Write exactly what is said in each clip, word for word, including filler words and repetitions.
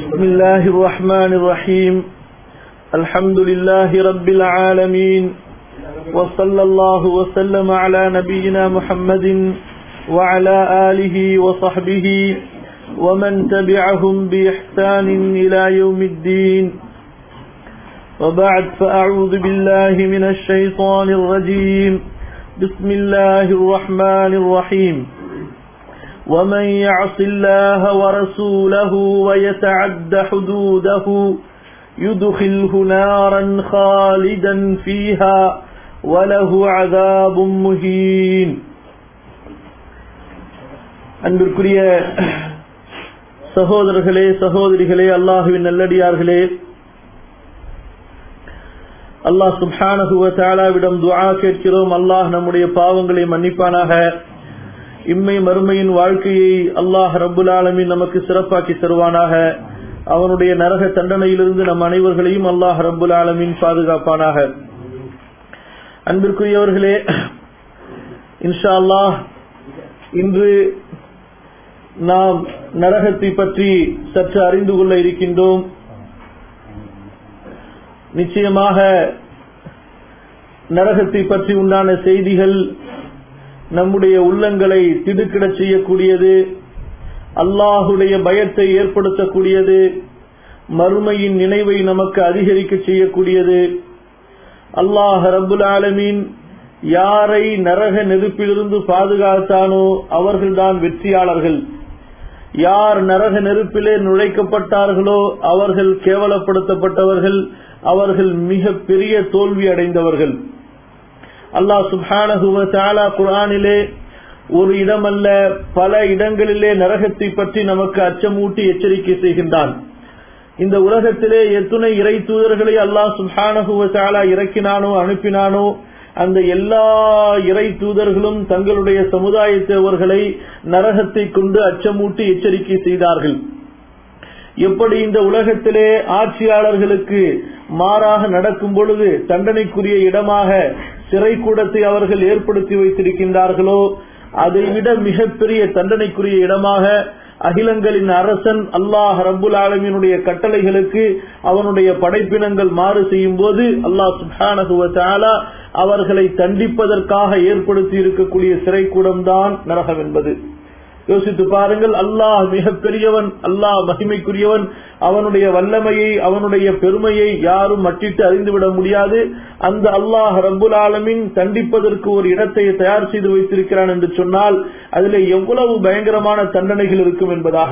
بسم الله الرحمن الرحيم. الحمد لله رب العالمين، وصلى الله وسلم على نبينا محمد وعلى آله وصحبه ومن تبعهم بإحسان إلى يوم الدين. وبعد، فأعوذ بالله من الشيطان الرجيم. بسم الله الرحمن الرحيم. ومن يعص الله ورسوله ويتعد حدوده يدخله نارا خالدا فيها وله عذاب مهين. அன்பிற்குரிய சகோதரர்களே, சகோதரிகளே, அல்லாஹுவின் நல்லடியார்களே, அல்லாஹ் சுப்ஹானஹு வ தஆலாவிடம் துஆ கேட்கிறோம். அல்லாஹ் நம்முடைய பாவங்களை மன்னிப்பானாக. இம்மை மறுமையின் வாழ்க்கையை அல்லாஹ் ரப்புல் ஆலமீன் நமக்கு சிறப்பாக்கி தருவானாக. அவனுடைய நரக தண்டனையிலிருந்து நம் அனைவர்களையும் அல்லாஹ் ரப்புல் ஆலமீன் பாதுகாப்பானாக. அன்பிற்குரியவர்களே, இன்ஷா அல்லாஹ் இன்று நாம் நரகத்தை பற்றி சற்று அறிந்து கொள்ள இருக்கின்றோம். நிச்சயமாக நரகத்தை பற்றி உண்டான செய்திகள் நம்முடைய உள்ளங்களை திடுக்கிடச் செய்யக்கூடியது, அல்லாஹுடைய பயத்தை ஏற்படுத்தக்கூடியது, மறுமையின் நினைவை நமக்கு அதிகரிக்க செய்யக்கூடியது. அல்லாஹ் ரப்புல் ஆலமீன் யாரை நரக நெருப்பிலிருந்து பாதுகாத்தானோ அவர்கள்தான் வெற்றியாளர்கள். யார் நரக நெருப்பிலே நுழைக்கப்பட்டார்களோ அவர்கள் கேவலப்படுத்தப்பட்டவர்கள், அவர்கள் மிக பெரிய தோல்வி அடைந்தவர்கள். அல்லாஹ் சுப்ஹானஹு வ தஆலா குர்ஆனிலே ஒரு இடமல்ல பல இடங்களிலே நரகத்தை பற்றி நமக்கு அச்சமூட்டி எச்சரிக்கை செய்கின்றான். இந்த உலகத்திலே எத்துணை இறை தூதர்களை அல்லாஹ் சுப்ஹானஹு வ தஆலா இறக்கினானோ அனுப்பினானோ அந்த எல்லா இறை தூதர்களும் தங்களுடைய சமுதாயத்தவர்களை நரகத்தை கொண்டு அச்சமூட்டி எச்சரிக்கை செய்தார்கள். எப்படி இந்த உலகத்திலே ஆட்சியாளர்களுக்கு மாறாக நடக்கும் பொழுது தண்டனைக்குரிய இடமாக சிறை கூடத்தை அவர்கள் ஏற்படுத்தி வைத்திருக்கின்றார்களோ அதைவிட மிகப்பெரிய தண்டனைக்குரிய இடமாக அகிலங்களின் அரசன் அல்லாஹ் ரப்புல் ஆலமீனுடைய கட்டளைகளுக்கு அவனுடைய படைப்பினங்கள் மாறு செய்யும் போது அல்லாஹ் சுப்ஹானஹு வ தஆலா அவர்களை தண்டிப்பதற்காக ஏற்படுத்தி இருக்கக்கூடிய சிறை கூடம்தான் நரகம் என்பது. யோசித்து பாருங்கள். அல்லாஹ் மிக பெரியவன், அல்லாஹ் மகிமைக்குரியவன். அவனுடைய வல்லமையை, அவனுடைய பெருமையை யாரும் மட்டிட்டு அறிந்துவிட முடியாது. அந்த அல்லாஹ் ரப்புல் ஆலமீன் தண்டிப்பதற்கு ஒரு இடத்தை தயார் செய்து வைத்திருக்கிறான் என்று சொன்னால் அதிலே எவ்வளவு பயங்கரமான தண்டனைகள் இருக்கும் என்பதாக.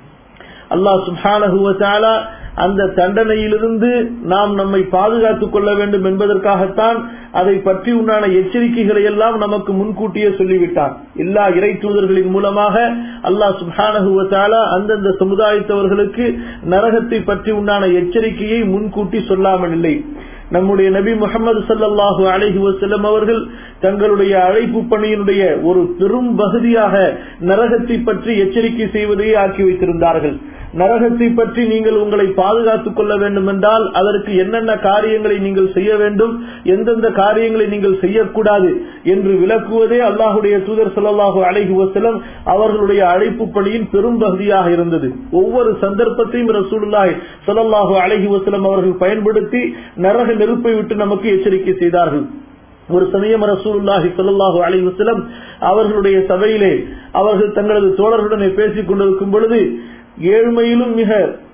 அல்லாஹ் சுப்ஹானஹு வ தஆலா அந்த தண்டனையிலிருந்து நாம் நம்மை பாதுகாத்துக் கொள்ள வேண்டும் என்பதற்காகத்தான் அதை பற்றி உண்டான எச்சரிக்கைகளை எல்லாம் நமக்கு முன்கூட்டியே சொல்லிவிட்டார். எல்லா இறை தூதர்களின் மூலமாக அல்லாஹ் சுப்ஹானஹு வ தஆலா அந்தந்த சமுதாயத்தவர்களுக்கு நரகத்தை பற்றி உண்டான எச்சரிக்கையை முன்கூட்டி சொல்லாமல் இல்லை. நம்முடைய நபி முஹம்மது ஸல்லல்லாஹு அலைஹி வஸல்லம் அவர்கள் தங்களுடைய அழைப்பு பணியினுடைய ஒரு பெரும் பகுதியாக நரகத்தை பற்றி எச்சரிக்கை செய்வதையே ஆக்கி வைத்திருந்தார்கள். நரகத்தை பற்றி நீங்கள் உங்களை பாதுகாத்துக் கொள்ள வேண்டும் என்றால் அதற்கு என்னென்ன காரியங்களை நீங்கள் செய்ய வேண்டும், எந்தெந்த காரியங்களை நீங்கள் செய்யக்கூடாது என்று விளக்குவதே அல்லாஹுடைய தூதர் ஸல்லல்லாஹு அலைஹி வஸல்லம் அவர்களுடைய அழைப்பு பணியின் பெரும் பகுதியாக இருந்தது. ஒவ்வொரு சந்தர்ப்பத்தையும் ரசூலுல்லாஹி ஸல்லல்லாஹு அலைஹி வஸல்லம் அவர்கள் பயன்படுத்தி நரக நெருப்பை விட்டு நமக்கு எச்சரிக்கை செய்தார்கள். ஒரு சமயம் ரசூலுல்லாஹி ஸல்லல்லாஹு அலைஹி வஸல்லம் அவர்களுடைய சபையிலே அவர்கள் தங்களது தோழர்களுடன் பேசிக் கொண்டிருக்கும் பொழுது ஏழ்மையிலும் மிக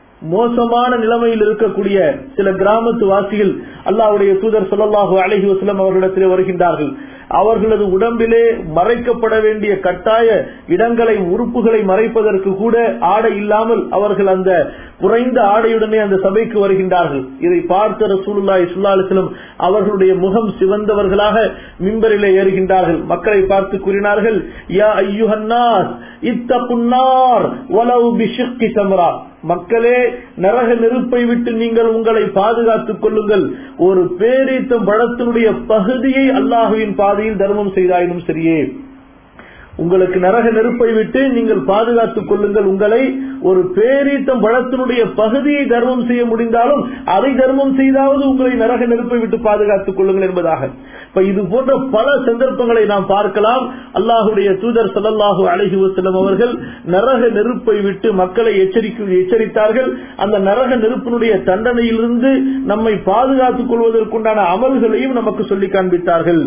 மோசமான நிலைமையில் இருக்கக்கூடிய சில கிராமத்து வாசிகள் அல்லாஹ்வுடைய தூதர் ஸல்லல்லாஹு அலைஹி வஸல்லம் அவர்களிடத்திலே வருகின்றார்கள். அவர்களது உடம்பிலே மறைக்கப்பட வேண்டிய கட்டாய இடங்களை, உறுப்புகளை மறைப்பதற்கு கூட ஆடை இல்லாமல் அவர்கள் அந்த குறைந்த ஆடையுடனே அந்த சபைக்கு வருகின்றார்கள். இதை பார்த்த ரசூலுல்லாஹி ஸல்லல்லாஹு அலைஹி வஸல்லம் அவர்களுடைய முகம் சிவந்தவர்களாக மிம்பரிலே ஏறுகின்றார்கள். மக்களை பார்த்து கூறினார்கள், யா அய்யுஹன்னாஸ் இத்தகுன்னார் வலவ் பிஷிக்கி தம்ரா. மக்களே, நரக நெருப்பை விட்டு நீங்கள் உங்களை பாதுகாத்துக் கொள்ளுங்கள். ஒரு பேரீத்தம் பழத்தினுடைய பகுதியை அல்லாஹுவின் பாதையில் தர்மம் செய்தாயினும் சரியே. உங்களுக்கு நரக நெருப்பை விட்டு நீங்கள் பாதுகாத்துக் கொள்ளுங்கள். உங்களை ஒரு பேரீத்தம் பழத்தினுடைய பகுதியை தர்மம் செய்ய முடிந்தாலும் அதை தர்மம் செய்தாவது உங்களை நரக நெருப்பை விட்டு பாதுகாத்துக் கொள்ளுங்கள் என்பதாக. இப்ப இது போன்ற பல சந்தர்ப்பங்களை நாம் பார்க்கலாம். அல்லாஹுடைய தூதர் ஸல்லல்லாஹு அலைஹி வஸல்லம் அவர்கள் நரக நெருப்பை விட்டு மக்களை எச்சரிக்கை எச்சரித்தார்கள். அந்த நரக நெருப்பினுடைய தண்டனையிலிருந்து நம்மை பாதுகாத்துக் கொள்வதற்குண்டான அமல்களையும் நமக்கு சொல்லி காண்பித்தார்கள்.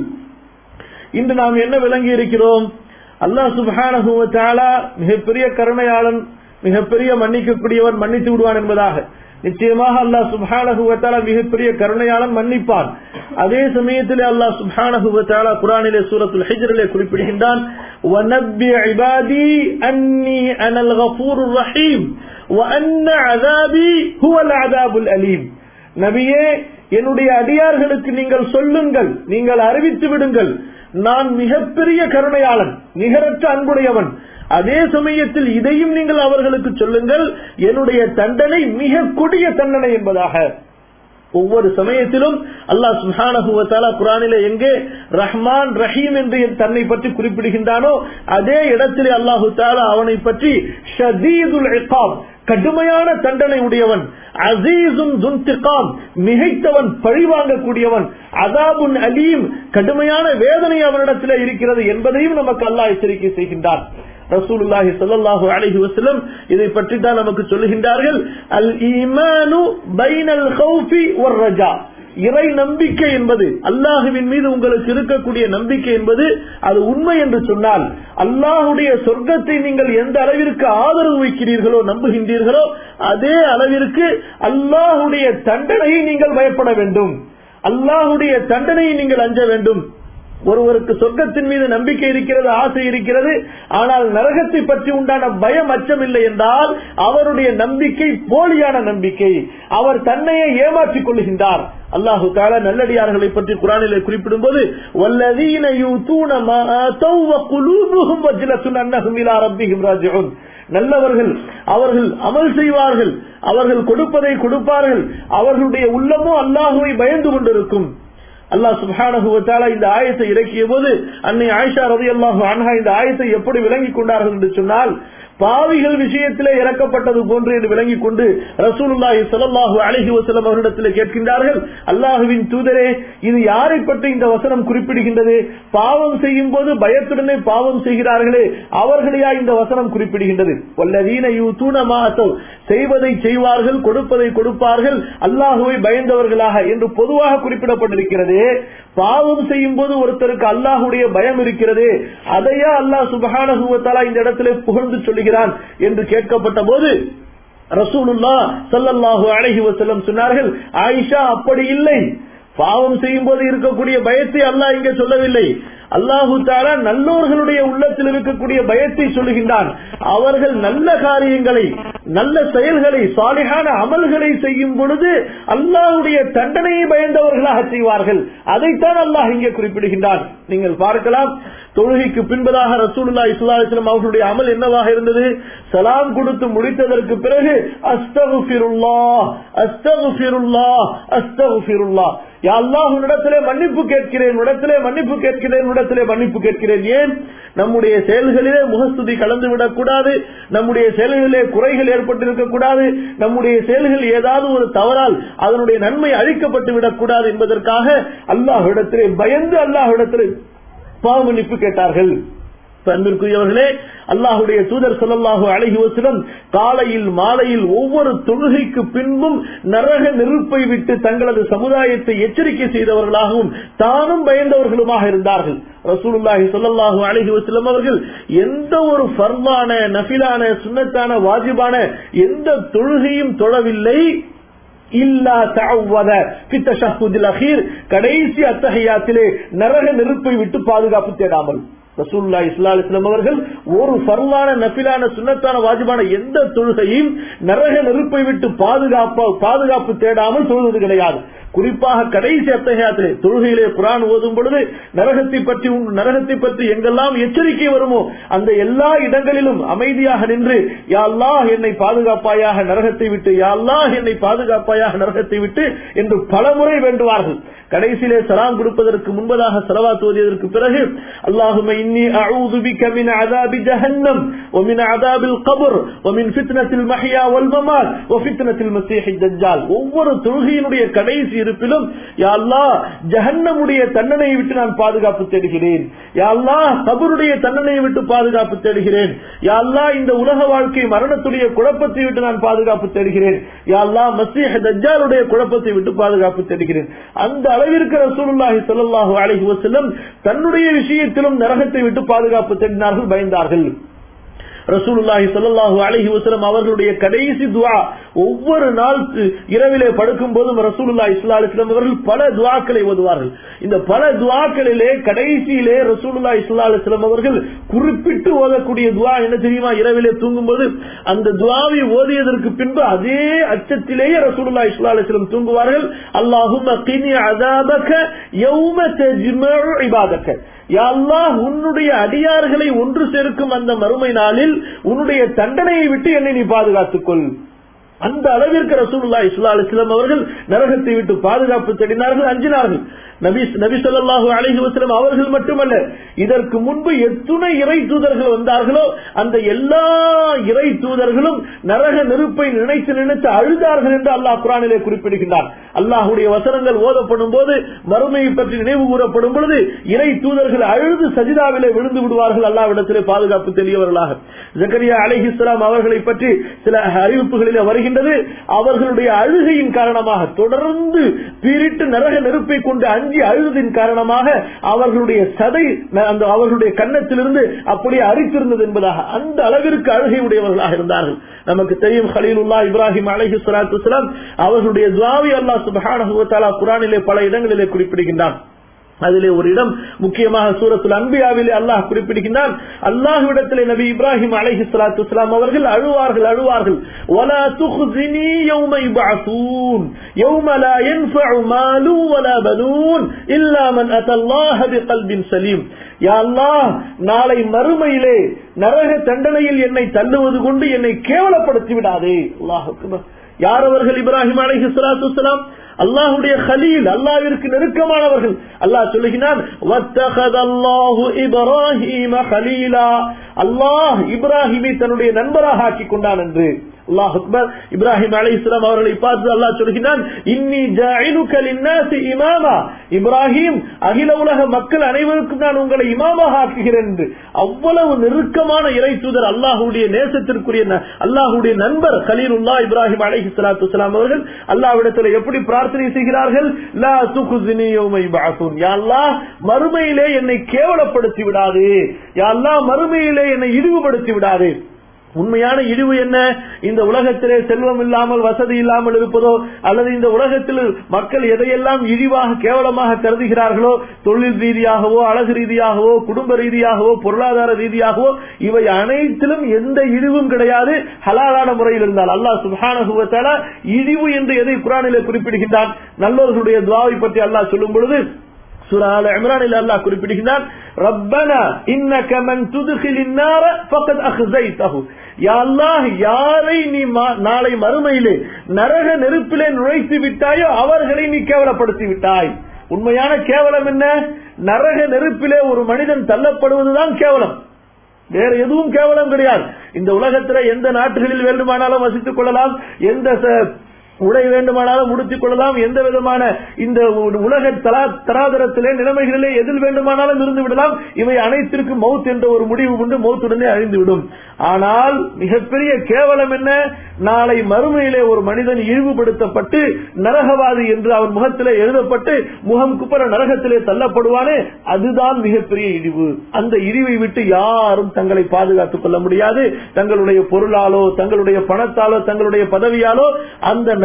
இன்று நாம் என்ன விளங்கி இருக்கிறோம்? அல்லாஹ் சுப்ஹானஹு வ தஆலா மிகப்பெரிய கருணையாளன், மிகப்பெரிய மன்னிக்கக்கூடியவன், மன்னித்து விடுவான் என்பதாக. நிச்சயமாக அல்லாஹ் சுப்ஹானஹு வ தஆலா மிகப்பெரிய கருணையாளன், மன்னிப்பான். அதே சமயத்திலே அல்லாஹ் சுப்ஹானஹு வ தஆலா குர்ஆனிலே சூரத்துல் ஹிஜ்ரிலே குறிப்பிடுகின்றான், வநப்பி இபாதி அன்னி அனல் கஃபூருர் ரஹீம் வ அன்ன அஸாபி ஹுவல் அஸாபுல் அலீம். நபியே, என்னுடைய அடியார்களுக்கு நீங்கள் சொல்லுங்கள், நீங்கள் அறிவித்து விடுங்கள், நான் மிகப்பெரிய கருணையாளன், நிகரற்ற அன்புடையவன். அதே சமயத்தில் இதையும் நீங்கள் அவர்களுக்கு சொல்லுங்கள், என்னுடைய தண்டனை மிக கொடிய தண்டனை என்பதாக. ஒவ்வொரு சமயத்திலும் அல்லாஹ் சுப்ஹானஹு வ தஆலா குர்ஆனிலே எங்கே ரஹ்மான் ரஹீம் என்று தன்னை பற்றி குறிப்பிடுகின்றானோ அதே இடத்திலே அல்லாஹ் தஆலா அவனை பற்றி ஷதீதுல் இகாப், கடுமையான தண்டனை உடையவன், அஸீஸுன் துன்திகாம், மிகைத்தவன், பழிவாங்கக்கூடியவன், அஸாபுன் அலீம், கடுமையான வேதனை அவனிடத்தில் இருக்கிறது என்பதையும் நமக்கு அல்லாஹ் எச்சரிக்கை செய்கின்றான். ரசூலுல்லாஹி ஸல்லல்லாஹு அலைஹி வஸல்லம் இதை பற்றி தான் நமக்கு சொல்லுகின்றார்கள், அல் ஈமானு பைனல் கௌஃபி வர் ரஜா. இறை நம்பிக்கை என்பது, அல்லாஹுவின் மீது உங்களுக்கு இருக்கக்கூடிய நம்பிக்கை என்பது அது உண்மை என்று சொன்னால், அல்லாஹுடைய சொர்க்கத்தை நீங்கள் எந்த அளவிற்கு ஆதரவு வைக்கிறீர்களோ, நம்புகின்றீர்களோ, அதே அளவிற்கு அல்லாஹுடைய தண்டனையை நீங்கள் பயப்பட வேண்டும், அல்லாஹுடைய தண்டனையை நீங்கள் அஞ்ச வேண்டும். ஒருவருக்கு சொர்க்கத்தின் மீது நம்பிக்கை இருக்கிறது, ஆசை இருக்கிறது, ஆனால் நரகத்தை பற்றி உண்டான பயம், அச்சம் இல்லை என்றால் அவருடைய நம்பிக்கை போலியான நம்பிக்கை, அவர் தன்னையே ஏமாற்றிக் கொள்கின்றார். அல்லாஹு தஆலா நல்லடியார்களை பற்றி குர்ஆனிலே குறிப்பிடும் போது, வல்லதீன யூதூன மா ஆதௌ வ குலூபுஹும் வஜ்லத்துன் அன்னஹும் இலா ரப்பிஹிம் ராஜிஊன். நல்லவர்கள் அவர்கள் அமல் செய்வார்கள், அவர்கள் கொடுப்பதை கொடுப்பார்கள், அவர்களுடைய உள்ளமோ அல்லாஹுவை பயந்து கொண்டிருக்கும். அல்லாஹ் சுப்ஹானஹு வ தஆலா இந்த ஆயத்தை இறக்கிய போது அன்னை ஆயிஷா ரலியல்லாஹு அன்ஹா இந்த ஆயத்தை எப்படி விளங்கிக் கொண்டார்கள் என்று சொன்னால், பாவிகள் விஷயத்திலே இறக்கப்பட்டது போன்று என்று விளங்கிக் கொண்டு ரசூலுல்லாஹி ஸல்லல்லாஹு அலைஹி வஸல்லம் அவர்களிடத்தில் கேட்கின்றார்கள், அல்லாஹ்வின் தூதரே, இது யாரை பற்றி இந்த வசனம் குறிப்பிடுகின்றது? பாவம் செய்யும் போது பயத்துடனே பாவம் செய்கிறார்களே, அவர்களையா இந்த வசனம் குறிப்பிடுகின்றது? வல்லதீன யூதூன மா அத்தௌ, செய்வதை செய்வார்கள், கொடுப்பதை கொடுப்பார்கள், அல்லாஹுவை பயந்தவர்களாக என்று பொதுவாக குறிப்பிடப்பட்டிருக்கிறது. பாவம் செய்யும் போது ஒருத்தருக்கு அல்லாஹுடைய பயம் இருக்கிறது, அதையா அல்லாஹ் சுப்ஹானஹு வ தஆலா இந்த இடத்திலே புகழ்ந்து சொல்லுகிறான் என்று கேட்கப்பட்ட போது ரசூலுல்லாஹ் ஸல்லல்லாஹு அலைஹி வஸல்லம் சொன்னார்கள், ஆயிஷா, அப்படி இல்லை. பாவம் செய்யும் போது இருக்கக்கூடிய பயத்தை அல்லாஹ் இங்கே சொல்லவில்லை. அல்லாஹு தஆலா நல்லோர்களுடைய உள்ளத்தில் இருக்கக்கூடிய பயத்தை சொல்லுகின்றான். அவர்கள் நல்ல காரியங்களை, நல்ல செயல்களை, சாலிஹான அமல்களை செய்யும் பொழுது அல்லாஹ்வுடைய தண்டனையை பயந்தவர்களாக செய்வார்கள். அதைத்தான் அல்லாஹ் இங்கே குறிப்பிடுகின்றான். நீங்கள் பார்க்கலாம், தொழுகைக்கு பின்பதாக ரசூலுல்லாஹி ஸல்லல்லாஹு அலைஹி வஸல்லம் அவர்களுடைய அமல் என்னவாக இருந்தது? சலாம் கொடுத்து முடித்ததற்கு பிறகு அஸ்தக்ஃபிருல்லாஹ் அஸ்தக்ஃபிருல்லாஹ் அஸ்தக்ஃபிருல்லாஹ், யா அல்லாஹ், உன்னிடத்திலே மன்னிப்பு கேட்கிறேன், உன்னிடத்திலே மன்னிப்பு கேட்கிறேன், உன்னிடத்திலே மன்னிப்பு கேட்கிறேன். ஏன்? நம்முடைய செயல்களிலே முகஸ்துதி கலந்துவிடக் கூடாது, நம்முடைய செயல்களிலே குறைகள் ஏற்பட்டிருக்க கூடாது, நம்முடைய செயல்கள் ஏதாவது ஒரு தவறால் அதனுடைய நன்மை அழிக்கப்பட்டு விடக் கூடாது என்பதற்காக அல்லாஹ்விடத்திலே பயந்து அல்லாஹ்விடத்திலே பாவ மன்னிப்பு கேட்டார்கள். அன்பிற்குரியவர்களே, அல்லாஹுடைய தூதர் ஸல்லல்லாஹு அலைஹி வஸல்லம் காலையில் மாலையில் ஒவ்வொரு தொழுகைக்கு பின்பும் நரக நெருப்பை விட்டு தங்களது சமுதாயத்தை எச்சரிக்கை செய்தவர்களாகவும் தானும் பயந்தவர்களுமாக இருந்தார்கள். ரசூலுல்லாஹி ஸல்லல்லாஹு அலைஹி வஸல்லம் அவர்கள் எந்த ஒரு ஃபர்தான, நஃபிலான, சுன்னத்தான, வாஜிபான எந்த தொழுகையும் தொழவில்லை. இல்லா தஅவ்வத ஃபி தஷஹுதில் அഖീர், கடைசி அத்தஹியாத்திலே நரக நெருப்பை விட்டு பாதுகாப்பு தேடாமல். ரசூலுல்லாஹி ஸல்லல்லாஹு அலைஹி வஸல்லம் அவர்கள் ஒரு ஃபர்லான, நஃபிலான, சுன்னத்தான, வாஜிபான எந்த தொழுகையும் நரக நெருப்பை விட்டு பாதுகாப்பு பாதுகாப்பு தேடாமல் தொழுவது கிடையாது. குறிப்பாக கடைசி அத்தஹியாத்திலே தொழுகையிலே குர்ஆன் ஓதும் பொழுது நரகத்தை பற்றி நரகத்தை பற்றி எங்கெல்லாம் எச்சரிக்கை வருமோ அந்த எல்லா இடங்களிலும் அமைதியாக நின்று யா அல்லாஹ் என்னை பாதுகாப்பாயாக நரகத்தை விட்டு, யா அல்லாஹ் என்னை பாதுகாப்பாயாக நரகத்தை விட்டு என்று பலமுறை வேண்டுவார்கள். கடைசியிலே சலாம் கொடுப்பதற்கு முன்பதாக ஸலவாத் ஓதியதற்கு பிறகு அல்லாஹும்ம இன்னி அஊது பிக மின் அஸாபி ஜஹன்னம் வ மின் அஸாபில் கப்ர் வ மின் ஃபித்னத்தில் மஹ்யா வல் மமாத் வ ஃபித்னத்தில் மஸீஹித் தஜ்ஜால். ஒவ்வொரு தொழுகையினுடைய கடைசி இருப்பிலும் யா அல்லாஹ் ஜஹன்னமுடைய தண்டனையை விட்டு நான் பாதுகாப்பு தேடுகிறேன், யா அல்லாஹ் கபருடைய தண்டனையை விட்டு பாதுகாப்பு தேடுகிறேன், யா அல்லாஹ் இந்த உலக வாழ்க்கை மரணத்துடைய குழப்பத்தை விட்டு நான் பாதுகாப்பு தேடுகிறேன், யா அல்லாஹ் மஸீஹ் தஜ்ஜாலுடைய குழப்பத்தை விட்டு பாதுகாப்பு தேடுகிறேன். அந்த அளவிற்கு ரசூலுல்லாஹி ஸல்லல்லாஹு அலைஹி வஸல்லம் தன்னுடைய விஷயத்திலும் நரகத்தை விட்டு பாதுகாப்பு தேடினார்கள், பயந்தார்கள். ரசூலுல்லாஹி ஸல்லல்லாஹு அலைஹி வஸல்லம் அவர்களுடைய கடைசி துஆ ஒவ்வொரு நாள் இரவிலே படுக்கும் போதும் ரசூலுல்லாஹி ஸல்லல்லாஹு அலைஹி வஸல்லம் அவர்கள் பல துஆக்களை ஓதுவார்கள். இந்த பல துஆக்களிலே கடைசியிலே ரசூலுல்லாஹி ஸல்லல்லாஹு அலைஹி வஸல்லம் அவர்கள் குறிப்பிட்டு ஓதக்கூடிய துஆ என்ன தெரியுமா? இரவிலே தூங்கும்போது அந்த துஆவை ஓதியதற்கு பின்பு அதே அச்சத்திலேயே ரசூலுல்லாஹி ஸல்லல்லாஹு அலைஹி வஸல்லம் தூங்குவார்கள். அல்லாஹும்ம கினி அஸாபக யௌம தஜ்மஉ இபாதக, யா அல்லாஹ் உன்னுடைய அடியார்களை ஒன்று சேர்க்கும் அந்த மறுமை நாளில் உன்னுடைய தண்டனையை விட்டு என்னை நீ பாதுகாத்துக்கொள். அந்த அளவிற்கு ரசூலுல்லாஹி ஸல்லல்லாஹு அலைஹி வஸல்லம் அவர்கள் நரகத்தை விட்டு பாதுகாப்பு தேடினார்கள், அஞ்சினார்கள். நபி நபி ஸல்லல்லாஹு அலைஹி வஸல்லம் அவர்கள் மட்டுமல்ல, இதற்கு முன்பு எத்துணை இறை தூதர்கள் வந்தார்களோ அந்த எல்லா இறை தூதர்களும் நரக நெருப்பை நினைத்து நினைத்து அழுதார்கள் என்று அல்லாஹ் குர்ஆனிலே குறிப்பிடுகின்றார். அல்லாஹ்வுடைய வசனங்கள் ஓதப்படும் போது மறுமையை பற்றி நினைவு கூறப்படும் பொழுது இறை தூதர்கள் அழுது சஜிதாவிலே விழுந்து விடுவார்கள் அல்லாஹ்விடத்திலே பாதுகாப்பு தெரியவர்களாக. ஜக்கரியா அலைஹிஸ்ஸலாம் அவர்களை பற்றி சில அறிவிப்புகளிலே வருகின்றது. அவர்களுடைய அழுகையின் காரணமாக தொடர்ந்து பீரிட்டு நரக நெருப்பை கொண்டு அஞ்சி அழுதின் காரணமாக அவர்களுடைய சதை அந்த அவர்களுடைய கன்னத்திலிருந்து அப்படியே அரித்திருந்தது என்பதாக அந்த அளவிற்கு அழுகை உடையவர்களாக இருந்தார்கள். நமக்கு தெரியும் கலீலுல்லாஹ் இப்ராஹிம் அலைஹிஸ்ஸலாத்து வஸ்ஸலாம் அவர்களுடைய துஆவை அல்லாஹ் சுப்ஹானஹு வ தஆலா குர்ஆனிலே பல இடங்களிலே குறிப்பிடுகின்றான். அதிலே ஒரு இடம் முக்கியமாக சூரத்துல் அன்பியாவிலே அல்லாஹ் குறிப்பிடுகின்றான். அல்லாஹ்விடத்திலே நபி இப்ராஹிம் அலைஹிஸ்ஸலாத்து வஸ்ஸலாம் அவர்கள் அழுவார்கள் அழுவார்கள் வலா துக்ஸினி யௌம யுபஅஸூன் யௌம லா யன்ஃபஉ மாலு வலா பனூன் இல்லா மன் அத்தல்லாஹ பிகல்பின் சலீம். யா அல்லாஹ் நாளை மறுமையிலே நரக தண்டனையில் என்னை தள்ளுவது கொண்டு என்னை கேவலப்படுத்தி விடாதே. அல்லாஹ் அக்பர். யார் அவர்கள்? இப்ராஹிம் அலைஹிஸ்ஸலாத்து வஸ்ஸலாம் அல்லாஹ்வுடைய கலீல், அல்லாஹ்விற்கு நெருக்கமானவர்கள். அல்லாஹ் சொல்லுகிறான் வத்தகதல்லாஹு இப்ராஹீம கலீலா, அல்லாஹ் இப்ராஹிமை தன்னுடைய நண்பராக ஆக்கிக் கொண்டான் என்று. அல்லாஹ் அக்பர். இப்ராஹிம் அலைஹிஸ்ஸலாம் அவர்களை பார்த்து அல்லாஹ் சொல்கிறான் இன்னி ஜாயிலுக லின்னாஸி இமாமா, இப்ராஹிம் அகில உலக மக்கள் அனைவருக்கும் நான் உங்களை இமாமாக ஆக்குகிறேன் என்று. அவ்வளவு நெருக்கமான இறை தூதர், அல்லாஹ்வுடைய நேசத்திற்குரிய அல்லாஹ்வுடைய நண்பர் கலீலுல்லாஹ் இப்ராஹிம் அலைஹிஸ்ஸலாத்து வஸ்ஸலாம் அவர்கள் அல்லாஹ்விடத்தில் எப்படி பிரார்த்தனை செய்கிறார்கள்? லா துக்ஸினி யௌம யுபஅஸூன், யா அல்லாஹ் மறுமையிலே என்னை கேவலப்படுத்தி விடாதே, யா அல்லாஹ் மறுமையிலே என்னை இழிவுபடுத்தி விடாதே. உண்மையான இழிவு என்ன? இந்த உலகத்திலே செல்வம் இல்லாமல் வசதி இல்லாமல் இருப்பதோ அல்லது இந்த உலகத்தில் மக்கள் எதையெல்லாம் இழிவாக கேவலமாக கருதுகிறார்களோ, தொழில் ரீதியாகவோ அழகு ரீதியாகவோ குடும்ப ரீதியாகவோ பொருளாதார ரீதியாகவோ இவை அனைத்திலும் எந்த இழிவும் கிடையாது ஹலாலான முறையில் இருந்தால். அல்லாஹ் சுப்ஹானஹு வ தஆலா இழிவு என்று எதை குர்ஆனிலே குறிப்பிடுகின்றான்? நல்லவர்களுடைய துஆவை பற்றி அல்லாஹ் சொல்லும் பொழுது சூரா ஆல இம்ரானில் அல்லாஹ் குறிப்பிடுகிறான் ரப்பனா இன்னக மன் துத்கிலின் நார ஃபகத் அக்ஸைதஹு, யா அல்லாஹ் யாரை நீ நாளை மறுமையிலே நரக நெருப்பிலே நுழைத்து விட்டாயோ அவர்களை நீ கேவலப்படுத்தி விட்டாய். உண்மையான கேவலம் என்ன? நரக நெருப்பிலே ஒரு மனிதன் தள்ளப்படுவதுதான் கேவலம், வேற எதுவும் கேவலம் கிடையாது. இந்த உலகத்தில் எந்த நாட்டுகளில் வேண்டுமானாலும் வசித்துக் கொள்ளலாம், எந்த உடை வேண்டுமானாலும் முடித்துக் கொள்ளலாம், எந்த விதமான இந்த உலக தராதரத்திலே நிலைமைகளிலே எதில் வேண்டுமானாலும் இருந்து விடலாம். இவை அனைத்திற்கும் மௌத் என்ற ஒரு முடிவு கொண்டு மௌத்துடனே அழிந்துவிடும். ஆனால் மிகப்பெரிய கேவலம் என்ன? நாளை மறுமையிலே ஒரு மனிதன் இழிவுபடுத்தப்பட்டு நரகவாதி என்று அவன் முகத்திலே எழுதப்பட்டு முகம் குப்பர நரகத்திலே தள்ளப்படுவானே, அதுதான் மிகப்பெரிய இழிவு. அந்த இழிவை விட்டு யாரும் தங்களை பாதுகாத்துக் கொள்ள முடியாது. தங்களுடைய பொருளாலோ தங்களுடைய பணத்தாலோ தங்களுடைய பதவியாலோ அந்த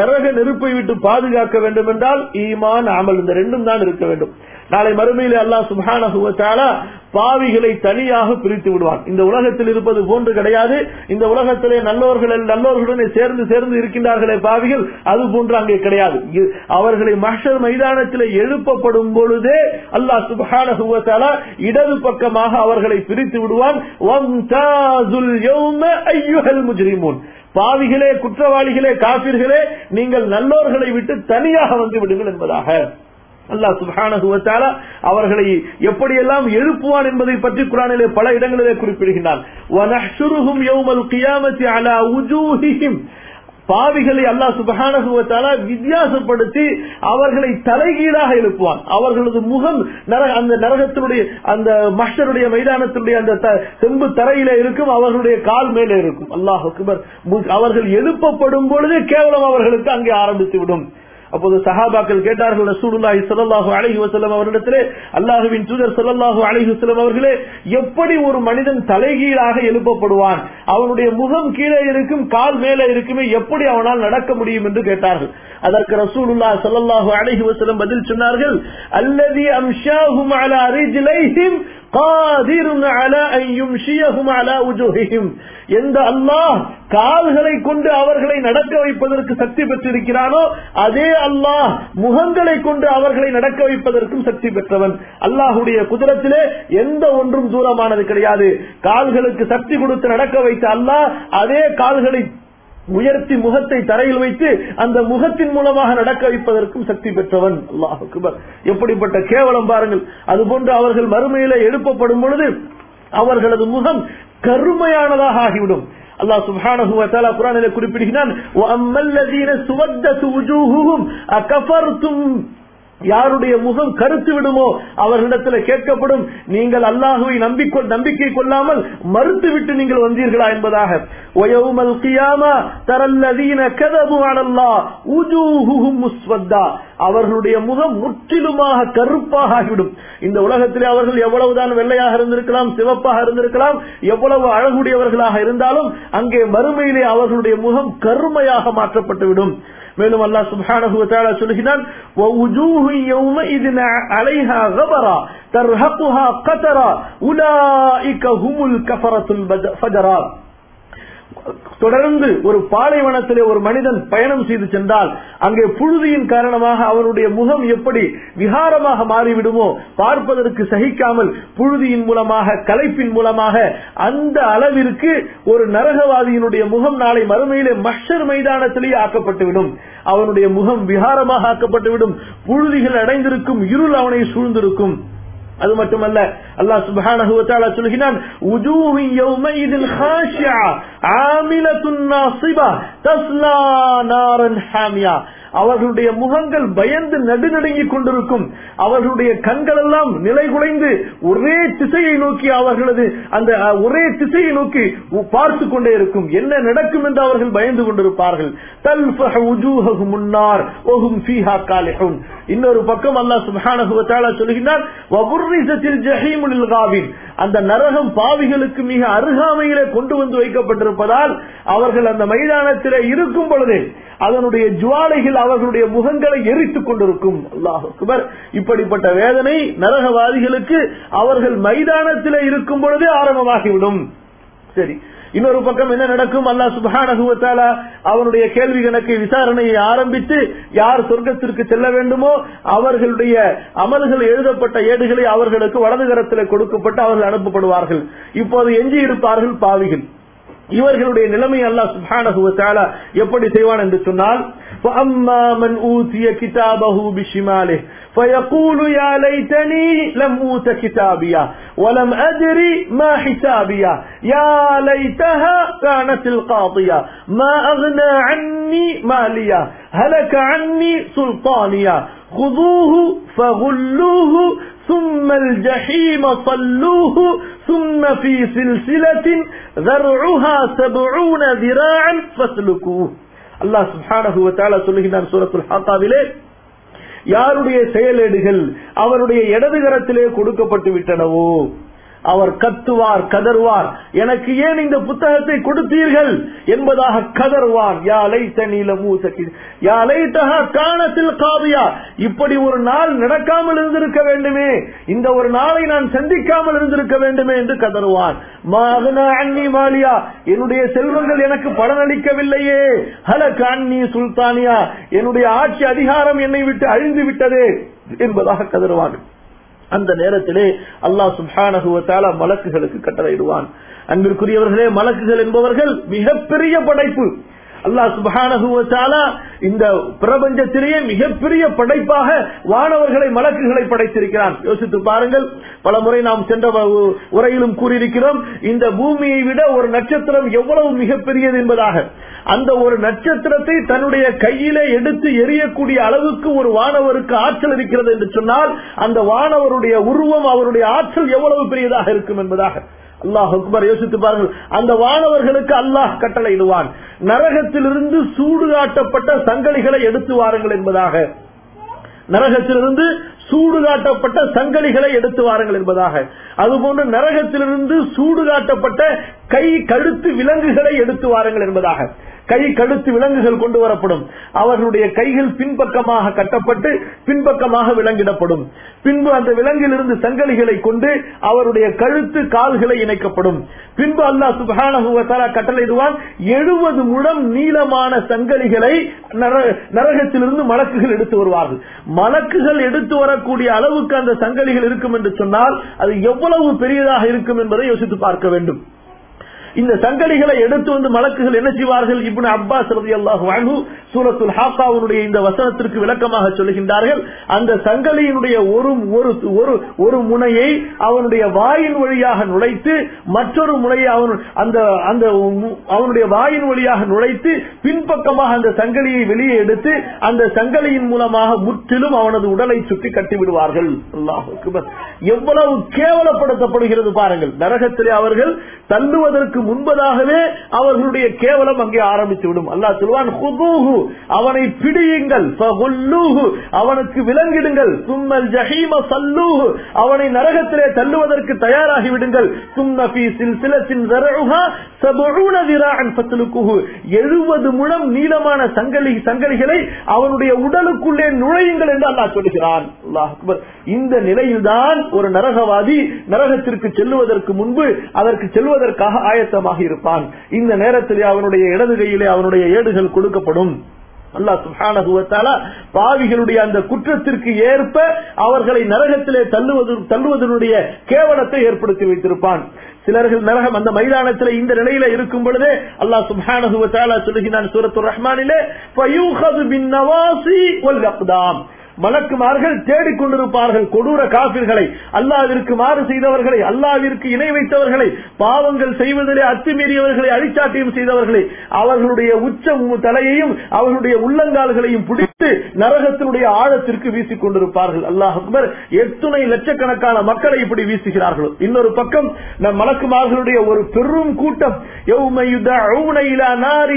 நரக நெருப்பை விட்டு பாதுகாக்க வேண்டும் என்றால் ஈமான் அமல் இந்த ரெண்டும் தான் இருக்க வேண்டும். நாளை மறுமையிலே அல்லாஹ் சுப்ஹானஹு வ தஆலா பாவிகளை தனியாக பிரித்து விடுவான். இந்த உலகத்தில் இருப்பது போன்று கிடையாது. இந்த உலகத்திலே நல்லவர்கள் நல்லவர்களுடன் சேர்ந்து சேர்ந்து இருக்கின்றார்களே பாவிகள், அது போன்று அங்கே கிடையாது. அவர்களை மஹ்ஷர் மைதானத்திலே எழுப்பப்படும் பொழுதே அல்லாஹ் சுப்ஹானஹு வ தஆலா இடது பக்கமாக அவர்களை பிரித்து விடுவான். வம்தாஸுல் யௌம அய்யுஹல் முஜ்ரிமூன், பாவிகளே, குற்றவாளிகளே, காபிர்களே, நீங்கள் நல்லோர்களை விட்டு தனியாக வந்து விடுங்கள் என்பதாக அல்லாஹ் சுப்ஹானஹு வ தஆலா அவர்களை எப்படியெல்லாம் எழுப்புவான் என்பதை பற்றி குர்ஆனிலே பல இடங்களிலே குறிப்பிடுகிறான். வநஹ்ஷுருஹும் யௌமல் கியாமத்தி அலா வுஜூஹிஹிம், பாவிகளை அல்லாஹ் சுப்ஹானஹு வ தஆலா வித்தியாசப்படுத்தி அவர்களை தலைகீழாக எழுப்புவான். அவர்களது முகம் அந்த நரகத்தினுடைய அந்த மஹ்ஷருடைய மைதானத்தினுடைய அந்த செம்பு தரையிலே இருக்கும், அவர்களுடைய கால் மேலே இருக்கும். அல்லாஹ் அக்பர். அவர்கள் எழுப்பப்படும் பொழுது கேவலம் அவர்களுக்கு அங்கே ஆரம்பித்து விடும். அப்போது சஹாபாக்கள் கேட்டார்கள், ரசூலுல்லாஹி ஸல்லல்லாஹு அலைஹி வஸல்லம் அவர்களிடத்திலே, அல்லாஹ்வின் தூதர் ஸல்லல்லாஹு அலைஹி வஸல்லம் அவர்களே, எப்படி ஒரு மனிதன் தலைகீழாக எழுப்பப்படுவான்? அவனுடைய முகம் கீழே இருக்கும், கால் மேலே இருக்குமே, எப்படி அவனால் நடக்க முடியும் என்று கேட்டார்கள். அதற்கு ரசூலுல்லாஹி ஸல்லல்லாஹு அலைஹி வஸல்லம் பதில் சொன்னார்கள், அல்லதி அம்ஷாஹும் அலா ரிஜ்லைஹிம் காதிருன் அலா அன் யும்ஷியஹும் அலா வுஜூஹிஹிம், எந்த அல்லாஹ் கால்களை கொண்டு அவர்களை நடக்க வைப்பதற்கு சக்தி பெற்றிருக்கிறானோ அதே அல்லாஹ் முகங்களை கொண்டு அவர்களை நடக்க வைப்பதற்கும் சக்தி பெற்றவன். அல்லாஹுடைய குதிரத்திலே எந்த ஒன்றும் தூரமானது கிடையாது. கால்களுக்கு சக்தி கொடுத்து நடக்க வைத்த அல்லாஹ் அதே கால்களை உயர்த்தி முகத்தை தரையில் வைத்து அந்த முகத்தின் மூலமாக நடக்க வைப்பதற்கும் சக்தி பெற்றவன். அல்லாஹ் அக்பர். எப்படிப்பட்ட கேவலம் பாருங்கள். அதுபோன்று அவர்கள் மறுமையிலே எழுப்பப்படும் பொழுது அவர்களது முகம் கருமையானதாக ஆகிவிடும். அல்லாஹ் சுப்ஹானஹு வ தஆலா குர்ஆனிலே குறிப்பிடுகிறான், வஅம்மல்லதீன சுவத்தத் வுஜூஹுஹும் அகஃபர்தும், யாருடைய முகம் கருத்து விடுமோ அவர்களிடத்தில் கேட்கப்படும், நீங்கள் அல்லாஹுவை நம்பிக்கை கொள்ளாமல் மறுத்துவிட்டு நீங்கள் வந்தீர்களா என்பதாக. வயௌமல் கியாமா தரல்லதீன கதபு அலல்லாஹ் வுஜூஹுஹும் முஸ்வத்தா, அவர்களுடைய முகம் முற்றிலுமாக கருப்பாக ஆகிவிடும். இந்த உலகத்திலே அவர்கள் எவ்வளவுதான் வெள்ளையாக இருந்திருக்கலாம், சிவப்பாக இருந்திருக்கலாம், எவ்வளவு அழகுடையவர்களாக இருந்தாலும் அங்கே மறுமையிலே அவர்களுடைய முகம் கருமையாக மாற்றப்பட்டுவிடும். மேலும் அல்லாஹ் சுப்ஹானஹு வ தஆலா சொல்கிறான், வவுஜூஹு யௌமஇதின் அலைஹா கபரா தர்ஹகுஹா கதரா உலாயிக ஹுமுல் கஃபரத்துல் ஃபஜரா. தொடர்ந்து ஒரு பாலைவனத்திலே ஒரு மனிதன் பயணம் செய்து சென்றால் அங்கே புழுதியின் காரணமாக அவருடைய முகம் எப்படி விகாரமாக மாறிவிடுமோ, பார்ப்பதற்கு சகிக்காமல் புழுதியின் மூலமாக களைப்பின் மூலமாக அந்த அளவிற்கு ஒரு நரகவாதியினுடைய முகம் நாளை மறுமையிலே மஹ்ஷர் மைதானத்திலேயே ஆக்கப்பட்டுவிடும். அவனுடைய முகம் விகாரமாக ஆக்கப்பட்டுவிடும். புழுதிகள் அடைந்திருக்கும், இருள் அவனை சூழ்ந்திருக்கும். அது மட்டுமல்ல, அல்லாஹ் சுப்ஹானஹு வ தஆலா சொல்கிறான், வுஜூஹு யௌமஇதின் காஷிஆ ஆமிலத்துன் நாஸிபா தஸ்லா நாரன் ஹாமியா, அவர்களுடைய முகங்கள் பயந்து நடுநடுங்கிக் கொண்டிருக்கும். அவர்களுடைய கண்கள் எல்லாம் நிலை குலைந்து ஒரே திசையை நோக்கி அவர்களது அந்த ஒரே திசையை நோக்கி பார்த்து கொண்டே இருக்கும். என்ன நடக்கும் என்று அவர்கள் பயந்து கொண்டிருப்பார்கள். தல்ஃபஹு வுஜூஹுஹும் முன்னார் வஹும் ஃபீஹா காலிஹூன். இன்னொரு பக்கம் அல்லாஹ் சுப்ஹானஹு வ தஆலா சொல்கிறான், வபுர்ரிஸத்தில் ஜஹீமு லில் காவின், அந்த நரகம் பாவிகளுக்கு மிக அருகாமையிலே கொண்டு வந்து வைக்கப்பட்டிருப்பதால் அவர்கள் அந்த மைதானத்திலே இருக்கும் பொழுது அதனுடைய ஜுவாலைகள் அவர்களுடைய முகங்களை எரித்துக் கொண்டிருக்கும். அல்லாஹ் அக்பர். இப்படிப்பட்ட வேதனை நரகவாதிகளுக்கு அவர்கள் மைதானத்திலே இருக்கும் பொழுதே ஆரம்பமாகிவிடும். சரி, இன்னொரு பக்கம் என்ன நடக்கும்? அல்லாஹ் சுப்ஹானஹு வ தஆலா அவனுடைய கேள்வி கணக்கு விசாரணையை ஆரம்பித்து யார் சொர்க்கத்திற்கு செல்ல வேண்டுமோ அவர்களுடைய அமல்கள் எழுதப்பட்ட ஏடுகளை அவர்களுக்கு வலது கரத்தில் கொடுக்கப்பட்டு அவர்கள் அனுப்பப்படுவார்கள். இப்போது எஞ்சி இருப்பார்கள் பாவிகள். இவர்களுடைய நிலைமை அல்லாஹ் சுப்ஹானஹு வ தஆலா எப்படி செய்வான் என்று சொன்னால், فَأَمَّا مَنْ أُوتِيَ كِتَابَهُ بِشِمَالِهِ فَيَقُولُ يَا لَيْتَنِي لَمْ أُوتَ كِتَابِيَهْ وَلَمْ أَدْرِ مَا حِسَابِيَهْ يَا لَيْتَهَا كَانَتِ الْقَاضِيَةَ مَا أَغْنَى عَنِّي مَالِيَهْ هَلَكَ عَنِّي سُلْطَانِيَهْ خُذُوهُ فَغُلُّوهُ ثُمَّ الْجَحِيمَ صَلُّوهُ ثُمَّ فِي سِلْسِلَةٍ ذَرْعُهَا سَبْعُونَ ذِرَاعًا فَاسْلُكُوهُ. அல்லாஹ் சுப்ஹானஹு வ தஆலா சொல்லுகிறான் சூரத்துல் ஹாக்காவிலே, யாருடைய செயலேடுகள் அவருடைய இடது கரத்திலே கொடுக்கப்பட்டு விட்டனவோ, அவர் கத்துவார், கதறுவார், எனக்கு ஏன் இந்த புத்தகத்தை கொடுத்தீர்கள் என்பதாக கதறுவார். யா லைத்தனி லமூதகி யா லைத்தஹா கானத்தில் காதியா, இப்படி ஒரு நாள் நடக்காமல் இருந்திருக்க வேண்டுமே, இந்த ஒரு நாளை நான் சந்திக்காமல் இருந்திருக்க வேண்டுமே என்று கதறுவார். மாகனா அன்னி மாலியா, என்னுடைய செல்வங்கள் எனக்கு பலனளிக்கவில்லையே. ஹலக அன்னி சுல்தானியா, என்னுடைய ஆட்சி அதிகாரம் என்னை விட்டு அழிந்து விட்டதே என்பதாக கதறுவான். அந்த நேரத்திலே அல்லாஹ் சுப்ஹானஹு வ தஆலா மலக்குகளுக்கு கட்டளையிடுவான். அன்பிற்குரியவர்களே, மலக்குகள் என்பவர்கள் மிகப்பெரிய படைப்பு. அல்லாஹ் சுப்ஹானஹு வ தஆலா இந்த பிரபஞ்சத்திலேயே மிகப்பெரிய படைப்பாக வானவர்களை, மலக்குகளை படைத்திருக்கிறான். யோசித்து பாருங்கள். பல முறை நாம் சென்ற உரையிலும் கூறியிருக்கிறோம், இந்த பூமியை விட ஒரு நட்சத்திரம் எவ்வளவு மிகப்பெரியது என்பதாக. அந்த ஒரு நட்சத்திரத்தை தன்னுடைய கையிலே எடுத்து எரியக்கூடிய அளவுக்கு ஒரு வானவருக்கு ஆற்றல் இருக்கிறது என்று சொன்னால், அந்த வானவருடைய உருவம், அவருடைய ஆற்றல் எவ்வளவு பெரியதாக இருக்கும் என்பதாக. அல்லாஹ் அக்பர். யோசித்து பாருங்கள். அந்த வானவர்களுக்கு அல்லாஹ் கட்டளையிடுவான், நரகத்திலிருந்து சூடு காட்டப்பட்ட சங்கலிகளை எடுத்து வாருங்கள் என்பதாக. நரகத்திலிருந்து சூடு காட்டப்பட்ட சங்கலிகளை எடுத்து வாருங்கள் என்பதாக. அதுபோன்று நரகத்திலிருந்து சூடு காட்டப்பட்ட கை கழுத்து விலங்குகளை எடுத்து வாருங்கள் என்பதாக. கை கழுத்து விலங்குகள் கொண்டு வரப்படும். அவர்களுடைய கைகள் பின்பக்கமாக கட்டப்பட்டு பின்பக்கமாக விலங்கிடப்படும். பின்பு அந்த விலங்கிலிருந்து சங்கலிகளை கொண்டு அவருடைய கழுத்து கால்களை இணைக்கப்படும். பின்பு அல்லாஹ் சுப்ஹானஹு வ தஆலா கட்டளையிடுவான், எழுபது முழம் நீளமான சங்கலிகளை நரகத்திலிருந்து மலக்குகள் எடுத்து வருவார்கள். மலக்குகள் எடுத்து வரக்கூடிய அளவுக்கு அந்த சங்கலிகள் இருக்கும் என்று சொன்னால் அது எவ்வளவு பெரியதாக இருக்கும் என்பதை யோசித்து பார்க்க வேண்டும். இந்த சங்கலிகளை எடுத்து வந்து மலக்குகள் என்ன செய்வார்கள்? இப்னு அப்பாஸ் ரலியல்லாஹு அன்ஹு சூரத்துல் ஹாக்காவுடைய இந்த வசனத்திற்கு விளக்கமாக சொல்லுகின்றார்கள், அந்த சங்கலியினுடைய ஒரு ஒரு ஒரு முனையை அவனுடைய வாயின் வழியாக நுழைத்து மற்றொரு முனையை அவன் அந்த அந்த அவனுடைய வாயின் வழியாக நுழைத்து பின்பக்கமாக அந்த சங்கலியை வெளியே எடுத்து அந்த சங்கலியின் மூலமாக முற்றிலும் அவனது உடலை சுற்றி கட்டிவிடுவார்கள். அல்லாஹ் அக்பர். எவ்வளவு கேவலப்படுத்தப்படுகிறது பாருங்கள். நரகத்திலே அவர்கள் தள்ளுவதற்கு முன்பதாகவே அவர்களுடைய கேவலம் அங்கே ஆரம்பித்துவிடும். அல்லாஹ் சொல்வான், ஹுதூஹு, அவனை பிடியுங்கள், ஃபகுல்லூஹு, அவனுக்கு விலங்கிடுங்கள், சும்மல் ஜஹீம சல்லூஹு, அவனை நரகத்திலே தள்ளுவதற்கு தயாராகி விடுங்கள், சும்ம ஃபீ சில்சிலத்தின் ஸரஉஹா சபூன திராஅன் ஃபத்லுகுஹு, எழுபது முழம் நீளமான சங்கலி சங்கலிகளை அவனுடைய உடலுக்குள்ளே நுழையுங்கள் என்று அல்லாஹ் சொல்கிறான். அல்லாஹ் அக்பர். இந்த நிலையில்தான் ஒரு நரகவாதி நரகத்திற்கு செல்லுவதற்கு முன்பு அதற்கு செல்வதற்காக ஆயத்தமாக இருப்பான். இந்த நேரத்தில் அவனுடைய இடது கையிலே அவனுடைய ஏடுகள் கொடுக்கப்படும். அல்லாஹ் சுப்ஹானஹு வ தஆலா பாவிகளுடைய அந்த குற்றத்திற்கு ஏற்ப அவர்களை நரகத்திலே தள்ளுவது தள்ளுவதனுடைய கேவலத்தை ஏற்படுத்தி வைத்திருப்பான். சிலர்கள் நரகம் அந்த மைதானத்தில் இந்த நிலையில இருக்கும் பொழுதே அல்லாஹ் சுப்ஹானஹு வ தஆலா சொல்கிறான் சூரத்துர் ரஹ்மானிலே, ஃபயூஹது பின் நவாசி வல் அக்தாம், மலக்குமார்கள் தேடிக்கொண்டிருப்பார்கள் கொடூர காபிர்களை, அல்லாஹ்விற்கு மாறு செய்தவர்களை, அல்லாஹ்விற்கு இணை வைத்தவர்களை, பாவங்கள் செய்வதிலே அத்துமீறியவர்களை, அழிச்சாட்டியம் செய்தவர்களை, அவர்களுடைய உச்ச தலையையும் அவர்களுடைய உள்ளங்கால்களையும் பிடித்து நரகத்தினுடைய ஆழத்திற்கு வீசிக் கொண்டிருப்பார்கள். அல்லாஹ் அக்பர். எத்துணை லட்சக்கணக்கான மக்களை இப்படி வீசுகிறார்கள். இன்னொரு பக்கம் நம் மலக்குமார்களுடைய ஒரு பெரும் கூட்டம், யௌம யுதஊன இலா நாரி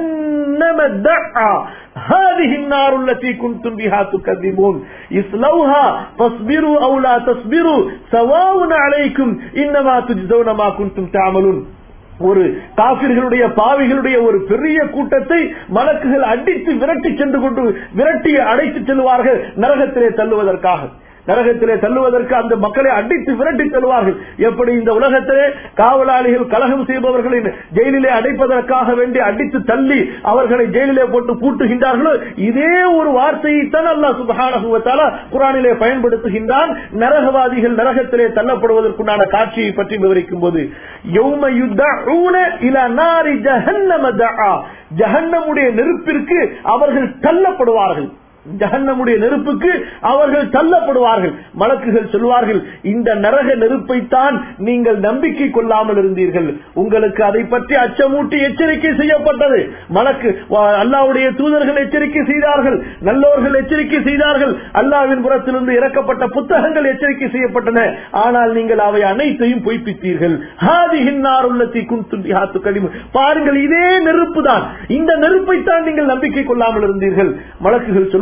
ஜஹன்னம தஆ هذه النار التي كنتم بها تكذبون اصلوها فاصبروا او لا تصبروا سواء عليكم انما تجزون ما كنتم تعملون. ஒரு காபிர்களுடைய பாவிகளுடைய ஒரு பெரிய கூட்டத்தை மலக்குகள் அடித்து விரட்டி சென்று கொண்டு விரட்டி அடைத்து செல்வார்கள் நரகத்திலே தள்ளுவதற்காக. நரகத்திலே தள்ளுவதற்கு அந்த மக்களை அடித்து விரட்டி செல்வார்கள். எப்படி இந்த உலகத்திலே காவலாளிகள் கலகம் செய்பவர்களின் ஜெயிலிலே அடைப்பதற்காக வேண்டி அடித்து தள்ளி அவர்களை ஜெயிலிலே போட்டு பூட்டுகின்றார்களோ, இதே ஒரு வார்த்தையை தான் அல்லாஹ் சுப்ஹானஹு வ தஆலா குர்ஆனிலே பயன்படுத்துகின்றான். நரகவாதிகள் நரகத்திலே தள்ளப்படுவதற்குண்டான காட்சியை பற்றி விவரிக்கும் போது, யௌம யுதஊன இலா நாரி ஜஹன்னம தஆ, ஜஹன்னமுடைய நெருப்பிற்கு அவர்கள் தள்ளப்படுவார்கள். ஜஹன்னமுடைய நெருப்புக்கு அவர்கள் தள்ளப்படுவார்கள். மலக்குகள் சொல்வார்கள், இந்த நரக நெருப்பைத்தான் நீங்கள் நம்பிக்கை கொள்ளாமல் இருந்தீர்கள், உங்களுக்கு அதை பற்றி அச்சமூட்டி எச்சரிக்கை செய்யப்பட்டது. மலக்கு அல்லாஹ்வுடைய தூதர்கள் எச்சரிக்கை செய்தார்கள், நல்லோர்கள் எச்சரிக்கை செய்தார்கள், அல்லாஹ்வின் புறத்திலிருந்து இறக்கப்பட்ட புத்தகங்கள் எச்சரிக்கை செய்யப்பட்டன. ஆனால் நீங்கள் அவை அனைத்தையும் பொய்ப்பித்தீர்கள். ஹாதிஹின் நாருல்லதி குன்தும் பிஹா துகதிபூன், பாருங்கள் இதே நெருப்பு தான், இந்த நெருப்பைத்தான் நீங்கள் நம்பிக்கை கொள்ளாமல் இருந்தீர்கள். மலக்குகள் சொல்வார்கள்,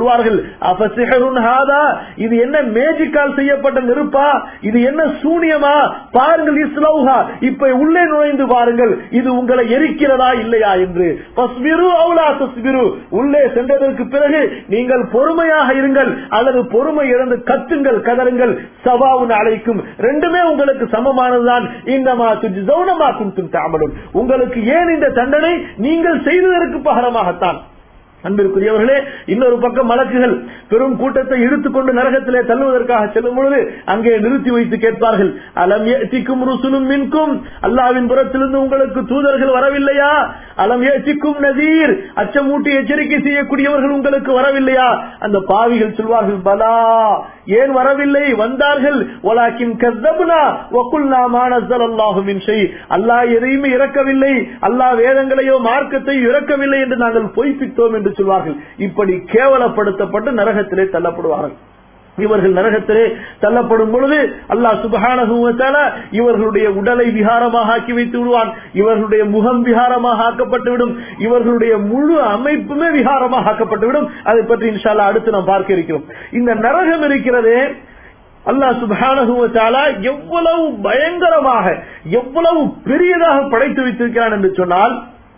சொல்வார்கள், அஃபசிஹருன் ஹாதா, இது என்ன மேஜிக்கால் செய்யப்பட்ட நெருப்பா, இது என்ன சூனியமா, பாருங்கள் இஸ்லௌஹா, இப்ப உள்ளே நுழைந்து பாருங்கள், இது உங்களை எரிக்கிறதா இல்லையா என்று. ஃபஸ்பிரு அவுலா தஸ்பிரு, உள்ளே சென்றதற்கு பிறகு நீங்கள் பொறுமையாக இருங்கள் அல்லது பொறுமை இழந்து கத்துங்கள், கதறுங்கள், சவாவுன் அலைக்கும், ரெண்டுமே உங்களுக்கு சமமானதுதான். இன்னமா துஜ்ஸௌன மா குன்தும் தஅமலூன், உங்களுக்கு ஏன் இந்த தண்டனை, நீங்கள் செய்ததற்கு பகரமாகத்தான். அன்பிற்குரியவர்களே, இன்னொரு பக்கம் மலக்குகள் பெரும் கூட்டத்தை இழுத்துக்கொண்டு நரகத்திலே தள்ளுவதற்காக செல்லும் பொழுது அங்கே நிறுத்தி வைத்து கேட்பார்கள், அலம் யஅதிக்கும் ருசுலும் மின்கும், அல்லாஹ்வின் புறத்திலிருந்து உங்களுக்கு தூதர்கள் வரவில்லையா, அலம் யஅதிக்கும் நதீர், அச்சமூட்டி எச்சரிக்கை செய்யக்கூடியவர்கள் உங்களுக்கு வரவில்லையா. அந்த பாவிகள் சொல்வார்கள், பலா, ஏன் வரவில்லை, வந்தார்கள். வலாக்கின் கஸ்ஸப்னா வகுல்னா மா நஸலல்லாஹு மின் ஷை, அல்லாஹ் எதையுமே இறக்கவில்லை, அல்லாஹ் வேதங்களையோ மார்க்கத்தையோ இறக்கவில்லை என்று நாங்கள் பொய்ப்பித்தோம் என்று சொல்வார்கள். இப்படி கேவலப்படுத்தப்பட்டு நரகத்திலே தள்ளப்படுவார்கள். இவர்கள் நரகத்திலே தள்ளப்படும் பொழுது அல்லாஹ் சுப்ஹானஹு வ தஆலா இவர்களுடைய உடலை விகாரமாக ஆக்கி வைத்து விடுவான், இவர்களுடைய முகம் விகாரமாக ஆக்கப்பட்டுவிடும், இவர்களுடைய முழு அமைப்புமே விகாரமாக ஆக்கப்பட்டுவிடும். அதை பற்றி இன்ஷா அல்லாஹ் அடுத்து நாம் பார்க்க இருக்கிறோம். இந்த நரகம் இருக்கிறதே, அல்லாஹ் சுப்ஹானஹு வ தஆலா எவ்வளவு பயங்கரமாக எவ்வளவு பெரியதாக படைத்து வைத்திருக்கிறான் என்று சொன்னால்,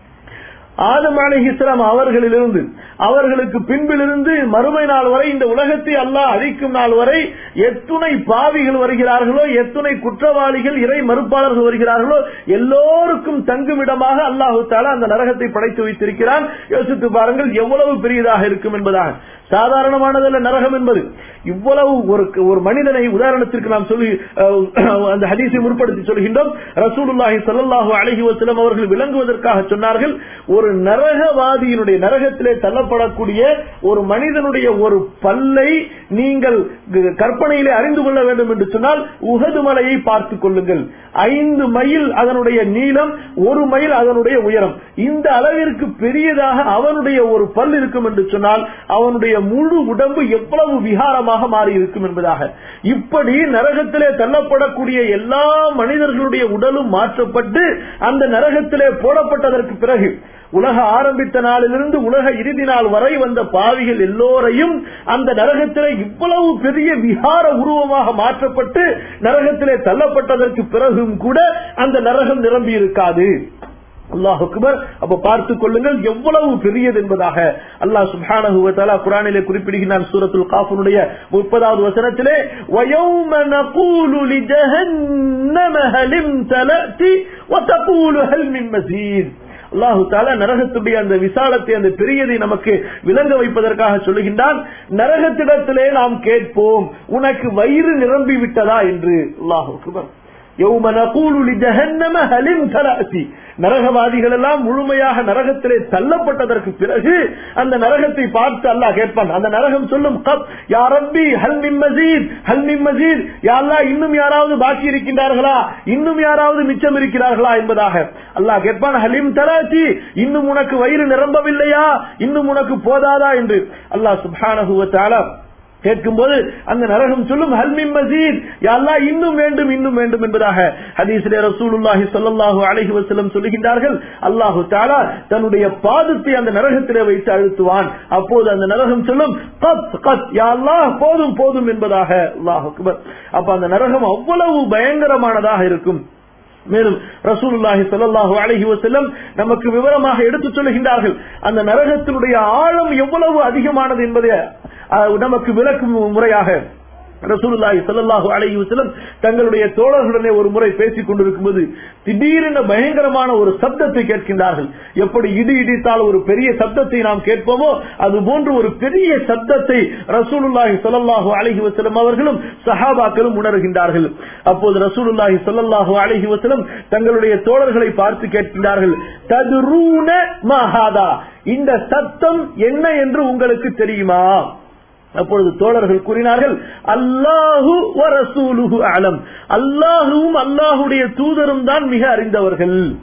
ஆதம் அலைஹிஸ்ஸலாம் அவர்களிலிருந்து அவர்களுக்கு பின்பிலிருந்து மறுமை நாள் வரை இந்த உலகத்தை அல்லாஹ் அழிக்கும் நாள் வரை எத்துணை பாவிகள் வருகிறார்களோ, எத்துணை குற்றவாளிகள் இறை மறுப்பாளர்கள் வருகிறார்களோ, எல்லோருக்கும் தங்குமிடமாக அல்லாஹு தஆலா அந்த நரகத்தை படைத்து வைத்திருக்கிறான். யோசித்து பாருங்கள் எவ்வளவு பெரியதாக இருக்கும் என்பதாக. சாதாரணமானதல்ல நரகம் என்பது. இவ்வளவு ஒரு ஒரு மனிதனை உதாரணத்திற்கு நாம் சொல்லி அந்த ஹதீஸை முற்படுத்தி சொல்கின்றோம். ரசூலுல்லாஹி ஸல்லல்லாஹு அலைஹி வஸல்லம் அவர்கள் விளங்குவதற்காக சொன்னார்கள், ஒரு நரகவாதியினுடைய நரகத்திலே தள்ளப்படக்கூடிய ஒரு மனிதனுடைய ஒரு பல்லை நீங்கள் கற்பனையிலே அறிந்து கொள்ள வேண்டும் என்று சொன்னால் உஹது மலையை பார்த்துக் கொள்ளுங்கள். ஐந்து மைல் அதனுடைய நீளம், ஒரு மைல் அதனுடைய உயரம். இந்த அளவிற்கு பெரியதாக அவனுடைய ஒரு பல் இருக்கும் என்று சொன்னால் அவனுடைய முழு உடம்பு எவ்வளவு விகாரமாக மாறி இருக்கும் என்பதாக. இப்படி நரகத்திலே தள்ளப்படக்கூடிய எல்லா மனிதர்களுடைய உடலும் மாற்றப்பட்டு அந்த நரகத்திலே போடப்பட்டதற்கு பிறகு உலக ஆரம்பித்த நாளிலிருந்து உலக இறுதி நாள் வரை வந்த பாவிகள் எல்லோரையும் அந்த நரகத்திலே இவ்வளவு பெரிய விகார உருவமாக மாற்றப்பட்டு நரகத்திலே தள்ளப்பட்டதற்கு பிறகும் கூட அந்த நரகம் நிரம்பி இருக்காது. அல்லாஹ் அக்பர். அப்ப பார்த்துக் கொள்ளுங்கள் எவ்வளவு பெரியது என்பதாக. அல்லாஹ் சுப்ஹானஹு வ தஆலா குர்ஆனிலே குறிப்பிடுகிறான் சூரத்துல் காஃபினுடைய முப்பதாவது வசனத்திலே, வயௌம நகூலு லிஜஹன்னம ஹலிம் தலதி வதகூலு ஹல் மின் மஸீத். அல்லாஹு தஆலா நரகத்துடைய அந்த விசாலத்தை, அந்த பெரியதை நமக்கு விளங்க வைப்பதற்காக சொல்லுகின்றான். நரகத்திடத்திலே நாம் கேட்போம், உனக்கு வயிறு நிரம்பி விட்டதா என்று. அல்லாஹு அக்பர். யௌம நகூலு லிஜஹன்னம ஹலிம் தலதி, நரகவாதிகள் எல்லாம் முழுமையாக நரகத்திலே தள்ளப்பட்டதற்கு பிறகு அந்த நரகத்தை பார்த்து அல்லாஹ் கேட்பான். அந்த நரகம் சொல்லும், கப் யா ரப்பி ஹல் மின் மஸீத், ஹல் மின் மஸீத், யா அல்லாஹ் இன்னும் யாராவது பாக்கி இருக்கின்றார்களா, இன்னும் யாராவது மிச்சம் இருக்கிறார்களா என்பதாக. அல்லாஹ் கேட்பான், ஹலிம் தலதி, இன்னும் உனக்கு வயிறு நிரம்பவில்லையா, இன்னும் உனக்கு போதாதா என்று. அல்லாஹ் சுப்ஹானஹு வ தஆலா கேட்கும்போது அந்த நரகம் சொல்லும், ஹல் மின் மஸீத், யா அல்லாஹ் இன்னும் வேண்டும் இன்னும் வேண்டும் என்பதாக. ஹதீஸிலே ரசூலுல்லாஹி ஸல்லல்லாஹு அலைஹி வஸல்லம் சொல்லுகின்றார்கள், அல்லாஹு தஆலா தன்னுடைய பாதத்தை அந்த நரகத்திலே வைத்து அழுத்துவான். அப்போது அந்த நரகம் சொல்லும், கத் கத், யா அல்லாஹ் போதும் போதும் என்பதாக. அல்லாஹ் அக்பர். அப்ப அந்த நரகம் அவ்வளவு பயங்கரமானதாக இருக்கும். மேலும் ரசூலுல்லாஹி ஸல்லல்லாஹு அலைஹி வஸல்லம் நமக்கு விவரமாக எடுத்துச் சொல்லுகின்றார்கள், அந்த நரகத்தினுடைய ஆழம் எவ்வளவு அதிகமானது என்பதை நமக்கு விளக்கும் முறையாக ரசூலுல்லாஹி ஸல்லல்லாஹு அலைஹி வஸல்லம் தங்களுடைய தோழர்களுடனே ஒரு முறை பேசிக் கொண்டிருக்கும் போது திடீரென பயங்கரமான ஒரு சப்தத்தை கேட்கின்றார்கள். எப்படி இடி இடித்தால் ஒரு பெரிய சப்தத்தை நாம் கேட்போமோ அது போன்று ஒரு பெரிய சப்தத்தை ரசூலுல்லாஹி ஸல்லல்லாஹு அலைஹி வஸல்லம் அவர்களும் சஹாபாக்களும் உணர்கின்றார்கள். அப்போது ரசூலுல்லாஹி ஸல்லல்லாஹு அலைஹி வஸல்லம் தங்களுடைய தோழர்களை பார்த்து கேட்கின்றார்கள், ததுரூன மா ஹாதா, இந்த சத்தம் என்ன என்று உங்களுக்கு தெரியுமா? அப்பொழுது தோழர்கள் கூறினார்கள், அல்லாஹு வ ரசூலுஹு அலம், அல்லாஹுவும் அல்லாஹுடைய தூதரும் தான் மிக அறிந்தவர்கள்.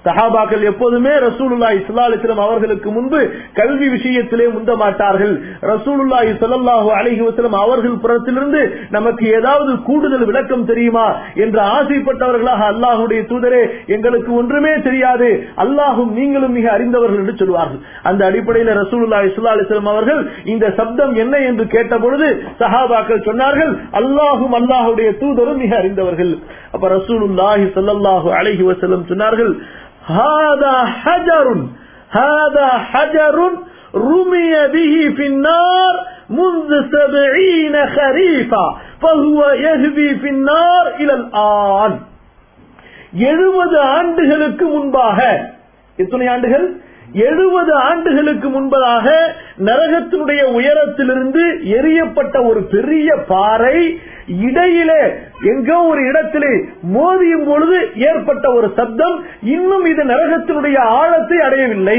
சஹாபாக்கள் எப்போதுமே ரசூலுல்லாஹி ஸல்லல்லாஹு அலைஹி வஸல்லம் அவர்களுக்கு முன்பு கல்வி விஷயத்திலே முந்த மாட்டார்கள். ரசூலுல்லாஹி ஸல்லல்லாஹு அலைஹி வஸல்லம் அவர்கள் புறத்திலிருந்து நமக்கு ஏதாவது கூடுதல் விளக்கம் தெரியுமா என்று ஆசைப்பட்டவர்களாக அல்லாஹ்வுடைய தூதரே எங்களுக்கு ஒன்றுமே தெரியாது, அல்லாஹும் நீங்களும் மிக அறிந்தவர்கள் என்று சொல்வார்கள். அந்த அடிப்படையில் ரசூலுல்லாஹி ஸல்லல்லாஹு அலைஹி வஸல்லம் அவர்கள் இந்த சப்தம் என்ன என்று கேட்ட பொழுது சஹாபாக்கள் சொன்னார்கள், அல்லாஹும் அல்லாஹ்வுடைய தூதரும் மிக அறிந்தவர்கள். அப்ப ரசூலுல்லாஹி ஸல்லல்லாஹு அலைஹி வஸல்லம் சொன்னார்கள், هذا حجر هذا حجر رمي به في النار منذ سبعين خريفا فهو يهوي في النار إلى الآن. எழுபது ஆண்டுகளுக்கு முன்பாக, எத்தனை ஆண்டுகள்? எழுபது ஆண்டுகளுக்கு முன்பதாக நரகத்தினுடைய உயரத்திலிருந்து எரியப்பட்ட ஒரு பெரிய பாறை இடையிலே எங்கோ ஒரு இடத்திலே மோதியும் பொழுது ஏற்பட்ட ஒரு சப்தம், இன்னும் இது நரகத்தினுடைய ஆழத்தை அடையவில்லை.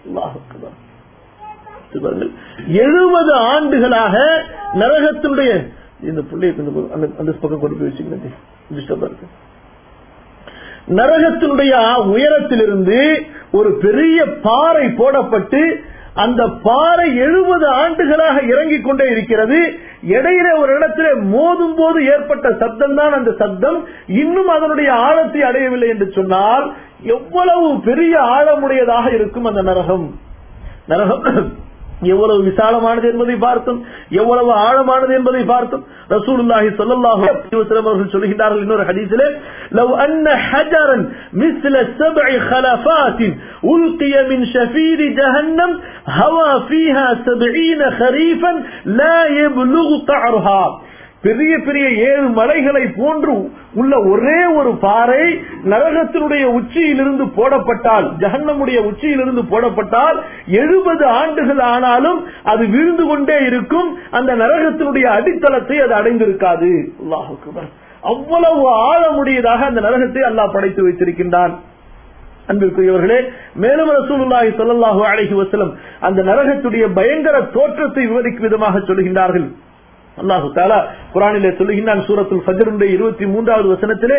எழுபது ஆண்டுகளாக நரகத்தினுடைய இந்த புள்ளையை அந்த பக்கம் கொண்டு போய் வச்சுக்கிறேன். நரகத்தினுடைய உயரத்திலிருந்து ஒரு பெரிய பாறை போடப்பட்டு அந்த பாறை எழுபது ஆண்டுகளாக இறங்கிக் கொண்டே இருக்கிறது. இடையில ஒரு இடத்திலே மோதும் போது ஏற்பட்ட சப்தம் தான் அந்த சப்தம், இன்னும் அதனுடைய ஆழத்தை அடையவில்லை என்று சொன்னால் எவ்வளவு பெரிய ஆழமுடையதாக இருக்கும் அந்த நரகம். நரகம் எவ்வளவு விசாலமானது என்பதை பார்த்தோம், எவ்வளவு ஆழமானது என்பதை பார்த்தோம். ரசூலுல்லாஹி ஸல்லல்லாஹு அலைஹி வஸல்லம் அவர்கள் சொல்கிறார்கள் இன்னொரு ஹதீஸிலே, லவ் அன்ன ஹஜரன் மிஸ்ல சப்இ கலஃபாத்தின் உல்கிய மின் ஷஃபீரி ஜஹன்னம் ஹவா ஃபீஹா சப்ஈன கரீஃபன் லா யப்லுகு தஅருஹா. பெரிய பெரிய ஏழு மலைகளை போன்று உள்ள ஒரே ஒரு பாறை நரகத்தினுடைய உச்சியிலிருந்து போடப்பட்டால், ஜஹன்னமுடைய உச்சியிலிருந்து போடப்பட்டால் எழுபது ஆண்டுகள் ஆனாலும் அது விழுந்து கொண்டே இருக்கும். அந்த நரகத்தினுடைய அடித்தளத்தை அது அடைந்திருக்காது. அல்லாஹ் அக்பர். அவ்வளவு ஆழமுடையதாக அந்த நரகத்தை அல்லாஹ் படைத்து வைத்திருக்கின்றான். அன்பிற்குரியவர்களே, மேலும் ரசூலுல்லாஹி ஸல்லல்லாஹு அலைஹி வஸல்லம் அந்த நரகத்துடைய பயங்கர தோற்றத்தை விவரிக்கும் விதமாக சொல்கின்றார்கள். அல்லாஹு தஆலா குர்ஆனிலே சொல்லுகின்றான், சூரத்துல் ஃபஜ்ருடைய இருபத்தி மூன்றாவது வசனத்திலே,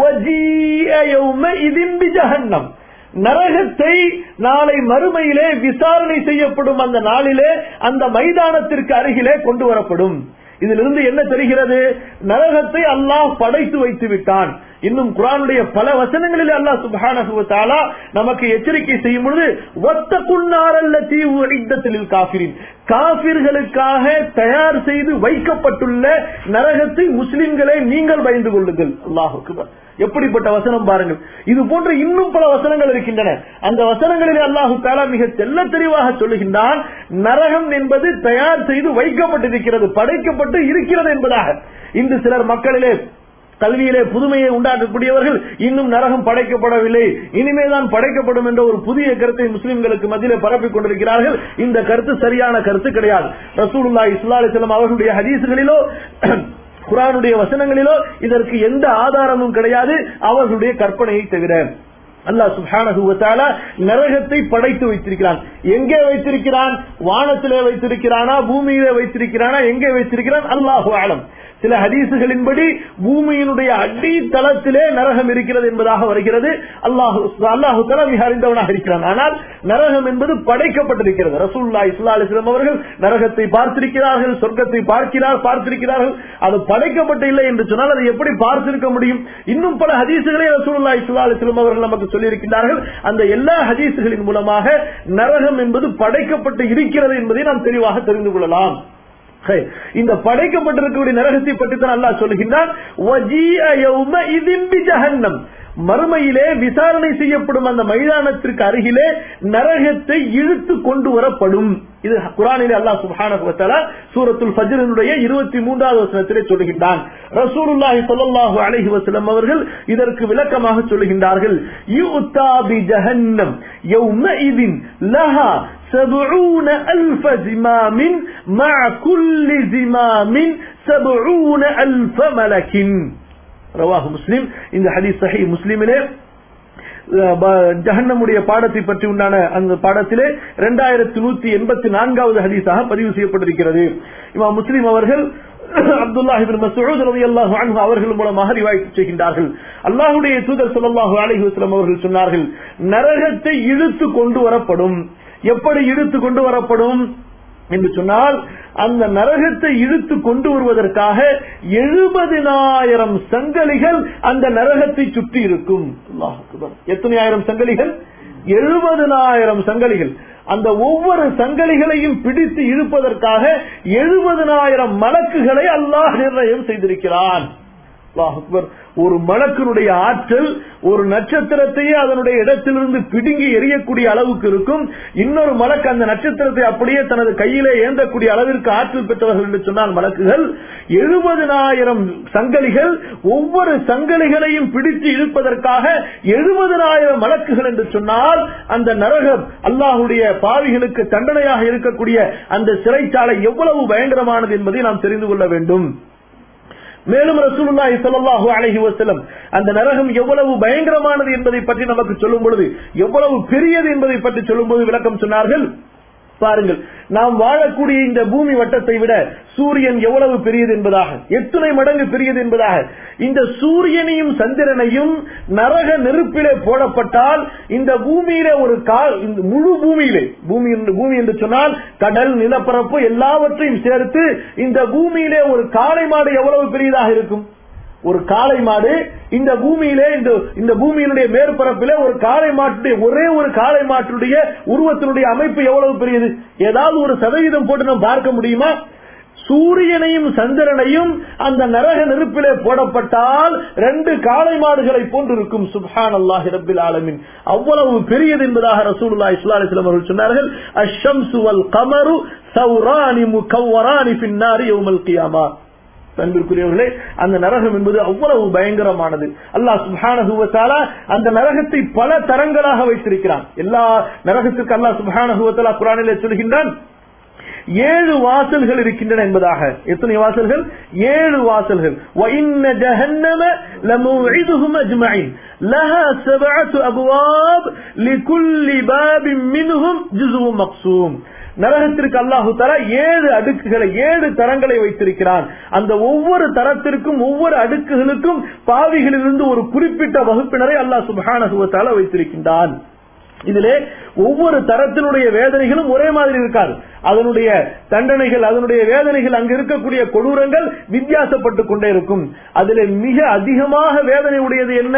வஜீஅ யௌமஇதின் பிஜஹன்னம், நரகத்தை நாளை மறுமையிலே விசாரணை செய்யப்படும் அந்த நாளிலே அந்த மைதானத்திற்கு அருகிலே கொண்டு வரப்படும். இதிலிருந்து என்ன தெரிகிறது? நரகத்தை அல்லாஹ் படைத்து வைத்து விட்டான். இன்னும் குர்ஆனுடைய பல வசனங்களில் அல்லாஹ் சுப்ஹானஹு வ தஆலா நமக்கு எச்சரிக்கை செய்யும் பொழுது, வத்தகுன் நாரல்லதி உஇத்தத் லில் காஃபிரின், காஃபிர்களுக்காக தயார் செய்து வைக்கப்பட்டுள்ள நரகத்தை முஸ்லிம்களே நீங்கள் பயந்து கொள்ளுங்கள். அல்லாஹ் அக்பர். எப்படிப்பட்ட வசனம் பாருங்கள். இது போன்ற இன்னும் பல வசனங்கள் இருக்கின்றன. அந்த வசனங்களில் அல்லாஹு தஆலா மிக தெள்ள தெளிவாக சொல்லுகின்றான், நரகம் என்பது தயார் செய்து வைக்கப்பட்டிருக்கிறது, படைக்கப்பட்டு இருக்கிறது என்பதாக. இன்று சிலர் மக்களிலே கல்வியிலே புதுமையை உண்டாக்கக்கூடியவர்கள் இன்னும் நரகம் படைக்கப்படவில்லை, இனிமேதான் படைக்கப்படும் என்ற ஒரு புதிய கருத்தை முஸ்லிம்களுக்கு மத்தியிலே பரப்பிக் கொண்டிருக்கிறார்கள். இந்த கருத்து சரியான கருத்து கிடையாது. ரசூலுல்லாஹி ஸல்லல்லாஹு அலைஹி வஸல்லம் அவர்களுடைய ஹதீஸ்களிலோ குர்ஆனுடைய வசனங்களிலோ இதற்கு எந்த ஆதாரமும் கிடையாது, அவர்களுடைய கற்பனையை தவிர. அல்லாஹ் சுப்ஹானஹு வ தஆலா நரகத்தை படைத்து வைத்திருக்கிறான். எங்கே வைத்திருக்கிறான்? வானத்திலே வைத்திருக்கிறானா, பூமியிலே வைத்திருக்கிறானா, எங்கே வைத்திருக்கிறான்? அல்லாஹு அலம். சில ஹதீசுகளின்படி பூமியினுடைய அடித்தளத்திலே நரகம் இருக்கிறது என்பதாக வருகிறது. அல்லாஹு அல்லாஹு தஆலா மிக அறிந்தவனாக இருக்கிறான். ஆனால் நரகம் என்பது படைக்கப்பட்டிருக்கிறது. ரசூலுல்லாஹி ஸல்லல்லாஹு அலைஹி வஸல்லம் அவர்கள் நரகத்தை பார்த்திருக்கிறார்கள், சொர்க்கத்தை பார்க்கிறார் பார்த்திருக்கிறார்கள். அது படைக்கப்பட்டு இல்லை என்று சொன்னால் அதை எப்படி பார்த்திருக்க முடியும்? இன்னும் பல ஹதீசுகளை ரசூலுல்லாஹி ஸல்லல்லாஹு அலைஹி வஸல்லம் அவர்கள் நமக்கு சொல்லியிருக்கிறார்கள். அந்த எல்லா ஹதீசுகளின் மூலமாக நரகம் என்பது படைக்கப்பட்டு இருக்கிறது என்பதை நாம் தெளிவாக தெரிந்து கொள்ளலாம். இந்த படைக்கப்பட்டிருக்கக்கூடிய நரகத்தை பற்றி தான் அல்லாஹ் சொல்லுகின்றான், வஜீஅ யௌமஇதின் பிஜஹன்னம், மறுமையிலே விசாரணை செய்யப்படும் அந்த மைதானத்திற்கு அருகிலே நரகத்தை இழுத்து கொண்டு வரப்படும். இது குர்ஆனிலே அல்லாஹ் சுப்ஹானஹு வ தஆலா சூரத்துல் ஃபஜ்ரினுடைய இருபத்தி மூன்றாவது வசனத்திலே சொல்லுகின்றான். ரசூலுல்லாஹி ஸல்லல்லாஹு அலைஹி வஸல்லம் அவர்கள் இதற்கு விளக்கமாக சொல்லுகின்றார்கள், யுத்தா பி ஜஹன்னம் யௌமஇதின் லஹா سبعون ألف زمام مع كل زمام سبعون ألف ملك. رواه مسلم. இந்த ஹதீஸ் சஹீஹ் முஸ்லிமிலே ஜஹன்னமுடைய பாடத்தை பற்றி உண்டான அந்த பாடத்திலே இரண்டாயிரத்தி நூத்தி எண்பத்தி நான்காவது ஹதீஸாக பதிவு செய்யப்பட்டிருக்கிறது. இமாம் முஸ்லிம் அவர்கள் அப்துல்லாஹ் இப்னு மஸ்ஊத் ரலியல்லாஹு அன்ஹு அவர்கள் மூலமாக ரிவாயத் செய்கின்றார்கள். அல்லாஹ்வுடைய தூதர் ஸல்லல்லாஹு அலைஹி வஸல்லம் அவர்கள் சொன்னார்கள், நரகத்தை இழுத்து கொண்டு வரப்படும். எப்படி இழுத்து கொண்டு வரப்படும் என்று சொன்னால், அந்த நரகத்தை இழுத்து கொண்டு வருவதற்காக எழுபதினாயிரம் சங்கலிகள் அந்த நரகத்தை சுற்றி இருக்கும். அல்லாஹ் அக்பர். எத்தனை ஆயிரம் சங்கலிகள்? எழுபதினாயிரம் சங்கலிகள். அந்த ஒவ்வொரு சங்கலிகளையும் பிடித்து இழுப்பதற்காக எழுபதினாயிரம் மலக்குகளை அல்லாஹ் நிர்ணயம் செய்திருக்கிறான். ஒரு மலக்கினுடைய ஆற்றல் ஒரு நட்சத்திரத்தையே அதனுடைய இடத்திலிருந்து பிடுங்கி எறியக்கூடிய அளவுக்கு இருக்கும். இன்னொரு மலக்கு அந்த நட்சத்திரத்தை அப்படியே தனது கையிலே ஏந்தக்கூடிய அளவிற்கு ஆற்றல் பெற்றவர்கள் என்று சொன்னால் மலக்குகள். எழுபதினாயிரம் சங்கலிகள், ஒவ்வொரு சங்கலிகளையும் பிடித்து இழுப்பதற்காக எழுபதினாயிரம் மலக்குகள் என்று சொன்னால், அந்த நரகம் அல்லாஹுடைய பாவிகளுக்கு தண்டனையாக இருக்கக்கூடிய அந்த சிறைச்சாலை எவ்வளவு பயங்கரமானது என்பதை நாம் தெரிந்து கொள்ள வேண்டும். மேலும் ரசூலுல்லாஹி ஸல்லல்லாஹு அலைஹி வஸல்லம் அந்த நரகம் எவ்வளவு பயங்கரமானது என்பதை பற்றி நமக்கு சொல்லும் பொழுது, எவ்வளவு பெரியது என்பதை பற்றி சொல்லும் போது விளக்கம் சொன்னார்கள். பாருங்கள், நாம் வாழக்கூடிய இந்த பூமி வட்டத்தை விட சூரியன் எவ்வளவு பெரியது என்பதாக, எத்தனை மடங்கு பெரியது என்பதாக. இந்த சூரியனையும் சந்திரனையும் நரக நெருப்பிலே போடப்பட்டால் இந்த பூமியிலே ஒரு கால், இந்த முழு பூமியிலே, பூமி பூமி என்று சொன்னால் கடல், நிலப்பரப்பு எல்லாவற்றையும் சேர்த்து இந்த பூமியிலே ஒரு காளை மாடு எவ்வளவு பெரியதாக இருக்கும்? ஒரு காளை மாடு இந்த பூமியிலே, இந்த பூமியினுடைய மேற்பரப்பிலே ஒரு காளை மாட்டுடைய, ஒரே ஒரு காளை மாட்டுடைய உருவத்தினுடைய அமைப்பு எவ்வளவு பெரியது? ஏதாவது ஒரு சதவீதம் போட்டு நாம் பார்க்க முடியுமா? சூரியனையும் சந்திரனையும் அந்த நரக நெருப்பிலே போடப்பட்டால் ரெண்டு காளை மாடுகளை போன்றிருக்கும். சுப்ஹானல்லாஹி ரப்பில் ஆலமீன். அவ்வளவு பெரியது என்பதாக ரசூலுல்லாஹி ஸல்லல்லாஹு அலைஹி வஸல்லம் அவர்கள் சொன்னார்கள். அஷம்சு வல் கமரு சௌரானி முகவ்வரானி ஃபின் நாரி யௌமல் கியாமா. அன்பிற்குரியவர்களே, அந்த நரகம் என்பது அவ்வளவு பயங்கரமானது. அல்லாஹ் சுப்ஹானஹு வ தஆலா அந்த நரகத்தை பல தரங்களாக வைத்திருக்கிறான். எல்லா நரகத்திற்கு அல்லாஹ் சுப்ஹானஹு வ தஆலா குர்ஆனிலே சொல்கின்றான், ஏழு வாசல்கள் இருக்கின்றன என்பதாக. எத்தனை வாசல்கள்? ஏழு வாசல்கள். وَإِنَّ جَهَنَّمَ لَمَوْعِدُهُمْ أَجْمَعِينَ لَهَا سَبْعَةُ أَبْوَابٍ لِكُلِّ بَابٍ مِنْهُمْ جُزْءٌ مَقْسُومٌ. நரகத்திற்கு அல்லாஹு தஆலா ஏழு அடுக்குகளை, ஏழு தரங்களை வைத்திருக்கிறான். அந்த ஒவ்வொரு தரத்திற்கும், ஒவ்வொரு அடுக்குகளுக்கும் பாவிகளிலிருந்து ஒரு குறிப்பிட்ட வகுப்பினரை அல்லாஹ் சுப்ஹானஹு வ தஆலா வைத்திருக்கின்றான். இதிலே ஒவ்வொரு தரத்தினுடைய வேதனைகளும் ஒரே மாதிரி இருக்காது. அதனுடைய தண்டனைகள், அதனுடைய வேதனைகள், அங்கு இருக்கக்கூடிய கொடூரங்கள் வித்தியாசப்பட்டுக் கொண்டே இருக்கும். அதிலே மிக அதிகமாக வேதனை உடையது என்ன?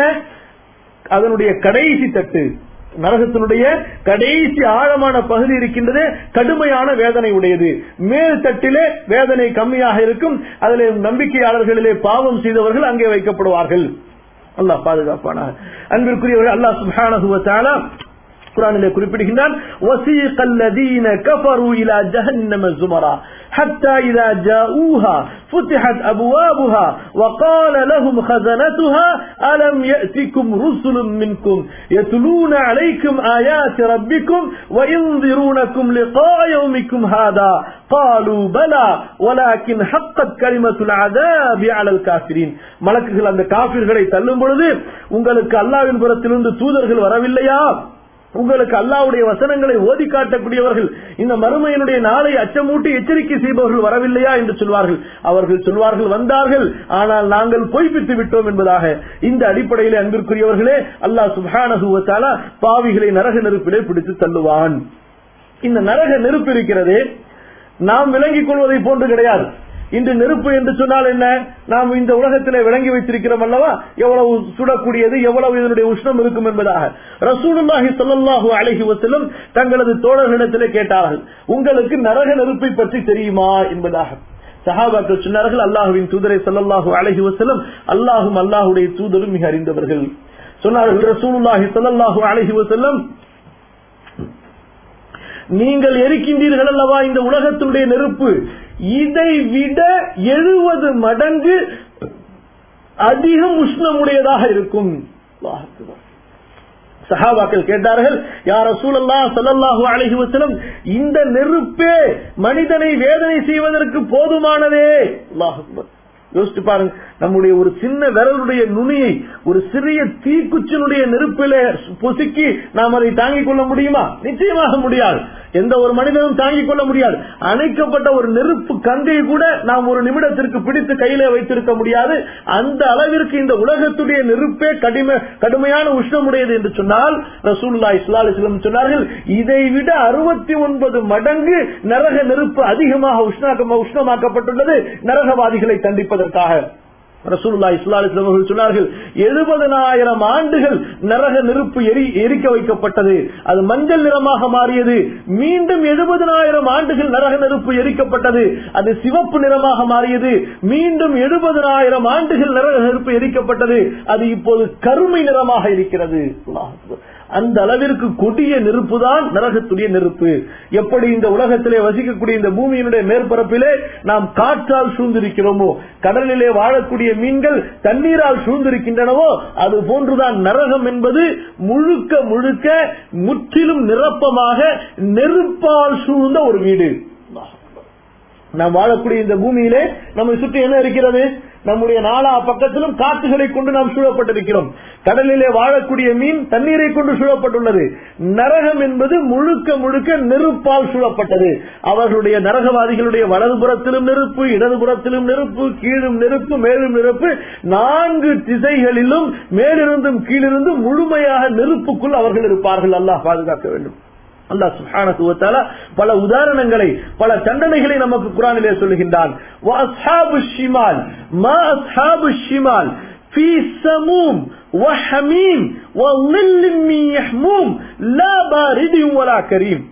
அதனுடைய கடைசி தட்டு, நரகத்தினுடைய கடைசி ஆழமான பகுதி இருக்கின்றது, கடுமையான வேதனை உடையது. மேல் தட்டிலே வேதனை கம்மியாக இருக்கும். அதிலே நம்பிக்கையாளர்களிலே பாவம் செய்தவர்கள் அங்கே வைக்கப்படுவார்கள். அல்லாஹ் பாதுகாப்பானாக. அன்பிற்குரியவர்கள், அல்லாஹ் சுப்ஹானஹு வ தஆலா குர்ஆனிலே குறிப்பிடுகின்றான், وَسِيقَ الَّذِينَ كَفَرُوا إِلَى جَهَنَّمَ زُمَرًا حَتَّى إِذَا جَاءُوهَا فُتِحَتْ أَبْوَابُهَا وَقَالَ لَهُمْ خَزَنَتُهَا أَلَمْ يَأْتِكُمْ رُسُلٌ مِّنكُمْ يَتْلُونَ عَلَيْكُمْ آيَاتِ رَبِّكُمْ وَيُنذِرُونَكُمْ لِقَاءَ يَوْمِكُمْ هَذَا قَالُوا بَلَى وَلَكِنْ حَقَّتْ كَلِمَةُ الْعَذَابِ عَلَى الْكَافِرِينَ. மலக்குகள் அந்த காபிர்களை தள்ளும் பொழுது, உங்களுக்கு அல்லாஹ்வின் புறத்திலிருந்து தூதர்கள் வரவில்லையா? உங்களுக்கு அல்லாஹ்வுடைய வசனங்களை ஓதி காட்டக்கூடியவர்கள், இந்த மறுமையினுடைய நாளை அச்சமூட்டி எச்சரிக்கை செய்பவர்கள் வரவில்லையா என்று சொல்வார்கள். அவர்கள் சொல்வார்கள், வந்தார்கள், ஆனால் நாங்கள் பொய்ப்பித்து விட்டோம் என்பதாக. இந்த அடிப்படையிலே அன்பிற்குரியவர்களே, அல்லாஹ் சுப்ஹானஹு வ தஆலா பாவிகளை நரக நெருப்பிலே பிடித்து தள்ளுவான். இந்த நரக நெருப்பு இருக்கிறதே, நாம் விளங்கிக் கொள்வதை போன்று கிடையாது. இன்று நெருப்பு என்று சொன்னால் என்ன? நாம் இந்த உலகத்திலே விளங்கி வைத்திருக்கிறோம் அல்லவா, எவ்வளவு சுடக்கூடியது, எவ்வளவு இதனுடைய உஷ்ணம் இருக்கும் என்பதாக. ரசூலுல்லாஹி ஸல்லல்லாஹு அலைஹி வஸல்லம் தங்களது தோழர்களிடத்திலே கேட்டார்கள், உங்களுக்கு நரக நெருப்பை பற்றி தெரியுமா என்பதாக. சஹாபாக்கள் சொன்னார்கள், அல்லாஹ்வின் தூதரை ஸல்லல்லாஹு அலைஹி வஸல்லம், அல்லாஹ்வும் அல்லாஹ்வுடைய தூதரும் மிக அறிந்தவர்கள். சொன்னார்கள் ரசூலுல்லாஹி ஸல்லல்லாஹு அலைஹி வஸல்லம், நீங்கள் எரிக்கின்றீர்கள் அல்லவா இந்த உலகத்தினுடைய நெருப்பு, இதை விட எழுபது மடங்கு அதிகம் உஷ்ணமுடையதாக இருக்கும். சஹாபாக்கள் கேட்டார்கள், யா ரசூலல்லாஹ் ஸல்லல்லாஹு அலைஹி வஸல்லம், இந்த நெருப்பே மனிதனை வேதனை செய்வதற்கு போதுமானதே. அல்லாஹ் அக்பர். யோசிச்சு பாருங்க, நம்முடைய ஒரு சின்ன விரலுடைய நுனியை ஒரு சிறிய தீக்குச்சினுடைய நெருப்பில பொசுக்கி நாம் அதை தாங்கிக் கொள்ள முடியுமா? நிச்சயமாக முடியாது. எந்த ஒரு மனிதனும் தாங்கிக் கொள்ள முடியாது. அணைக்கப்பட்ட ஒரு நெருப்பு கங்கையை கூட நாம் ஒரு நிமிடத்திற்கு பிடித்து கையிலே வைத்திருக்க முடியாது. அந்த அளவிற்கு இந்த உலகத்துடைய நெருப்பே கடுமை கடுமையான உஷ்ணமுடையது என்று சொன்னால் ரசூலுல்லாஹி ஸல்லல்லாஹு அலைஹி வஸல்லம் சொன்னார்கள், இதை விட அறுபத்தி ஒன்பது மடங்கு நரக நெருப்பு அதிகமாக உஷ்ணமாக்கப்பட்டுள்ளது நரகவாதிகளை தண்டிப்பதற்காக. ரசூலுல்லாஹி ஸல்லல்லாஹு அலைஹி வஸல்லம் சொன்னார்கள், எழுபதாயிரம் ஆண்டுகள் நரக நெருப்பு எரிக்க வைக்கப்பட்டது, அது மஞ்சள் நிறமாக மாறியது. மீண்டும் எழுபதாயிரம் ஆண்டுகள் நரக நெருப்பு எரிக்கப்பட்டது, அது சிவப்பு நிறமாக மாறியது. மீண்டும் எழுபதாயிரம் ஆண்டுகள் நரக நெருப்பு எரிக்கப்பட்டது, அது இப்போது கருமை நிறமாக இருக்கிறது. அந்த அளவிற்கு கொடிய நெருப்பு தான் நரகத்துடைய நெருப்பு. எப்படி இந்த உலகத்திலே வசிக்கக்கூடிய இந்த பூமியினுடைய மேற்பரப்பிலே நாம் காற்றால் சூழ்ந்திருக்கிறோமோ, கடலிலே வாழக்கூடிய மீன்கள் தண்ணீரால் சூழ்ந்திருக்கின்றனவோ, அது போன்றுதான் நரகம் என்பது முழுக்க முழுக்க முற்றிலும் நிரப்பமாக நெருப்பால் சூழ்ந்த ஒரு வீடு. நாம் வாழக்கூடிய இந்த பூமியிலே நம்மை சுற்றி என்ன இருக்கிறது? நம்முடைய நாலா பக்கத்திலும் காற்றுகளை கொண்டு நாம் சூழப்பட்டிருக்கிறோம். கடலிலே வாழக்கூடிய மீன் தண்ணீரை கொண்டு சூழப்பட்டுள்ளது. நரகம் என்பது முழுக்க முழுக்க நெருப்பால் சூழப்பட்டது. அவர்களுடைய நரகவாதிகளுடைய வலதுபுறத்திலும் நெருப்பு, இடதுபுறத்திலும் நெருப்பு, கீழும் நெருப்பு, மேலும் நெருப்பு, நான்கு திசைகளிலும் மேலிருந்தும் கீழிருந்தும் முழுமையாக நெருப்புக்குள் அவர்கள் இருப்பார்கள். அல்லாஹ் பாதுகாக்க வேண்டும். அல்லாஹ் சுப்ஹானஹு வ தஆலா பல உதாரணங்களை, பல தண்டனைகளை நமக்கு குர்ஆனிலே சொல்லுகின்றான். வ அஸ்ஹாபுஷ் ஷிமால் மா அஸ்ஹாபுஷ் ஷிமால் ஃபீ ஸமூம் வ ஹமீம் வ ظில்லின் மின் யஹ்மூம் லா பாரிதின் வலா கரீம்.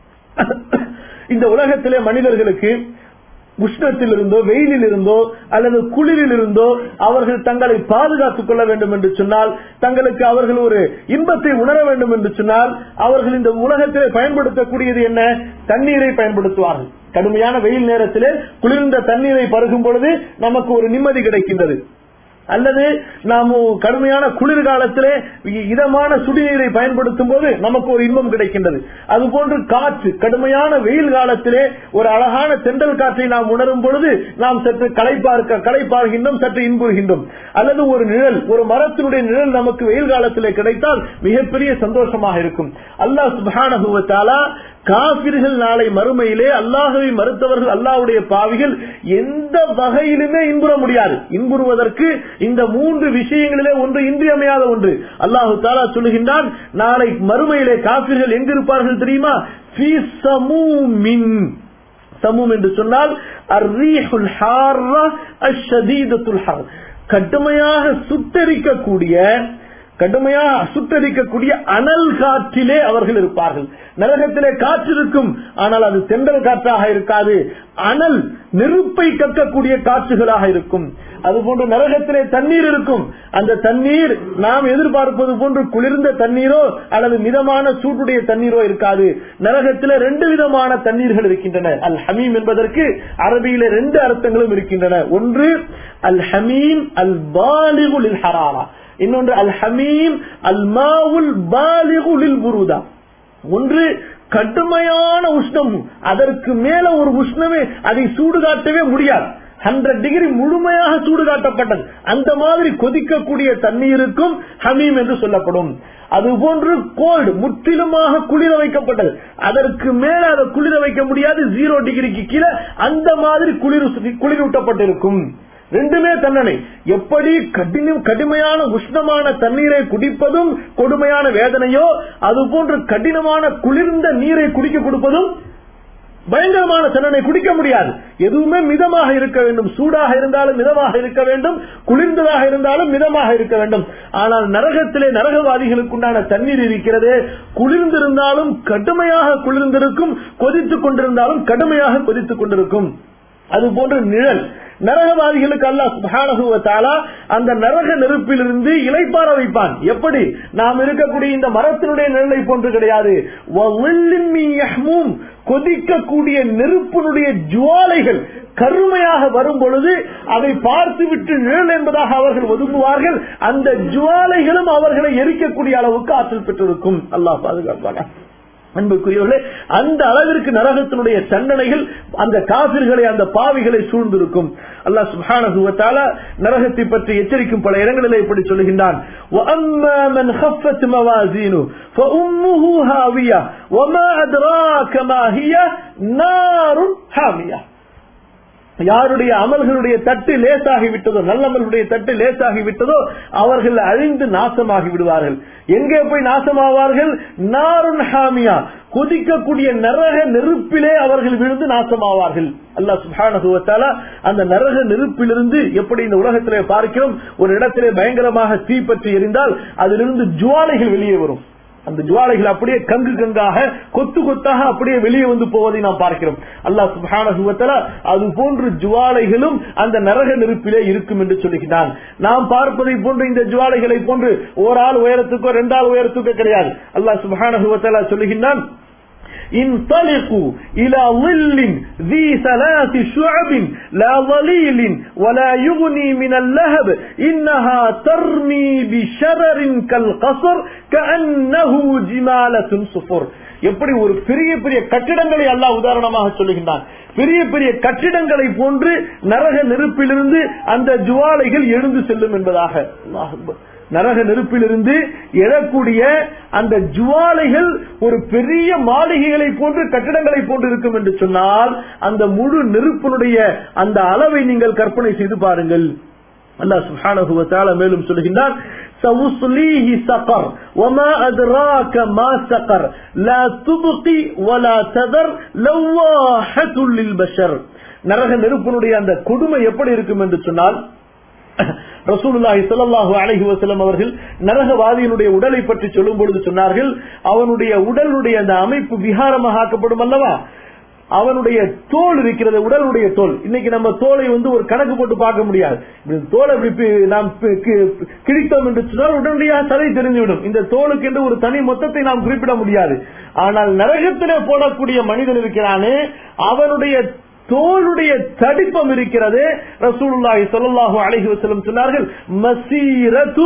இந்த உலகத்திலே மனிதர்களுக்கு உஷ்ணத்தில் இருந்தோ, வெயிலில் இருந்தோ அல்லது குளிரில் இருந்தோ அவர்கள் தங்களை பாதுகாத்துக் கொள்ள வேண்டும் என்று சொன்னால், தங்களுக்கு அவர்கள் ஒரு இன்பத்தை உணர வேண்டும் என்று சொன்னால், அவர்கள் இந்த உலகத்திலே பயன்படுத்தக்கூடியது என்ன? தண்ணீரை பயன்படுத்துவார்கள். கடுமையான வெயில் நேரத்திலே குளிர்ந்த தண்ணீரை பருகும் பொழுது நமக்கு ஒரு நிம்மதி கிடைக்கின்றது. அல்லது நாம் கடுமையான குளிர்காலத்திலே இதமான சுடுநீரை பயன்படுத்தும் போது நமக்கு ஒரு இன்பம் கிடைக்கின்றது. அதுபோன்று காற்று, கடுமையான வெயில் காலத்திலே ஒரு அழகான தென்றல் காற்றை நாம் உணரும் பொழுது நாம் சற்று களைப்பார்க்க களைப்பார்கின்றோம், சற்று இன்புறுகின்றோம். அல்லது ஒரு நிழல், ஒரு மரத்தினுடைய நிழல் நமக்கு வெயில் காலத்திலே கிடைத்தால் மிகப்பெரிய சந்தோஷமாக இருக்கும். அல்லாஹ் சுப்ஹானஹு வ தஆலா காபிர்கள் நாளை மறுமையிலே அல்லாஹ்வை மறுத்தவர்கள், அல்லாஹ்வுடைய பாவிகள் எந்த வகையிலுமே இன்புற முடியாது. இன்புறுவதற்கு இந்த மூன்று விஷயங்களிலே ஒன்று இன்றியமையாத ஒன்று. அல்லாஹு தஆலா சொல்லுகின்றான், நாளை மறுமையிலே காபிர்கள் எங்கிருப்பார்கள் தெரியுமா? ஃபீ ஸமூமின். ஸமூம் என்று சொன்னால் அர்ரீஹுல் ஹார்ரா அஷ்ஷதீதத்துல் ஹர், கடுமையாக சுட்டெரிக்கக்கூடிய கடுமையாக சுட்டரிக்கக்கூடிய அனல் காற்றிலே அவர்கள் இருப்பார்கள். நரகத்திலே காற்று இருக்கும், ஆனால் அது தென்றல் காற்றாக இருக்காது, அனல் நெருப்பை கக்கக்கூடிய காற்றுகளாக இருக்கும். அதுபோன்று நரகத்திலே தண்ணீர் இருக்கும். அந்த தண்ணீர் நாம் எதிர்பார்ப்பது போன்று குளிர்ந்த தண்ணீரோ அல்லது மிதமான சூட்டுடைய தண்ணீரோ இருக்காது. நரகத்திலே ரெண்டு விதமான தண்ணீர்கள் இருக்கின்றன. அல் ஹமீம் என்பதற்கு அரபியிலே ரெண்டு அர்த்தங்களும் இருக்கின்றன. ஒன்று அல் ஹமீம் அல் பாலிகு லில் ஹராரா, இன்னொன்று அல் ஹமீம் அல் மாவுல் பாலிகு லில் புரூதா. ஒன்று கடுமையான உஷ்ணம், அதற்கு மேல ஒரு உஷ்ணமே, அதை சூடு காட்டவே முடியாது. ஹண்ட்ரட் டிகிரி முழுமையாக சூடு காட்டப்பட்டது. அந்த மாதிரி கொதிக்கக்கூடிய தண்ணீருக்கும் ஹமீம் என்று சொல்லப்படும். அதுபோன்று கோல்டு, முற்றிலுமாக குளிர வைக்கப்பட்டது, அதற்கு மேல அதை குளிர வைக்க முடியாது, ஜீரோ டிகிரிக்கு கீழே அந்த மாதிரி குளிர் குளிரூட்டப்பட்டிருக்கும். ரெண்டுமே தண்டனை. எப்படி கடினம் கடுமையான உஷ்ணமான தண்ணீரை குடிப்பதும் கொடுமையான வேதனையோ, அதுபோன்று கடினமான குளிர்ந்த நீரை குடிக்க கொடுப்பதும் பயங்கரமான தண்டனை. குடிக்க முடியாது. எதுவுமே மிதமாக இருக்க வேண்டும். சூடாக இருந்தாலும் மிதமாக இருக்க வேண்டும், குளிர்ந்ததாக இருந்தாலும் மிதமாக இருக்க வேண்டும். ஆனால் நரகத்திலே நரகவாதிகளுக்குண்டான தண்ணீர் இருக்கிறதே, குளிர்ந்திருந்தாலும் கடுமையாக குளிர்ந்திருக்கும், கொதித்துக் கொண்டிருந்தாலும் கடுமையாக கொதித்துக் கொண்டிருக்கும். அதுபோன்று நிழல், நரகவாதிகளுக்கு அல்லாஹ் சுப்ஹானஹு வ தஆலா அந்த நரக நெருப்பிலிருந்து இளைப்பாற வைப்பான். எப்படி? நாம் இருக்கக்கூடிய இந்த மரத்தினுடைய நிழலை போன்று கிடையாது. வظில்லின் மின் யஹ்மூம், கொதிக்கக்கூடிய நெருப்பினுடைய ஜுவாலைகள் கருமையாக வரும் பொழுது அதை பார்த்துவிட்டு நிழல் என்பதாக அவர்கள் ஒதுங்குவார்கள். அந்த ஜுவாலைகளும் அவர்களை எரிக்கக்கூடிய அளவுக்கு ஆற்றல் பெற்றிருக்கும். அல்லாஹ் பாதுகாப்பான. அன்புக்குரியவர்களே, அந்த அளவிற்கு நரகத்தினுடைய தண்டனைகள் அந்த காபிர்களை, அந்த பாவிகளை சூழ்ந்திருக்கும். அல்லாஹ் சுப்ஹானஹு வ தஆலா நரகத்தை பற்றி எச்சரிக்கும் பல இடங்களிலே இப்படி சொல்லுகின்றான், وَأَمَّا مَنْ خَفَّتْ مَوَازِينُهُ فَأُمُّهُ هَاوِيَةٌ وَمَا أَدْرَاكَ مَا هِيَ نَارٌ حَامِيَةٌ. யாருடைய அமல்களுடைய தட்டு லேசாகி விட்டதோ, நல்லமல்களுடைய தட்டு லேசாகி விட்டதோ அவர்கள் அழிந்து நாசமாகி விடுவார்கள். எங்கே போய் நாசமாவார்கள்? நாருன் ஹாமியா, கொதிக்கக்கூடிய நரக நெருப்பிலே அவர்கள் விழுந்து நாசமாவார்கள். அல்லாஹ் சுப்ஹானஹு வ தஆலா அந்த நரக நெருப்பிலிருந்து எப்படி இந்த உலகத்திலே பார்க்கிறோம், ஒரு இடத்திலே பயங்கரமாக தீ பற்றி எரிந்தால் அதிலிருந்து ஜுவாலைகள் வெளியே வரும். அந்த ஜுவாலைகள் அப்படியே கங்கு கங்காக கொத்து கொத்தாக அப்படியே வெளியே வந்து போவதை நாம் பார்க்கிறோம். அல்லாஹ் சுப்ஹானஹு வ தஆலா அது போன்று ஜுவாலைகளும் அந்த நரக நெருப்பிலே இருக்கும் என்று சொல்லுகிறான். நாம் பார்ப்பதை போன்று இந்த ஜுவாலைகளை போன்று ஒரு ஆள் உயரத்துக்கோ ரெண்டு ஆள் உயரத்துக்கோ கிடையாது. அல்லாஹ் சுப்ஹானஹு வ தஆலா சொல்லுகிறான், انطلقوا الى ظل ذي ثلاث شعب لا ظليل ولا يغني من اللهب انها ترمي بشرر كالقصر كانه جمالة صفر. எப்படி ஒரு பெரிய பெரிய கட்டிடங்களை அல்லாஹ் உதாரணமாக சொல்லுகின்றான். பெரிய பெரிய கட்டிடங்களை போன்று நரக நெருப்பிலிருந்து அந்த ஜுவாலைகள் எழுந்து செல்லும் என்பதாக. அல்லாஹ் அக்பர். நரக நெருப்பிலிருந்து எழக்கூடிய அந்த ஜுவாலைகள் ஒரு பெரிய மாளிகைகளை போன்று கட்டிடங்களை போன்று இருக்கும் என்று சொன்னால் அந்த முழு நெருப்பினுடைய அந்த அளவை நீங்கள் கற்பனை செய்து பாருங்கள். அல்லாஹ் சுப்ஹானஹு வ தஆலா மேலும் சொல்கின்றான், சவுஸ்லீஹி ஸகர் வமா அத்ராக மா ஸகர் லா துப்கி வலா ததர் லவாஹத்துல் லில்பஷர். நரக நெருப்பினுடைய அந்த கொடுமை எப்படி இருக்கும் என்று சொன்னால், ரசூலுல்லாஹி ஸல்லல்லாஹு அலைஹி வஸல்லம் அவர்கள் நரகவாதியினுடைய உடலை பற்றி சொல்லும் பொழுது சொன்னார்கள், அவனுடைய உடலுடைய அந்த அமைப்பு விகாரமாக ஆக்கப்படும் அல்லவா, அவனுடைய தோல் இருக்கிறது, உடலுடைய தோல். இன்னைக்கு நம்ம தோலை வந்து ஒரு கணக்கு போட்டு பார்க்க முடியாது. தோலை நாம் கிழித்தோம் என்று சொன்னால் உடனடியாக சதை தெரிந்துவிடும். இந்த தோலுக்கு என்று ஒரு தனி மொத்தத்தை நாம் குறிப்பிட முடியாது. ஆனால் நரகத்திலே போடக்கூடிய மனிதன் இருக்கிறானே, அவனுடைய தோளுடைய தடிப்பம் இருக்கிறது. ரசூலுல்லாஹி ஸல்லல்லாஹு அலைஹி வஸல்லம் சொன்னார்கள், மஸீரத்து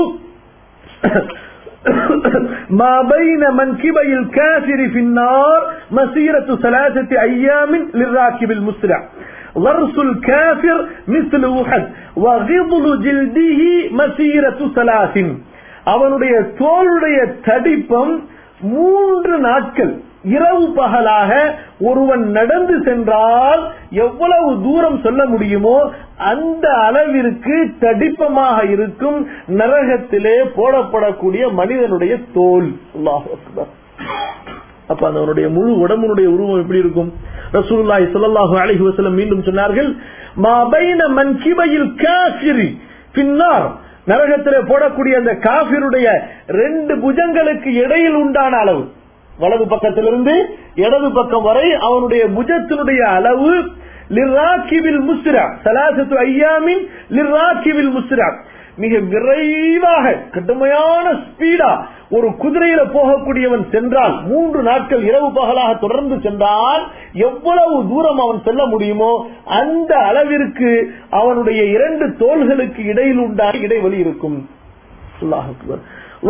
ما بين منكبي الكافر في النار مسيرة ثلاثة أيام للراكب المسرع ضرس الكافر مثل أحد وغضل جلده مسيرة ثلاث. அவனுடைய தோளுடைய தடிப்பம் மூன்று நாட்கள் இரவு பகலாக ஒருவன் நடந்து சென்றால் எவ்வளவு தூரம் சொல்ல முடியுமோ அந்த அளவிற்கு தடிப்பமாக இருக்கும் நரகத்திலே போடப்படக்கூடிய மனிதனுடைய தோல். அல்லாஹ் அக்பர். அப்ப அவனுடைய முழு உடம்புடைய உருவம் எப்படி இருக்கும்? ரசூலுல்லாஹி ஸல்லல்லாஹு அலைஹி வஸல்லம் மீண்டும் சொன்னார்கள், மா பைன மன்கிபைல் காஃபிரி ஃபின்னார். நரகத்திலே போடக்கூடிய அந்த காஃபிருடைய ரெண்டு புஜங்களுக்கு இடையில் உண்டான அளவு, வலது பக்கத்திலிருந்து இடது பக்கம் வரை அவனுடைய புஜத்தினுடைய அளவு லிராக்கிபில் முஸ்ரா ஸலாஸத்து அய்யாமின் லிராக்கிபில் முஸ்ரா, மிக விரைவாக கடுமையான ஸ்பீடா ஒரு குதிரையில போகக்கூடியவன் சென்றால், மூன்று நாட்கள் இரவு பகலாக தொடர்ந்து சென்றால் எவ்வளவு தூரம் அவன் செல்ல முடியுமோ அந்த அளவிற்கு அவனுடைய இரண்டு தோள்களுக்கு இடையில் உண்டான இடைவெளி இருக்கும். அல்லாஹ் அக்பர்.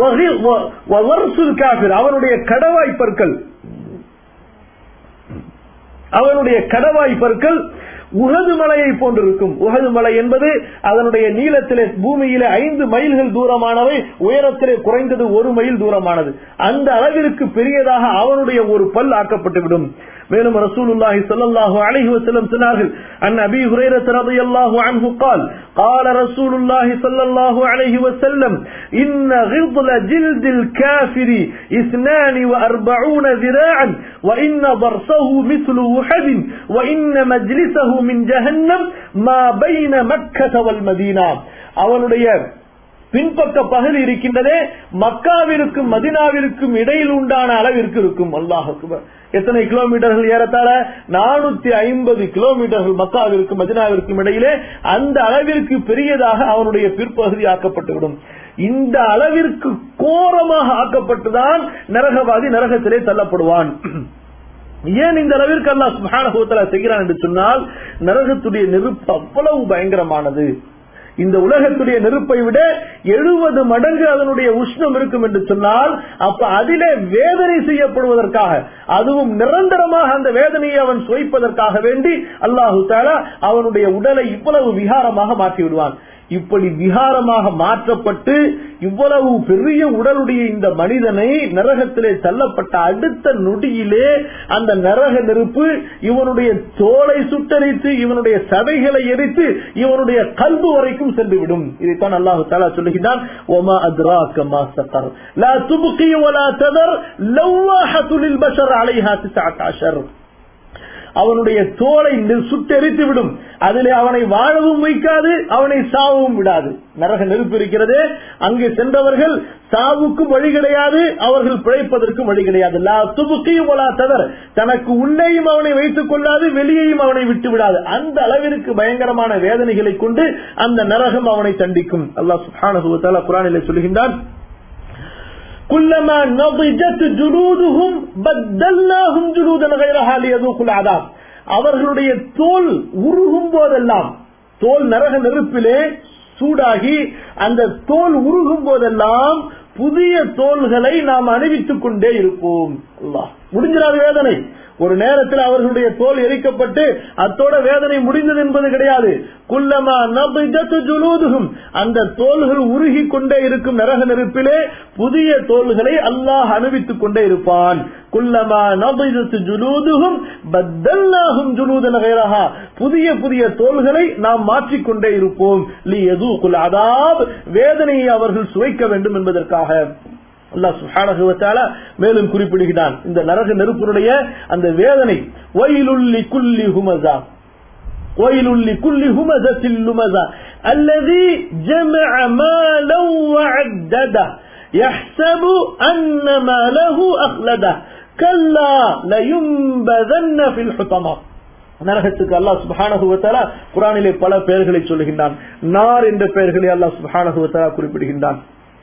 அவனுடைய கடவாய் பற்கள் அவனுடைய கடவாய் பற்கள் உஹது மலையை போன்றிருக்கும். உஹது மலை என்பது அதனுடைய நீளத்திலே பூமியிலே ஐந்து மைல்கள் தூரமானவை, உயரத்திலே குறைந்தது ஒரு மைல் தூரமானது. அந்த அளவிற்கு பெரியதாக அவனுடைய ஒரு பல் ஆக்கப்பட்டுவிடும். மேலும் ரசூலுல்லாஹி ஸல்லல்லாஹு அலைஹி வஸல்லம் சொன்னார்கள், அன் அபீ ஹுரைரா ரலியல்லாஹு அன்ஹு قال قال رسول الله صلى الله عليه وسلم ان غضل جلد الكافر اثنان وأربعون ذراعا وان ضرسه مثل وحد وان مجلسه من جهنم ما بين مكة والمدينة. அவனுடைய பின்பக்க பகுதி இருக்கின்றதே மக்காவிற்கும் மதீனாவிற்கும் இடையில் உண்டான அளவிற்கு இருக்கும். அல்லாஹ் அக்பர். எத்தனை கிலோமீட்டர்கள்? ஏறத்தாழ நானூத்தி ஐம்பது கிலோமீட்டர்கள் மக்காவிற்கும் மதீனாவிற்கும் இடையிலே அந்த அளவிற்கு பெரியதாக அவனுடைய பிற்பகுதி ஆக்கப்பட்டுவிடும். இந்த அளவிற்கு கோரமாக ஆக்கப்பட்டுதான் நரகவாதி நரகத்திலே தள்ளப்படுவான். ஏன் இந்த அளவிற்கு அல்லாஹ் சுப்ஹானஹு வ தஆலா செய்கிறான் என்று சொன்னால், நரகத்துடைய நெருப்பு அவ்வளவு பயங்கரமானது. இந்த உலகத்துடைய நெருப்பை விட எழுபது மடங்கு அதனுடைய உஷ்ணம் இருக்கும் என்று சொன்னால், அப்ப அதிலே வேதனை செய்யப்படுவதற்காக, அதுவும் நிரந்தரமாக அந்த வேதனையை அவன் சுவைப்பதற்காக வேண்டி அல்லாஹு தஆலா அவனுடைய உடலை இவ்வளவு விகாரமாக மாற்றி விடுவான். இப்படி விகாரமாக மாற்றப்பட்டு இவ்வளவு பெரிய உடலுடைய இந்த மனிதனை நரகத்திலே தள்ளப்பட்ட அடுத்த நொடியிலே அந்த நரக நெருப்பு இவனுடைய தோலை சுட்டரித்து இவனுடைய சதைகளை எரித்து இவனுடைய கல்பு வரைக்கும் சென்றுவிடும். இதைத்தான் அல்லாஹு தஆலா சொல்லுகிறான், வமா அத்ராக மா ஸகர் லா துப்கி வலா ததர் லவ்வாஹத்து லில் பஷர் அலைஹா தஸஅஅஷர். அவனுடைய தோலை சுட்டெரித்து விடும், அதிலே அவனை வாழவும் வைக்காது, அவனை சாவும் விடாது. நரக நெருப்பு இருக்கிறது, அங்கே சென்றவர்கள் சாவுக்கும் வழி கிடையாது, அவர்கள் பிழைப்பதற்கும் வழி கிடையாது. லா துப்கி வலா ததர், தனக்கு உள்ளேயும் அவனை வைத்துக் கொள்ளாது, வெளியேயும் அவனை விட்டு விடாது. அந்த அளவிற்கு பயங்கரமான வேதனைகளை கொண்டு அந்த நரகம் அவனை தண்டிக்கும். அல்லாஹ் சுப்ஹானஹு வ தஆலா குர்ஆனிலே சொல்கின்றான், குல்லமா நضجت جلودهم بدلناهم جلودا غيرها ليذوقوا العذاب. அவர்களுடைய தோல் உருகும் போதெல்லாம், தோல் நரக நெருப்பிலே சூடாகி அந்த தோல் உருகும் போதெல்லாம் புதிய தோள்களை நாம் அணிவித்துக் கொண்டே இருப்போம். அல்லாஹ், முடிஞ்சிடாத வேதனை. ஒரு நேரத்தில் அவர்களுடைய தோல் எரிக்கப்பட்டு அத்தோட வேதனை முடிந்தது என்பது கிடையாது. குல்லமா நضجت جلودهم, அந்த தோள்கள் உருகி கொண்டே இருக்கும் நரக நெருப்பிலே புதிய தோள்களை அல்லாஹ் அணிவித்துக் கொண்டே இருப்பான். குல்லமா நضجت جلودهم بدلناهم جلودا غيرها, புதிய புதிய தோள்களை நாம் மாற்றிக்கொண்டே இருப்போம். ليذوقوا العذاب, வேதனையை அவர்கள் சுவைக்க வேண்டும் என்பதற்காக. அல்லாஹ் சுப்ஹானஹு வ தஆலா மேலும் குறிப்பிடுகிறான், இந்த நரக நெருப்பினுடைய அந்த வேதனை, வயலுல் லிகுல்லி ஹுமஸா வயலுல் லிகுல்லி ஹுமஸத்தில் லுமஸா அல்லதி ஜமஅ மாலன் வஅddada يحسب أن ماله أخلده كلا لينبذن في الحطمة. நரகத்துக்கு அல்லாஹ் சுப்ஹானஹு வ தஆலா குர்ஆனிலே பல பெயர்களை சொல்லுகின்றான். நார் என்ற பெயர்களை அல்லாஹ் சுப்ஹானஹு வ தஆலா குறிப்பிடுகின்றான்.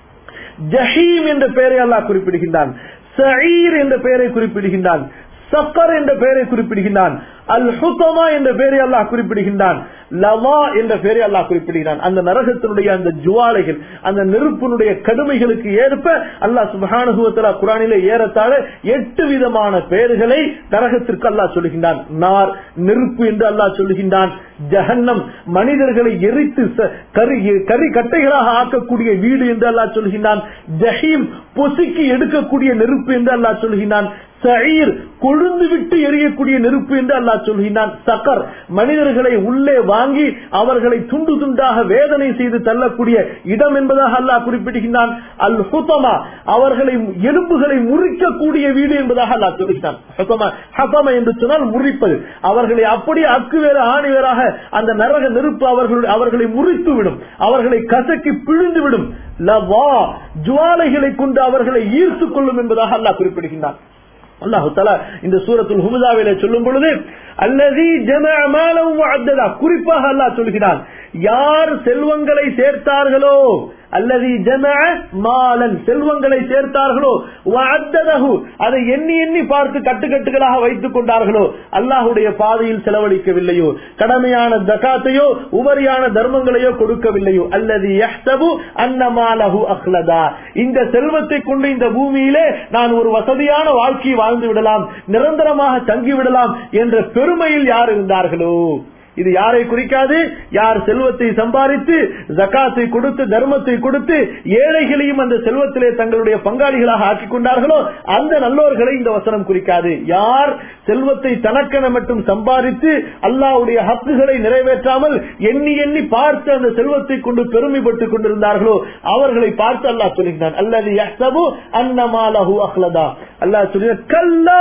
ஜஹீம் என்ற பெயரை அல்லாஹ் குறிப்பிடுகின்றான். சஈர் என்ற பெயரை குறிப்பிடுகின்றான். சக்கர் என்ற பெயரை குறிப்பிடுகின்றான். அல் ஹுதமா என்ற பெயரை அல்லாஹ் குறிப்பிடுகின்றான். லவா என்ற பெயரை அல்லாஹ் குறிப்பிடுகிறான். அந்த நரகத்தினுடைய அந்த ஜுவாலைகள், அந்த நெருப்பினுடைய கடுமைகளுக்கு ஏற்ப அல்லாஹ் சுப்ஹானஹு வ தஆலா குர்ஆனிலே ஏறத்தாழ எட்டு விதமான பெயர்களை நரகத்திற்கு அல்லாஹ் சொல்லுகின்றான். நார் நெருப்பு என்று அல்லாஹ் சொல்லுகின்றான். ஜஹன்னம் மனிதர்களை எரித்து கரி கரி கட்டைகளாக ஆக்கக்கூடிய வீடு என்று அல்லாஹ் சொல்லுகின்றான். ஜஹீம் பொசுக்கி எடுக்கக்கூடிய நெருப்பு என்று அல்லாஹ் சொல்லுகின்றான். சஈர் கொழுந்து விட்டு எரியக்கூடிய நெருப்பு என்று அல்லாஹ் சொல்கிறான். சக்கர் மனிதர்களை உள்ளே வாங்கி அவர்களை துண்டு துண்டாக வேதனை செய்து தள்ளக்கூடிய இடம் என்பதாக அல்லாஹ் குறிப்பிடுகிறான். அல் ஹுதமா அவர்களை எலும்புகளை முறிக்கக்கூடிய வீடு என்பதாக அல்லாஹ் சொல்கிறான். ஹுதமா என்று சொன்னால் முறிப்பது, அவர்களை அப்படியே அக்கு வேற ஆணி வேறாக அந்த நரக நெருப்பு அவர்கள் அவர்களை முறித்துவிடும், அவர்களை கசக்கி பிழிந்துவிடும். லவா ஜுவாலைகளை கொண்டு அவர்களை ஈர்த்துக் கொள்ளும் என்பதாக அல்லாஹ் குறிப்பிடுகிறான். அல்லாஹு தஆலா இந்த சூரத்துல் ஹுமஸாவிலே சொல்லும் பொழுது அல்லதி ஜமஅ மாலன் வஅddada, குறிப்பாக அல்லாஹ் சொல்கிறான், யார் செல்வங்களை சேர்த்தார்களோ, அல்லதி ஜமஅ மாலன் செல்வங்களை சேர்த்தார்களோ, வஅddadaஹு அதை எண்ணி எண்ணி பார்த்து கட்டுக்கட்டுகளாக வைத்துக் கொண்டார்களோ, அல்லாஹ்வுடைய பாதையில் செலவழிக்கவில்லையோ, கடமையான ஜகாத்தையோ உபரியான தர்மங்களையோ கொடுக்கவில்லையோ, அல்லதி யஹ்சபு அன்ன மாலஹு அக்லதா, இந்த செல்வத்தை கொண்டு இந்த பூமியிலே நான் ஒரு வசதியான வாழ்க்கையை வாழ்ந்து விடலாம், நிரந்தரமாக தங்கிவிடலாம் என்ற பெருமையில் யார் இருந்தார்களோ. இது யாரை குறிக்காது? யார் செல்வத்தை சம்பாதித்து ஜகாத்தை கொடுத்து தர்மத்தை கொடுத்து ஏழைகளையும் அந்த செல்வத்திலே தங்களுடைய பங்காளிகளாக ஆக்கிக் கொண்டார்களோ அந்த நல்லோர்களை இந்த வசனம் குறிக்காது. யார் செல்வத்தை தனக்கென மட்டும் சம்பாதித்து அல்லாஹ்வுடைய ஹக்குகளை நிறைவேற்றாமல் எண்ணி எண்ணி பார்த்து அந்த செல்வத்தை கொண்டு பெருமைப்பட்டுக் கொண்டிருந்தார்களோ அவர்களை பார்த்து அல்லாஹ் சொல்கிறான், அல்லதி யஹ்சபு அன்ன மாலஹு அக்லதா. அல்லாஹ் சொல்கிறான், கல்லா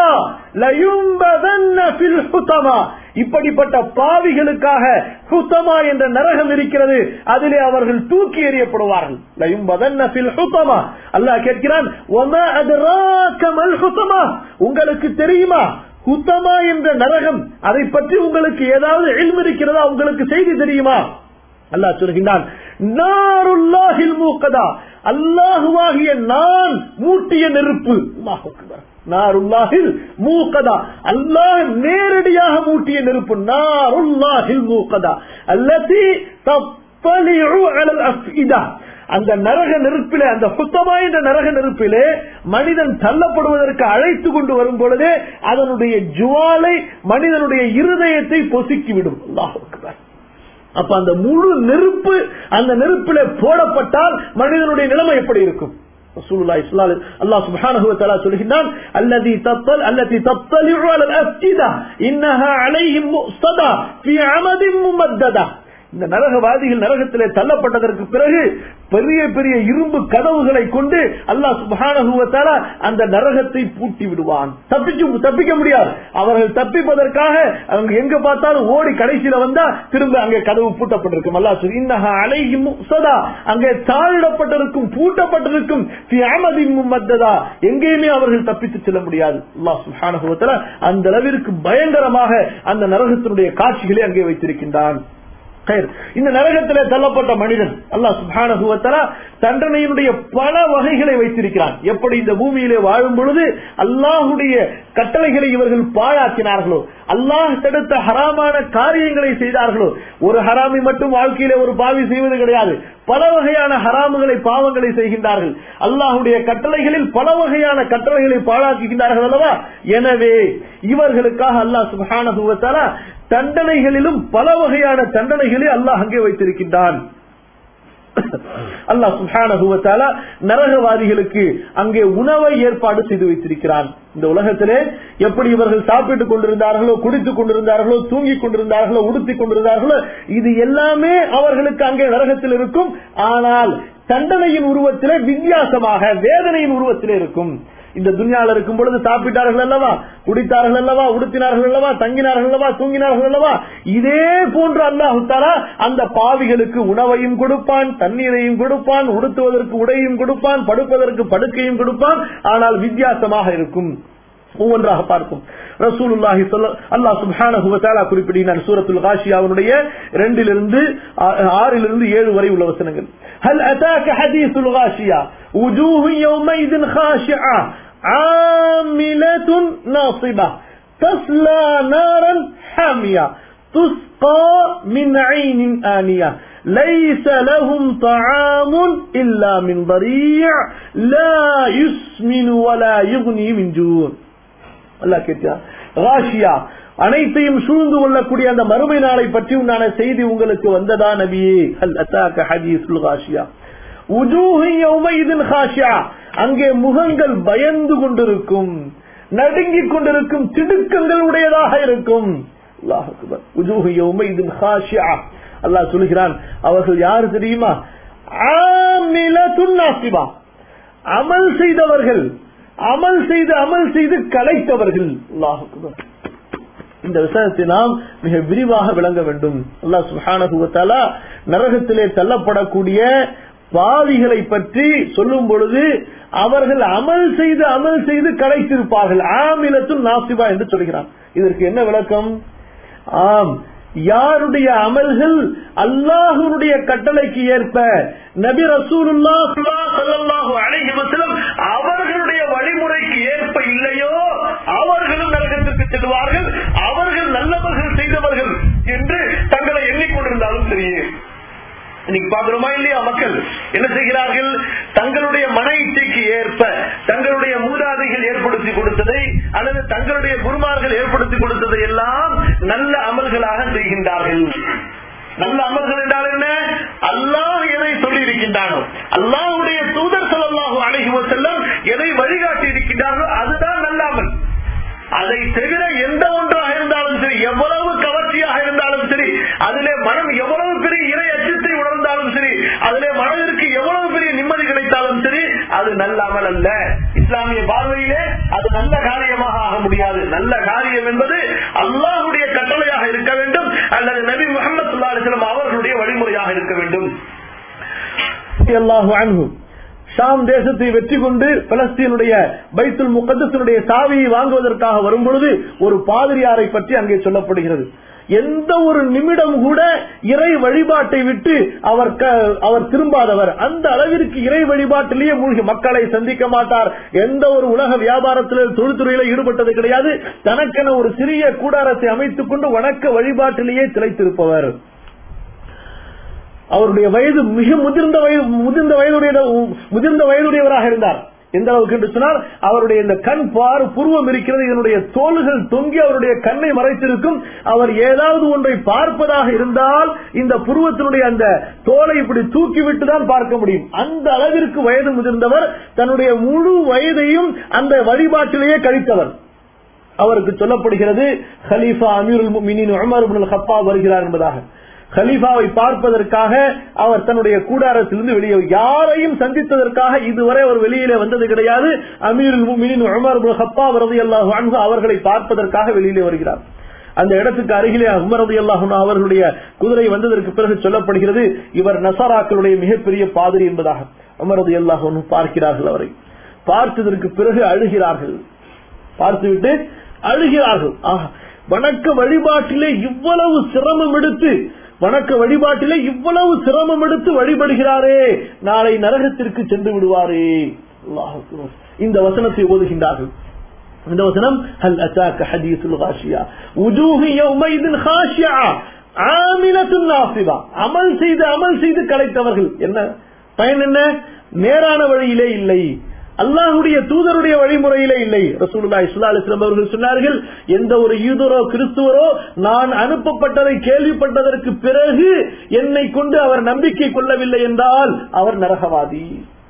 லயும்பதன்ன ஃபில் ஹுதமா, இப்படிப்பட்ட பாவிகளுக்காக ஹுதமா என்ற நரகம் இருக்கிறது, அதிலே அவர்கள் தூக்கி எறியப்படுவார்கள். லயும்பதன்ன ஃபில் ஹுதமா. அல்லாஹ் கேட்கிறான், வமா அத்ராக மல் ஹுதமா, உங்களுக்கு தெரியுமா ஹுதமா என்ற நரகம், அதை பற்றி உங்களுக்கு ஏதாவது இல்ம் இருக்கிறதா, உங்களுக்கு செய்தி தெரியுமா? அல்லாஹ் சொல்கிறான், நாருல்லாஹில் மூக்கதா, அல்லாஹுவாகிய நான் மூட்டிய நெருப்பு. அல்லாஹ் அக்பர். நாருல்லாஹில் மூக்கதா, அல்லாஹ் நேரடியாக மூட்டிய நெருப்பு. நாருல்லாஹில் மூக்கதா அல்லதி தத்தலிஉ அலல் அஃஇதா, அந்த நரக நெருப்பிலே, அந்த ஹுத்தமா என்ற நரக நெருப்பிலே மனிதன் தள்ளப்படுவதற்கு அழைத்து கொண்டு வரும் பொழுதே அதனுடைய ஜுவாலை மனிதனுடைய இருதயத்தை பொசுக்கிவிடும். அல்லாஹ் அக்பர். அப்ப அந்த முழு நெருப்பு அந்த நெருப்பிலே போடப்பட்டால் மனிதனுடைய நிலைமை எப்படி இருக்கும்? ரசூலுல்லாஹி ஸல்லல்லாஹு அலைஹி வஸல்லம் அல்லாஹ் சுப்ஹானஹு வ தஆலா சொல்கிறான், அல்லதி தத்தல் அல்லதி தத்தலிஉ அலல் அஃஇதா இன்னஹா அலைஹிம் முஸ்ததா ஃபீ அமதின் முமத்ததா. இந்த நரகவாதிகள் நரகத்திலே தள்ளப்பட்டதற்கு பிறகு பெரிய பெரிய இரும்பு கதவுகளை கொண்டு அல்லாஹ் சுப்ஹானஹு வ தஆலா அந்த நரகத்தை பூட்டி விடுவான். தப்பிச்சு தப்பிக்க முடியாது. அவர்கள் தப்பிப்பதற்காக அவங்க எங்க பார்த்தாலும் ஓடி கடைசியில வந்தா திரும்ப அங்கே கதவு பூட்டப்பட்டிருக்கும். அல்லாஹ் சொல்லி இன்னஹா அலைஹிம் முஸதா, அங்கே தாழிடப்பட்டிருக்கும், பூட்டப்பட்டிருக்கும். ஃபீ அமதின் முமத்ததா, எங்கேயுமே அவர்கள் தப்பித்து செல்ல முடியாது. அல்லாஹ் சுப்ஹானஹு வ தஆலா அந்த அளவிற்கு பயங்கரமாக அந்த நரகத்தினுடைய காட்சிகளை அங்கே வைத்திருக்கின்றான். இந்த நரகத்திலே தள்ளப்பட்ட மனிதன் அல்லாஹ் சுப்ஹானஹு வ தஆலா தண்டனையினுடைய பல வகைகளை வைத்திருக்கிறான். எப்படி இந்த பூமியிலே வாழும் பொழுது அல்லாஹுடைய கட்டளைகளை இவர்கள் பாழாக்கினார்களோ, அல்லாஹ் தடுத்த ஹராமான காரியங்களை செய்தார்களோ, ஒரு ஹராமி மட்டும் வாழ்க்கையிலே ஒரு பாவி செய்வது கிடையாது, பல வகையான ஹராமுகளை பாவங்களை செய்கின்றார்கள். அல்லாஹுடைய கட்டளைகளில் பல வகையான கட்டளைகளை பாழாக்குகின்றார்கள் அல்லவா? எனவே இவர்களுக்காக அல்லாஹ் சுப்ஹானஹு வ தஆலா தண்டனைகளிலும் பல வகையான தண்டனைகளை அல்லாஹ் அங்கே வைத்திருக்கின்றான். அல்லாஹ் சுப்ஹானஹு வ தஆலா நரகவாதிகளுக்கு அங்கே உணவை ஏற்பாடு செய்து வைத்திருக்கிறான். இந்த உலகத்திலே எப்படி இவர்கள் சாப்பிட்டுக் கொண்டிருந்தார்களோ, குடித்துக் கொண்டிருந்தார்களோ, தூங்கிக் கொண்டிருந்தார்களோ, உடுத்திக் கொண்டிருந்தார்களோ, இது எல்லாமே அவர்களுக்கு அங்கே நரகத்தில் இருக்கும். ஆனால் தண்டனையின் உருவத்திலே வித்தியாசமாக வேதனையின் உருவத்திலே இருக்கும். இந்த துன்யால இருக்கும் பொழுது சாப்பிட்டார்கள் அல்லவா, குடித்தார்கள் அல்லவா, உடுத்தினார்கள் அல்லவா, தங்கினார்கள் அல்லவா, தூங்கினார்கள் அல்லவா, இதே போன்று அல்லாஹ் தஆலா அந்த பாவிகளுக்கு உணவையும் கொடுப்பான், தண்ணீரையும் கொடுப்பான், உடுத்துவதற்கு உடையும் கொடுப்பான், படுப்பதற்கு படுக்கையும் கொடுப்பான். ஆனால் வித்தியாசமாக இருக்கும். ஒவ்வொன்றாக பார்க்கும். ரசூலுல்லாஹி அல்லாஹ் சுப்ஹானஹு வ தஆலா குறிப்பிட்டான் சூரத்துல் காஷியாவுடைய இரண்டிலிருந்து ஆறிலிருந்து ஏழு வரை உள்ள வசனங்கள். ஹல் அதாக ஹதீஸுல் காஷியா وجوه يومئذ خاشعة عاملة ناصبة تصلى نارا حامية تسقى من عين آنية ليس لهم طعام إلا من ضريع لا يسمن ولا يغني من جوع. الله கேட்டா காஷியா, அனைத்தையும் சூழ்ந்து கொள்ளக்கூடிய அந்த மறுமை நாளை பற்றி உண்டான செய்தி உங்களுக்கு வந்ததா நபியே? ஹல் அதாக ஹதீஸுல் காஷியா அங்கே முகங்கள் பயந்து கொண்டிருக்கும், நடுங்கிக் கொண்டிருக்கும், திடுக்கங்கள் உடையதாக இருக்கும். அல்லாஹ் சொல்கிறான், அவர்கள் யாரு தெரியுமா? அமல் செய்தவர்கள், அமல் செய்து அமல் செய்து கலைத்தவர்கள். அல்லாஹ் அக்பர். இந்த விஷயத்தை நாம் மிக விரிவாக விளங்க வேண்டும். அல்லாஹ் சுப்ஹானஹு வ தஆலா நரகத்திலே தள்ளப்படக்கூடிய பாவிகளை பற்றி சொல்லும் பொழுது அவர்கள் அமல் செய்து அமல் செய்து கலைத்திருப்பார்கள். ஆமிலத்துன் நாசிபா என்று சொல்கிறான். இதற்கு என்ன விளக்கம்? ஆம், யாருடைய அமல்கள் அல்லாஹ்வுடைய கட்டளைக்கு ஏற்ப, நபி ரசூலுல்லாஹ் ஸல்லல்லாஹு அலைஹி வஸல்லம் அவர்களுடைய வழிமுறைக்கு ஏற்ப இல்லையோ அவர்களும் நரகத்திற்கு செல்வார்கள். அவர்கள் நல்லவர்கள் செய்தவர்கள் என்று தங்களை எண்ணிக்கொண்டிருந்தாலும் தெரியும். இன்னைக்கு பாக்குறோமா இல்லையா? மக்கள் என்ன செய்கிறார்கள்? தங்களுடைய மன இச்சைக்கு ஏற்ப தங்களுடைய மூதாதைகள் ஏற்படுத்தி கொடுத்ததை அல்லது தங்களுடைய குருமார்கள் ஏற்படுத்தி கொடுத்ததை எல்லாம் நல்ல அமல்களாக செய்கின்றார்கள். நல்ல அமல்கள் என்றால் என்ன? அல்லாஹ் எதை சொல்லி இருக்கின்றானோ, அல்லாஹ்வுடைய தூதர் ஸல்லல்லாஹு அலைஹி வஸல்லம் எதை வழிகாட்டி இருக்கின்றார்களோ அதுதான் நல்ல அமல். அதை தவிர எந்த ஒன்றாக இருந்தாலும் சரி, எவ்வளவு கவர்ச்சியாக இருந்தாலும் சரி, அதிலே மனம் எவ்வளவு பெரிய இறை அச்சத்தை உணர்ந்தாலும் சரி, அதிலே மனதிற்கு எவ்வளவு பெரிய நிம்மதி கிடைத்தாலும் சரி, அது நல்ல அமல் அல்ல. இஸ்லாமிய பார்வையிலே அது நல்ல காரியமாக ஆக முடியாது. நல்ல காரியம் என்பது அல்லாஹ்வுடைய கட்டளையாக இருக்க வேண்டும் அல்லது நபி முஹம்மது ஸல்லல்லாஹு அலைஹி வஸல்லம் அவர்களுடைய வழிமுறையாக இருக்க வேண்டும். அல்லாஹு அன்ஹு ஷாம் தேசத்தை வெற்றி கொண்டு பலஸ்தீனுடைய பைத்துல் முகத்தஸினுடைய சாவியை வாங்குவதற்காக வரும்பொழுது ஒரு பாதிரியாரை பற்றி அங்கே சொல்லப்படுகிறது. எந்த ஒரு நிமிடம் கூட இறை வழிபாட்டை விட்டு அவர் அவர் திரும்பாதவர். அந்த அளவிற்கு இறை வழிபாட்டிலேயே மூழ்கி மக்களை சந்திக்க மாட்டார். எந்த ஒரு உலக வியாபாரத்தில் தொழில்துறையில ஈடுபட்டது கிடையாது. தனக்கென ஒரு சிறிய கூடாரத்தை அமைத்துக் கொண்டு வணக்க வழிபாட்டிலேயே திளைத்திருப்பவர். அவருடைய வயது மிக முதிர்ந்த வயது முதிர்ந்த வயதுடைய முதிர்ந்த வயதுடையவராக இருந்தார். எந்த அளவுக்கு என்று சொன்னால் அவருடைய இந்த கண் பார் புருவம் இருக்கிறது, இதனுடைய தோள்கள் தொங்கி அவருடைய கண்ணை மறைத்திருக்கும். அவர் ஏதாவது ஒன்றை பார்ப்பதாக இருந்தால் இந்த புருவத்தினுடைய அந்த தோலை இப்படி தூக்கிவிட்டு தான் பார்க்க முடியும். அந்த அளவிற்கு வயது முதிர்ந்தவர், தன்னுடைய முழு வயதையும் அந்த வழிபாட்டிலேயே கழித்தவர். அவருக்கு சொல்லப்படுகிறது ஹலீஃபா அமீருல் முஃமினீன் உமர் இப்னுல் கத்தாப் வருகிறார் என்பதாக. கலீஃபாவை பார்ப்பதற்காக அவர் தன்னுடைய கூடாரத்திலிருந்து வெளியே, யாரையும் சந்தித்ததற்காக இதுவரை அவர் வெளியிலே வந்தது கிடையாது. அமீருல் முஃமினீன் உமர் இப்னுல் கத்தாப் ரலியல்லாஹு அன்ஹு அவர்களை பார்ப்பதற்காக வெளியிலே வருகிறார். அந்த இடத்துக்கு அருகிலே உமர் ரலியல்லாஹு அன்ஹு அவர்களுடைய குதிரை வந்ததற்கு பிறகு சொல்லப்படுகிறது இவர் நஸராக்களுடைய மிகப்பெரிய பாதிரி என்பதாக. உமர் ரலியல்லாஹு அன்ஹு பார்க்கிறார்கள். அவரை பார்த்ததற்கு பிறகு அழுகிறார்கள். பார்த்துவிட்டு அழுகிறார்கள். வணக்க வழிபாட்டிலே இவ்வளவு சிரமம் எடுத்து வணக்க வழிபாட்டிலே இவ்வளவு சிரமம் எடுத்து வழிபடுகிறாரே, நாளை நரகத்திற்கு சென்று விடுவாரே. அல்லாஹ் அக்பர். இந்த வசனத்தை ஓதுகின்றார்கள். இந்த வசனம் ஹல் அதாக ஹதீஸுல் காஷியா உஜூஹு யௌமைதின் காஷியா ஆமிலத்துன் நாஸிபா. அமல் செய்து அமல் செய்து களைத்தவர்கள். என்ன பயன்? என்ன? நேரான வழியிலே இல்லை, அல்லாஹ்வுடைய தூதருடைய வழிமுறையிலே இல்லை. ரசூலுல்லாஹி ஸல்லல்லாஹு அலைஹி வஸல்லம் அவர்கள் சொன்னார்கள், எந்த ஒரு யூதரோ கிறிஸ்துவரோ நான் அனுப்பப்பட்டதை கேள்விப்பட்டதற்கு பிறகு என்னை கொண்டு அவர் நம்பிக்கை கொள்ளவில்லை என்றால் அவர் நரகவாதி.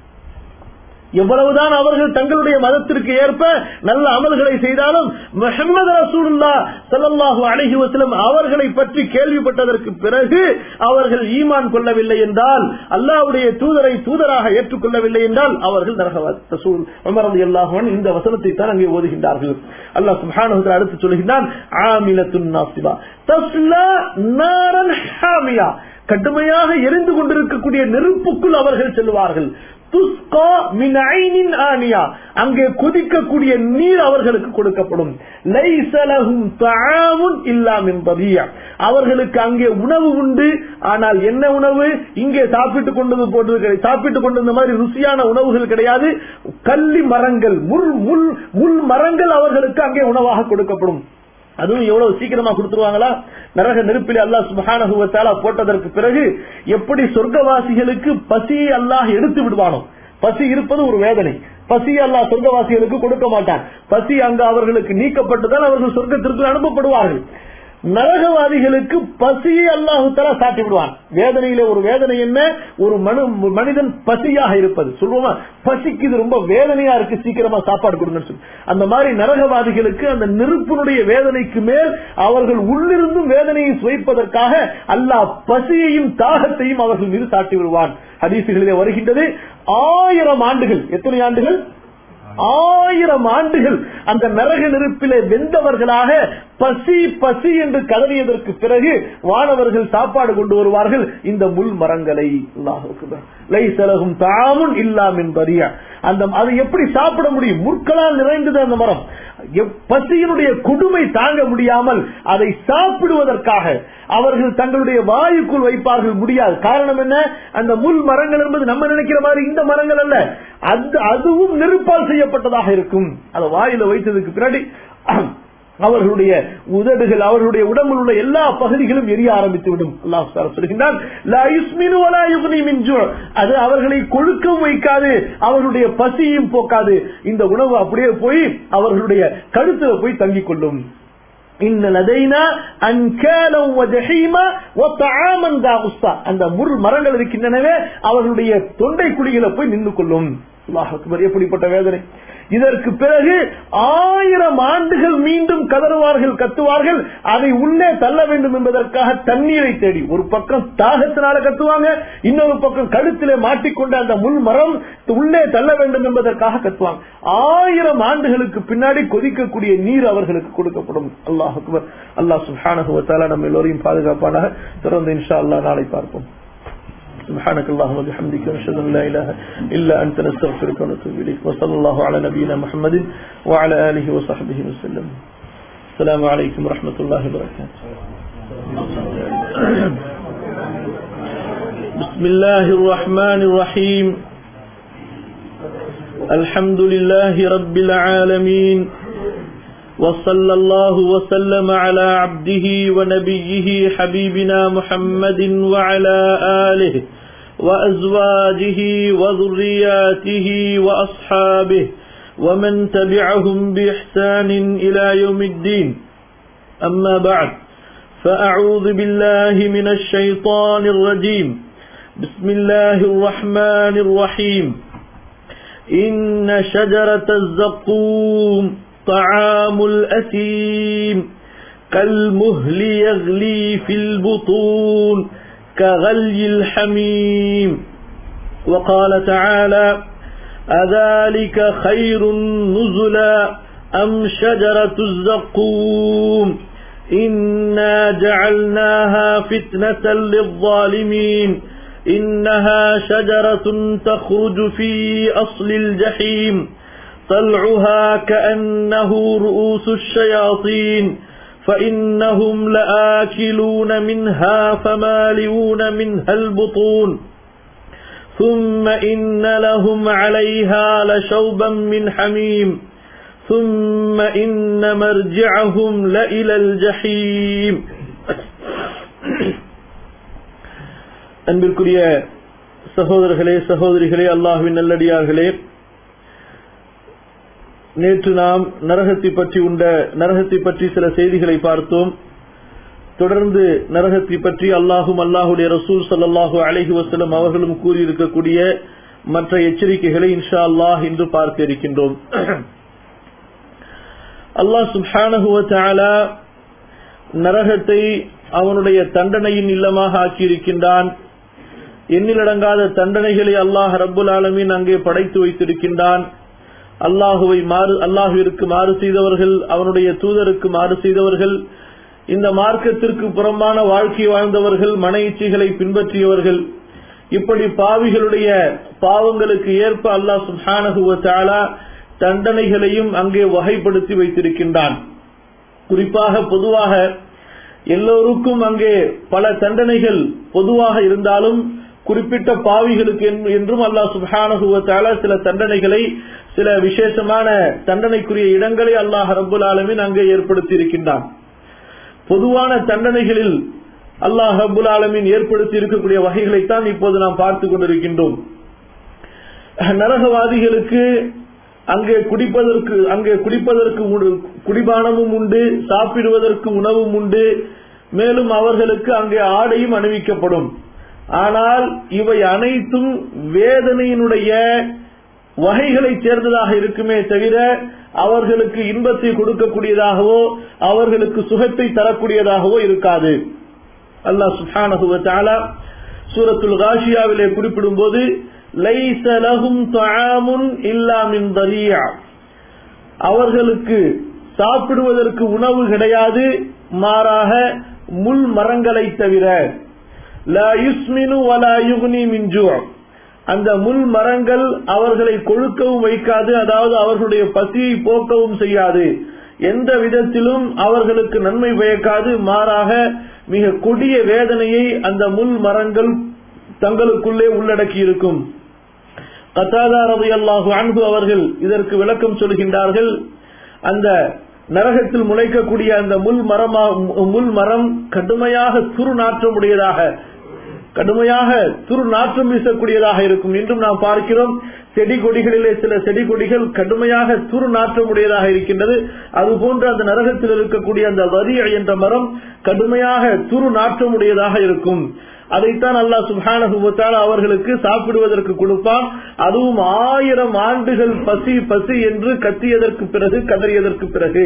எவ்வளவுதான் அவர்கள் தங்களுடைய மதத்திற்கு ஏற்ப நல்ல அமல்களை செய்தாலும் முஹம்மது ரசூலுல்லாஹ் ஸல்லல்லாஹு அலைஹி வஸல்லம் அவர்களை பற்றி கேள்விப்பட்டதற்கு பிறகு அவர்கள் ஈமான் கொள்ளவில்லை என்றால், அல்லாஹ்வுடைய தூதரை தூதராக ஏற்றுக்கொள்ளவில்லை என்றால் அவர்கள் நரகவாதி. ரசூல் உமர் ரலியல்லாஹு அன்ஹு இந்த வசனத்தை தான் அங்கே ஓதுகின்றார்கள். அல்லாஹ் சுப்ஹானஹு வ தஆலா அடுத்து சொல்கிறான், ஆமிலத்துன் நாஸிபா தஸ்லா நாரன் ஹாமியா. கடுமையாக எரிந்து கொண்டிருக்கக்கூடிய நெருப்புக்குள் அவர்கள் செல்வார்கள். அங்கே கொதிக்கக்கூடிய நீர் அவர்களுக்கு கொடுக்கப்படும். அவர்களுக்கு அங்கே உணவு உண்டு, ஆனால் என்ன உணவு? இங்கே சாப்பிட்டுக் கொண்டது போட்டு சாப்பிட்டுக் கொண்டிருந்த மாதிரி ருசியான உணவுகள் கிடையாது. கள்ளி மரங்கள், முள் முள் முள் மரங்கள் அவர்களுக்கு அங்கே உணவாக கொடுக்கப்படும். அதுவும் எவ்வளவு சீக்கிரமா கொடுத்துருவாங்களா? நரக நெருப்பிலே அல்லாஹ் சுப்ஹானஹு வ தஆலா போட்டதற்கு பிறகு எப்படி சொர்க்கவாசிகளுக்கு பசியை அல்லாஹ் எடுத்து விடுவானோ, பசி இருப்பது ஒரு வேதனை, பசி அல்லாஹ் சொர்க்கவாசிகளுக்கு கொடுக்க மாட்டான். பசி அங்கு அவர்களுக்கு நீக்கப்பட்டுதான் அவர்கள் சொர்க்கத்திற்கு அனுப்பப்படுவார்கள். நரகவாதிகளுக்கு பசியை அல்லாஹு தஆலா சாட்டி விடுவான். வேதனையில ஒரு வேதனை என்ன? ஒரு மனிதன் பசியாக இருப்பது சொல்லுவோமா, பசிக்கு இது ரொம்ப வேதனையா இருக்கு, சீக்கிரமா சாப்பாடு கொடுங்கன்னு சொல்லி. அந்த மாதிரி நரகவாதிகளுக்கு அந்த நெருப்பினுடைய வேதனைக்கு மேல் அவர்கள் உள்ளிருந்தும் வேதனையை சுவைப்பதற்காக அல்லாஹ் பசியையும் தாகத்தையும் அவர்கள் மீது சாட்டி விடுவான். ஹதீசுகளிலே வருகின்றது, ஆயிரம் ஆண்டுகள். எத்தனை ஆண்டுகள்? ஆயிரம் ஆண்டுகள் அந்த நரக நெருப்பிலே வெந்தவர்களாக பசி பசி என்று கதறியதற்கு பிறகு வானவர்கள் சாப்பாடு கொண்டு வருவார்கள் இந்த முள் மரங்களை. அல்லாஹ் அக்பர். லைஸ லஹும் தஆமுன் இல்லா மின் பரியா. அந்த அதை எப்படி சாப்பிட முடியும்? முற்களால் நிறைந்தது அந்த மரம். பசியினுடைய கொடுமை தாங்க முடியாமல் அதை சாப்பிடுவதற்காக அவர்கள் தங்களுடைய வாயுக்குள் வைப்பார்கள். முடியாது. காரணம் என்ன? அந்த முள் மரங்கள் என்பது நம்ம நினைக்கிற மாதிரி இந்த மரங்கள் அல்ல, அது அதுவும் நெருப்பால் செய்யப்பட்டதாக இருக்கும். அதை வாயில வைத்ததுக்கு பின்னாடி அவர்களுடைய உதடுகள், அவர்களுடைய உடம்பில் உள்ள எல்லா பகுதிகளும் எரிய ஆரம்பித்துவிடும். அல்லாஹ் சொல்கின்றான், அது அவர்களை கொழுக்கவும் வைக்காது, அவர்களுடைய பசியும் போக்காது. இந்த உணவு அப்படியே போய் அவர்களுடைய கழுத்துல போய் தங்கிக் கொள்ளும். அந்த முள் மரங்கள் இருக்கின்றனவே அவர்களுடைய தொண்டை குழிகளை போய் நின்று கொள்ளும். எப்படிப்பட்ட வேதனை! இதற்கு பிறகு ஆயிரம் ஆண்டுகள் மீண்டும் கதறுவார்கள், கத்துவார்கள். அதை உள்ளே தள்ள வேண்டும் என்பதற்காக தண்ணீரை தேடி ஒரு பக்கம் தாகத்தினால கத்துவாங்க, இன்னொரு பக்கம் கழுத்திலே மாட்டிக்கொண்ட அந்த முள் மரம் உள்ளே தள்ள வேண்டும் என்பதற்காக கத்துவாங்க. ஆயிரம் ஆண்டுகளுக்கு பின்னாடி கொதிக்கக்கூடிய நீர் அவர்களுக்கு கொடுக்கப்படும். அல்லாஹ் அக்பர். அல்லாஹ் சுப்ஹானஹு வ தஆலா நம்ம எல்லோரையும் பாதுகாப்பானாக. தொடர்ந்து இன்ஷா அல்லாஹ் நாளை பார்ப்போம். سبحانك اللهم وبحمدك نشهد ان لا اله الا انت نستغفرك ونتوب اليك وصلى الله على نبينا محمد وعلى اله وصحبه وسلم. السلام عليكم ورحمه الله وبركاته. بسم الله الرحمن الرحيم. الحمد لله رب العالمين وصلى الله وسلم على عبده ونبيه حبيبنا محمد وعلى آله وأزواجه وذرياته وأصحابه ومن تبعهم بإحسان إلى يوم الدين. أما بعد، فأعوذ بالله من الشيطان الرجيم. بسم الله الرحمن الرحيم. إن شجرة الزقوم طعام الأثيم كالمهل يغلي في البطون كغلي الحميم. وقال تعالى: أذلك خير نزلا أم شجرة الزقوم إنا جعلناها فتنة للظالمين إنها شجرة تخرج في أصل الجحيم طلعها كأنه رؤوس الشياطين فإنهم لآكلون منها فمالئون منها البطون ثم إن لهم عليها لشوبا من حميم ثم إن مرجعهم لإلى الجحيم. அன்பிற்குரிய சகோதரர்களே, சகோதரிகளே, அல்லாஹ்வின் நல்லடியார்களே, நேற்று நாம் நரகத்தை பற்றி உண்ட நரகத்தை பற்றி சில செய்திகளை பார்த்தோம். தொடர்ந்து நரகத்தை பற்றி அல்லாஹும் அல்லாஹுடைய ரசூல் ஸல்லல்லாஹு அலைஹி வஸல்லம் அவர்களும் கூறியிருக்கக்கூடிய மற்ற எச்சரிக்கைகளை இன்ஷா அல்லாஹ் இன்று பார்க்க இருக்கின்றோம். அல்லாஹ் சுப்ஹானஹு வ தஆலா நரகத்தை அவனுடைய தண்டனையின் இல்லமாக ஆக்கியிருக்கின்றான். எண்ணிலடங்காத தண்டனைகளை அல்லாஹ் ரப்புல் ஆலமீன் அங்கே படைத்து வைத்திருக்கின்றான். அல்லாஹுவை மாறு அல்லாஹுவிற்கு மாறு செய்தவர்கள், அவனுடைய தூதருக்கு மாறு செய்தவர்கள், இந்த மார்க்கத்திற்கு புறம்பான வாழ்க்கை வாழ்ந்தவர்கள், மன இச்சைகளை பின்பற்றியவர்கள், இப்படி பாவிகளுடைய பாவங்களுக்கு ஏற்ப அல்லாஹ் சுப்ஹானஹு வ தஆலா தண்டனைகளையும் அங்கே வகைப்படுத்தி வைத்திருக்கின்றான். குறிப்பாக பொதுவாக எல்லோருக்கும் அங்கே பல தண்டனைகள் பொதுவாக இருந்தாலும் குறிப்பிட்ட பாவிகளுக்கு என்றும் அல்லாஹ் சுப்ஹானஹு வ தஆலா சில தண்டனைகளை, சில விசேஷமான தண்டனைக்குரிய இடங்களை அல்லாஹ் ரப்புல் ஆலமீன் அங்கே ஏற்படுத்தி இருக்கின்றான். பொதுவான தண்டனைகளில் அல்லாஹ் ரப்புல் ஆலமீன் ஏற்படுத்தி இருக்கக்கூடிய வகைகளைத்தான் இப்போது நாம் பார்த்துக் கொண்டிருக்கின்றோம். நரகவாதிகளுக்கு அங்கே குடிப்பதற்கு அங்கே குடிப்பதற்கு குடிபானமும் உண்டு, சாப்பிடுவதற்கு உணவும் உண்டு, மேலும் அவர்களுக்கு அங்கே ஆடையும் அணிவிக்கப்படும். ஆனால் இவை அனைத்தும் வேதனையினுடைய வகைகளை சேர்ந்ததாக இருக்குமே தவிர அவர்களுக்கு இன்பத்தை கொடுக்கக்கூடியதாகவோ அவர்களுக்கு சுகத்தை தரக்கூடியதாகவோ இருக்காது. அல்லாஹ் சுப்ஹானஹு வ தஆலா சூரத்துல் காஷியாவிலே குறிப்பிடும் போது லைஸ லஹும் தஆமுன் இல்லா மின் தரீஅ, அவர்களுக்கு சாப்பிடுவதற்கு உணவு கிடையாது, மாறாக முள் மரங்களை தவிர. லா யுஸ்மினு வலா யுக்னி மின் ஜூ, அந்த முள் மரங்கள் அவர்களை கொழுக்கவும் வைக்காது, அதாவது அவர்களுடைய பசியை போக்கவும் செய்யாது, எந்த விதத்திலும் அவர்களுக்கு நன்மை பயக்காது, மாறாக மிக கொடிய வேதனையை அந்த முள் மரங்கள் தங்களுக்குள்ளே உள்ளடக்கி இருக்கும். கதாதா ரலியல்லாஹு அன்ஹு அவர்கள் இதற்கு விளக்கம் சொல்கின்றார்கள். அந்த நரகத்தில் முளைக்கக்கூடிய அந்த முள் மரமா முள் மரம் கடுமையாக துரு நாற்றம் உடையதாக, கடுமையாக துரு நாற்றம் வீசக்கூடியதாக இருக்கும். இன்றும் நாம் பார்க்கிறோம், செடி கொடிகளிலே சில செடி கொடிகள் கடுமையாக துரு நாற்றம் உடையதாக இருக்கின்றது. அதுபோன்று அந்த நரகத்தில் இருக்கக்கூடிய அந்த வரி என்ற மரம் கடுமையாக துரு நாற்றம் உடையதாக இருக்கும். அதைத்தான் அல்லாஹ் சுப்ஹானஹு வ தஆலா அவர்களுக்கு சாப்பிடுவதற்கு கொடுப்பான். அதுவும் ஆயிரம் ஆண்டுகள் பசி பசி என்று கத்தியதற்கு பிறகு, கதறியதற்கு பிறகு.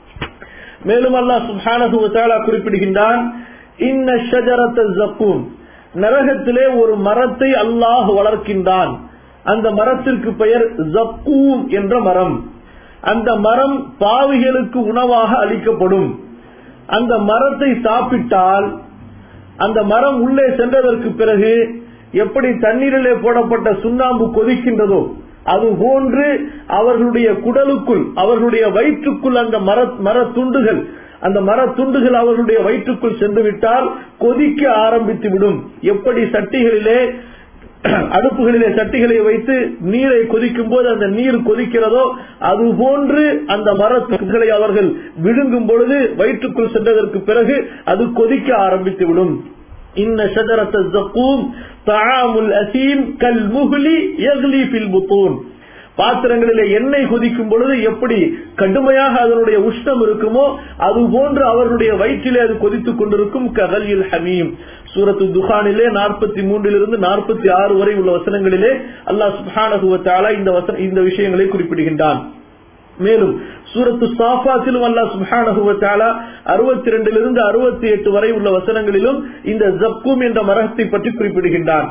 மேலும் அல்லாஹ் சுப்ஹானஹு வ தஆலா குறிப்பிடுகின்றான், இன்ன ஷஜரத ஸக்கூம், நரகத்திலே ஒரு மரத்தை அல்லாஹ் வளர்க்கின்றான். அந்த மரத்திற்கு பெயர் ஸக்கூம் என்ற மரம். அந்த மரம் பாவிகளுக்கு உணவாக அளிக்கப்படும். அந்த மரத்தை சாப்பிட்டால் அந்த மரம் உள்ளே சென்றதற்கு பிறகு எப்படி தண்ணீரிலே போடப்பட்ட சுண்ணாம்பு கொதிக்கின்றதோ அது போன்று அவர்களுடைய குடலுக்குள், அவர்களுடைய வயிற்றுக்குள் அந்த மர மர துண்டுகள் அந்த மர துண்டுகள் அவர்களுடைய வயிற்றுக்குள் சென்று விட்டால் கொதிக்க ஆரம்பித்து விடும். எப்படி சட்டிகளிலே அடுப்புகளிலே சட்டிகளை வைத்து நீரை கொதிக்கும் போது அந்த நீர் கொதிக்கிறதோ அது போன்று அந்த மரத்துகளை அவர்கள் விழுங்கும் பொழுது வயிற்றுக்குள் சென்றதற்கு பிறகு அது கொதிக்க ஆரம்பித்து விடும். இன்ன ஷஜரத்த ஸக்கூம் தஆமுல் அஸீம் கல் முஹ்லி யக்லி ஃபில் புத்தூன். பாத்திரங்களிலே எண்ணெய் கொதிக்கும் பொழுது எப்படி கடுமையாக அதனுடைய உஷ்ணம் இருக்குமோ அது போன்று அவர்களுடைய வயிற்றிலே அது கொதித்துக் கொண்டிருக்கும். ககலில் ஹமீம். சூரத்து துஹானிலே நாற்பத்தி மூன்றிலிருந்து நாற்பத்தி ஆறு வரை உள்ள வசனங்களிலே அல்லாஹ் சுப்ஹானஹு வ தஆலா இந்த இந்த விஷயங்களை குறிப்பிடுகின்றான். மேலும் சூரத்து சாஃபாத்திலும் அல்லாஹ் சுப்ஹானஹு வ தஆலா அறுபத்தி இரண்டிலிருந்து அறுபத்தி எட்டு வரை உள்ள வசனங்களிலும் இந்த ஸக்கூம் என்ற மரத்தை பற்றி குறிப்பிடுகின்றான்.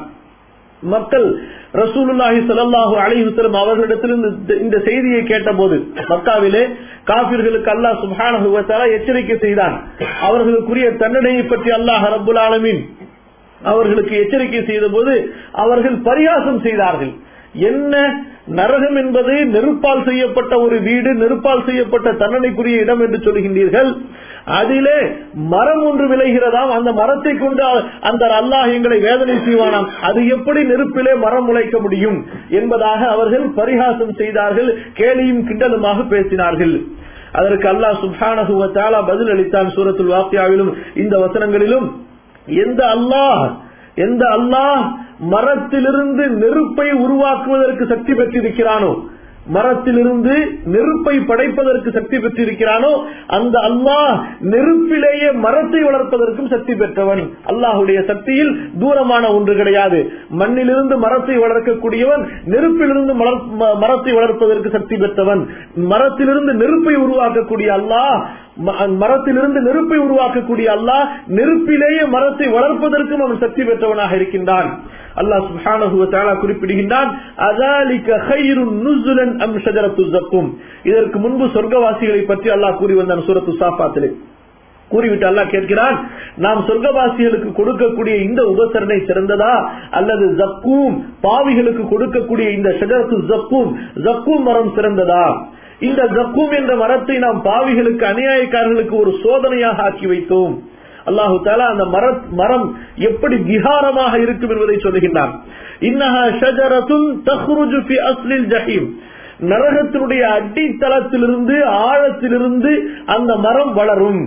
மக்கள் ரசூலுல்லாஹி ஸல்லல்லாஹு அலைஹி வஸல்லம் அவர்களிடத்தில் இந்த செய்தியை கேட்டபோது மக்காவிலே காபிர்களுக்கு அல்லாஹ் சுப்ஹானஹு வ தஆலா எச்சரிக்கை செய்தான். அவர்களுக்குரிய தண்டனையை பற்றி அல்லாஹ் ரப்புல் ஆலமீன் அவர்களுக்கு எச்சரிக்கை செய்த போது அவர்கள் பரிகாசம் செய்தார்கள். என்ன, நரகம் என்பது நெருப்பால் செய்யப்பட்ட ஒரு வீடு, நெருப்பால் செய்யப்பட்ட தண்டனைக்குரிய இடம் என்று சொல்கின்றீர்கள். அதிலே மரம் ஒன்று விளைகிறதாம், அந்த மரத்தை கொண்டு அந்த அல்லாஹ் எங்களை வேதனை செய்வானாம், அது எப்படி நெருப்பிலே மரம் முளைக்க முடியும் என்பதாக அவர்கள் பரிகாசம் செய்தார்கள், கேலியும் கிண்டலுமாக பேசினார்கள். அதற்கு அல்லாஹ் சுப்ஹானஹு வ தஆலா பதில் அளித்தான். சூரத்துல் வாக்கியாவிலும் இந்த வசனங்களிலும் எந்த அல்லாஹ் எந்த அல்லாஹ் மரத்திலிருந்து நெருப்பை உருவாக்குவதற்கு சக்தி பெற்றிருக்கிறானோ, மரத்திலிருந்து நெருப்பை படைப்பதற்கு சக்தி பெற்றிருக்கிறானோ அந்த அல்லாஹ் நெருப்பிலேயே மரத்தை வளர்ப்பதற்கும் சக்தி பெற்றவன். அல்லாஹுடைய சக்தியில் தூரமான ஒன்று கிடையாது. மண்ணிலிருந்து மரத்தை வளர்க்கக்கூடியவன், நெருப்பிலிருந்து மரத்தை வளர்ப்பதற்கு சக்தி பெற்றவன். மரத்திலிருந்து நெருப்பை உருவாக்கக்கூடிய அல்லாஹ் மரத்திலிருந்து நெருப்பை உருவாக்கக்கூடிய அல்லாஹ் நெருப்பிலேயே மரத்தை வளர்ப்பதற்கும் அவன் சக்தி பெற்றவனாக இருக்கின்றான். அல்லாஹ் சுப்ஹானஹு வ தஆலா குறிப்பிடுகின்றான், அஸாலிக கைருன் நுஸுலன் அம் ஷஜரத்து ஸக்கூம். இதற்கு முன்பு சொர்க்கவாசிகளை பற்றி அல்லாஹ் கூறி வந்தான் சூரத்து சாஃபாத்திலே. கூறிவிட்டு அல்லாஹ் கேட்கிறான், நாம் சொர்க்கவாசிகளுக்கு கொடுக்கக்கூடிய இந்த உபசரணை சிறந்ததா அல்லது ஸக்கூம் பாவிகளுக்கு கொடுக்கக்கூடிய இந்த ஷஜரத்து ஸக்கூம் ஸக்கூம் மரம் சிறந்ததா? இந்த ஸக்கூம் என்ற மரத்தை நாம் பாவிகளுக்கு அநியாயக்காரர்களுக்கு ஒரு சோதனையாக ஆக்கி வைத்தோம். அல்லாஹு தஆலா அந்த மரம் எப்படி விகாரமாக இருக்கும் என்பதை சொல்லுகின்றான். இன்னஹா ஷஜரத்துன் தக்ருஜு ஃபி அஸ்லில் ஜஹீம். நரகத்தினுடைய அடித்தளத்திலிருந்து ஆழத்திலிருந்து அந்த மரம் வளரும்.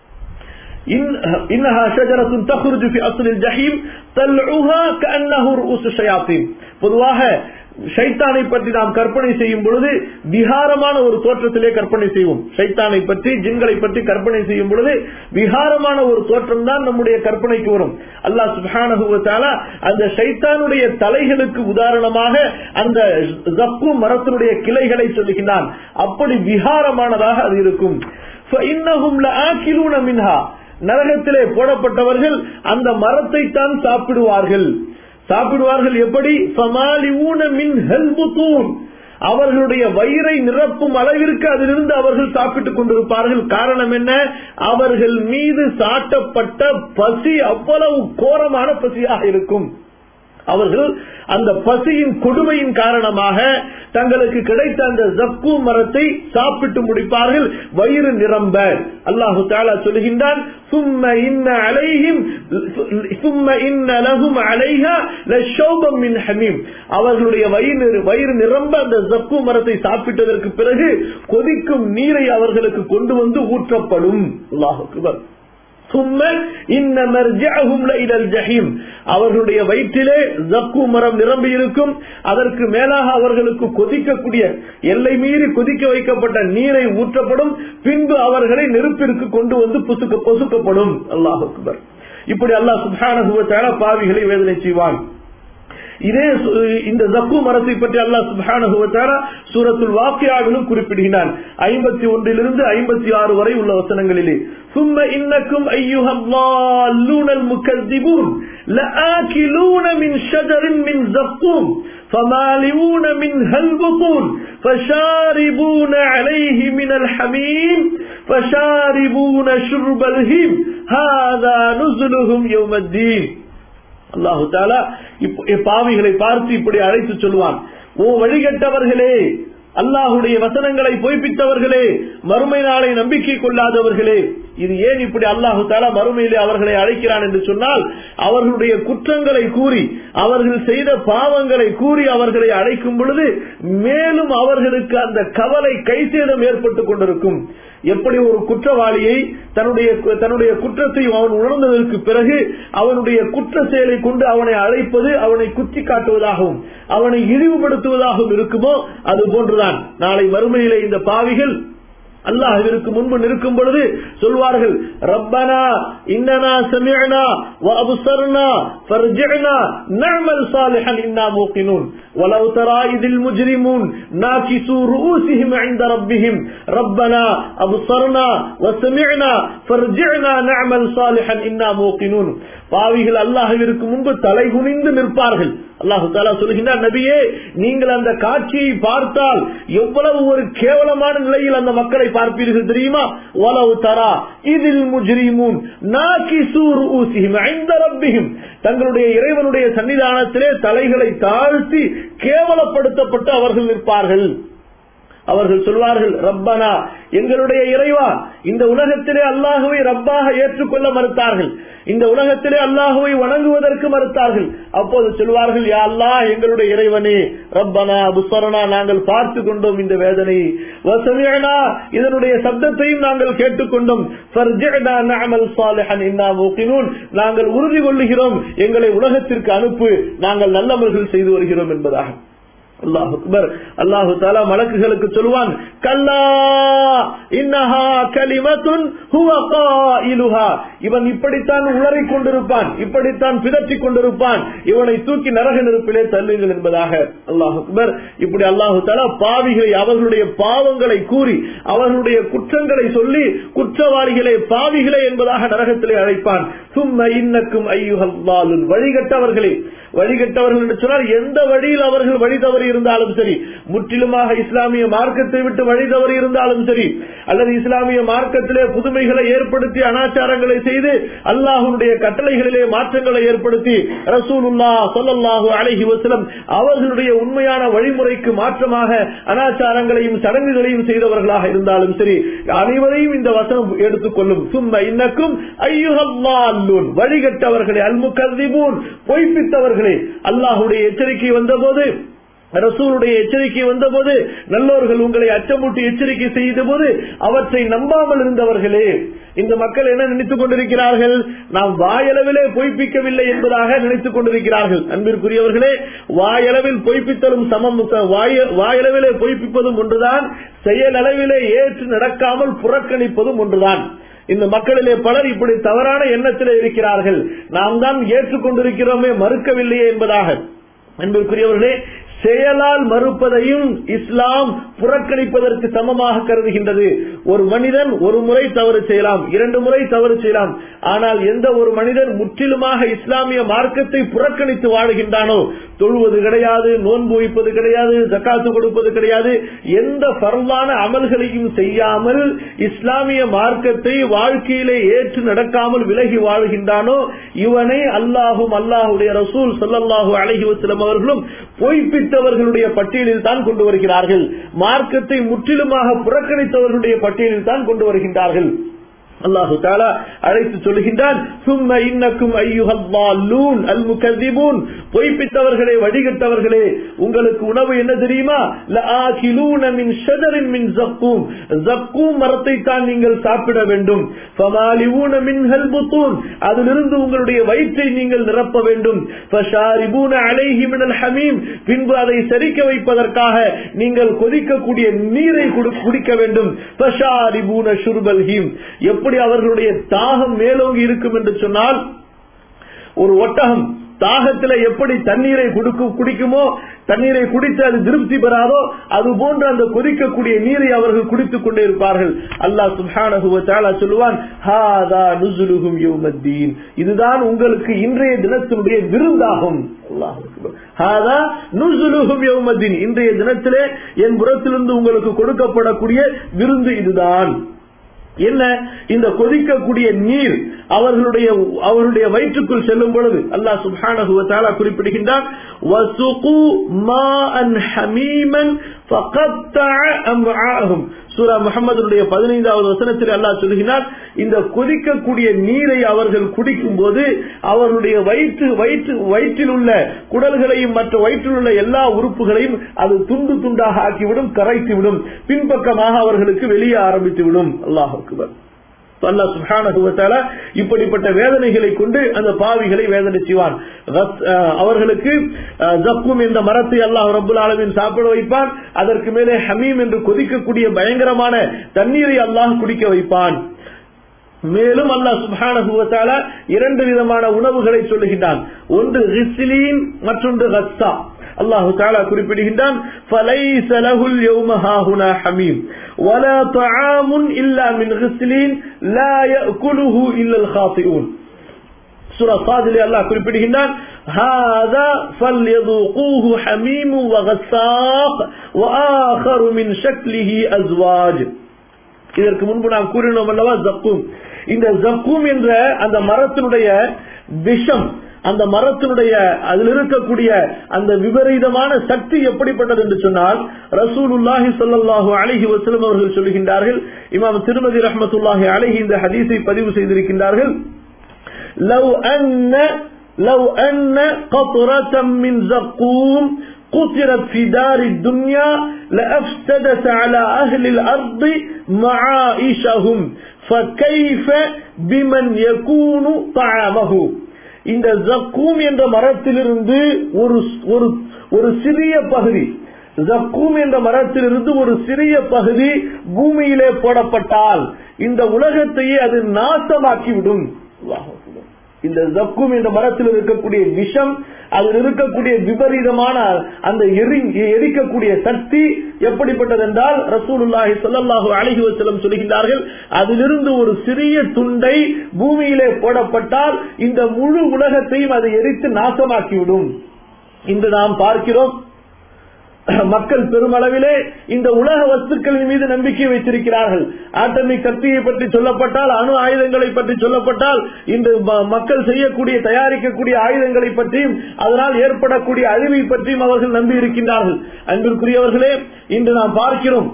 இன்னஹா ஷஜரத்துன் தக்ருஜு ஃபி அஸ்லில் ஜஹீம் தல்உஹா கஅன்னஹு ரூஸு ஷயாத்தீன். பொதுவாக ஷைத்தானை பற்றி நாம் கற்பனை செய்யும் பொழுது விகாரமான ஒரு தோற்றத்திலே கற்பனை செய்வோம். ஷைத்தானை பற்றி, ஜின்களை பற்றி கற்பனை செய்யும் பொழுது விகாரமான ஒரு தோற்றம் தான் நம்முடைய கற்பனைக்கு வரும். அல்லாஹ் சுப்ஹானஹு வ தஆலா அந்த ஷைத்தானுடைய தலைகளுக்கு உதாரணமாக அந்த ஸக்கூம் மரத்தினுடைய கிளைகளை சொல்லுகிறான். அப்படி விகாரமானதாக அது இருக்கும். ஃபஇன்னஹும் லஆகிலூன மின்ஹா. நரகத்திலே போடப்பட்டவர்கள் அந்த மரத்தை தான் சாப்பிடுவார்கள். சாப்பிடுவார்கள் எப்படி? ஃபமாலிஊன மின்ஹல் புத்தூன். அவர்களுடைய வயிறை நிரப்பும் அளவிற்கு அதிலிருந்து அவர்கள் சாப்பிட்டுக் கொண்டிருப்பார்கள். காரணம் என்ன? அவர்கள் மீது சாட்டப்பட்ட பசி அவ்வளவு கோரமான பசியாக இருக்கும். அவர்கள் அந்த பசியின் கொடுமையின் காரணமாக தங்களுக்கு கிடைத்த அந்த ஸக்கூம் மரத்தை சாப்பிட்டு முடிப்பார்கள் வயிறு நிரம்ப. அல்லாஹு தஆலா சொல்கின்றான், ثم ان عليهم ثم ان لهم عليها لشوبا من حميم. அவர்களுடைய வயிறு வயிறு நிரம்ப அந்த ஸக்கூம் மரத்தை சாப்பிட்டதற்கு பிறகு கொதிக்கும் நீரை அவர்களுக்கு கொண்டு வந்து ஊற்றப்படும். அல்லாஹ் அக்பர். அவர்களுடைய வயிற்றிலே ஸக்கூம் மரம் நிரம்பி இருக்கும். அதற்கு மேலாக அவர்களுக்கு கொதிக்கக்கூடிய எல்லை மீறி கொதிக்க வைக்கப்பட்ட நீரை ஊற்றப்படும். பின்பு அவர்களை நெருப்பிற்கு கொண்டு வந்து பொசுக்கப்படும். அல்லாஹ் அக்பர். இப்படி அல்லாஹ் சுப்ஹானஹு வ தஆலா பாவிகளை வேதனை செய்வான். இதே இந்த ஸக்கூம் மரத்தை பற்றி அல்லாஹ் சுப்ஹானஹு வ தஆலா சூரத்துல் வாக்கியாவிலும் குறிப்பிடுகிறான். ஐம்பத்தி ஒன்றிலிருந்து ஐம்பத்தி ஆறு வரை உள்ள வசனங்களிலே, ثم إنكم أيها الضالون المكذبون لآكلون من شجر من زقوم فمالئون منها البطون فشاربون عليه من الحميم فشاربون شرب الهيم هذا نزلهم يوم الدين. அல்லாஹு தஆலா பாவிகளை பார்த்து இப்படி அழைத்து சொல்வான், ஓ வழிகட்டவர்களே, அல்லாஹுடைய வசனங்களை பொய்ப்பித்தவர்களே, மறுமை நாளை நம்பிக்கை கொள்ளாதவர்களே, இது ஏன் இப்படி அல்லாஹு தஆலா மறுமையிலே அவர்களை அழைக்கிறான் என்று சொன்னால், அவர்களுடைய குற்றங்களை கூறி அவர்கள் செய்த பாவங்களை கூறி அவர்களை அழைக்கும் பொழுது மேலும் அவர்களுக்கு அந்த கவலை கைசேதம் ஏற்பட்டுக் கொண்டிருக்கும். எப்படி ஒரு குற்றவாளியை தன்னுடைய தன்னுடைய குற்றத்தை அவன் உணர்ந்ததற்கு பிறகு அவனுடைய குற்ற செயலை கொண்டு அவனை அழைப்பது அவனை குத்தி காட்டுவதாகவும் அவனை இழிவுபடுத்துவதாகவும் இருக்குமோ அது போன்றுதான் நாளை மறுமையிலே இந்த பாவிகள் அல்லாஹ்விற்கு முன்பு நிற்கும் பொழுது சொல்வார்கள், ரப்பனா இன்னனா சமிஅனா வ அப்ஸர்னா ஃபர்ஜி'னா நஅமல் சாலிஹன் இன்னா மூகினூன் வலவ் தரா இதில் முஜ்ரிமூன் நாகிசு ரூஸிஹிம் இன்த ரப்பிஹிம் ரப்பனா அப்ஸர்னா வ சமிஅனா ஃபர்ஜி'னா நஅமல் சாலிஹன் இன்னா மூகினூன். பாவிகள் அல்லாஹ்விற்கு முன்பு தலை குனிந்து நிற்பார்கள். அல்லாஹ் தஆலா சொல்கிறார், நபியே நீங்கள் அந்த காட்சியை பார்த்தால் எவ்வளவு ஒரு கேவலமான நிலையில் அந்த மக்களை பார்ப்பீர்கள் தெரியுமா? வலவ் தரா இதில் முஜ்ரிமூன் நாகிசு ரூஸிஹிம் இன்த ரப்பிஹிம், தங்களுடைய இறைவனுடைய சன்னிதானத்திலே தலைகளை தாழ்த்தி கேவலப்படுத்தப்பட்டு அவர்கள் நிற்பார்கள். அவர்கள் சொல்வார்கள், ரப்பனா எங்களுடைய இறைவா, இந்த உலகத்திலே அல்லாஹுவை ரப்பாக ஏற்றுக்கொள்ள மறுத்தார்கள், இந்த உலகத்திலே அல்லாஹுவை வணங்குவதற்கு மறுத்தார்கள். அப்போது சொல்வார்கள், யா அல்லாஹ் எங்களுடைய இறைவனே, ரப்பனா அப்ஸர்னா நாங்கள் பார்த்து கொண்டோம் இந்த வேதனை, வ சமிஅனா இதனுடைய சப்தத்தையும் நாங்கள் கேட்டுக்கொண்டோம், ஃபர்ஜி'னா நஅமல் சாலிஹன் இன்னா மூகினூன் நாங்கள் உறுதி கொள்ளுகிறோம், எங்களை உலகத்திற்கு அனுப்பு, நாங்கள் நல்லமல்கள் செய்து வருகிறோம் என்பதாக. அல்லாஹ் அக்பர். அல்லாஹு தஆலா மலக்குகளுக்கு சொல்வான், கல்லா இன்னஹா கலிமத்துன் ஹுவ காயிலுஹா, இவன் இப்படித்தான் உளறிக் கொண்டிருப்பான், இப்படித்தான் பிதற்றிக் கொண்டிருப்பான், இவனை தூக்கி நரக நெருப்பிலே தள்ளுங்கள் என்பதாக. அல்லாஹ் அக்பர். இப்படி அல்லாஹு தஆலா பாவிகளை அவர்களுடைய பாவங்களை கூறி அவர்களுடைய குற்றங்களை சொல்லி குற்றவாளிகளை பாவிகளை என்பதாக நரகத்திலே அழைப்பான். சும்ம இன்னக்கும் அய்யுஹல் லாலுன், வழிகட்டவர்களே. வழிகட்டவர்கள் என்று சொன்னால் எந்த வழியில் அவர்கள் வழி தவறி இருந்தாலும் சரி, முற்றிலுமாக இஸ்லாமிய மார்க்கத்தை விட்டு வழி தவறி இருந்தாலும் சரி, அல்லது இஸ்லாமிய மார்க்கத்திலே புதுமைகளை ஏற்படுத்தி அனாச்சாரங்களை செய்து அல்லாஹ்வுடைய கட்டளைகளிலே மாற்றங்களை ஏற்படுத்தி ரசூலுல்லாஹ் ஸல்லல்லாஹு அலைஹி வஸல்லம் அவர்களுடைய உண்மையான வழிமுறைக்கு மாற்றமாக அனாச்சாரங்களையும் சடங்குகளையும் செய்தவர்களாக இருந்தாலும் சரி, அனைவரையும் இந்த வசனம் எடுத்துக்கொள்ளும். சும்ம இன்னக்கும் அய்யுஹல் லாலூன், வழிகட்டவர்களே, அல் முகذிபூன் பொய்ப்பித்தவர்களே. அல்லாஹ்வுடைய எச்சரிக்கை வந்தபோது, ரசூலுடைய எச்சரிக்கை வந்தபோது, நல்லோர்கள் உங்களை அச்சமூட்டி எச்சரிக்கை செய்த போது அவற்றை நம்பாமல் இருந்தவர்களே. இந்த மக்கள் என்ன நினைத்துக் கொண்டிருக்கிறார்கள்? நாம் வாயளவிலே பொய்ப்பிக்கவில்லை என்பதாக நினைத்துக் கொண்டிருக்கிறார்கள். அன்பிற்குரியவர்களே, வாயளவில் பொய்ப்பித்தலும் சமம், வாயளவிலே பொய்ப்பிப்பதும் ஒன்றுதான், செயலளவிலே ஏற்று நடக்காமல் புறக்கணிப்பதும் ஒன்றுதான். இந்த மக்களிலே பலர் இப்படி தவறான எண்ணத்திலே இருக்கிறார்கள். நாம் தான் ஏற்றுக்கொண்டிருக்கிறோமே, மறுக்கவில்லையே என்பதாக. அன்பிற்குரியவர்களே, செயலால் மறுப்பதையும் இஸ்லாம் புறக்கணிப்பதற்கு சமமாக கருதுகின்றது. ஒரு மனிதன் ஒரு முறை தவறு செய்யலாம், இரண்டு முறை தவறு செய்யலாம். ஆனால் எந்த ஒரு மனிதன் முற்றிலுமாக இஸ்லாமிய மார்க்கத்தை புறக்கணித்து வாழுகின்றானோ, தொழுவது கிடையாது, நோன்பு வைப்பது கிடையாது, ஜக்காத்து கொடுப்பது கிடையாது, எந்த ஃபர்லான அமல்களையும் செய்யாமல் இஸ்லாமிய மார்க்கத்தை வாழ்க்கையிலே ஏற்று நடக்காமல் விலகி வாழுகின்றானோ, இவனை அல்லாஹும் அல்லாஹுடைய ரசூல் ஸல்லல்லாஹு அலைஹி வஸல்லம் அவர்களும் பொய்ப்பித்தவர்களுடைய பட்டியலில் தான் கொண்டு வருகிறார்கள். மார்க்கத்தை முற்றிலுமாக புறக்கணித்தவர்களுடைய பட்டியலில் தான் கொண்டு வருகின்றார்கள். அல்லாஹு தஆலா அழைத்து சொல்கின்றான், சும்ம இன்னக்கும் அய்யுஹல் லாலூன் அல் முகذிபூன், பொய்ப்பித்தவர்களே, வடிகட்டவர்களே, உங்களுக்கு உணவு என்ன தெரியுமா? லஆகிலூன மின் ஷஜரின் மின் ஸக்கூம், ஸக்கூம் மரத்தை தான் நீங்கள் சாப்பிட வேண்டும். ஃபமாலிஊன மின்ஹல் புத்தூன், அதிலிருந்து உங்களுடைய வயிற்றை நீங்கள் நிரப்ப வேண்டும். ஃபஷாரிபூன அலைஹி மினல் ஹமீம், பின்பு அதை செரிக்க வைப்பதற்காக நீங்கள் கொதிக்கக்கூடிய நீரை குடிக்க வேண்டும். ஃபஷாரிபூன ஷுர்பல் ஹீம், எப்படி அவர்களுடைய தாகம் மேலோங்கி இருக்கும் என்று சொன்னால், ஒரு ஒட்டகம் தாகத்தில் எப்படி தண்ணீரை குடிக்குமோ, தண்ணீரை குடித்து அது திருப்தி பெறாதோ, அது போன்று அந்த கொதிக்கக்கூடிய நீரை அவர்கள் குடித்துக் கொண்டே இருப்பார்கள். அல்லாஹ் சுப்ஹானஹு வ தஆலா சொல்வான், ஹாதா நுஸுலுஹும் யௌமத்தீன், இதுதான் உங்களுக்கு இன்றைய தினத்தினுடைய விருந்தாகும். அல்லாஹ் அக்பர். ஹாதா நுஸுலுஹும் யௌமத்தீன், இன்றைய தினத்திலே என் புறத்திலிருந்து உங்களுக்கு கொடுக்கப்படக்கூடிய விருந்து இதுதான். என்ன? இந்த கொதிக்கக்கூடிய நீர் அவர்களுடைய அவருடைய வயிற்றுக்குள் செல்லும் பொழுது அல்லாஹ் சுப்ஹானஹு வ தஆலா குறிப்பிடுகின்றான், வஸுகு மாஅன் ஹமீமன் சூரா முஹம்மதுடைய பதினைந்தாவது வசனத்தில் அல்லாஹ் சொல்கிறார், இந்த கொதிக்கக்கூடிய நீரை அவர்கள் குடிக்கும் போது அவர்களுடைய வயிற்று வயிற்று வயிற்றில் உள்ள குடல்களையும் மற்ற வயிற்றில் உள்ள எல்லா உறுப்புகளையும் அது துண்டு துண்டாக ஆக்கிவிடும், கரைத்துவிடும், பின்பக்கமாக அவர்களுக்கு வெளியே ஆரம்பித்துவிடும். அல்லாஹ் அக்பர். அல்லாஹ் சுப்ஹானஹு வ தஆலா இப்படிப்பட்ட வேதனைகளை கொண்டு அந்த பாவிகளை வேதனை செய்வான். அவர்களுக்கு ஜக்கும் என்ற மரத்தை அல்லாஹ் ரப்புல் ஆலமீன் சாப்பிட வைப்பான். அதற்கு மேலே ஹமீம் என்று கொதிக்கக்கூடிய பயங்கரமான தண்ணீரை அல்லாஹ் குடிக்க வைப்பான். மேலும் அல்லாஹ் சுப்ஹானஹு வ தஆலா இரண்டு விதமான உணவுகளை சொல்லுகின்றான். ஒன்று கிஸ்லீன், மற்றொன்று கஸ்ஸா. அல்லாஹ் தஆலா குறிப்பிடுகின்றான், ஃபலைஸ லஹுல் யௌம ஹாஹுனா ஹமீம் வலா தஆமுன் இல்லா மின் கிஸ்லீன் லா யாக்குலுஹு இல்லல் காஃபிஊன். சூரா ஸாதிலே அல்லாஹ் குறிப்பிடுகின்றான், ஹாதா ஃபல்யذوقூஹு ஹமீம் வ கஸ்ஸாக் வ ஆகரு மின் ஷக்லிஹி அஸ்வாஜ். இதற்கு முன்பு நாம் கூறினோம் அல்லவா, ஜக்கூம். இந்த ஜக்கூம் என்ற அந்த மரத்தினுடைய விஷம், அந்த மரத்தினுடைய அதில் இருக்கக்கூடிய அந்த விபரீதமான சக்தி எப்படிப்பட்டது என்று சொன்னால், ரசூலுல்லாஹி ஸல்லல்லாஹு அலைஹி வஸல்லம் அவர்கள் சொல்லுகின்றார்கள், இமாம் திருமதி ரஹ்மத்துல்லாஹி அலைஹி இந்த ஹதீஸை பதிவு செய்திருக்கின்றார்கள், லவ் அன்ன லவ் அன்ன கத்ரத்தம் மின் ஜக்கூம் قتلت في دار الدنيا لأفسدت على أهل الأرض معائشهم فكيف بمن يكون طعامه. இந்த ஜக்கூம் என்ற மரத்திலிருந்து ஒரு ஒரு சிறிய பகுதி, ஜக்கூம் என்ற மரத்திலிருந்து ஒரு சிறிய பகுதி பூமியிலே போடப்பட்டால் இந்த உலகத்தையே அது நாசமாக்கிவிடும். இந்த ஜக்கூம் என்ற மரத்தில் இருக்கக்கூடிய விஷம், அதில் இருக்கக்கூடிய விபரீதமான அந்த எரிக்கக்கூடிய சக்தி எப்படிப்பட்டது என்றால், ரசூலுல்லாஹி ஸல்லல்லாஹு அலைஹி வஸல்லம் சொல்கிறார்கள், அதிலிருந்து ஒரு சிறிய துண்டை பூமியிலே போடப்பட்டால் இந்த முழு உலகத்தையும் அதை எரித்து நாசமாக்கிவிடும். இன்று நாம் பார்க்கிறோம், மக்கள் பெருமளவிலே இந்த உலக வஸ்துக்களின் மீது நம்பிக்கை வைத்திருக்கிறார்கள். ஆட்டமிக் சக்தியை பற்றி சொல்லப்பட்டால், அணு ஆயுதங்களை பற்றி சொல்லப்பட்டால், இன்று மக்கள் செய்யக்கூடிய தயாரிக்கக்கூடிய ஆயுதங்களை பற்றியும் அதனால் ஏற்படக்கூடிய அழிவை பற்றியும் அவர்கள் நம்பி இருக்கின்றார்கள். அன்பிற்குரியவர்களே, இன்று நாம் பார்க்கிறோம்,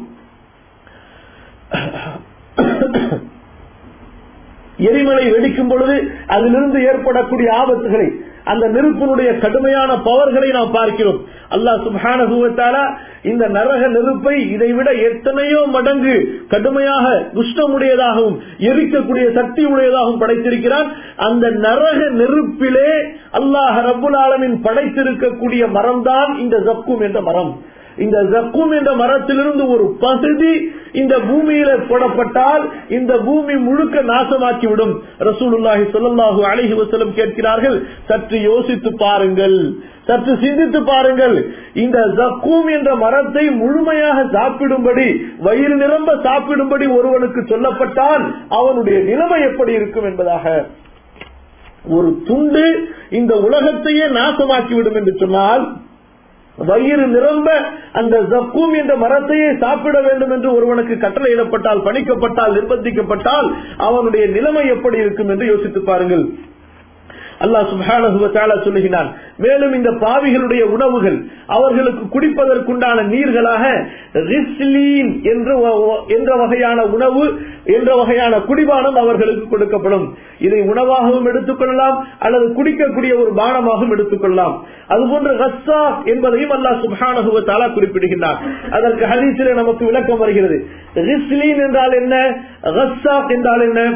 எரிமலை வெடிக்கும் பொழுது அதிலிருந்து ஏற்படக்கூடிய ஆபத்துகளை, அந்த நெருப்பினுடைய கடுமையான பவர்களை நாம் பார்க்கிறோம். அல்லாஹ் சுப்ஹானஹு வ தஆலா இந்த நரக நெருப்பை இதைவிட எத்தனையோ மடங்கு கடுமையாக உஷ்ணமுடையதாகவும் எரிக்கக்கூடிய சக்தி உடையதாகவும் படைத்திருக்கிறான். அந்த நரக நெருப்பிலே அல்லாஹ் ரப்புல் ஆலமீன் படைத்திருக்கக்கூடிய மரம்தான் இந்த ஜக்கூம் என்ற மரம். இந்த ஜக்கூம் என்ற மரத்திலிருந்து ஒரு பகுதி இந்த பூமியில போடப்பட்டால் இந்த பூமி முழுக்க நாசமாக்கிவிடும். ரசூலுல்லாஹி ஸல்லல்லாஹு அலைஹி வஸல்லம் கேட்கிறார்கள், சற்று யோசித்து பாருங்கள், சற்று சிந்தித்து பாருங்கள், இந்த ஜக்கூம் என்ற மரத்தை முழுமையாக சாப்பிடும்படி, வயிறு நிரம்ப சாப்பிடும்படி ஒருவனுக்கு சொல்லப்பட்டால் அவனுடைய நிலைமை எப்படி இருக்கும் என்பதாக. ஒரு துண்டு இந்த உலகத்தையே நாசமாக்கிவிடும் என்று சொன்னால், வயிறு நிரம்ப அந்த ஜக்கூம் என்ற மரத்தையே சாப்பிட வேண்டும் என்று ஒருவனுக்கு கட்டளையிடப்பட்டால், பணிக்கப்பட்டால், நிர்பந்திக்கப்பட்டால் அவனுடைய நிலைமை எப்படி இருக்கும் என்று யோசித்து பாருங்கள். அல்லாஹ் சுப்ஹானஹு வ தஆலா சொல்லுகிறான், மேலும் இந்த பாவிகளுடைய உணவுகள் அவர்களுக்கு குடிப்பதற்குண்டான நீர்களாக ரிஸ்லீன் என்ற வகையான உணவு என்ற வகையான குடிபானம் அவர்களுக்கு கொடுக்கப்படும். இதை உணவாகவும் எடுத்துக்கொள்ளலாம் அல்லது குடிக்கக்கூடிய ஒரு பானமாகவும் எடுத்துக்கொள்ளலாம். அதுபோன்று கஸ்ஸா என்பதையும் அல்லாஹ் சுப்ஹானஹு வ தஆலா குறிப்பிடுகின்றார். அதற்கு ஹதீஸிலே நமக்கு விளக்கம் வருகிறது. ரிஸ்லீன் என்றால் என்ன, கஸ்ஸா என்றால் என்ன?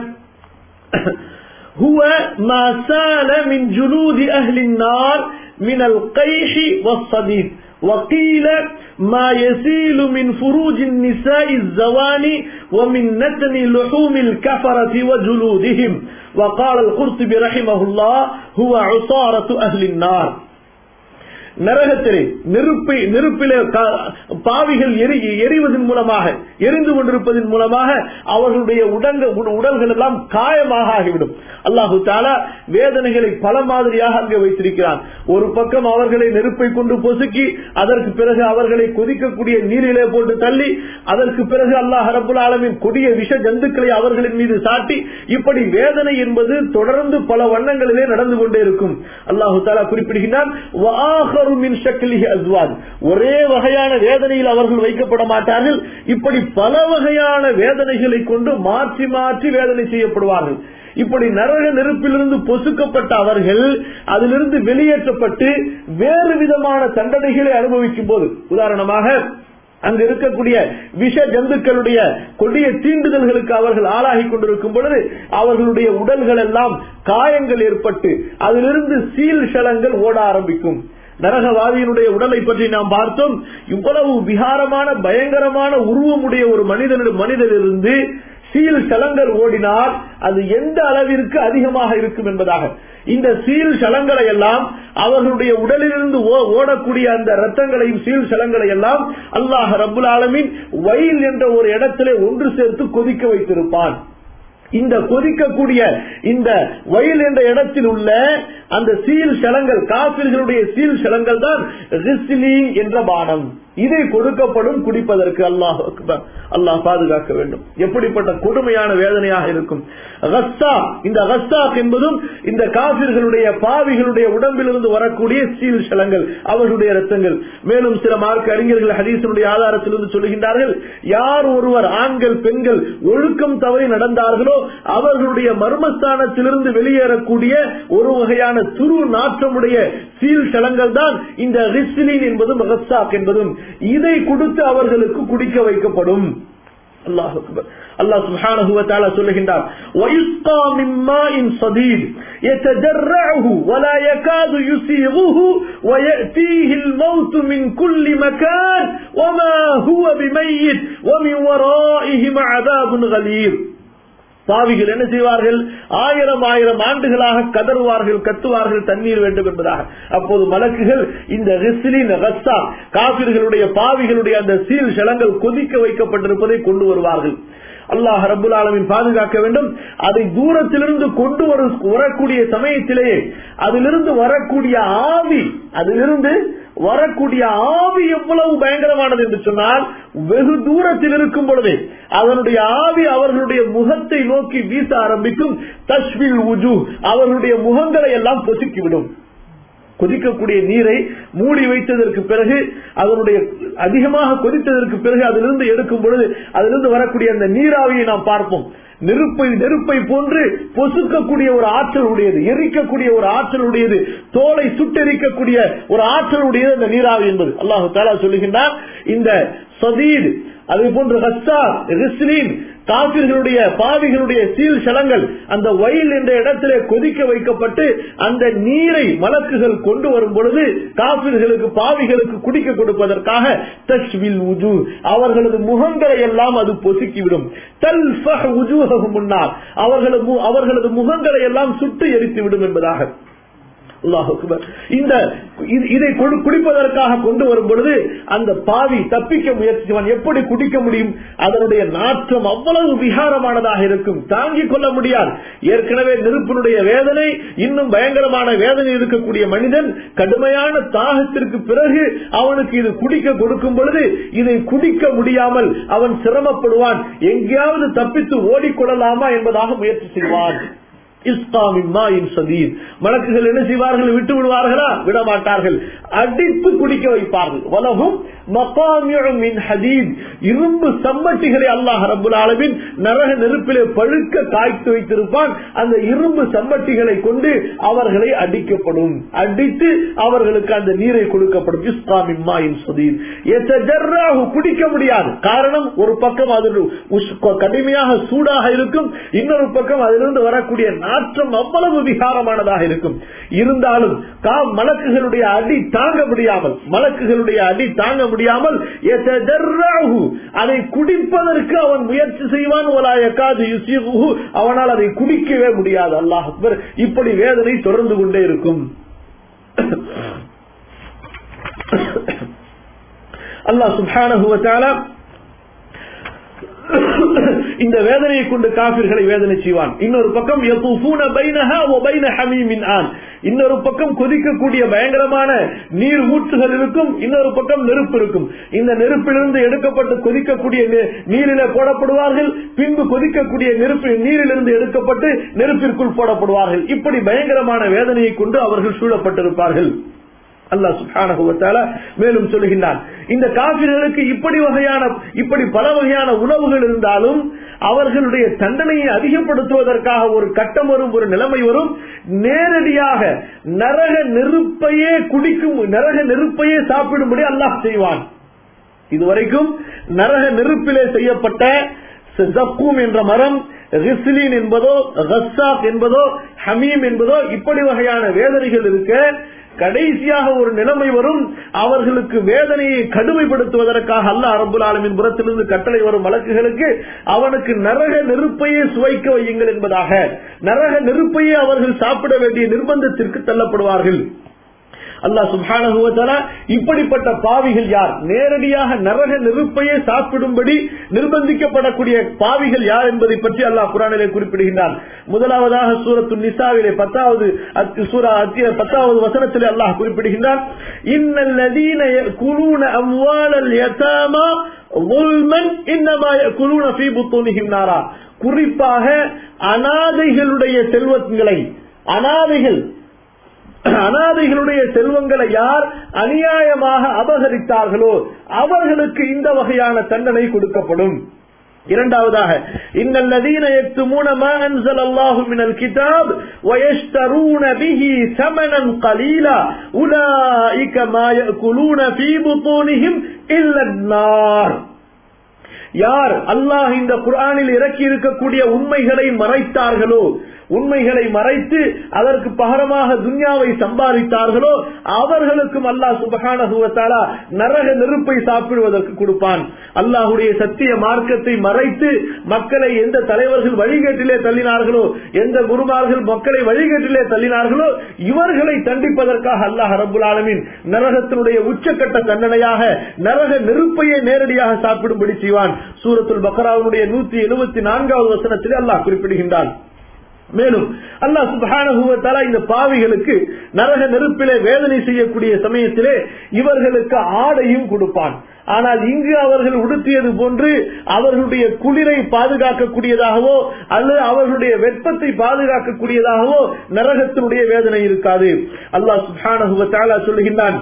هو ما سال من جلود أهل النار من القيح والصديد وقيل ما يسيل من فروج النساء الزواني ومن نتن لحوم الكفرة وجلودهم وقال القرطبي رحمه الله هو عصارة أهل النار. நரகத்திலே நெருப்பை நெருப்பிலே பாவிகள் எரிவதன் மூலமாக, எரிந்து கொண்டிருப்பதன் மூலமாக அவர்களுடைய உடல்கள் எல்லாம் காயமாக ஆகிவிடும். அல்லாஹு தஆலா வேதனைகளை பல மாதிரியாக அங்கே வைத்திருக்கிறான். ஒரு பக்கம் அவர்களை நெருப்பை கொண்டு பொசுக்கி அதற்கு பிறகு அவர்களை கொதிக்கக்கூடிய நீரிலே போட்டு தள்ளி அதற்கு பிறகு அல்லாஹ் ரப்பல் ஆலமீன் கொடிய விஷ ஜந்துக்களை அவர்களின் மீது சாட்டி இப்படி வேதனை என்பது தொடர்ந்து பல வண்ணங்களிலே நடந்து கொண்டே இருக்கும். அல்லாஹு தஆலா குறிப்பிடுகிறான் வஆஹரு மின் ஷக்லிஹி அஸ்வாஜ், ஒரே வகையான வேதனையில் அவர்கள் வைக்கப்பட மாட்டார்கள், இப்படி பல வகையான வேதனைகளை கொண்டு மாற்றி மாற்றி வேதனை செய்யப்படுவார்கள். இப்படி நரக நெருப்பிலிருந்து பொசுக்கப்பட்ட அவர்கள் அதிலிருந்து வெளியேற்றப்பட்டு வேறு விதமான தண்டனைகளை அனுபவிக்கும் போது, உதாரணமாக அங்கு இருக்கக்கூடிய விஷ ஜந்துக்களுடைய கொடிய தீண்டுதல்களுக்கு அவர்கள் ஆளாகி கொண்டிருக்கும் பொழுது அவர்களுடைய உடல்கள் எல்லாம் காயங்கள் ஏற்பட்டு அதிலிருந்து சீல் ஷலங்கள் ஓட ஆரம்பிக்கும். நரகவாதியினுடைய உடலை பற்றி நாம் பார்த்தோம். இவ்வளவு விகாரமான பயங்கரமான உருவமுடைய ஒரு மனிதனிடம் மனிதனிலிருந்து சீல் சலங்கள் ஓடினால் அது எந்த அளவிற்கு அதிகமாக இருக்கும் என்பதாக. இந்த சீல் சலங்களை எல்லாம் அவர்களுடைய உடலிலிருந்து ஓடக்கூடிய அந்த ரத்தங்களையும் சீல் சலங்களை எல்லாம் அல்லாஹ் ரப்புல் ஆலமீன் வயல் என்ற ஒரு இடத்திலே ஒன்று சேர்த்து கொதிக்க வைத்திருப்பான். இந்த கொதிக்கக்கூடிய இந்த வயல் என்ற இடத்தில் உள்ள அந்த சீல் சலங்கள், காபிர்களுடைய சீல் சலங்கள் தான் ரிஸ்லின் என்ற பானம். இதை கொடுக்கப்படும் குடிப்பதற்கு. அல்லாஹ் அக்பர், அல்லாஹ் பாதுகாக்க வேண்டும். எப்படிப்பட்ட கொடுமையான வேதனையாக இருக்கும். கஸ்ஸா, இந்த கஸ்ஸாக் என்பதும் இந்த காபிர்களுடைய பாவிகளுடைய உடம்பிலிருந்து வரக்கூடிய சீல் சலங்கள், அவர்களுடைய ரத்தங்கள். மேலும் சில மார்க்க அறிஞர்கள் ஹதீஸினுடைய ஆதாரத்திலிருந்து சொல்லுகின்றார்கள், யார் ஒருவர் ஆண்கள் பெண்கள் ஒழுக்கம் தவறி நடந்தார்களோ அவர்களுடைய மர்மஸ்தானத்திலிருந்து வெளியேறக்கூடிய ஒரு வகையான துரு நாற்றமுடைய சீல் சலங்கள் தான் இந்த ரிஸ்லின் என்பதும் கஸ்ஸாக் என்பதும். இதை கொடுத்து அவர்களுக்கு குடிக்க வைக்கப்படும். அல்லாஹ் அக்பர். அல்லாஹ் சுப்ஹானஹு வ தஆலா சொல்லுகின்றார், வயுஸ்கா மின் மாஇன் ஸதீத் யதஜர்ரஹு வலா யகாது யுஸீகுஹு வயஅதீஹில் மௌத் மின் குல்லி மகான் வமா ஹுவ பிமையித் வமின் வராஇஹிம் அஸாபுன் கலீர். பாவிகள் என்ன செய்வார்கள்? ஆயிரம் ஆயிரம் ஆண்டுகளாக கதறுவார்கள், கத்துவார்கள் தண்ணீர் வேண்டும் என்பதாக. அப்போது மலக்குகள் இந்த ரிஸ்லின் கஸ்ஸா, காபிர்களுடைய பாவிகளுடைய அந்த சீல் சலங்கள் கொதிக்க வைக்கப்பட்டிருப்பதை கொண்டு வருவார்கள். அல்லாஹ் ரப்புல் ஆலமீன் பாதுகாக்க வேண்டும். அதை தூரத்திலிருந்து கொண்டு வரக்கூடிய சமயத்திலேயே அதிலிருந்து வரக்கூடிய ஆவி, அதிலிருந்து வரக்கூடிய ஆவி எவ்வளவு பயங்கரமானது என்று சொன்னால், வெகு தூரத்தில் இருக்கும் பொழுதே அதனுடைய ஆவி அவர்களுடைய முகத்தை நோக்கி வீச ஆரம்பிக்கும். தஷ்வில் உஜு, அவர்களுடைய முகங்களை எல்லாம் பொசுக்கிவிடும். கொதிக்கக்கூடிய நீரை மூடி வைத்ததற்கு பிறகு அதனுடைய அதிகமாக கொதித்ததற்கு பிறகு அதிலிருந்து எடுக்கும் பொழுது அதிலிருந்து வரக்கூடிய அந்த நீராவியை நாம் பார்ப்போம். நெருப்பை நெருப்பை போன்று பொசுக்கக்கூடிய ஒரு ஆற்றல் உடையது, எரிக்கக்கூடிய ஒரு ஆற்றல் உடையது, தோலை சுட்டெரிக்கக்கூடிய ஒரு ஆற்றல் உடையது அந்த நீராவி என்பது. அல்லாஹ் தஆலா சொல்லுகின்றார், இந்த ஸதீத் அதே போன்று கஸ்ஸா, ரிஸ்லின், காபிர்களுடைய பாவிகளுடைய சீல் சலங்கள் அந்த வயல் என்ற இடத்திலே கொதிக்க வைக்கப்பட்டு அந்த நீரை மலக்குகள் கொண்டு வரும் பொழுது காபிர்களுக்கு பாவிகளுக்கு குடிக்க கொடுப்பதற்காக தஷ்வில் உஜு, அவர்களது முகங்களை எல்லாம் அது பொசுக்கிவிடும். தல்ஃபஹ் உஜூஹஹும் முன்னார், அவர்களது அவர்களது முகங்களை எல்லாம் சுட்டு எரித்துவிடும் என்பதாக. அல்லாஹ் அக்பர். இந்த இதை குடிப்பதற்காக கொண்டு வரும் பொழுது அந்த பாவி தப்பிக்க முயற்சிவன் எப்படி குடிக்க முடியும்? அதனுடைய நாற்றம் அவ்வளவு விகாரமானதாக இருக்கும், தாங்கிக் கொள்ள முடியாது. ஏற்கனவே நெருப்பினுடைய வேதனை, இன்னும் பயங்கரமான வேதனை இருக்கக்கூடிய மனிதன் கடுமையான தாகத்திற்கு பிறகு அவனுக்கு இது குடிக்க கொடுக்கும் பொழுது இதை குடிக்க முடியாமல் அவன் சிரமப்படுவான். எங்கேயாவது தப்பித்து ஓடிக்கொள்ளலாமா என்பதாக முயற்சி செய்வான். மலக்குகள் என்ன செய்வார்கள்? விட்டு விடுவார்களா? விடமாட்டார்கள், அடித்து குடிக்க வைப்பார்கள். வலஹும் மகாமிஉ மின் ஹதீத், இரும்பு சம்மட்டிகளை அல்லாஹ் ரப்புல் ஆலமீன் நரக நெருப்பிலே பழுக்க காய்த்து வைத்திருப்பான். அந்த இரும்பு சம்மட்டிகளை கொண்டு அவர்களை அடிக்கப்படும், அடித்து அவர்களுக்கு அந்த நீரை கொடுக்கப்படும். யுஸ்கா மின் மாஇன் ஸதீத் யதஜர்ரஹு, குடிக்க முடியாது. காரணம், ஒரு பக்கம் அது கடுமையாக சூடாக இருக்கும், இன்னொரு பக்கம் அதிலிருந்து வரக்கூடிய நாற்றம் அவ்வளவு விகாரமானதாக இருக்கும். இருந்தாலும் மலக்குகளுடைய அடி தாங்க முடியாமல் மலக்குகளுடைய அடி தாங்க முடியாமல் அதை குடிப்பதற்கு அவன் முயற்சி செய்வான். அவனால் அதை குடிக்கவே முடியாது. அல்லாஹ் அக்பர். இப்படி வேதனை தொடர்ந்து கொண்டே இருக்கும். அல்லாஹ் சுப்ஹானஹு வ தஆலா இந்த வேதனையை கொண்டு காபிர்களை வேதனை செய்வான். இன்னொரு பக்கம் இன்னொரு பக்கம் கொதிக்கக்கூடிய பயங்கரமான நீர் ஊற்றுகள் இருக்கும், இன்னொரு பக்கம் நெருப்பு இருக்கும். இந்த நெருப்பிலிருந்து எடுக்கப்பட்டு கொதிக்கக்கூடிய நீரிலே போடப்படுவார்கள், பின்பு கொதிக்கக்கூடிய நெருப்பு நீரிலிருந்து எடுக்கப்பட்டு நெருப்பிற்குள் போடப்படுவார்கள். இப்படி பயங்கரமான வேதனையை கொண்டு அவர்கள் சூழப்பட்டிருப்பார்கள். அல்லாஹ் சுப்ஹானஹு வ தஆலா மேலும் சொல்லுகின்றான், இந்த காபிர்களுக்கு இப்படி வகையான இப்படி பல வகையான உணவுகள் இருந்தாலும் அவர்களுடைய தண்டனையை அதிகப்படுத்துவதற்காக ஒரு கட்டம் வரும், ஒரு நிலைமை வரும், நேரடியாக நரக நெருப்பையே குடிக்கும், நரக நெருப்பையே சாப்பிடும்படி அல்லாஹ் செய்வான். இதுவரைக்கும் நரக நெருப்பிலே செய்யப்பட்ட ஜக்கூம் என்ற மரம், ரிஸ்லின் என்பதோ கஸ்ஸாக் என்பதோ ஹமீம் என்பதோ இப்படி வகையான வேதனைகள் இருக்க, கடைசியாக ஒரு நிலைமை வரும், அவர்களுக்கு வேதனையை கடுமைப்படுத்துவதற்காக அல்லாஹ் ரப்பல் ஆலமீன் புறத்திலிருந்து கட்டளை வரும் மலக்குகளுக்கு அவனுக்கு நரக நெருப்பையே சுவைக்க வையுங்கள் என்பதாக நரக நெருப்பையே அவர்கள் சாப்பிட வேண்டிய நிர்பந்தத்திற்கு தள்ளப்படுவார்கள். அல்லாஹ் சுப்ஹானஹு வ தஆலா இப்படிப்பட்ட பாவிகள் யார், நேரடியாக நரக நெருப்பையே சாப்பிடும்படி நிர்பந்திக்கப்படக்கூடிய பாவிகள் யார் என்பதை பற்றி அல்லாஹ் குர்ஆனிலே குறிப்பிடுகின்றான். முதலாவதாக சூரத்து நிசாவிலே பத்தாவது சூரா பத்தாவது வசனத்திலே அல்லாஹ் குறிப்பிடுகின்றான், இன்னல்லதீன யகுலூன அம்வாலல் யதாமா ظுல்மன் இன்னமா யகுலூன ஃபீ புத்தூனிஹிம் நாரா. குறிப்பாக அனாதைகளுடைய செல்வங்களை, அனாதைகள் அனாதைகளுடைய செல்வங்களை யார் அநியாயமாக அபகரித்தார்களோ அவர்களுக்கு இந்த வகையான தண்டனை கொடுக்கப்படும். இரண்டாவதாக, இன்னல்லதீன யக்துமூன மா அன்ஸலல்லாஹு மினல் கிதாப் வயஷ்தரூன பிஹி ஸமனன் கலீலா உலாயிக மா யஅகுலூன ஃபீ புத்தூனிஹிம் இல்லன் நார். யார் அல்லாஹ் இந்த குர்ஆனில் இறக்கி இருக்கக்கூடிய உண்மைகளை மறைத்தார்களோ, உண்மைகளை மறைத்து அதற்கு பகரமாக துன்யாவை சம்பாதித்தார்களோ அவர்களுக்கும் அல்லாஹ் சுப்ஹானஹு வ தஆலா நரக நெருப்பை சாப்பிடுவதற்கு கொடுப்பான். அல்லாஹ்வுடைய சத்திய மார்க்கத்தை மறைத்து மக்களை எந்த தலைவர்கள் வழிகேட்டிலே தள்ளினார்களோ, எந்த குருமார்கள் மக்களை வழிகேட்டிலே தள்ளினார்களோ இவர்களை தண்டிப்பதற்காக அல்லாஹ் ரப்பல் ஆலமீன் நரகத்தினுடைய உச்சக்கட்ட தண்டனையாக நரக நெருப்பையே நேரடியாக சாப்பிடும்படி செய்வான். சூரத்துல் பக்ராவுடைய நூற்றி எழுபத்தி நான்காவது வசனத்திலே அல்லாஹ் குறிப்பிடுகின்றான். மேலும் அல்லாஹ் சுப்ஹானஹு வ தஆலா இந்த பாவிகளுக்கு நரக நெருப்பிலே வேதனை செய்யக்கூடிய சமயத்திலே இவர்களுக்கு ஆடையும் கொடுப்பான். ஆனால் இங்கு அவர்கள் உடுத்தியது போன்று அவர்களுடைய குளிரை பாதுகாக்கக்கூடியதாகவோ அல்லது அவர்களுடைய வெப்பத்தை பாதுகாக்கக்கூடியதாகவோ நரகத்தினுடைய வேதனை இருக்காது. அல்லாஹ் சுப்ஹானஹு வ தஆலா சொல்லுகின்றான்,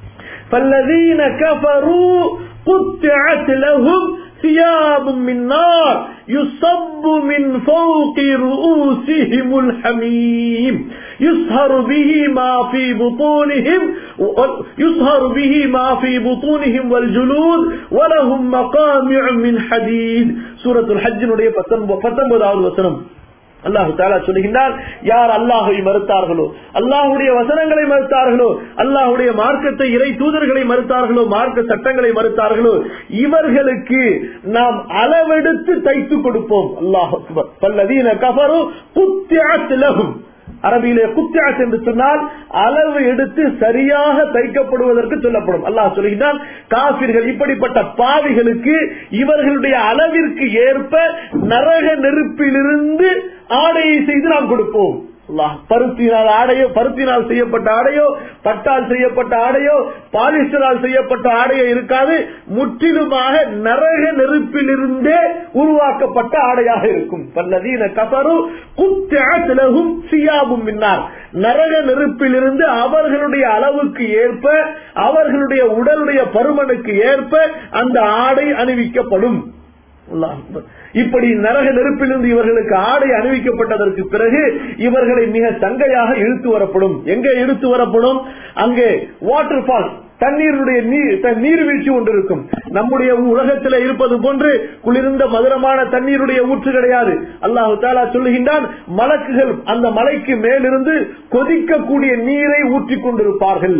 فَالَّذِينَ كَفَرُوا قُطِّعَتْ لَهُمْ ثِيَابٌ مِّن نَّارٍ يُصَبُّ مِنْ فَوْقِ رُؤُوسِهِمُ الْحَمِيمُ يُصْهَرُ بِهِ مَا فِي بُطُونِهِمْ يُصْهَرُ بِهِ مَا فِي بُطُونِهِمْ وَالْجُلُودُ وَلَهُمْ مَقَامِعُ مِنْ حَدِيدٍ. சூரத்துல் ஹஜ்ஜினுடைய பத்தொன்பதாவது வசனம். அல்லாஹு தஆலா சொல்லுகின்றார், யார் அல்லாஹ்வை மறுத்தார்களோ, அல்லாஹ்வுடைய வசனங்களை மறுத்தார்களோ, அல்லாஹ்வுடைய மார்க்கத்தை, இறை தூதர்களை மறுத்தார்களோ, மார்க்க சட்டங்களை மறுத்தார்களோ இவர்களுக்கு நாம் அளவெடுத்து தைத்து கொடுப்போம். அல்லாஹ் அக்பர். ஃபல்லதீன கஃபரு குத்திஅத் லஹும். அரபியிலே குத்திஅத் என்று சொன்னால் அளவு எடுத்து சரியாக தைக்கப்படுவதற்கு சொல்லப்படும். அல்லாஹ் சொல்கிறான், காஃபிர்கள் இப்படிப்பட்ட பாவிகளுக்கு இவர்களுடைய அளவிற்கு ஏற்ப நரக நெருப்பிலிருந்து ஆடையை செய்து நாம் கொடுப்போம். பருத்தினால் ஆடையோ, பருத்தினால் செய்யப்பட்ட ஆடையோ, பட்டால் செய்யப்பட்ட ஆடையோ, பாலிஸ்டரால் செய்யப்பட்ட ஆடையோ இருக்காது. முற்றிலுமாக நரக நெருப்பிலிருந்தே உருவாக்கப்பட்ட ஆடையாக இருக்கும். பல்லதீன கஃபரு குத்திஅத் லஹும் சியாபும் மின் நார். நரக நெருப்பிலிருந்து அவர்களுடைய அளவுக்கு ஏற்ப, அவர்களுடைய உடலுடைய பருமனுக்கு ஏற்ப அந்த ஆடை அணிவிக்கப்படும். இப்படி நரக நெருப்பிலிருந்து இவர்களுக்கு ஆடை அணிவிக்கப்பட்டதற்கு பிறகு இவர்களை மிக தங்கையாக இழுத்து வரப்படும். எங்கே இழுத்து வரப்படும்? அங்கே வாட்டர் ஃபால், தண்ணீருடைய நீர்வீழ்ச்சி ஒன்று இருக்கும். நம்முடைய உலகத்தில் இருப்பது போன்று குளிர்ந்த மதுரமான தண்ணீருடைய ஊற்று கிடையாது. அல்லாஹு தஆலா சொல்லுகின்றான், மலக்குகள் அந்த மலைக்கு மேலிருந்து கொதிக்கக்கூடிய நீரை ஊற்றிக் கொண்டிருப்பார்கள்.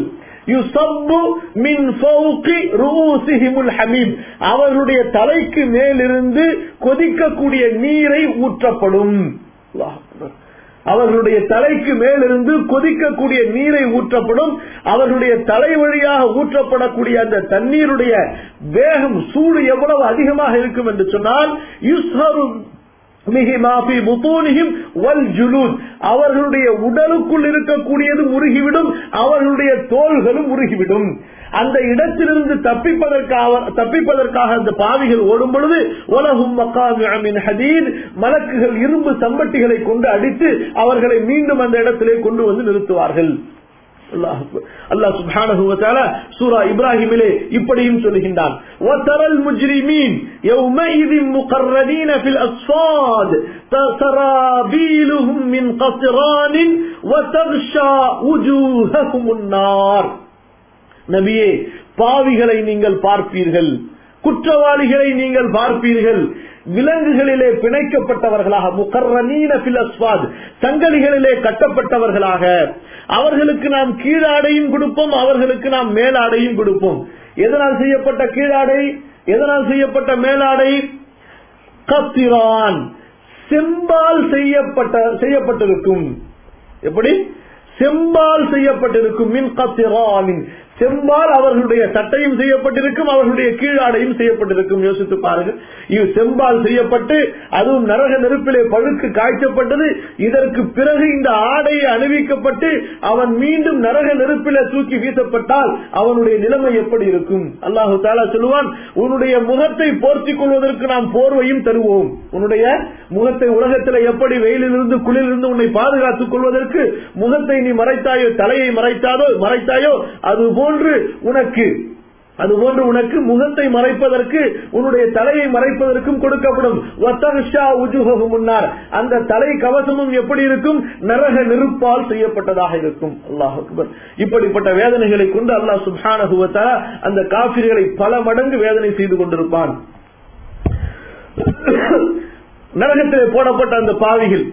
அவர்களுடைய தலைக்கு மேலிருந்து கொதிக்கக்கூடிய நீரை ஊற்றப்படும். அவர்களுடைய தலைக்கு மேலிருந்து கொதிக்கக்கூடிய நீரை ஊற்றப்படும். அவர்களுடைய தலை வழியாக ஊற்றப்படக்கூடிய அந்த தண்ணீருடைய வேகம், சூடு எவ்வளவு அதிகமாக இருக்கும் என்று சொன்னால், அவர்களுடைய உடலுக்குள் இருக்கக்கூடியது உருகிவிடும், அவர்களுடைய தோள்களும் உருகிவிடும். அந்த இடத்திலிருந்து தப்பிப்பதற்காக தப்பிப்பதற்காக அந்த பாவிகள் ஓடும் பொழுது உலகும் மக்காமின் ஹதீத், மலக்குகள் இரும்பு சம்பட்டிகளை கொண்டு அடித்து அவர்களை மீண்டும் அந்த இடத்திலே கொண்டு வந்து நிறுத்துவார்கள். அல்லாஹ் சுப்ஹானஹு வ தஆலா சூரா இப்ராஹிமிலே இப்படியும் சொல்லுகின்றான், வதரல் முஜ்ரிமீன் யௌமஇதின் முகர்ரதீன ஃபில் அஸ்ஃபாத் தஸராபீலுஹும் மின் கஸ்ரானின் வதக்ஷா வுஜூஹஹுமுன் நார். நபியே, பாவிகளை நீங்கள் பார்ப்பீர்கள், குற்றவாளிகளை நீங்கள் பார்ப்பீர்கள், விலங்குகளிலே பிணைக்கப்பட்டவர்களாக, முகர்ரனீன ஃபில் அஸ்வாத், சங்கலிகளிலே கட்டப்பட்டவர்களாக. அவர்களுக்கு நாம் கீழாடையும் கொடுப்போம், அவர்களுக்கு நாம் மேலாடையும் கொடுப்போம். எதனால் செய்யப்பட்ட கீழாடை, எதனால் செய்யப்பட்ட மேலாடை? கத்திரான், செம்பால் செய்யப்பட்ட செய்யப்பட்டிருக்கும். எப்படி? செம்பால் செய்யப்பட்டிருக்கும். மின் கத்திரானின், செம்பால் அவர்களுடைய சட்டையும் செய்யப்பட்டிருக்கும், அவர்களுடைய கீழாடையும் செய்யப்பட்டிருக்கும். யோசித்து பாருங்கள், இது செம்பால் செய்யப்பட்டு அதுவும் நரக நெருப்பிலே பழுக்கு காய்ச்சப்பட்டது. இதற்கு பிறகு இந்த ஆடையை அணிவிக்கப்பட்டு அவன் மீண்டும் நரக நெருப்பிலே தூக்கி வீசப்பட்டால் அவனுடைய நிலைமை எப்படி இருக்கும்? அல்லாஹு தஆலா சொல்லுவான், உன்னுடைய முகத்தை போர்த்திக் கொள்வதற்கு நாம் போர்வையும் தருவோம். உன்னுடைய முகத்தை உலகத்தில் எப்படி வெயிலிலிருந்து குளிரிலிருந்து உன்னை பாதுகாத்துக் கொள்வதற்கு முகத்தை நீ மறைத்தாயோ, தலையை மறைத்தாதோ மறைத்தாயோ அதுபோல் உனக்கு அதுபோன்று உனக்கு முகத்தை மறைப்பதற்கு, உன்னுடைய தலையை மறைப்பதற்கும் கொடுக்கப்படும். அந்த தலை கவசமும் எப்படி இருக்கும்? நரக நெருப்பால் செய்யப்பட்டதாக இருக்கும். அல்லாஹ் அக்பர். இப்படிப்பட்ட வேதனைகளை கொண்டு அல்லாஹ் சுப்ஹானஹு வ தஆலா அந்த காஃபிர்களை பல மடங்கு வேதனை செய்து கொண்டிருப்பான். நரகத்திலே போடப்பட்ட அந்த பாவிகள்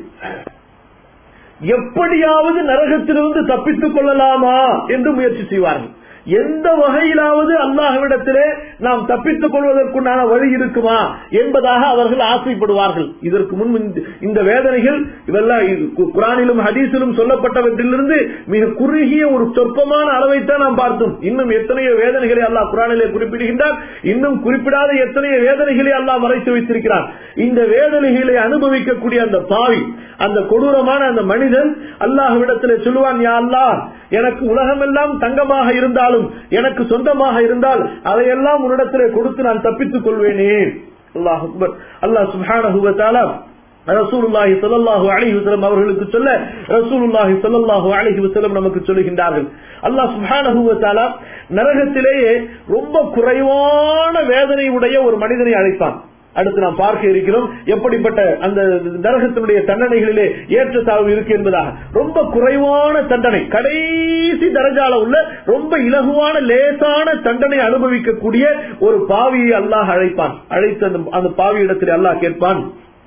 எப்படியாவது நரகத்திலிருந்து தப்பித்துக் கொள்ளலாமா என்று முயற்சி செய்வார்கள். எந்த வகையிலாவது அல்லாஹ்விடத்திலே நாம் தப்பித்துக் கொள்வதற்குண்டான வழி இருக்குமா என்பதாக அவர்கள் ஆசைப்படுவார்கள். இதற்கு முன் இந்த வேதனைகள் இவெல்லாம் குர்ஆனிலும் ஹதீஸிலும் சொல்லப்பட்டவற்றிலிருந்து மிக குறுகிய ஒரு சொற்பமான அளவைத்தான் நாம் பார்த்தோம். இன்னும் எத்தனையோ வேதனைகளை அல்லாஹ் குர்ஆனிலே குறிப்பிடுகின்றார். இன்னும் குறிப்பிடாத எத்தனையோ வேதனைகளை அல்லாஹ் மறைத்து வைத்திருக்கிறார். இந்த வேதனைகளை அனுபவிக்கக்கூடிய அந்த பாவி, அந்த கொடூரமான அந்த மனிதன் அல்லாஹ்விடத்திலே சொல்லுவான், யா அல்லாஹ், எனக்கு உலகமெல்லாம் தங்கமாக இருந்தாலும், எனக்கு சொந்தமாக இருந்தால் அதையெல்லாம் உன்னிடத்திலே கொடுத்து நான் தப்பித்துக் கொள்வேனே. அல்லாஹ் அக்பர். அல்லாஹ் சுப்ஹானஹு வ தஆலா ரசூலுல்லாஹி ஸல்லல்லாஹு அலைஹி வஸல்லம் அவர்களுக்கு சொல்ல, ரசூலுல்லாஹி ஸல்லல்லாஹு அலைஹி வஸல்லம் நமக்கு சொல்லுகின்றார்கள், அல்லாஹ் சுப்ஹானஹு வ தஆலா நரகத்திலேயே ரொம்ப குறைவான வேதனை உடைய ஒரு மனிதனை அழைப்பான். அடுத்து நாம் பார்க்க இருக்கிறோம் எப்படிப்பட்ட அந்த நரகத்தினுடைய தண்டனைகளிலே ஏற்றத்தாழ்வு இருக்கு என்பதாக. ரொம்ப குறைவான தண்டனை, கடைசி தரஜால உள்ள ரொம்ப இலகுவான லேசான தண்டனை அனுபவிக்கக்கூடிய ஒரு பாவியை அல்லாஹ் அழைப்பான். அழைத்து அந்த பாவி இடத்தில் அல்லாஹ் கேட்பான்,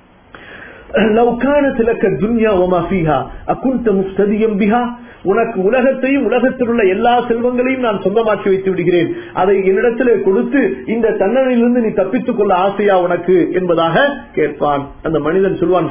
உனக்கு உலகத்தையும் உலகத்தில் உள்ள எல்லா செல்வங்களையும் நான் சொந்தமாக்கி வைத்து விடுகிறேன், அதை என்னிடத்திலே கொடுத்து இந்த தண்டனையிலிருந்து நீ தப்பித்துக் கொள்ள ஆசையா உனக்கு என்பதாக கேட்பான். அந்த மனிதன் சொல்வான்,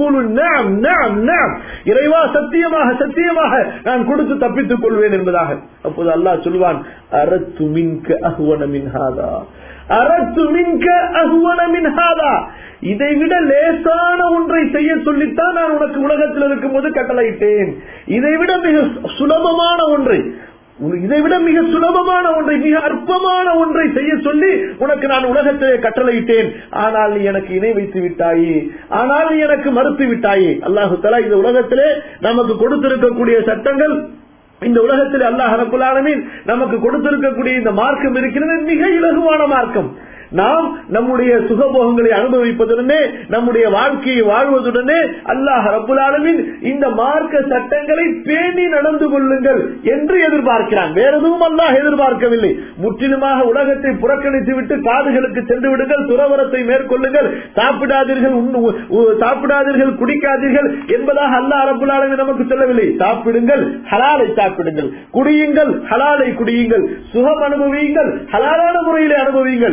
இறைவா, சத்தியமாக சத்தியமாக நான் கொடுத்து தப்பித்துக் கொள்வேன் என்பதாக. அப்போது அல்லாஹ் சொல்வான், அரத்து மின்க அஹ்வன மின் ஹாதா, அரத்து மின்க அஹ்வன மின் ஹாதா, இதைவிட லேசான ஒன்றை செய்ய சொல்லித்தான் நான் உனக்கு உலகத்தில் இருக்கும் போது கட்டளையிட்டேன். இதைவிட மிக சுலபமான ஒன்றை, இதைவிட மிக சுலபமான ஒன்றை, மிக அற்பமான ஒன்றை செய்ய சொல்லி உனக்கு நான் உலகத்திலே கட்டளையிட்டேன். ஆனால் நீ எனக்கு இணை வைத்து விட்டாயே, ஆனால் நீ எனக்கு மறுத்து விட்டாயே. அல்லாஹு தஆலா இந்த உலகத்திலே நமக்கு கொடுத்திருக்கக்கூடிய சட்டங்கள், இந்த உலகத்தில் அல்லாஹ் ரப்பல் ஆலமீன் நமக்கு கொடுத்திருக்கக்கூடிய இந்த மார்க்கம் இருக்கிறது, மிக இலகுவான மார்க்கம். நாம் நம்முடைய சுகபோகங்களை அனுபவிப்பதுடனே, நம்முடைய வாழ்க்கையை வாழ்வதுடனே அல்லாஹ் ரப்பல் ஆலமீன் இந்த மார்க்க சட்டங்களை பேணி நடந்து கொள்ளுங்கள் என்று எதிர்பார்க்கிறான். வேற எதுவும் அல்லாஹ் எதிர்பார்க்கவில்லை. முற்றிலுமாக உலகத்தை புறக்கணித்து விட்டு காதுகளுக்கு சென்று விடுங்கள், துறவரத்தை மேற்கொள்ளுங்கள், சாப்பிடாதீர்கள், சாப்பிடாதீர்கள், குடிக்காதீர்கள் என்பதாக அல்லாஹ் ரப்பல் ஆலமீன் நமக்கு சொல்லவில்லை. சாப்பிடுங்கள், ஹலாலை சாப்பிடுங்கள், குடியுங்கள், ஹலாலை குடியுங்கள், சுகம் அனுபவியுங்கள், ஹலாலான முறையிலே அனுபவியுங்கள், கோடி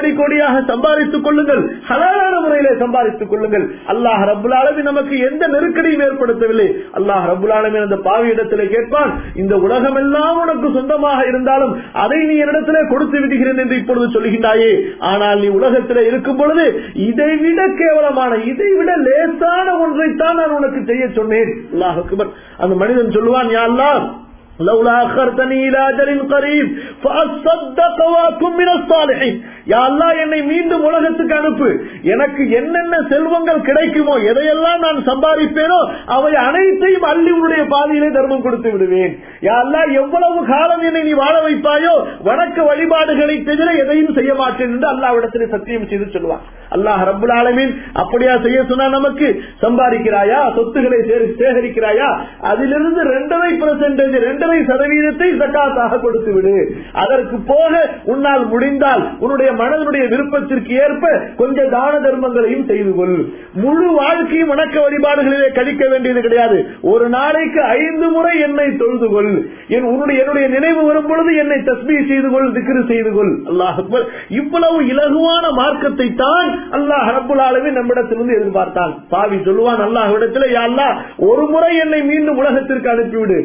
கோடி கோடியாக சம்பாதித்துக் கொள்ளுங்கள், ஹலாலான முறையிலே சம்பாதித்துக் கொள்ளுங்கள். அல்லாஹ் ரப்புல் ஆலமீன் நமக்கு எந்த நெருக்கடியும் ஏற்படுத்தவில்லை. அல்லாஹ் ரப்புல் ஆலமீன் அந்த பாவி இடத்திலே கேட்பான், இந்த உலகம் எல்லாம் உனக்கு சொந்தமாக இருந்தாலும் அதை நீ என்னிடத்திலே கொடுத்து விடுகிறேன் என்று இப்பொழுது சொல்லுகின்றாயே, ஆனால் நீ உலகத்திலே இருக்கும் பொழுது இதை விட கேவலமான, இதை விட லேசான ஒன்றைத்தான் நான் உனக்கு செய்ய சொன்னேன். அல்லாஹ் அக்பர். அந்த மனிதன் சொல்லுவான், யா அல்லாஹ் லவ்லா அഖர்தனி இலா அஜலின் கரீப் ஃபஅஸ்ஸதக வஅகும் மினஸ் ஸாலிஹீன். யா அல்லாஹ், என்னை மீண்டும் உலகத்துக்கு அனுப்பு, எனக்கு என்னென்ன செல்வங்கள் கிடைக்குமோ, எதையெல்லாம் நான் சம்பாதிப்பேனோ அவை அனைத்தையும் அள்ளி உன்னுடைய பாதையிலே தர்மம் கொடுத்து விடுவேன். யா அல்லாஹ், எவ்வளவு காலம் என்னை நீ வாழ வைப்பாயோ வணக்க வழிபாடுகளை தவிர எதையும் செய்ய மாட்டேன் என்று அல்லாஹ்விடத்திலே சத்தியம் செய்து சொல்வார். அல்லாஹ் ரப்புல் ஆலமீன் அப்படியா செய்ய சொன்னா? நமக்கு சம்பாதிக்கிறாயா, சொத்துக்களை சேகரிக்கிறாயா, அதிலிருந்து ரெண்டரை பெர்சென்டேஜ் ரெண்டரை சதவீதத்தை ஜகாத்தாக கொடுத்து விடு. அதற்கு போக உன்னால் முடிந்தால் உன்னுடைய மனதுடைய விருப்பத்திற்கு ஏற்ப கொஞ்சம் தான தர்மங்களையும் செய்து கொள். முழு வாழ்க்கையும் வணக்க வழிபாடுகளிலே கழிக்க வேண்டியது கிடையாது. ஒரு நாளைக்கு ஐந்து முறை என்னை தொழுது கொள். என்னுடைய நினைவு வரும் பொழுது என்னை தஸ்பீஹ் செய்து கொள், திக்ர் செய்து கொள். அல்லாஹ் அக்பர். இவ்வளவு இலகுவான மார்க்கத்தை தான் அல்லாஹ் ரப்புல் ஆலமீன் நம்மிடத்திலிருந்து எதிர்பார்த்தான். பாவி சொல்லுவான் அல்லாஹ்விடத்தில், யா அல்லாஹ், ஒரு முறை என்னை மீண்டும் உலகத்திற்கு அனுப்பிவிடு.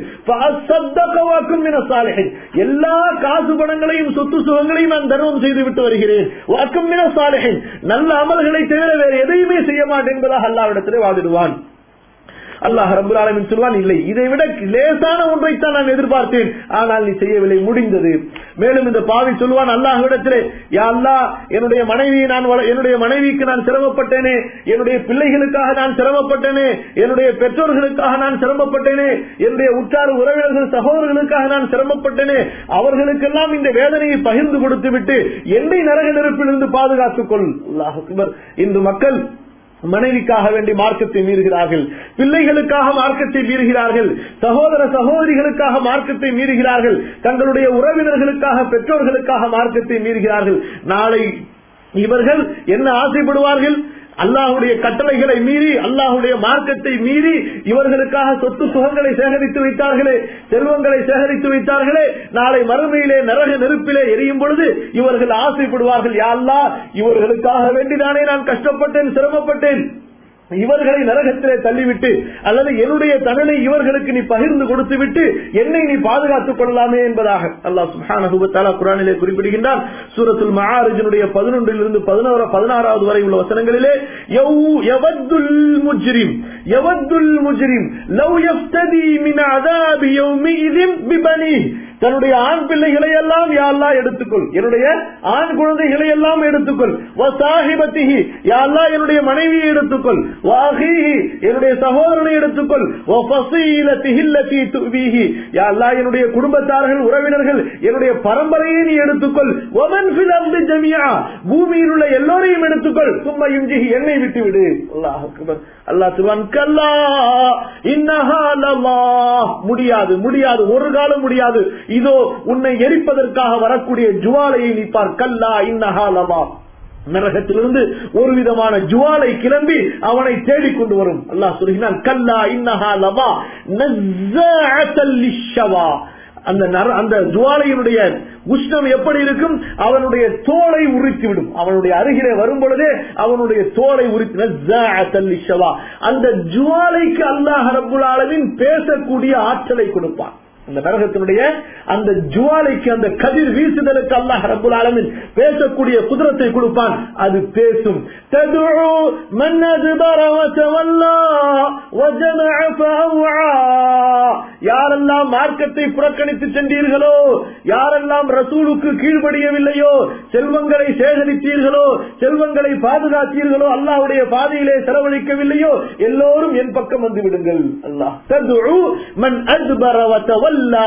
எல்லா காசு பணங்களையும் சொத்து சுகங்களையும் நான் தர்மம் செய்து விட்டு வருகிறேன். நல்ல அமல்களை தவிர வேறு எதையுமே செய்ய மாட்டேன் என்பதாக அல்லாஹ்விடத்திலே வாதிடுவான். அல்லாஹ் ரப்பல் ஆலமீன் சொல்வான், இல்லை, இதை விட லேசான ஒன்றைத்தான் நான் எதிர்பார்த்தேன், ஆனால் நீ செய்யவில்லை, முடிந்தது. மேலும் இந்த பாவி சொல்வான் அல்லாஹ்விடத்திலே, யா அல்லாஹ், என்னுடைய மனைவியை நான் என்னுடைய மனைவிக்கு நான் சிரமப்பட்டேனே, என்னுடைய பிள்ளைகளுக்காக நான் சிரமப்பட்டேனே, என்னுடைய பெற்றோர்களுக்காக நான் சிரமப்பட்டேனே, என்னுடைய உற்றார் உறவினர்கள் சகோதரர்களுக்காக நான் சிரமப்பட்டேனே, அவர்களுக்கெல்லாம் இந்த வேதனையை பகிர்ந்து கொடுத்து விட்டு என்னை நரக நெருப்பிலிருந்து பாதுகாத்துக் கொள். அல்லாஹ் அக்பர். இன்று மக்கள் மனைவிக்காக வேண்டி மார்க்கத்தை மீறுகிறார்கள், பிள்ளைகளுக்காக மார்க்கத்தை மீறுகிறார்கள், சகோதர சகோதரிகளுக்காக மார்க்கத்தை மீறுகிறார்கள், தங்களுடைய உறவினர்களுக்காக பெற்றோர்களுக்காக மார்க்கத்தை மீறுகிறார்கள். நாளை இவர்கள் என்ன ஆசைப்படுவார்கள்? அல்லாஹுடைய கட்டளைகளை மீறி, அல்லாஹுடைய மார்க்கத்தை மீறி இவர்களுக்காக சொத்து சுகங்களை சேகரித்து வைத்தார்களே, செல்வங்களை சேகரித்து வைத்தார்களே, நாளை மறுமையிலே நரக நெருப்பிலே எரியும் பொழுது இவர்கள் ஆசைப்படுவார்கள், யா அல்லாஹ், இவர்களுக்காக வேண்டிதானே நான் கஷ்டப்பட்டேன், சிரமப்பட்டேன், இவர்களை நரகத்திலே தள்ளிவிட்டு அல்லது என்னுடைய தண்டனை இவர்களுக்கு நீ பகிர்ந்து கொடுத்து விட்டு என்னை நீ பாதுகாத்துக் கொள்ளலாமே என்பதாக அல்லாஹ் சுப்ஹானஹு வ தஆலா குர்ஆனிலே குறிப்பிடுகின்றான். சூரத்துல் மஆரிஜினுடைய பதினொன்றிலிருந்து பதினாறாவது வரை உள்ள வசனங்களிலே, யவத்துல் முஜ்ரிம் யவத்துல் முஜ்ரிம் லவ் யஃப்ததி மின் அஸாபி யௌமிஇதின் பிபனி. தன்னுடைய ஆண் பிள்ளைகளை எல்லாம் யா அல்லாஹ் எடுத்துக்கொள், என்னுடைய ஆண் குழந்தைகளை எல்லாம் எடுத்துக்கொள், வசாஹிபத்திஹி, யா அல்லாஹ் என்னுடைய மனைவியை எடுத்துக்கொள், வாஹிஹி என்னுடைய சகோதரனை எடுத்துக்கொள், வஃஸீலத்திஹி அல்லதி துபீஹி, யா அல்லாஹ் என்னுடைய குடும்பத்தார்கள் உறவினர்கள் என்னுடைய பரம்பரையை நீ எடுத்துக்கொள், வமன் ஃபில் அர்தி ஜமீஆ, பூமியில் உள்ள எல்லோரையும் எடுத்துக்கொள், சும்ம யுன்ஜிஹி, என்னை விட்டுவிடு. அல்லாஹ் அக்பர். அல்லாஹ் சுப்ஹான் கல்லா இன்னஹா லல்லாஹ், முடியாது முடியாது, ஒரு காலம் முடியாது, இதோ உன்னை எரிப்பதற்காக வரக்கூடிய ஜுவாலையை நீ பார். கல்லா இன்னஹா லல்லாஹ், நரகத்திலிருந்து ஒரு விதமான ஜுவாலை கிளம்பி அவனை தேடிக்கொண்டு வரும். அல்லாஹ் சொல்கிறான், கல்லா இன்னஹா லல்லாஹ் நஸ்ஸாஅத்தல் லிஷ்ஷவா. அந்த அந்த ஜுவாலையினுடைய உஷ்ணம் எப்படி இருக்கும்? அவனுடைய தோலை உரித்துவிடும். அவனுடைய அருகிலே வரும் பொழுதே அவனுடைய தோலை உரித்து, அந்த ஜுவாலைக்கு அல்லாஹ் ரப்புல் ஆலமீன் பேசக்கூடிய ஆற்றலை கொடுப்பான். அந்த நரகத்தினுடைய அந்த ஜுவாலைக்கு, அந்த கதிர் வீசுதலுக்கு அல்லாஹ் ரப்புல் ஆலமீன் பேசக்கூடிய குதிரத்தை கொடுப்பான். அது பேசும். ததுஉ மன் அத்பர வ தவல்லா வ ஜமஅ ஃபஅவா. யாரெல்லாம் மார்க்கத்தை புறக்கணித்து சென்றீர்களோ, யாரெல்லாம் ரசூலுக்கு கீழ்ப்படியவில்லையோ, செல்வங்களை சேகரித்தீர்களோ, செல்வங்களை பாதுகாத்தீர்களோ, அல்லாஹ்வுடைய பாதையிலே செலவழிக்கவில்லையோ, எல்லோரும் என் பக்கம் வந்து விடுங்கள். அல்லாஹ் ததுஉ மன் அத்பர வ தவல்லா.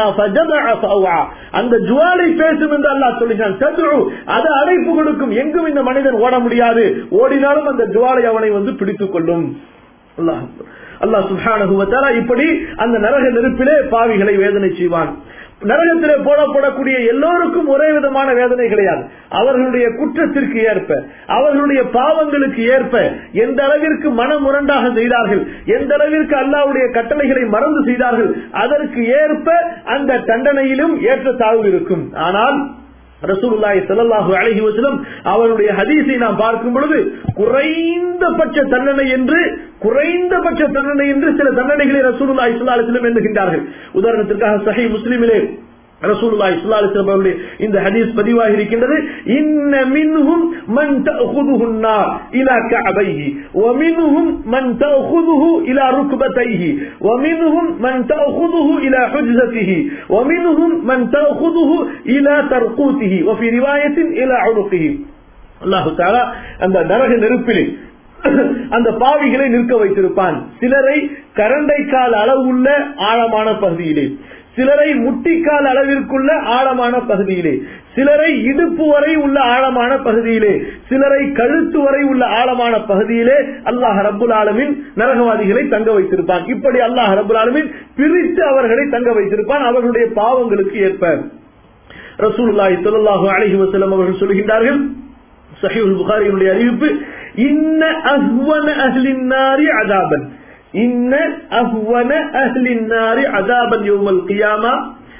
அந்த ஜுவாலை பேசும் என்று அல்லாஹ் சொல்கிறான். அது அழைப்பு கொடுக்கும். எங்கும் இந்த மனிதன் ஓட முடியாது, ஓடினாலும் அந்த ஜுவாலை அவனை வந்து பிடித்துக் கொள்ளும். அல்லாஹ் அல்லாஹ் சுப்ஹானஹு வ தஆலா இப்படி அந்த நரக நெருப்பிலே பாவிகளை வேதனை செய்வான். நரகத்திலே போடப்படக்கூடிய எல்லோருக்கும் ஒரே விதமான வேதனை கிடையாது. அவர்களுடைய குற்றத்திற்கு ஏற்ப, அவர்களுடைய பாவங்களுக்கு ஏற்ப, எந்த அளவிற்கு மனமுரண்டாக செய்தார்கள், எந்த அளவிற்கு அல்லாஹ்வுடைய கட்டளைகளை மறந்து செய்தார்கள், அதற்கு ஏற்ப அந்த தண்டனையிலும் ஏற்ற தாழ்வு இருக்கும். ஆனால் ரசூலுல்லாஹி ஸல்லல்லாஹு அலைஹி வஸல்லம் அவருடைய ஹதீஸை நாம் பார்க்கும் பொழுது குறைந்தபட்ச தண்டனை என்று குறைந்தபட்ச தண்டனை என்று சில தண்டனைகளை ரசூலுல்லாஹி ஸல்லல்லாஹு அலைஹி வஸல்லம் என்கின்றார்கள். உதாரணத்திற்காக ஸஹீஹ் முஸ்லிமிலே ரசூலுல்லாஹி ஸல்லல்லாஹு அலைஹி வஸல்லம் அவருடைய இந்த ஹதீஸ் பதிவாகி இருக்கின்றது. இன்ன மின்ஹும் மன் தஅخذஹு النار இலா கஅபைஹி வ மின்ஹும் மன் தஅخذஹு இலா ருக்பதைஹி வ மின்ஹும் மன் தஅخذஹு இலா ஹுஜ்ஸதிஹி வ மின்ஹும் மன் தஅخذஹு இலா தர்கூதிஹி வ ஃபீ ரிவாயத்தின் இலா உனுகிஹி. அல்லாஹ் தஆலா அந்த நரக நெருப்பிலே அந்த பாவிகளை நிற்க வைத்திருப்பான். சிலரை கரண்டைக்கால் அளவுள்ள ஆழமான பகுதியிலே, சிலரை முட்டிக்கால் அளவிற்குள்ள ஆழமான பகுதியிலே, சிலரை இடுப்பு வரை உள்ள ஆழமான பகுதியிலே, சிலரை கழுத்து வரை உள்ள ஆழமான பகுதியிலே அல்லாஹ் ரப்புல் ஆலமீன் நரகவாதிகளை தங்க வைத்திருப்பான். இப்படி அல்லாஹ் ரப்புல் ஆலமீன் பிரித்து அவர்களை தங்க வைத்திருப்பான் அவர்களுடைய பாவங்களுக்கு ஏற்ப. ரசூலுல்லாஹி ஸல்லல்லாஹு அலைஹி வஸல்லம் அவர்கள் சொல்கின்றார்கள், ஸஹீஹுல் புகாரியினுடைய அறிவிப்பு, இன்ன அஹ்வன அஹ்லின் நாரி அஸாபன் இன்ன அஹ்வன அஹ்லின் நாரி அஸாபன் யௌமல் கியாமா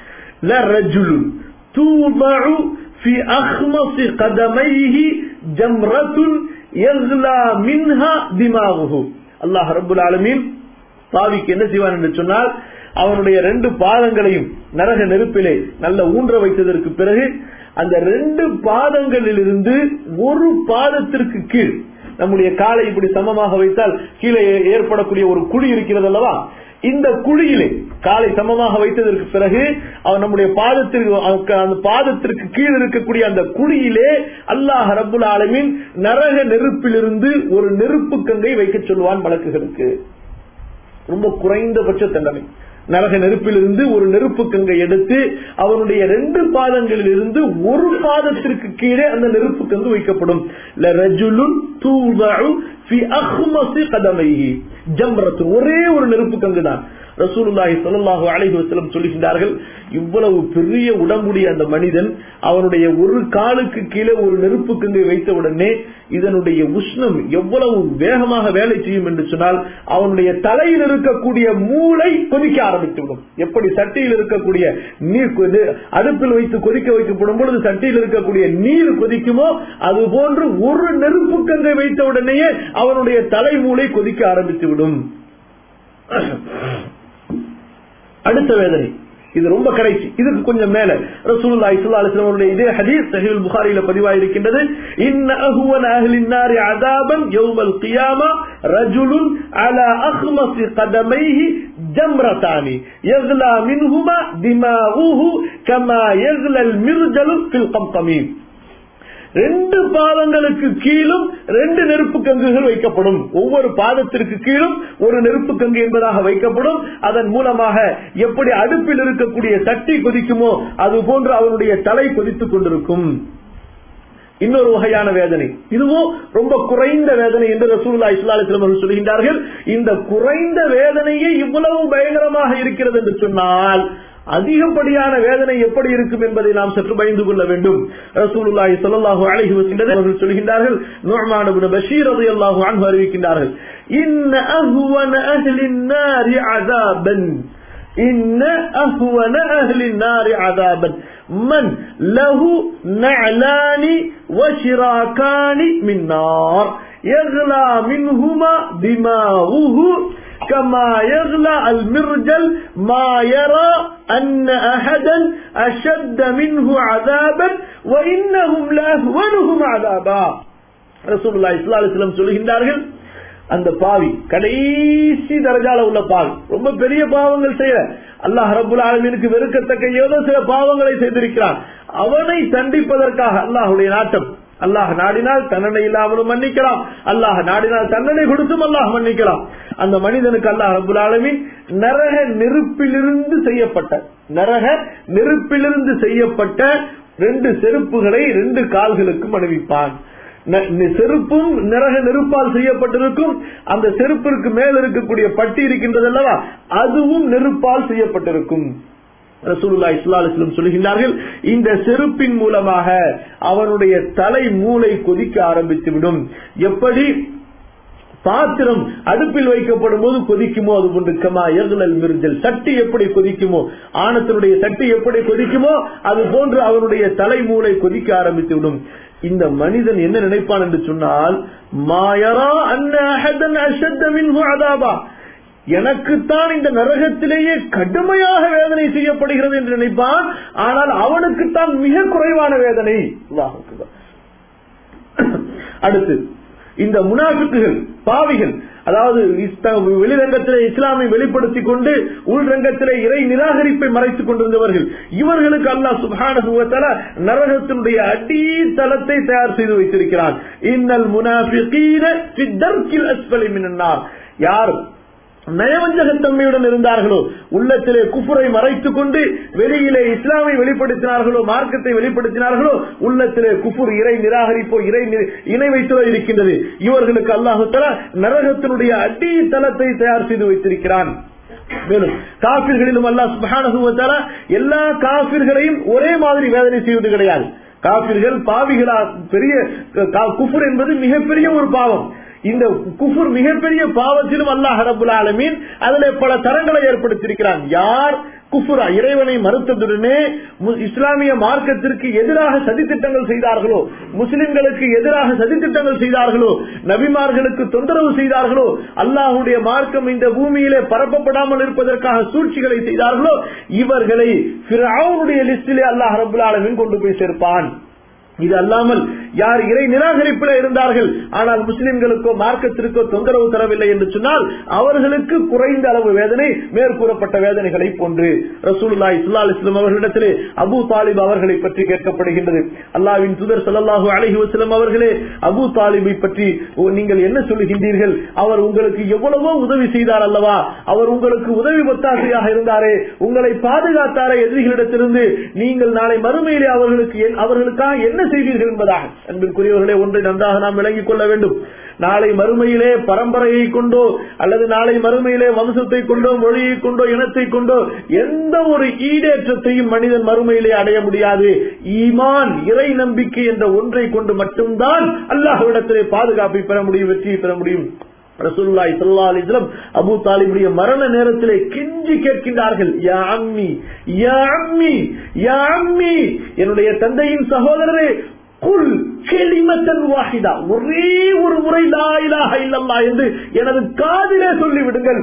லரஜுலுன் தூதஉ ஃபீ அக்மஸி கதமைஹி ஜம்ரத்துன் யக்லா மின்ஹா திமாகுஹு. அல்லாஹ் ரப்புல் ஆலமீன் பாவிக்கு என்ன செய்வான் என்று சொன்னால், அவனுடைய ரெண்டு பாதங்களையும் நரக நெருப்பிலே நல்ல ஊன்ற வைத்ததற்கு பிறகு அந்த ரெண்டு பாதங்களிலிருந்து ஒரு பாதத்திற்கு கீழ், நம்முடைய காலை இப்படி சமமாக வைத்தால் கீழே ஏற்படக்கூடிய ஒரு குழி இருக்கிறது அல்லவா, இந்த குழியிலே காலை சமமாக வைத்ததற்கு பிறகு அவன் நம்முடைய பாதத்திற்கு அந்த பாதத்திற்கு கீழ் இருக்கக்கூடிய அந்த குழியிலே அல்லாஹ் ரப்புல் ஆலமீன் நரக நெருப்பிலிருந்து ஒரு நெருப்பு கங்கை வைக்க சொல்வான் மலக்குகளுக்கு. ரொம்ப குறைந்தபட்ச தண்டனை. நரக நெருப்பிலிருந்து ஒரு நெருப்பு கங்கை எடுத்து அவனுடைய ரெண்டு பாதங்களில் இருந்து ஒரு பாதத்திற்கு கீழே அந்த நெருப்பு கங்கு வைக்கப்படும். ஒரே ஒரு நெருப்பு கங்கு தான். ரசூலுல்லாஹி ஸல்லல்லாஹு அலைஹி வஸல்லம் சொல்லுகின்றார்கள், இவ்வளவு பெரிய உடம்புடைய அந்த மனிதன் அவனுடைய ஒரு காலுக்கு கீழே ஒரு நெருப்பு கங்கை வைத்தவுடனே இதனுடைய உஷ்ணம் எவ்வளவு வேகமாக வேலை செய்யும் என்று சொன்னால், அவனுடைய தலையில் இருக்கக்கூடிய மூளை கொதிக்க ஆரம்பித்துவிடும். எப்படி சட்டியில் இருக்கக்கூடிய நீர் அடுப்பில் வைத்து கொதிக்க வைக்கப்படும் பொழுது சட்டியில் இருக்கக்கூடிய நீர் கொதிக்குமோ அது போன்று ஒரு நெருப்பு கங்கை வைத்தவுடனேயே அவனுடைய தலை மூளை கொதிக்க ஆரம்பித்துவிடும். அடுத்த வேதனை, இது ரொம்ப கடைசி, இதுக்கு கொஞ்சம் மேல ரசூலுல்லாஹி ஸல்லல்லாஹு அலைஹி வஸல்லம் அவருடைய இதே ஹதீஸ் ஸஹீஹுல் புகாரியில பதிவாகி இருக்கின்றது. இன்ன அஹ்வன அஹ்லின் நாரி அஸாபன் யௌமல் கியாமா ரஜுலுன் அலா அக்மஸி கதமைஹி ஜம்ரதானி யக்லா மின்ஹுமா திமாஉஹு கமா யக்லல் மிர்ஜலு ஃபில் கம்கமீம். ரெண்டு பாதங்களுக்கு கீழும் ரெண்டு நெருப்பு கங்குகள் வைக்கப்படும். ஒவ்வொரு பாதத்திற்கு கீழும் ஒரு நெருப்பு கங்கு என்பதாக வைக்கப்படும். அதன் மூலமாக எப்படி அடுப்பில் இருக்கக்கூடிய சட்டி கொதிக்குமோ அது போன்று அவருடைய தலை கொதித்துக் கொண்டிருக்கும். இன்னொரு வகையான வேதனை, இதுவும் ரொம்ப குறைந்த வேதனை என்று ரசூலுல்லாஹி ஸல்லல்லாஹு அலைஹி வஸல்லம் சொல்கின்றார்கள். இந்த குறைந்த வேதனையே இவ்வளவு பயங்கரமாக இருக்கிறது என்று சொன்னால் அதிகப்படியான வேதனை எப்படி இருக்கும் என்பதை நாம் சற்று பயந்து கொள்ள வேண்டும். ரசூலுல்லாஹி ஸல்லல்லாஹு அலைஹி வஸல்லம் அவர்கள் சொல்கின்றார்கள், நுஅமான் இப்னு பஷீர் রাদিয়াল্লাহு அன்ஹு அறிவிக்கின்றார்கள், இன்ன அஹ்வன அஹ்லின் நாரி அஸாபன் இன்ன அஹ்வன அஹ்லின் நாரி அஸாபன் மன் லஹு நஅலானி வஷிராகானி மின் நார் யக்லா மின்ஹுமா திமாஉஹு كما يغلى المرجل ما يرى أن أحدا أشد منه عذابا وإنهم لأهونهم عذابا. رسول الله صلى الله عليه وسلم சொல்கின்றார்கள், அந்த பாவி கடைசி தரஜால உள்ள பாவி, ரொம்ப பெரிய பாவங்கள் செய்ய அல்லாஹ் ரப்புல் ஆலமீனுக்கு வெறுக்கத்தக்க ஏதோ சில பாவங்களை செய்திருக்கிறான். அவனை தண்டிப்பதற்காக அல்லாஹ்வுடைய நாட்டம், அல்லாஹ் நாடினால் தண்டனை இல்லாமலும் மன்னிக்கலாம், அல்லாஹ் நாடினால் தண்டனை கொடுத்தும் அல்லாஹ் மன்னிக்கலாம். அந்த மனிதனுக்கு அல்லாஹ் ரப்புல் ஆலமீன் நரக நெருப்பிலிருந்து செய்யப்பட்ட நரக நெருப்பிலிருந்து செய்யப்பட்ட ரெண்டு செருப்புகளை ரெண்டு கால்களுக்கும் அணிவிப்பான். செருப்பும் நரக நெருப்பால் செய்யப்பட்டிருக்கும். அந்த செருப்பிற்கு மேல் இருக்கக்கூடிய பட்டி இருக்கின்றது அல்லவா, அதுவும் நெருப்பால் செய்யப்பட்டிருக்கும். ரசூலுல்லாஹி ஸல்லல்லாஹு அலைஹி வஸல்லம் சொல்கின்றார்கள், இந்த செருப்பின் மூலமாக அவனுடைய தலை மூளை கொதிக்க ஆரம்பித்துவிடும். எப்படி பாத்திரம் அடுப்பில் வைக்கப்படும் போது கொதிக்குமோ அது போன்று கமா எகுலல் மிர்ஜல், சட்டி எப்படி கொதிக்குமோ, ஆணத்தினுடைய சட்டி எப்படி கொதிக்குமோ அது போன்று அவனுடைய தலைமூளை கொதிக்க ஆரம்பித்து விடும். இந்த மனிதன் என்ன நினைப்பான் என்று சொன்னால், மாயரா அன்ன அஹதன் அஷத்த மின்ஹு அதாபா, எனக்குத்தான் இந்த நரகத்திலேயே கடுமையாக வேதனை செய்யப்படுகிறது என்று நினைப்பான். ஆனால் அவனுக்குத்தான் மிக குறைவான வேதனை. அடுத்து இந்த முனாஃபிக்குகள், பாவிகள், அதாவது வெளிரங்கத்திலே இஸ்லாமை வெளிப்படுத்திக் கொண்டு உள்ரங்கத்திலே இறை நிராகரிப்பை மறைத்துக் கொண்டிருந்தவர்கள், இவர்களுக்கு அல்லாஹ் சுப்ஹானஹு வ தஆலா நரகத்தினுடைய அடித்தளத்தை தயார் செய்து வைத்திருக்கிறான். இன்னல் முனாஃபிகீன ஃபி தர்கில் அஸ்ஃபலி மினன் நார், யார் நயவஞ்சகத்தன்மையுடன் இருந்தார்களோ, உள்ளத்திலே குஃபரை மறைத்துக் கொண்டு வெளியிலே இஸ்லாமை வெளிப்படுத்தினார்களோ, மார்க்கத்தை வெளிப்படுத்தினார்களோ, உள்ளத்திலே குஃபர், இறை நிராகரிப்போ, இறை இணை வைத்தோ இருக்கின்றது. இவர்களுக்கு அல்லாஹ் தஆலா நரகத்தினுடைய அடித்தளத்தை தயார் செய்து வைத்திருக்கிறான். மேலும் காபிர்களிலும் அல்லாஹ் சுப்ஹானஹு வ தஆலா எல்லா காபிர்களையும் ஒரே மாதிரி வேதனை செய்வது கிடையாது. காபிர்கள் பாவிகளா, பெரிய குஃபர் என்பது மிகப்பெரிய ஒரு பாவம். இந்த குஃபர் மிகப்பெரிய பாவத்திலும் அல்லாஹ் ரப்பல் ஆலமீன் அதிலே பல தரங்களை ஏற்படுத்தியிருக்கிறான். யார் குஃபுரா, இறைவனை மறுத்ததுடனே இஸ்லாமிய மார்க்கத்திற்கு எதிராக சதித்திட்டங்கள் செய்தார்களோ, முஸ்லிம்களுக்கு எதிராக சதித்திட்டங்கள் செய்தார்களோ, நபிமார்களுக்கு தொந்தரவு செய்தார்களோ, அல்லாஹுடைய மார்க்கம் இந்த பூமியிலே பரப்பப்படாமல் இருப்பதற்காக சூழ்ச்சிகளை செய்தார்களோ, இவர்களை ஃபிர்அவுனுடைய லிஸ்டிலே அல்லாஹ் ரப்பல் ஆலமீன் கொண்டு போய் சேர்ப்பான். இது அல்லாமல் யார் இறை நிராகரிப்பில் இருந்தார்கள் ஆனால் முஸ்லிம்களுக்கோ மார்க்கத்திற்கோ தொந்தரவு தரவில்லை என்று சொன்னால் அவர்களுக்கு குறைந்த அளவு வேதனை மேற்கூறப்பட்ட வேதனைகளை போன்று. ரசூலுல்லாஹி ஸல்லல்லாஹு அலைஹி வஸல்லம் அவர்களிடத்திலே அபூ தாலிப் அவர்களை பற்றி கேட்கப்படுகின்றது. அல்லாஹ்வின் தூதர் ஸல்லல்லாஹு அலைஹி வஸல்லம் அவர்களே, அபூ தாலிபை பற்றி நீங்கள் என்ன சொல்லுகின்றீர்கள்? அவர் உங்களுக்கு எவ்வளவோ உதவி செய்தார் அல்லவா, அவர் உங்களுக்கு உதவி ஒத்தாசையாக இருந்தாரே, உங்களை பாதுகாத்தாரே எதிரிகளிடத்திலிருந்து, நீங்கள் நாளை மறுமையிலே அவர்களுக்கு அவர்களுக்காக என்ன செய்வீர்கள் என்பதாக. அன்பிற்குரியவர்களே, ஒன்றை நன்றாக நாம் விளங்கிக் கொள்ள வேண்டும். நாளை மறுமையிலே பரம்பரையை கொண்டோ அல்லது நாளை மறுமையிலே வம்சத்தை கொண்டோ மொழியை கொண்டோ இனத்தை கொண்டோ எந்த ஒரு ஈடேற்றத்தையும் மனிதன் மறுமையிலே அடைய முடியாது. ஈமான், இறை நம்பிக்கை என்ற ஒன்றை கொண்டு மட்டும்தான் அல்லாஹ்விடத்திலே பாதுகாப்பை பெற முடியும், வெற்றியை பெற முடியும். ரசூலுல்லாஹி ஸல்லல்லாஹு அலைஹி வஸல்லம் அபூ தாலிபுடைய மரண நேரத்திலே கெஞ்சி கேட்கின்றார்கள், யா அம்மி யா அம்மி யா அம்மி, என்னுடைய தந்தையின் சகோதரரே, குல் கலிமத்தன் வாஹிதா, ஒரே ஒரு முறை லா இலாஹ இல்லல்லாஹ் என்று எனது காதிலே சொல்லி விடுங்கள்.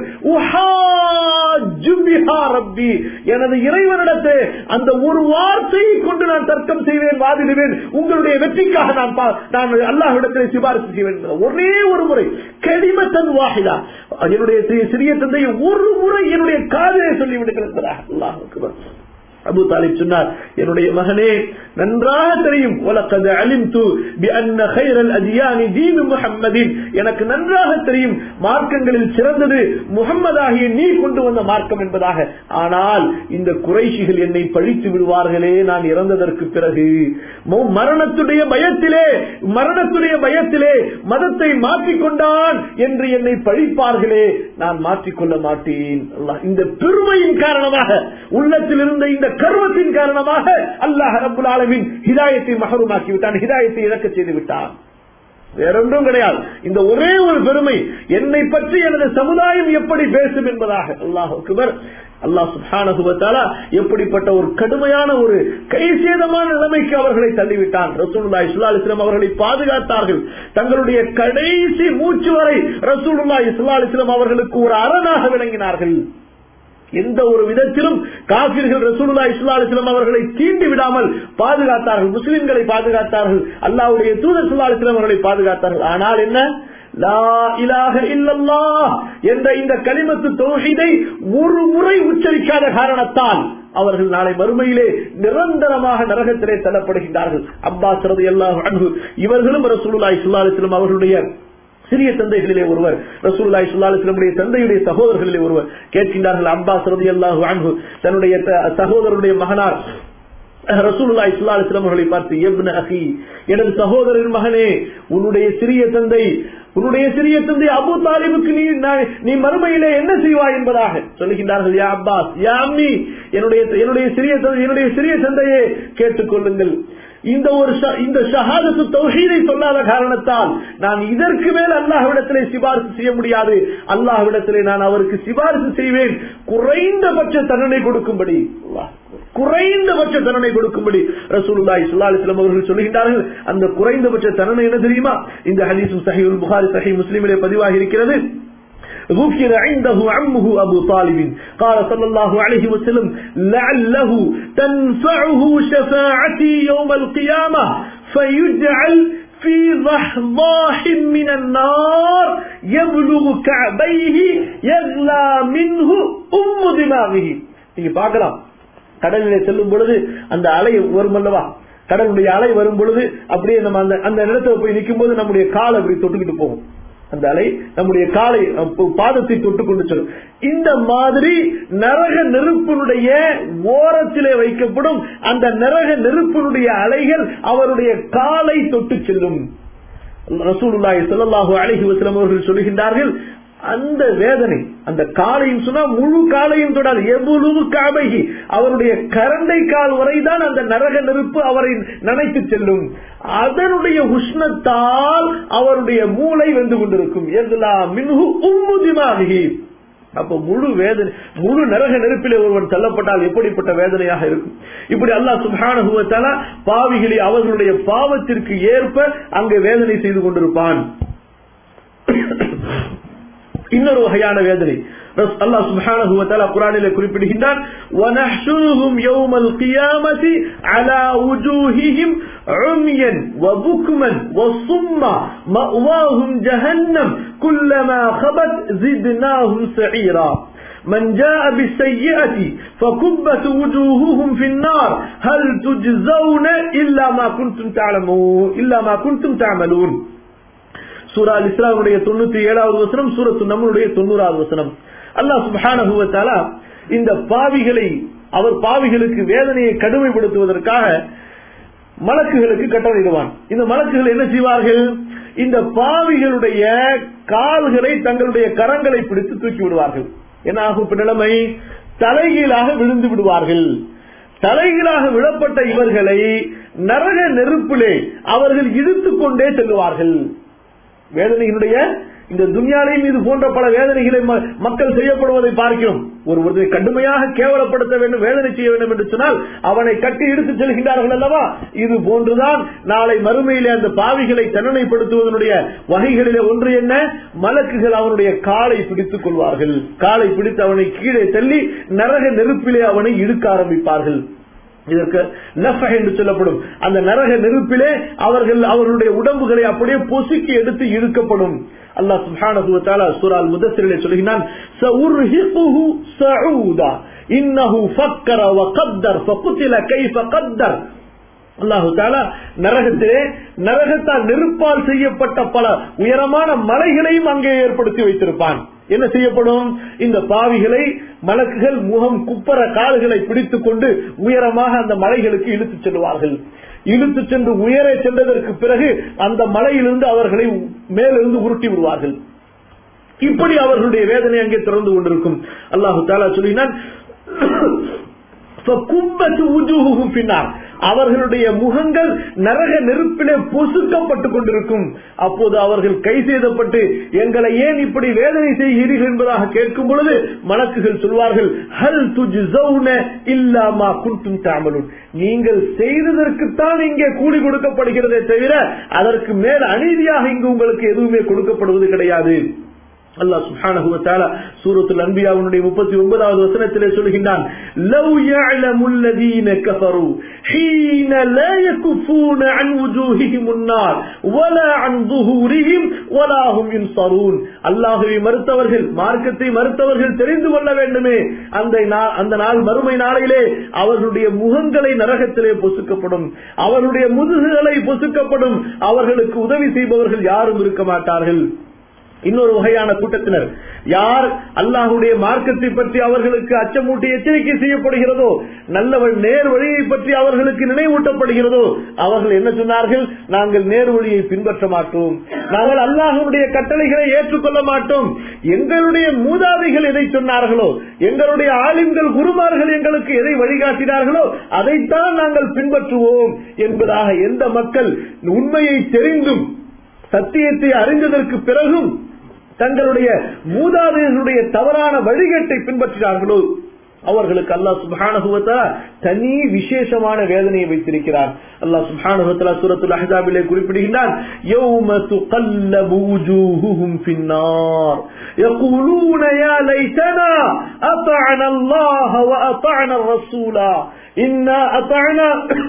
உஹாஜ்ஜு பிஹா ரப்பி, எனது இறைவனிடத்தே அந்த ஒரு வார்த்தையை கொண்டு நான் தர்க்கம் செய்வேன், வாதிடுவேன், உங்களுடைய வெற்றிக்காக நான் நான் அல்லாஹ்விடத்திலே சிபாரிசு செய்வேன். ஒரே ஒரு முறை கலிமத்தன் வாஹிதா, என்னுடைய சிறிய தந்தையை ஒரு முறை என்னுடைய காதிலே சொல்லி விடுங்கள். அல்லாஹ் அக்பர். அபூ தாலிப் சொன்னார், என்னுடைய மகனே, நன்றாக தெரியும், வலகத் அலிம்து பிஅன்ன கைரல் அத்யானி தீனு முஹம்மதின், எனக்கு நன்றாக தெரியும் மார்க்கங்களில் சிறந்தது முஹம்மதாகிய நீ கொண்டு வந்த மார்க்கம் என்பதாக. ஆனால் இந்த குறைஷிகள் என்னை பழித்து விடுவார்களே நான் இறந்ததற்கு பிறகு, மரணத்துடைய பயத்திலே மரணத்துடைய பயத்திலே மதத்தை மாற்றிக்கொண்டான் என்று என்னை பழிப்பார்களே, நான் மாற்றிக்கொள்ள மாட்டேன். இந்த பெருமையின் காரணமாக, உள்ளத்தில் இருந்த இந்த கர்வத்தின் காரணமாக அல்லாஹ் ரப்புல் ஆலமீன் ஹிதாயத்தை மஹ்ரூமாக்கி விட்டான், ஹிதாயத்தை இழக்க செய்து விட்டான். வேறொன்றும் கிடையாது. இந்த ஒரே ஒரு பெருமை, என்னை பற்றி எனது சமுதாயம் எப்படி பேசும் என்பதாக. அல்லாஹ் அக்பர். அல்லாஹ் சுப்ஹானஹு வ தஆலா எப்படிப்பட்ட ஒரு கடுமையான ஒரு கைசேதமான நிலைமைக்கு அவர்களை தள்ளிவிட்டான். ரசூலுல்லாஹி ஸல்லல்லாஹு அலைஹி வஸல்லம் அவர்களை பாதுகாத்தார்கள். தங்களுடைய கடைசி மூச்சு வரை ரசூலுல்லாஹி ஸல்லல்லாஹு அலைஹி வஸல்லம் அவர்களுக்கு ஒரு அரணாக விளங்கினார்கள். எந்த ஒரு விதத்திலும் காபிர்கள் ரசூலுல்லாஹி ஸல்லல்லாஹு அலைஹி வஸல்லம் அவர்களை தீண்டி விடாமல் பாதுகாத்தார்கள், முஸ்லிம்களை பாதுகாத்தார்கள், அல்லாஹ்வுடைய தூதர் ஸல்லல்லாஹு அலைஹி வஸல்லம் அவர்களை பாதுகாத்தார்கள். ஆனால் என்ன, லா இலாஹ இல்லல்லாஹ் என்ற இந்த கலிமத்து தௌஹீதை ஒரு முறை உச்சரிக்காத காரணத்தால் அவர்கள் நாளை மறுமையிலே நிரந்தரமாக நரகத்திலே தள்ளப்படுகின்றார்கள். அப்பாஸ் ரலியல்லாஹு அன்ஹு இவர்களும் ரசூலுல்லாஹி ஸல்லல்லாஹு அலைஹி வஸல்லம் அவர்களுடைய சிறிய தந்தைகளிலே ஒருவர், ரசூலுல்லாஹி ஸல்லல்லாஹு அலைஹி வஸல்லம் தந்தையுடைய சகோதரர்களிலே ஒருவர். கேட்கின்றார்கள், அப்பாஸ் ரலியல்லாஹு அன்ஹு தன்னுடைய சகோதரருடைய மகனார் ரசூலுல்லாஹி ஸல்லல்லாஹு அலைஹி வஸல்லம் அவர்களை பார்த்து, இப்ன அகி, எனது சகோதரரின் மகனே, உன்னுடைய சிறிய தந்தை உன்னுடைய சிறிய தந்தை அபூ தாலிபுக்கு நீ நீ மறுமையிலே என்ன செய்வாய் என்பதாக சொல்லுகின்றார்கள். யா அப்பாஸ் யா அம்மி, என்னுடைய என்னுடைய சிறிய என்னுடைய சிறிய தந்தையே கேட்டுக்கொள்ளுங்கள், இந்த ஒரு இந்த ஷஹாதத்து தௌஹீதை சொல்லாத காரணத்தால் நான் இதற்கு மேல் அல்லாஹ்விடத்திலே சிபாரிசு செய்ய முடியாது. அல்லாஹ்விடத்திலே நான் அவருக்கு சிபாரிசு செய்வேன், குறைந்தபட்ச தண்டனை கொடுக்கும்படி, குறைந்தபட்ச தண்டனை கொடுக்கும்படி ரசூலுல்லாஹி ஸல்லல்லாஹு அலைஹி வஸல்லம் அவர்கள் சொல்லுகிறார்கள். அந்த குறைந்தபட்ச தண்டனை என்ன தெரியுமா? இந்த ஹதீஸும் சஹீஹுல் புகாரி சஹீஹ் முஸ்லிமிலே பதிவாகி இருக்கிறது. ذكر عنده عمه أبو طالب قال صلى الله عليه وسلم لعله تنفعه شفاعتي يوم القيامة فيجعل في ضحضاح من النار يبلغ كعبيه يغلى منه أم دماغه. நீங்க பார்க்கலாம், கடலிலே செல்லும் பொழுது அந்த அலை வரும் அல்லவா, கடலுடைய அலை வரும் பொழுது அப்படியே நம்ம அந்த அந்த இடத்துல போய் நிற்கும் போது நம்முடைய கால் அப்படி தொட்டுக்கிட்டு போகும். அந்த அலை நம்முடைய காலை பாதத்தை தொட்டுக் கொண்டு செல்லும். இந்த மாதிரி நரக நெருப்பினுடைய ஓரத்திலே வைக்கப்படும் அந்த நரக நெருப்பினுடைய அலைகள் அவருடைய காலை தொட்டு செல்லும். ரசூலுல்லாஹி ஸல்லல்லாஹு அலைஹி வஸல்லம் அவர்கள் சொல்லுகின்றார்கள், அந்த வேதனை அந்த காலையும் சொன்னா முழு காலையும் தொடாது, எவ்வளவு காபைகி அவருடைய கரண்டை கால் வரைதான் அந்த நரக நெருப்பு அவரை நனைத்து செல்லும். அதனுடைய உஷ்ணத்தால் அவருடைய மூளை வெந்து கொண்டிருக்கும். அப்ப முழு வேதனை, முழு நரக நெருப்பிலே ஒருவன் தள்ளப்பட்டால் எப்படிப்பட்ட வேதனையாக இருக்கும். இப்படி அல்லாஹ் சுப்ஹானஹு வ தஆலா பாவிகளை அவர்களுடைய பாவத்திற்கு ஏற்ப அங்கே வேதனை செய்து கொண்டிருப்பான். இன்னொரு வகையான வேதனை அல்லாஹ் சுப்ஹானஹு வ தஆலா குர்ஆனிலே குறிப்பிடுகின்றான். وَنَحْشُرُهُمْ يَوْمَ الْقِيَامَةِ عَلَى وُجُوهِهِمْ عُمْيًا وَبُكْمًا وَصُمًّا مَأْوَاهُمْ جَهَنَّمُ كُلَّمَا خَبَتْ زِدْنَاهُمْ سَعِيرًا من جاء بالسيئة فكبت وجوههم في النار هل تجزون إلا ما كنتم تعلمون إلا ما كنتم تعملون. சூரா அல்-இஸ்ராவுடைய தொண்ணூத்தி ஏழாவது வசனம், சூரத்து நம்ருடைய தொண்ணூறாவது வசனம். அல்லாஹ் சுப்ஹானஹு வ தஆலா இந்த பாவிகளை, அவர் பாவிகளுக்கு வேதனையை கடுமைப்படுத்துவதற்காக மலக்குகளுக்கு கட்டளையிடுவான். இந்த மலக்குகள் என்ன செய்வார்கள்? இந்த பாவிகளுடைய கால்களை தங்களுடைய கரங்களை பிடித்து தூக்கி விடுவார்கள். என்ன ஆகும் நிலைமை? தலைகீழாக விழுந்து விடுவார்கள். தலைகீழாக விழப்பட்ட இவர்களை நரக நெருப்பிலே அவர்கள் இழுத்துக் கொண்டே செல்வார்கள். வேதனைகளுடைய இந்த துன்யாலையும் இது போன்ற பல வேதனைகளை மக்கள் செய்யப்படுவதை பார்க்கிறோம். ஒருவரை கடுமையாக கேவலப்படுத்த வேண்டும், வேதனை செய்ய வேண்டும் என்று சொன்னால் அவனை கட்டி எடுத்துச் செல்கின்றார்கள் அல்லவா? இது போன்றுதான் நாளை மறுமையிலே அந்த பாவிகளை தண்டனைப்படுத்துவதனுடைய வகைகளிலே ஒன்று என்ன? மலக்குகள் அவனுடைய காலை பிடித்துக் கொள்வார்கள். காலை பிடித்து அவனை கீழே தள்ளி நரக நெருப்பிலே அவனை இழுக்க ஆரம்பிப்பார்கள். இதற்கு நஃபஹ் என்று சொல்லப்படும். அந்த நரக நெருப்பிலே அவர்கள் அவர்களுடைய உடம்புகளை அப்படியே பொசுக்கி எடுத்து இழுக்கப்படும். அல்லாஹ் சுப்ஹானஹு வ தஆலா சூரா அல்-முதஸ்ஸிரிலே சொல்கிறான், சஉர்ஹிகுஹு ஸஊதா இன்னஹு ஃபக்கர வ கத்தர் ஃபகுதில கைஃப கத்தர். அல்லாஹ் தஆலா நரகத்திலே நரகத்தால் நெருப்பால் செய்யப்பட்ட பல உயரமான மலைகளையும் அங்கே ஏற்படுத்தி வைத்திருப்பான். என்ன செய்யப்படும்? இந்த பாவிகளை மலக்குகள் முகம் குப்பர கால்களை பிடித்துக் கொண்டு உயரமாக அந்த மலைகளுக்கு இழுத்துச் செல்வார்கள். இழுத்து சென்று உயரே சென்றதற்கு பிறகு அந்த மலையிலிருந்து அவர்களை மேலிருந்து உருட்டி விடுவார்கள். இப்படி அவர்களுடைய வேதனை அங்கே தொடர்ந்து கொண்டிருக்கும். அல்லாஹு தஆலா சொல்லினான், அவர்களுடைய முகங்கள் நரக நெருப்பிலே பொசுக்கப்பட்டுக் கொண்டிருக்கும். அப்போது அவர்கள் கை செய்தப்பட்டு எங்களை ஏன் இப்படி வேதனை செய்கிறீர்கள் என்பதாக கேட்கும் பொழுது மலக்குகள் சொல்வார்கள், ஹல் துஜ்ஸௌன இல்லா மா குன்தும் தஅமலூன். நீங்கள் செய்ததற்குத்தான் இங்கே கூலி கொடுக்கப்படுகிறதே தவிர அதற்கு மேல் அநீதியாக இங்கு உங்களுக்கு எதுவுமே கொடுக்கப்படுவது கிடையாது. அல்லாஹ் சுப்ஹானஹு வ தஆலா சூரத்துல் அன்பியாவுடைய முப்பத்தி ஒன்பதாவது வசனத்திலே சொல்கிறான், லவ் யஅலமுல் லதீன கஃபரு ஹீன லா யகுஃபூன அன் வுஜூஹிஹிம் அன்-நார் வலா அன் ظுஹூரிஹிம் வலா ஹும் யுன்ஸரூன். அல்லாஹ்வை மறுத்தவர்கள், மார்க்கத்தை மறுத்தவர்கள் தெரிந்து கொள்ள வேண்டுமே, அந்த அந்த நாள் மறுமை நாளையிலே அவர்களுடைய முகங்களை நரகத்திலே பொசுக்கப்படும், அவர்களுடைய முதுகுகளை பொசுக்கப்படும், அவர்களுக்கு உதவி செய்பவர்கள் யாரும் இருக்க மாட்டார்கள். இன்னொரு வகையான கூட்டத்தினர் யார் அல்லாஹுடைய மார்க்கத்தை பற்றி அவர்களுக்கு அச்சமூட்டி எச்சரிக்கை செய்யப்படுகிறதோ, நல்லவள் நேர் வழியை பற்றி அவர்களுக்கு நினைவூட்டப்படுகிறதோ, அவர்கள் என்ன சொன்னார்கள்? நாங்கள் நேர் வழியை பின்பற்ற மாட்டோம், நாங்கள் அல்லாஹுடைய கட்டளைகளை ஏற்றுக்கொள்ள மாட்டோம். எங்களுடைய மூதாதைகள் எதை சொன்னார்களோ, எங்களுடைய ஆலிம்கள் குருமார்கள் எங்களுக்கு எதை வழிகாட்டினார்களோ அதைத்தான் நாங்கள் பின்பற்றுவோம் என்பதாக எந்த மக்கள் உண்மையை தெரிந்தும் சத்தியத்தை அறிந்ததற்கு பிறகும் தங்களுடைய மூதாதையர்களுடைய தவறான வழிகேட்டை பின்பற்றினார்களோ அவர்களுக்கு அல்லாஹ் சுப்ஹானஹு வ தஆலா தனி விசேஷமான வேதனையை வைத்திருக்கிறார். அல்லாஹ் சுப்ஹானஹு வ தஆலா சூரத்துல் அஹ்ஸாபிலே குறிப்பிடுகிறார், யௌம துகல்லபு வஜூஹுஹும் ஃபின்னார் யகூலூன யா லைதனா அத்தஅனா அல்லாஹ வ அத்தஅனா الرسூலா இன்னா அத்தஅனா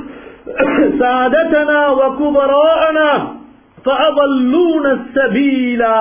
சாததனா வ குபராஅனா ஃபஅضلூன السبيلا.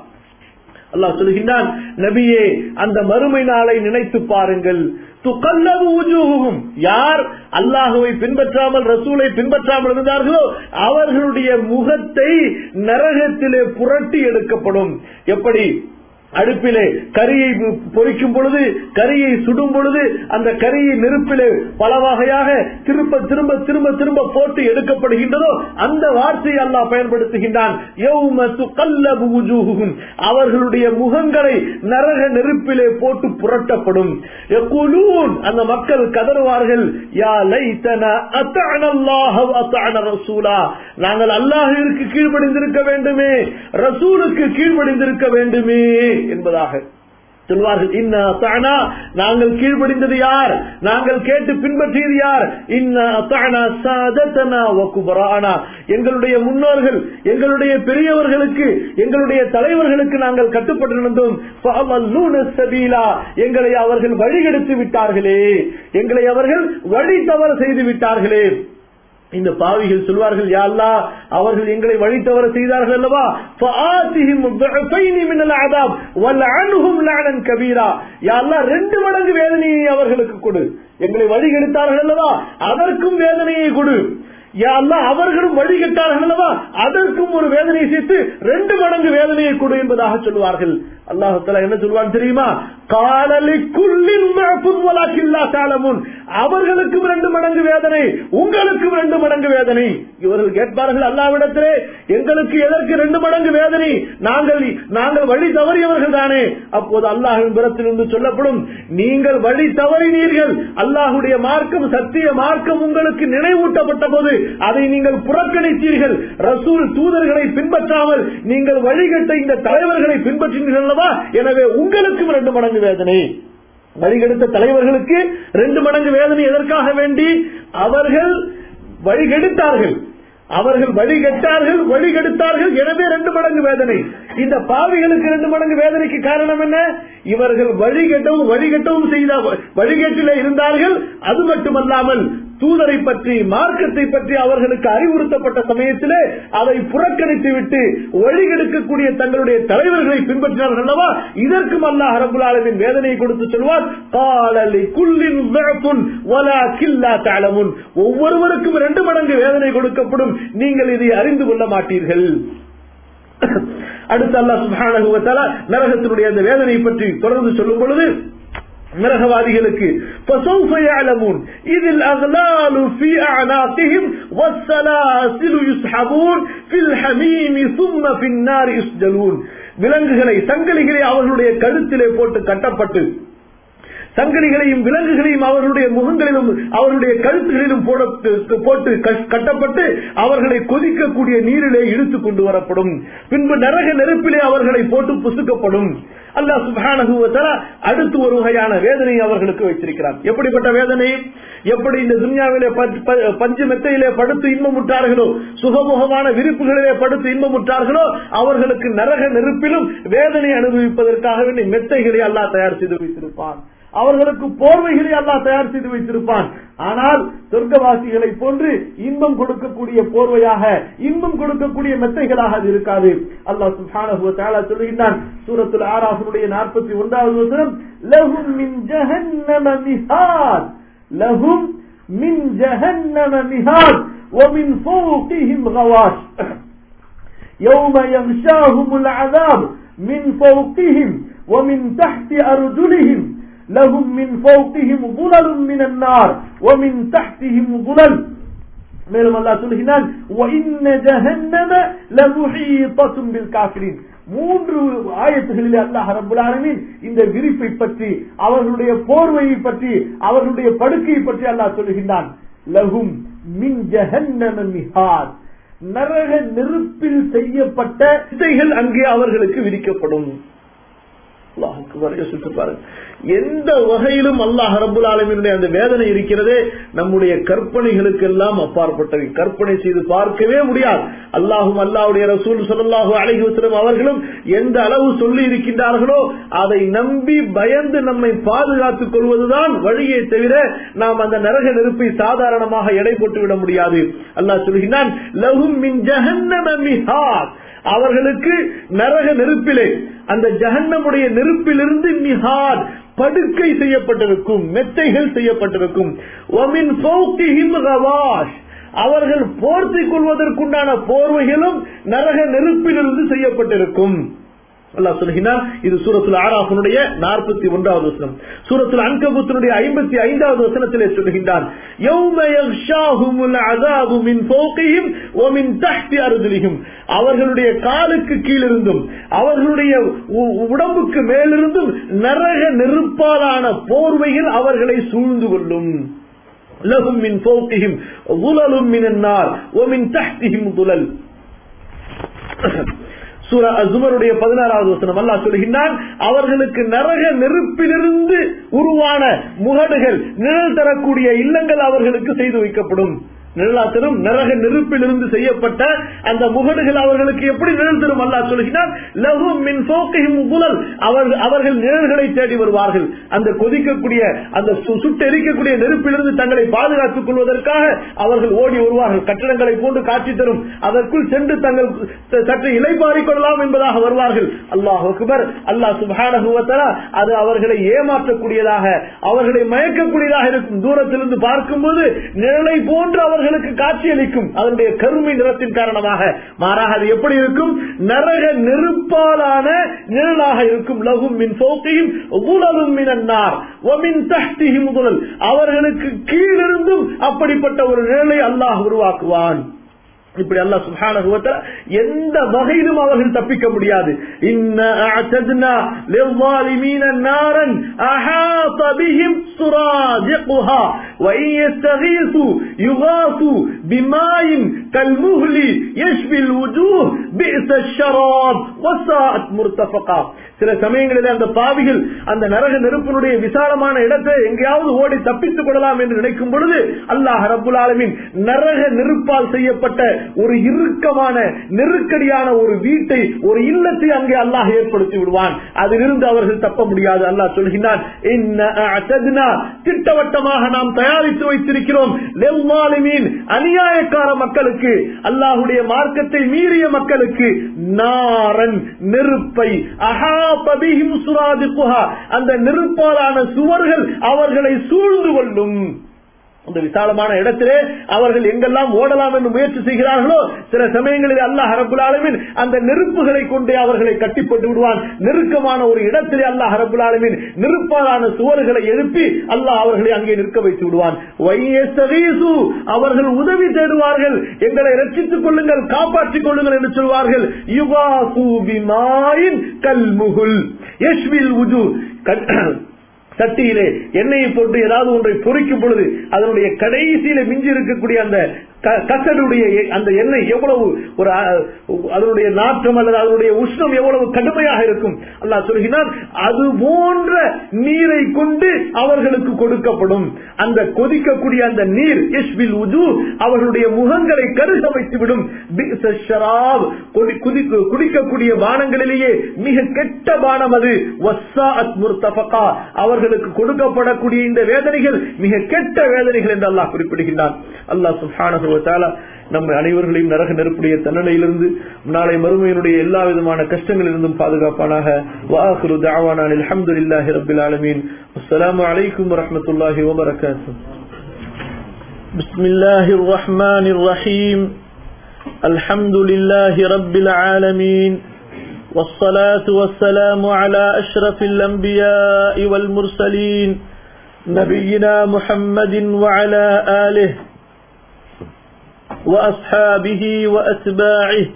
அல்லாஹ் சொல்கின்றான், நபியே அந்த மறுமை நாளை நினைத்து பாருங்கள். துகல்லபு வஜூஹுஹும், யார் அல்லாஹ்வை பின்பற்றாமல் ரசூலை பின்பற்றாமல் இருந்தார்களோ அவர்களுடைய முகத்தை நரகத்திலே புரட்டி எடுக்கப்படும். எப்படி அடுப்பிலே கரியை பொரிக்கும் பொழுது, கரியை சுடும் பொழுது அந்த கரியை நெருப்பிலே பல வகையாக திரும்ப திரும்ப திரும்ப திரும்ப போட்டு எடுக்கப்படுகின்றதோ அந்த வார்த்தையை அல்லாஹ் பயன்படுத்துகின்றான். யௌம துகல்லபு வஜூஹுஹும், அவர்களுடைய முகங்களை நரக நெருப்பிலே போட்டு புரட்டப்படும். யகூலூன், அந்த மக்கள் கதறுவார்கள், யா லைதனா அத்தஅனா அல்லாஹ வ அத்தஅனா ரசூலா, நாங்கள் அல்லாஹ்விற்கு கீழ்ப்படிந்திருக்க வேண்டுமே, ரசூலுக்கு கீழ்ப்படிந்திருக்க வேண்டுமே என்பதாக சொல்வார்கள். இன்னா அத்தஅனா, நாங்கள் கீழ்ப்படிந்தது யார், நாங்கள் கேட்டு பின்பற்றியது யார்? இன்னா அத்தஅனா சாததனா வ குபரானா, எங்களுடைய முன்னோர்கள் எங்களுடைய பெரியவர்களுக்கு எங்களுடைய தலைவர்களுக்கு நாங்கள் கட்டுப்பட்டு நடந்தோம். ஃபஅضلூன السبيلا, எங்களை அவர்கள் வழிகெடுத்து விட்டார்களே, எங்களை அவர்கள் வழி தவற செய்து விட்டார்களே. இந்த பாவிகள் சொல்வார்கள், யா அல்லாஹ் அவர்கள் எங்களை வழி தவற செய்தார்கள் அல்லவா, ஃபஆதிஹிம் ضعفين من العذاب வல்அன்ஹும் லஅனன் கபீரா, யா அல்லாஹ் ரெண்டு மடங்கு வேதனையை அவர்களுக்கு கொடு. எங்களை வழி கெடுத்தார்கள் அல்லவா, அதற்கும் வேதனையை கொடு. யா அல்லாஹ் அவர்களும் வழி கெட்டார்கள் அல்லவா, அதற்கும் ஒரு வேதனையை சேர்த்து ரெண்டு மடங்கு வேதனையை கொடு என்பதாக சொல்வார்கள். அல்லாஹ் தஆலா என்ன சொல்வான் தெரியுமா? قال لكل ضعف ولكن لا تعلمون, அவர்களுக்கும் ரெண்டு மடங்கு வேதனை, உங்களுக்கும் ரெண்டு மடங்கு வேதனை. இவர்கள் கேட்பார்கள் அல்லாஹ்விடத்திலே, எங்களுக்கு எதற்கு ரெண்டு மடங்கு வேதனை, நாங்கள் நாங்கள் வழி தவறியவர்கள் தானே. அப்போது அல்லாஹ்வின் புறத்திலிருந்து சொல்லப்படும், நீங்கள் வழி தவறினீர்கள், அல்லாஹ்வுடைய மார்க்கம் சத்திய மார்க்கம் உங்களுக்கு நினைவூட்டப்பட்ட போது அதை நீங்கள் புறக்கணித்தீர்கள், ரசூல் தூதர்களை பின்பற்றாமல் நீங்கள் வழிகட்ட இந்த தலைவர்களை பின்பற்றினீர்கள் அல்லவா, எனவே உங்களுக்கும் ரெண்டு மடங்கு வேதனை. வழிகெடுத்த தலைவர்களுக்கு ரெண்டு மடங்கு வேதனை எதற்காக வேண்டி? அவர்கள் வழிகெடுத்தார்கள், அவர்கள் வழிகெட்டார்கள், வழிகெடுத்தார்கள், எனவே ரெண்டு மடங்கு வேதனை. இந்த பாவிகளுக்கு ரெண்டு மடங்கு வேதனைக்கு காரணம் என்ன? இவர்கள் வழிகெட்டவும் வழிகெட்டவும் செய்த வழிகேட்டிலே இருந்தார்கள். அது மட்டுமல்லாமல் தூதரை பற்றி மார்க்கத்தை பற்றி அவர்களுக்கு அறிவுறுத்தப்பட்ட சமயத்திலே அதை புறக்கணித்து விட்டு வழிகெடுக்கக்கூடிய தங்களுடைய தலைவர்களை பின்பற்றினார்கள் அல்லவா, இதற்கும் அல்லாஹ் ரப்பல் ஆலமீன் வேதனையை கொடுத்து சொல்வார், قال لكل ضعف ولكن لا تعلمون, ஒவ்வொருவருக்கும் ரெண்டு மடங்கு வேதனை கொடுக்கப்படும், நீங்கள் இதை அறிந்து கொள்ள மாட்டீர்கள். அடுத்து அல்லாஹ் சுப்ஹானஹு வ தஆலா நரகத்தினுடைய அந்த வேதனை பற்றி தொடர்ந்து சொல்லும் பொழுது நரகவாதிகளுக்கு فسوف يعلمون إذ الأغلال في أعناقهم والسلاسل يسحبون في الحميم ثم في النار يسجلون, விலங்குகளை சங்கிலிகளை அவர்களுடைய கழுத்திலே போட்டு கட்டப்பட்டு, சங்கிலிகளையும் விலங்குகளையும் அவர்களுடைய முகங்களிலும் அவர்களுடைய கழுத்துகளிலும் போட்டு கட்டப்பட்டு அவர்களை கொதிக்கக்கூடிய நீரிலே இழுத்துக் கொண்டு வரப்படும். பின்பு நரக நெருப்பிலே அவர்களை போட்டு புசுக்கப்படும். அல்லாஹ் சுப்ஹானஹு வ தஆலா அடுத்து ஒரு வகையான வேதனை அவர்களுக்கு வைத்திருக்கிறார். எப்படிப்பட்ட வேதனை? எப்படி இந்த துன்யாவிலே பஞ்சு மெத்தையிலே படுத்து இன்பமுற்றார்களோ, சுகமுகமான விரிப்புகளிலே படுத்து இன்பமுற்றார்களோ, அவர்களுக்கு நரக நெருப்பிலும் வேதனை அனுபவிப்பதற்காக வேண்டிய மெத்தைகளை அல்லாஹ் தயார் செய்து வைத்திருப்பான், அவர்களுக்கு போர்வைகளை அல்லாஹ் தயார் செய்து வைத்திருப்பான். ஆனால் சொர்க்கவாசிகளை போன்று இன்பம் கொடுக்கக்கூடிய போர்வையாக, இன்பம் கொடுக்கக்கூடிய மெத்தைகளாக அது இருக்காது. அல்லாஹ் சுப்ஹானஹு வ தஆலா சொல்கிறான் சூரத்துல் ஆராஃபுடைய நாற்பத்தி ஒன்றாவது வசனம், லஹும் மின் ஜஹன்னம மிஹாத், லஹும் மின் ஜஹன்னம மிஹாத் வ மின் ஃபௌகிஹிம் கவாஷ் யௌம யக்ஷாஹுமுல் அஸாப் மின் ஃபௌகிஹிம் வ மின் தஹ்தி அர்ஜுலிஹிம் லஹும் மின் ஃபௌகிஹிம் ظுலலும் மினன் நார் வ மின் தஹ்திஹிம் ظுலல். மேலும் அல்லாஹ் சொல்கிறான் வ இன்ன ஜஹன்னம லமுஹீதத்துன் பில் காஃபிரின். மூன்று ஆயத்துகளில் அல்லாஹ் ரப்பல் ஆலமீன் இந்த விரிப்பை பற்றி, அவர்களுடைய போர்வையை பற்றி, அவர்களுடைய படுக்கையை பற்றி அல்லாஹ் சொல்கிறான். லஹும் மின் ஜஹன்னம மிஹாத், நரக நெருப்பில் செய்யப்பட்ட விதைகள் அங்கே அவர்களுக்கு விரிக்கப்படும். எந்த வகையிலும் அல்லாஹ் ரப்பல் ஆலமீனுடைய அந்த வேதனை இருக்கிறதே நம்முடைய கற்பனைகளுக்கு எல்லாம் அப்பாற்பட்டவை. கற்பனை செய்து பார்க்கவே முடியாது. அல்லாஹும் அல்லாஹ்வுடைய ரசூல் ஸல்லல்லாஹு அலைஹி வஸல்லம் அவர்களும் எந்த அளவு சொல்லி இருக்கின்றார்களோ அதை நம்பி பயந்து நம்மை பாதுகாத்துக் கொள்வதுதான் வழியே தவிர நாம் அந்த நரக நெருப்பை சாதாரணமாக எடை போட்டு விட முடியாது. அல்லாஹ் சொல்கிறான் லஹும் மின் ஜஹன்னம மிஹாத், அவர்களுக்கு நரக நெருப்பிலே, அந்த ஜஹன்னமுடைய நெருப்பிலிருந்து மிஹாத், படுக்கை செய்யப்பட்டிருக்கும், மெத்தைகள் செய்யப்பட்டிருக்கும். வமின் ஃபௌகிஹிம் கவாஷ், அவர்கள் போர்த்திக் கொள்வதற்குண்டான போர்வைகளும் நரக நெருப்பிலிருந்து செய்யப்பட்டிருக்கும். அல்லாஹ் சொல்கிறார். இது சூரத்துல் ஆராஃபினுடைய நாற்பத்தி ஒன்றாவது வசனம். சூரத்துல் அன்கபூத்தினுடைய ஐம்பத்தி ஐந்தாவது வசனத்திலே சொல்கின்றான் யௌம யக்ஷாஹுமுல் அஸாபு மின் ஃபௌகிஹிம் வ மின் தஹ்தி அர்ஜுலிஹிம், அவர்களுடைய காலுக்கு கீழிருந்தும் அவர்களுடைய உடம்புக்கு மேலிருந்தும் நரக நெருப்பாலான போர்வைகள் அவர்களை சூழ்ந்து கொள்ளும். லஹும் மின் ஃபௌகிஹிம் ظுலலும் மினன் நார் வ மின் தஹ்திஹிம் ظுலல். சூரா அஸ்-ஸுமருடைய பதினாறாவது வசனம் அல்லாஹ் சொல்கிறான் அவர்களுக்கு நரக நெருப்பிலிருந்து உருவான முகடுகள், நிழல் தரக்கூடிய இல்லங்கள் அவர்களுக்கு செய்து வைக்கப்படும். நிழலாத்தரும் நரக நெருப்பிலிருந்து செய்யப்பட்ட அந்த முகடுகள் அவர்களுக்கு எப்படி நிழல் தரும்? அல்லாஹ் சொல்கிறான் லஹும் மின் ஃபௌகிஹிம் ظுலல், அவர்கள் நிழல்களை தேடி வருவார்கள். அந்த கொதிக்கக்கூடிய, அந்த சுட்டெரிக்கக்கூடிய நெருப்பிலிருந்து தங்களை பாதுகாத்துக் கொள்வதற்காக அவர்கள் ஓடி வருவார்கள். கட்டடங்களை போன்று காட்சி தரும், அதற்குள் சென்று தங்கள் சற்று இலைப்பாரிக் கொள்ளலாம் என்பதாக வருவார்கள். அல்லாஹ் அக்பர். அல்லாஹ் சுப்ஹானஹு வ தஆலா அது அவர்களை ஏமாற்றக்கூடியதாக, அவர்களை மயக்கக்கூடியதாக இருக்கும். தூரத்திலிருந்து பார்க்கும்போது நிழலை போன்று அவர்கள் காட்சியளிக்கும், அதனுடைய கருமை நிறத்தின் காரணமாக. மாறாக அது எப்படி இருக்கும்? நரக நெருப்பாலான நிழலாக இருக்கும். லஹும் மின் ஃபௌகிஹிம் ظுலலும் மினன் நார் வ மின் தஹ்திஹிம் ظுலல், அவர்களுக்கு கீழிருந்தும் அப்படிப்பட்ட ஒரு நிழலை அல்லாஹ் உருவாக்குவான். இப்படி அல்லாஹ் சுப்ஹானஹு வ தஆலா எந்த வகையிலும் அவர்கள் தப்பிக்க முடியாது. இன்னா அஅதனா லில்-ஸாலிமீன நாரன் அஹாத பிஹிம் சுராஜிகுஹா வ யஸ்தகீஸு யுகாஸு பிமாயின் கல்முஹ்லி யஷ்பில் வுஜூஹ் பிஸ-ஷராப் வஸாஅத் முர்தஃபகா. சில சமயங்களில் அந்த பாவிகள் அந்த நரக நெருப்பினுடைய விசாலமான இடத்தை எங்கேயாவது ஓடி தப்பித்துக் கொள்ளலாம் என்று நினைக்கும் பொழுது அல்லாஹ் ரப்புல் ஆலமீன் நரக நெருப்பால் செய்யப்பட்ட ஒரு இறுக்கமான நெருக்கடியான ஒரு வீட்டை, ஒரு இல்லத்தை அங்கே அல்லாஹ் ஏற்படுத்தி விடுவான். அதிலிருந்து அவர்கள் தப்ப முடியாது. அல்லாஹ் சொல்கிறான் இன்னா அஅதனா, திட்டவட்டமாக நாம் தயாரித்து வைத்திருக்கிறோம் லில்-ஸாலிமீன், அநியாயக்கார மக்களுக்கு, அல்லாஹ்வுடைய மார்க்கத்தை மீறிய மக்களுக்கு, நாரன், நெருப்பை, அஹாத பிஹிம் சுராஜிகுஹா, அந்த நெருப்பாலான சுவர்கள் அவர்களை சூழ்ந்து கொள்ளும். அந்த விசாலமான இடத்திலே அவர்கள் எங்கெல்லாம் ஓடலாம் என்று முயற்சி செய்கிறார்களோ சில சமயங்களில் அல்லாஹ் ரப்பல் ஆலமீன் அந்த நெருப்புகளை கொண்டே அவர்களை கட்டிப்பட்டு விடுவான். நெருக்கமான ஒரு இடத்திலே அல்லாஹ் ரப்பல் ஆலமீன் நெருப்பாலான சுவர்களை எழுப்பி அல்லாஹ் அவர்களை அங்கே நிற்க வைத்து விடுவான். வயஸ்தகீசு, அவர்கள் உதவி தேடுவார்கள், எங்களை ரட்சித்துக் கொள்ளுங்கள், காப்பாற்றிக் கொள்ளுங்கள் என்று சொல்வார்கள். யுகாசு பிமாயின் கல்முஹுல் யஷ்வில் வுஜூ, சட்டியிலே எண்ணெயை போட்டு ஏதாவது ஒன்றை பொறிக்கும் பொழுது அதனுடைய கடைசியில மிஞ்சி இருக்கக்கூடிய அந்த கசடுடைய அந்த எண்ணெய் எவ்வளவு ஒரு அதனுடைய நாற்றம் அல்லது அதனுடைய உஷ்ணம் எவ்வளவு கடுமையாக இருக்கும். அல்லாஹ் சொல்கிறான் அது போன்ற நீரை கொண்டு அவர்களுக்கு கொடுக்கப்படும். அந்த கொதிக்கக்கூடிய அந்த நீர் யஷ்வில் வுஜூ, அவர்களுடைய முகங்களை கருக வைத்துவிடும். பிஸ-ஷராப், குடிக்கக்கூடிய பானங்களிலேயே மிக கெட்ட பானம் அது. வஸாஅத் முர்தஃபகா, அவர்களுக்கு கொடுக்கப்படக்கூடிய இந்த வேதனைகள் மிக கெட்ட வேதனைகள் என்று அல்லாஹ் குறிப்பிடுகின்றான். அல்லாஹ் சுப்ஹானஹு வ தஆலா நம்ம அனைவர்களையும் நரக நெருப்புடைய தண்டனையிலிருந்து, நாளை மறுமையினுடைய எல்லா விதமான கஷ்டங்களிலிருந்தும் பாதுகாப்பானாக. வஆகிரு தஅவானா அல்ஹம்துலில்லாஹி ரப்பில் ஆலமீன். அஸ்ஸலாமு அலைக்கும் வரஹ்மத்துல்லாஹி வ பரகாத்துஹு. பிஸ்மில்லாஹிர் ரஹ்மானிர் ரஹீம். அல்ஹம்துலில்லாஹி ரப்பில் ஆலமீன். والصلاة والسلام على أشرف الأنبياء والمرسلين نبينا محمد وعلى آله وأصحابه وأتباعه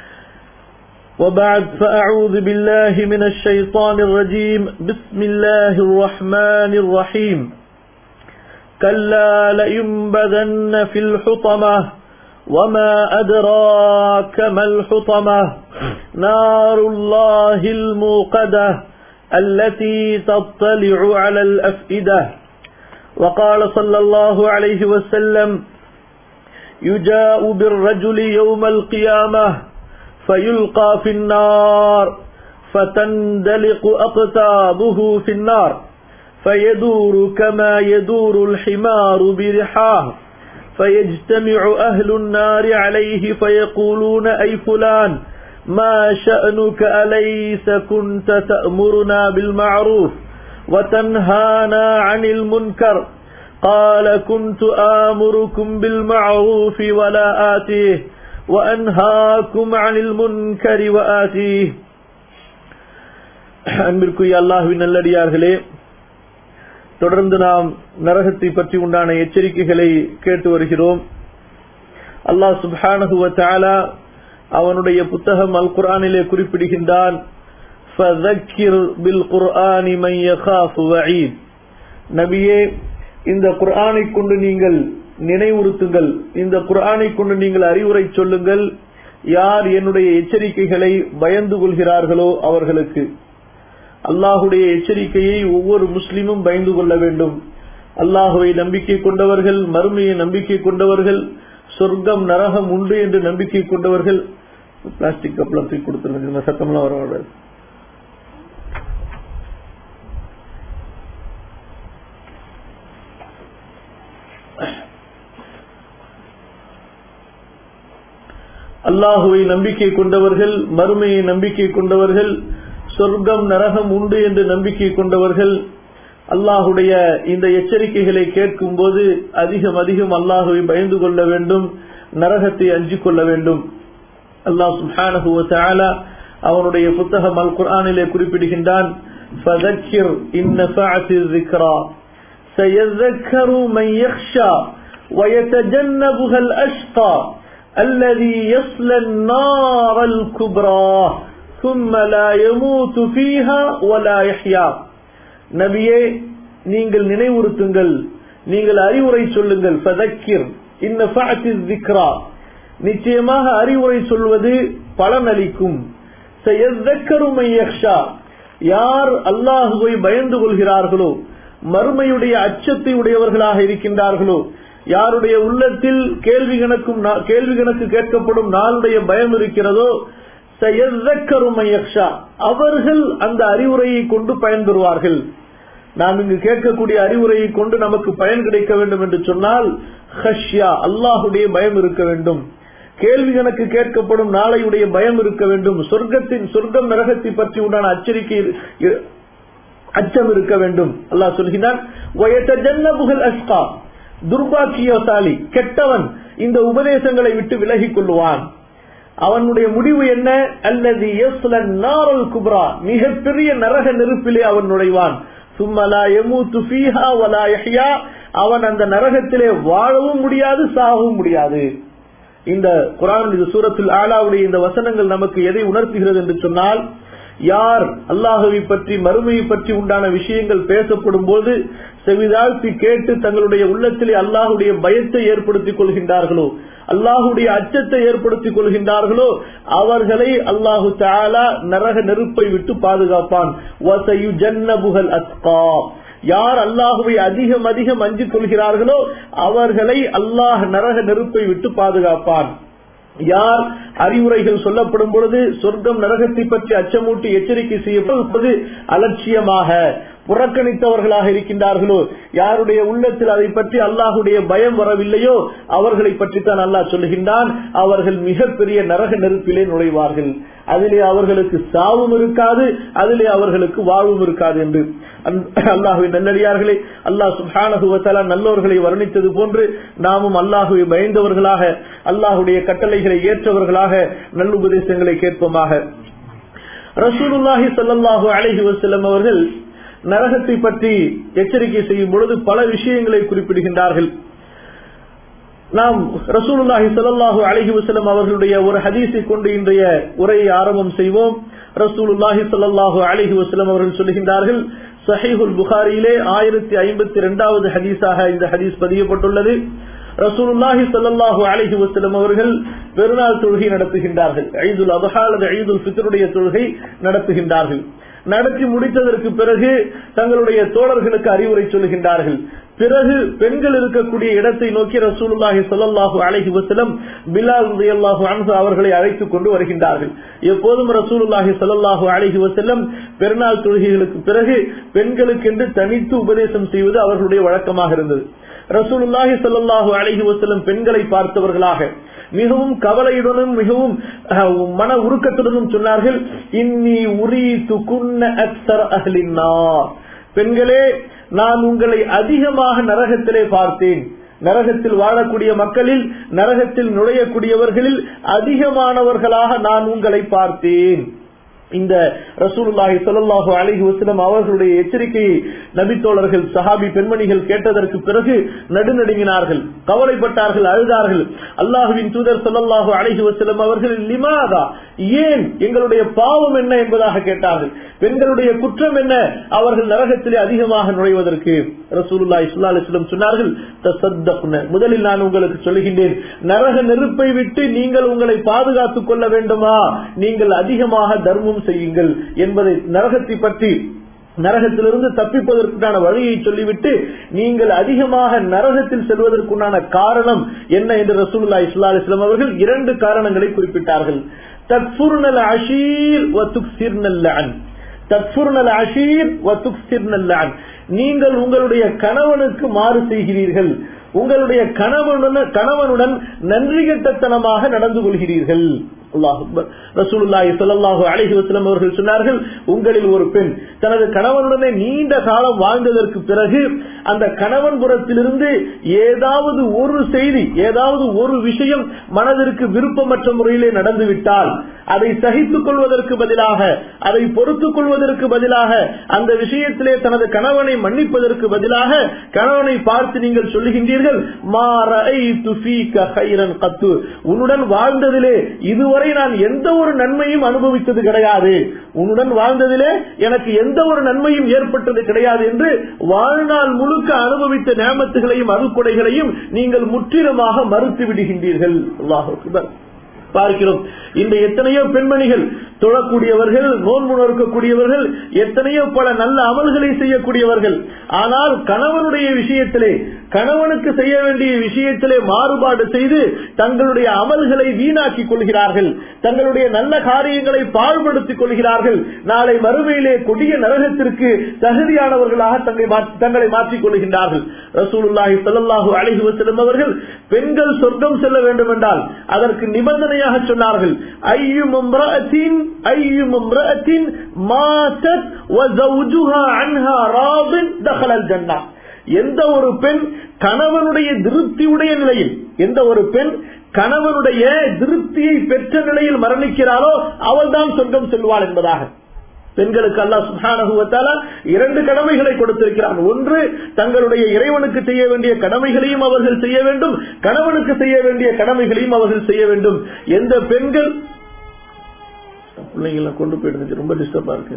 وبعد فأعوذ بالله من الشيطان الرجيم بسم الله الرحمن الرحيم كلا لينبذن في الحطمة وما أدراك ما الحطمة نار الله الموقدة التي تطلع على الأفئدة وقال صلى الله عليه وسلم يجاء بالرجل يوم القيامة فيلقى في النار فتندلق أقتابه في النار فيدور كما يدور الحمار برحاه فيجتمع أهل النار عليه فيقولون أي فلان ما شأنك أليس كنت تأمرنا بالمعروف وتنهانا عن المنكر قال كنت آمركم بالمعروف ولا آتيه وأنهاكم عن المنكر وآتيه. அன்பிற்குரிய அல்லாஹ்வின் நல்லடியார்களே, தொடர்ந்து நாம் நரகத்தை பற்றி உண்டான எச்சரிக்கைகளை கேட்டு வருகிறோம். அல்லாஹ் சுப்ஹானஹு வ தஆலா அவனுடைய புத்தகம் அல் குர்ஆனிலே குறிப்பிடுகின்றான், ஃபذكر بالقرآن من يخاف وعيد. நபியே, இந்த குர்ஆனை கொண்டு நீங்கள் நினைவுறுத்துங்கள், இந்த குர்ஆனை கொண்டு நீங்கள் அறிவுரை சொல்லுங்கள், யார் என்னுடைய எச்சரிக்கைகளை பயந்து கொள்கிறார்களோ அவர்களுக்கு. அல்லாஹுடைய எச்சரிக்கையை ஒவ்வொரு முஸ்லிமும் பயந்து கொள்ள வேண்டும். அல்லாஹுவை நம்பிக்கை கொண்டவர்கள், மறுமையை நம்பிக்கை கொண்டவர்கள், சொர்க்கம் நரகம் உண்டு என்று நம்பிக்கை கொண்டவர்கள். பிளாஸ்டிக் கப்லாம் தூக்கி கொடுத்துருங்க, சத்தம்லாம் வரக்கூடாது. அல்லாஹுவை நம்பிக்கை கொண்டவர்கள், மறுமையை நம்பிக்கை கொண்டவர்கள், சொர்க்கம் நரகம் உண்டு என்று நம்பிக்கை கொண்டவர்கள் அல்லாஹுடைய இந்த எச்சரிக்கைகளை கேட்கும் போது அதிகம் அதிகம் அல்லாஹுவை பயந்து கொள்ள வேண்டும், நரகத்தை அஞ்சிக் கொள்ள வேண்டும். அல்லாஹ் சுப்ஹானஹு வ தஆலா அவனுடைய புத்தகம் அல் குர்ஆனிலே குறிப்பிடுகின்றான், ஃபذكر إن نفعت الذكرى سيذكر من يخشى ويتجنبها الأشقى الذي يصلى النار الكبرى ثم لا يموت فيها ولا يحيا. நபியே, நீங்கள் நினைவுறுத்துங்கள், நீங்கள் அறிவுரை சொல்லுங்கள். ஃபذكر إن نفعت الذكرى, நிச்சயமாக அறிவுரை சொல்வது பலனளிக்கும். سيذكر من يخشى, யார் அல்லாஹுவை பயந்து கொள்கிறார்களோ, மறுமையுடைய அச்சத்தை உடையவர்களாக இருக்கின்றார்களோ, யாருடைய உள்ளத்தில் கேள்வி கணக்கும் கேள்வி கணக்கு கேட்கப்படும் நாளுடைய பயம் இருக்கிறதோ, அவர்கள் அந்த அறிவுரையை கொண்டு பயன்பெறுவார்கள். நாம் இங்கு கேட்கக்கூடிய அறிவுரையை கொண்டு நமக்கு பயன் கிடைக்க வேண்டும் என்று சொன்னால் ஹஷ்யா, அல்லாஹுடைய பயம் இருக்க வேண்டும். கேள்வி கணக்கு கேட்கப்படும் நாளையுடைய பயம் இருக்க வேண்டும். சொர்க்கத்தின் சொர்க்கம் நரகத்தை பற்றி உண்டான அச்சரிக்கை அச்சம் இருக்க வேண்டும். அல்லாஹ் சொல்கிறான், துர்பாக்கியசாலி கெட்டவன் இந்த உபதேசங்களை விட்டு விலகிக் கொள்ளுவான். அவனுடைய முடிவு என்ன? அல்லது யஸ்லன் நாரல் குப்ரா, மிகப்பெரிய நரக நெருப்பிலே அவன் நுழைவான். சும்ம லா யமூது ஃபீஹா வலா யஹ்யா, அவன் அந்த நரகத்திலே வாழவும் முடியாது, சாகவும் முடியாது. இந்த குர்ஆன், இது சூரத்துல் ஆலாவுடைய இந்த வசனங்கள் நமக்கு எதை உணர்த்துகிறது என்று சொன்னால், யார் அல்லாஹுவை பற்றி மறுமையை பற்றி உண்டான விஷயங்கள் பேசப்படும் போது செவிதாழ்த்தி கேட்டு தங்களுடைய உள்ளத்திலே அல்லாஹுடைய பயத்தை ஏற்படுத்திக் கொள்கின்றார்களோ, அல்லாஹுடைய அச்சத்தை ஏற்படுத்திக் கொள்கின்றார்களோ, அவர்களை அல்லாஹு தஆலா நரக நெருப்பை விட்டு பாதுகாப்பான். வஸயுஜன்னபுல் அத்கா, யார் அல்லாஹுவை அதிகம் அதிகம் அஞ்சிக் கொள்கிறார்களோ அவர்களை அல்லாஹ் நரக நெருப்பை விட்டு பாதுகாப்பான். யார் அறிவுரைகள் சொல்லப்படும் பொழுது சொர்க்கம் நரகத்தை பற்றி அச்சமூட்டி எச்சரிக்கை செய்யப்படுவது அலட்சியமாக புறக்கணித்தவர்களாக இருக்கின்றார்களோ, யாருடைய உள்ளத்தில் அதை பற்றி அல்லாஹுடைய பயம் வரவில்லையோ அவர்களை பற்றித்தான் அல்லாஹ் சொல்லுகின்றான், அவர்கள் மிகப்பெரிய நரக நெருப்பிலே நுழைவார்கள். அதிலே அவர்களுக்கு சாவும் இருக்காது, அதிலே அவர்களுக்கு வாழ்வும் இருக்காது என்று. அல்லாஹுவின் நல்லடியார்களே, அல்லாஹ் சுப்ஹானஹு வ தஆலா நல்லோர்களை வர்ணித்தது போன்று நாமும் அல்லாஹுவை பயந்தவர்களாக, அல்லாஹுடைய கட்டளைகளை ஏற்றவர்களாக நல்லுபதேசங்களை கேட்போமாக. ரசூலுல்லாஹி ஸல்லல்லாஹு அலைஹி வஸல்லம் அவர்கள் நரகத்தை பற்றி எச்சரிக்கை செய்யும் பொழுது பல விஷயங்களை குறிப்பிடுகின்றார்கள். நாம் ரசூலுல்லாஹி ஸல்லல்லாஹு அலைஹி வஸல்லம் அவர்களுடைய ஒரு ஹதீஸை கொண்டு இன்றைய உரையை ஆரம்பம் செய்வோம். ரசூலுல்லாஹி ஸல்லல்லாஹு அலைஹி வஸல்லம் அவர்கள் சொல்லுகின்றார்கள், ஸஹீஹுல் புகாரியிலே ஆயிரத்தி ஐம்பத்தி இரண்டாவது ஹதீஸாக இந்த ஹதீஸ் பதியப்பட்டுள்ளது. ரசூலுல்லாஹி ஸல்லல்லாஹு அலைஹி வஸல்லம் அவர்கள் பெருநாள் தொழுகை நடத்துகின்றார்கள். ஈதுல் அத்ஹா அல்லது ஈதுல் ஃபித்ருடைய தொழுகை நடத்துகின்றார்கள். நடத்தி முடித்ததற்கு பிறகு தங்களுடைய தோழர்களுக்கு அறிவுரை சொல்லுகின்றார்கள். பிறகு பெண்கள் இருக்கக்கூடிய இடத்தை நோக்கி ரசூலுல்லாஹி ஸல்லல்லாஹு அலைஹி வஸல்லம் பிலால் ரலியல்லாஹு அன்ஹு அவர்களை அழைத்துக் கொண்டு வருகின்றார்கள். எப்போதும் ரசூலுல்லாஹி ஸல்லல்லாஹு அலைஹி வஸல்லம் பெருநாள் தொழுகைகளுக்கு பிறகு பெண்களுக்கு என்று தனித்து உபதேசம் செய்வது அவர்களுடைய வழக்கமாக இருந்தது. ரசூலுல்லாஹி ஸல்லல்லாஹு அலைஹி வஸல்லம் பெண்களை பார்த்தவர்களாக மிகவும் கவலையுடனும் மிகவும் மன உருக்கத்துடனும் சொன்னார்கள், இன்னி உரீது குன்ன அக்ஸர் அஹ்லின் நார். பெண்களே, நான் உங்களை அதிகமாக நரகத்திலே பார்த்தேன். நரகத்தில் வாழக்கூடிய மக்களில், நரகத்தில் நுழையக்கூடியவர்களில் அதிகமானவர்களாக நான் உங்களை பார்த்தேன். இந்த ரசூலுல்லாஹி ஸல்லல்லாஹு அலைஹி வஸல்லம் அவர்களுடைய எச்சரிக்கையை நபித்தோழர்கள் சஹாபி பெண்மணிகள் கேட்டதற்கு பிறகு நடுநடுங்கினார்கள், கவலைப்பட்டார்கள், அழுதார்கள். அல்லாஹ்வின் தூதர் ஸல்லல்லாஹு அலைஹி வஸல்லம் அவர்கள் லிமாதா, ஏன், எங்களுடைய பாவம் என்ன என்பதாக கேட்டார்கள். பெண்களுடைய குற்றம் என்ன அவர்கள் நரகத்திலே அதிகமாக நுழைவதற்கு? ரசூலுல்லாஹி ஸல்லல்லாஹு அலைஹி வஸல்லம் சொன்னார்கள், தஸத்தக்ன, முதலில் நான் உங்களுக்கு சொல்லுகின்றேன், நரக நெருப்பை விட்டு நீங்கள் உங்களை பாதுகாத்துக் கொள்ள வேண்டுமா, நீங்கள் அதிகமாக தர்மம் செய்யுங்கள் என்பதை, நரகத்தை பற்றி, நரகத்திலிருந்து தப்பிப்பதற்குண்டான வழியை சொல்லிவிட்டு நீங்கள் அதிகமாக நரகத்தில் செல்வதற்குண்டான காரணம் என்ன என்று ரசூலுல்லாஹி ஸல்லல்லாஹு அலைஹி வஸல்லம் அவர்கள் இரண்டு காரணங்களை குறிப்பிட்டார்கள். தக்ஃபுர்னல் அஷீர் வ துக்ஸிர்னல் லஅன். தக்ஃபுர்னல் அஷீர் வ துக்ஸிர்னல் லஅன். நீங்கள் உங்களுடைய கணவனுக்கு மாறு செய்கிறீர்கள், உங்களுடைய கணவனுடன் கணவனுடன் நன்றி கெட்டத்தனமாக நடந்து கொள்கிறீர்கள். அல்லாஹ் அக்பர். ரசூலுல்லாஹி ஸல்லல்லாஹு அலைஹி வஸல்லம் அவர்கள் சொன்னார்கள், உங்களில் ஒரு பெண் தனது கணவனுடனே நீண்ட காலம் வாழ்ந்ததற்கு பிறகு அந்த கணவன் புறத்திலிருந்து ஏதாவது ஒரு செய்தி, ஏதாவது ஒரு விஷயம் மனதிற்கு விருப்பமற்ற முறையிலே நடந்துவிட்டால் அதை சகித்துக் கொள்வதற்கு பதிலாக, அதை பொறுத்துக் கொள்வதற்கு பதிலாக, அந்த விஷயத்திலே தனது கணவனை மன்னிப்பதற்கு பதிலாக கணவனை பார்த்து நீங்கள் சொல்லுகின்றீர்கள், மா ரஅய்து ஃபீக கைரன் கத்து, உன்னுடன் வாழ்ந்ததிலே இதுவரை நான் எந்த ஒரு நன்மையும் அனுபவித்தது கிடையாது, உன்னுடன் வாழ்ந்ததிலே எனக்கு எந்த ஒரு நன்மையும் ஏற்பட்டது கிடையாது என்று வாழ்நாள் முழுக்க அனுபவித்த நியமத்துகளையும் அருள்கொடைகளையும் நீங்கள் முற்றிலுமாக மறுத்து விடுகின்றீர்கள். அல்லாஹ் அக்பர். பார்க்கிறோம், இந்த எத்தனையோ பெண்மணிகள் தொழக்கூடியவர்கள், நோன்பு நோக்கக்கூடியவர்கள், எத்தனையோ பல நல்ல அமல்களை செய்யக்கூடியவர்கள், ஆனால் கணவனுடைய விஷயத்திலே, கணவனுக்கு செய்ய வேண்டிய விஷயத்திலே மாறுபாடு செய்து தங்களுடைய அமல்களை வீணாக்கிக் கொள்கிறார்கள், தங்களுடைய நல்ல காரியங்களை பாழ்படுத்திக் கொள்கிறார்கள். நாளை மறுமையிலே கொடிய நரகத்திற்கு தகுதியானவர்களாக தங்களை மாற்றிக் கொள்கின்றார்கள். ரசூலுல்லாஹி ஸல்லல்லாஹு அலைஹி வஸல்லம் அவர்கள் பெண்கள் சொர்க்கம் செல்ல வேண்டும் என்றால் அதற்கு நிபந்தனையாக சொன்னார்கள், ஐயும் இம்ரஅத்தின் ஐயும் இம்ரஅத்தின் மாதத் வ ஜௌஜுஹா அன்ஹா ராதின் தഖலல் ஜன்னah. எந்த ஒரு பெண் கணவனுடைய திருப்தியுடைய நிலையில், எந்த ஒரு பெண் கணவனுடைய திருப்தியை பெற்ற நிலையில் மரணிக்கிறாளோ அவள்தான் சொர்க்கம் செல்வாள் என்பதாக. பெண்களுக்கு அல்லாஹ் சுப்ஹானஹு வ தஆலா இரண்டு கடமைகளை கொடுத்திருக்கிறான். ஒன்று, தங்களுடைய இறைவனுக்கு செய்ய வேண்டிய கடமைகளையும் அவர்கள் செய்ய வேண்டும், கணவனுக்கு செய்ய வேண்டிய கடமைகளையும் அவர்கள் செய்ய வேண்டும். எந்த பெண்கள், பிள்ளைங்க கொண்டு போயிட்டு ரொம்ப டிஸ்டர்பா இருக்கு,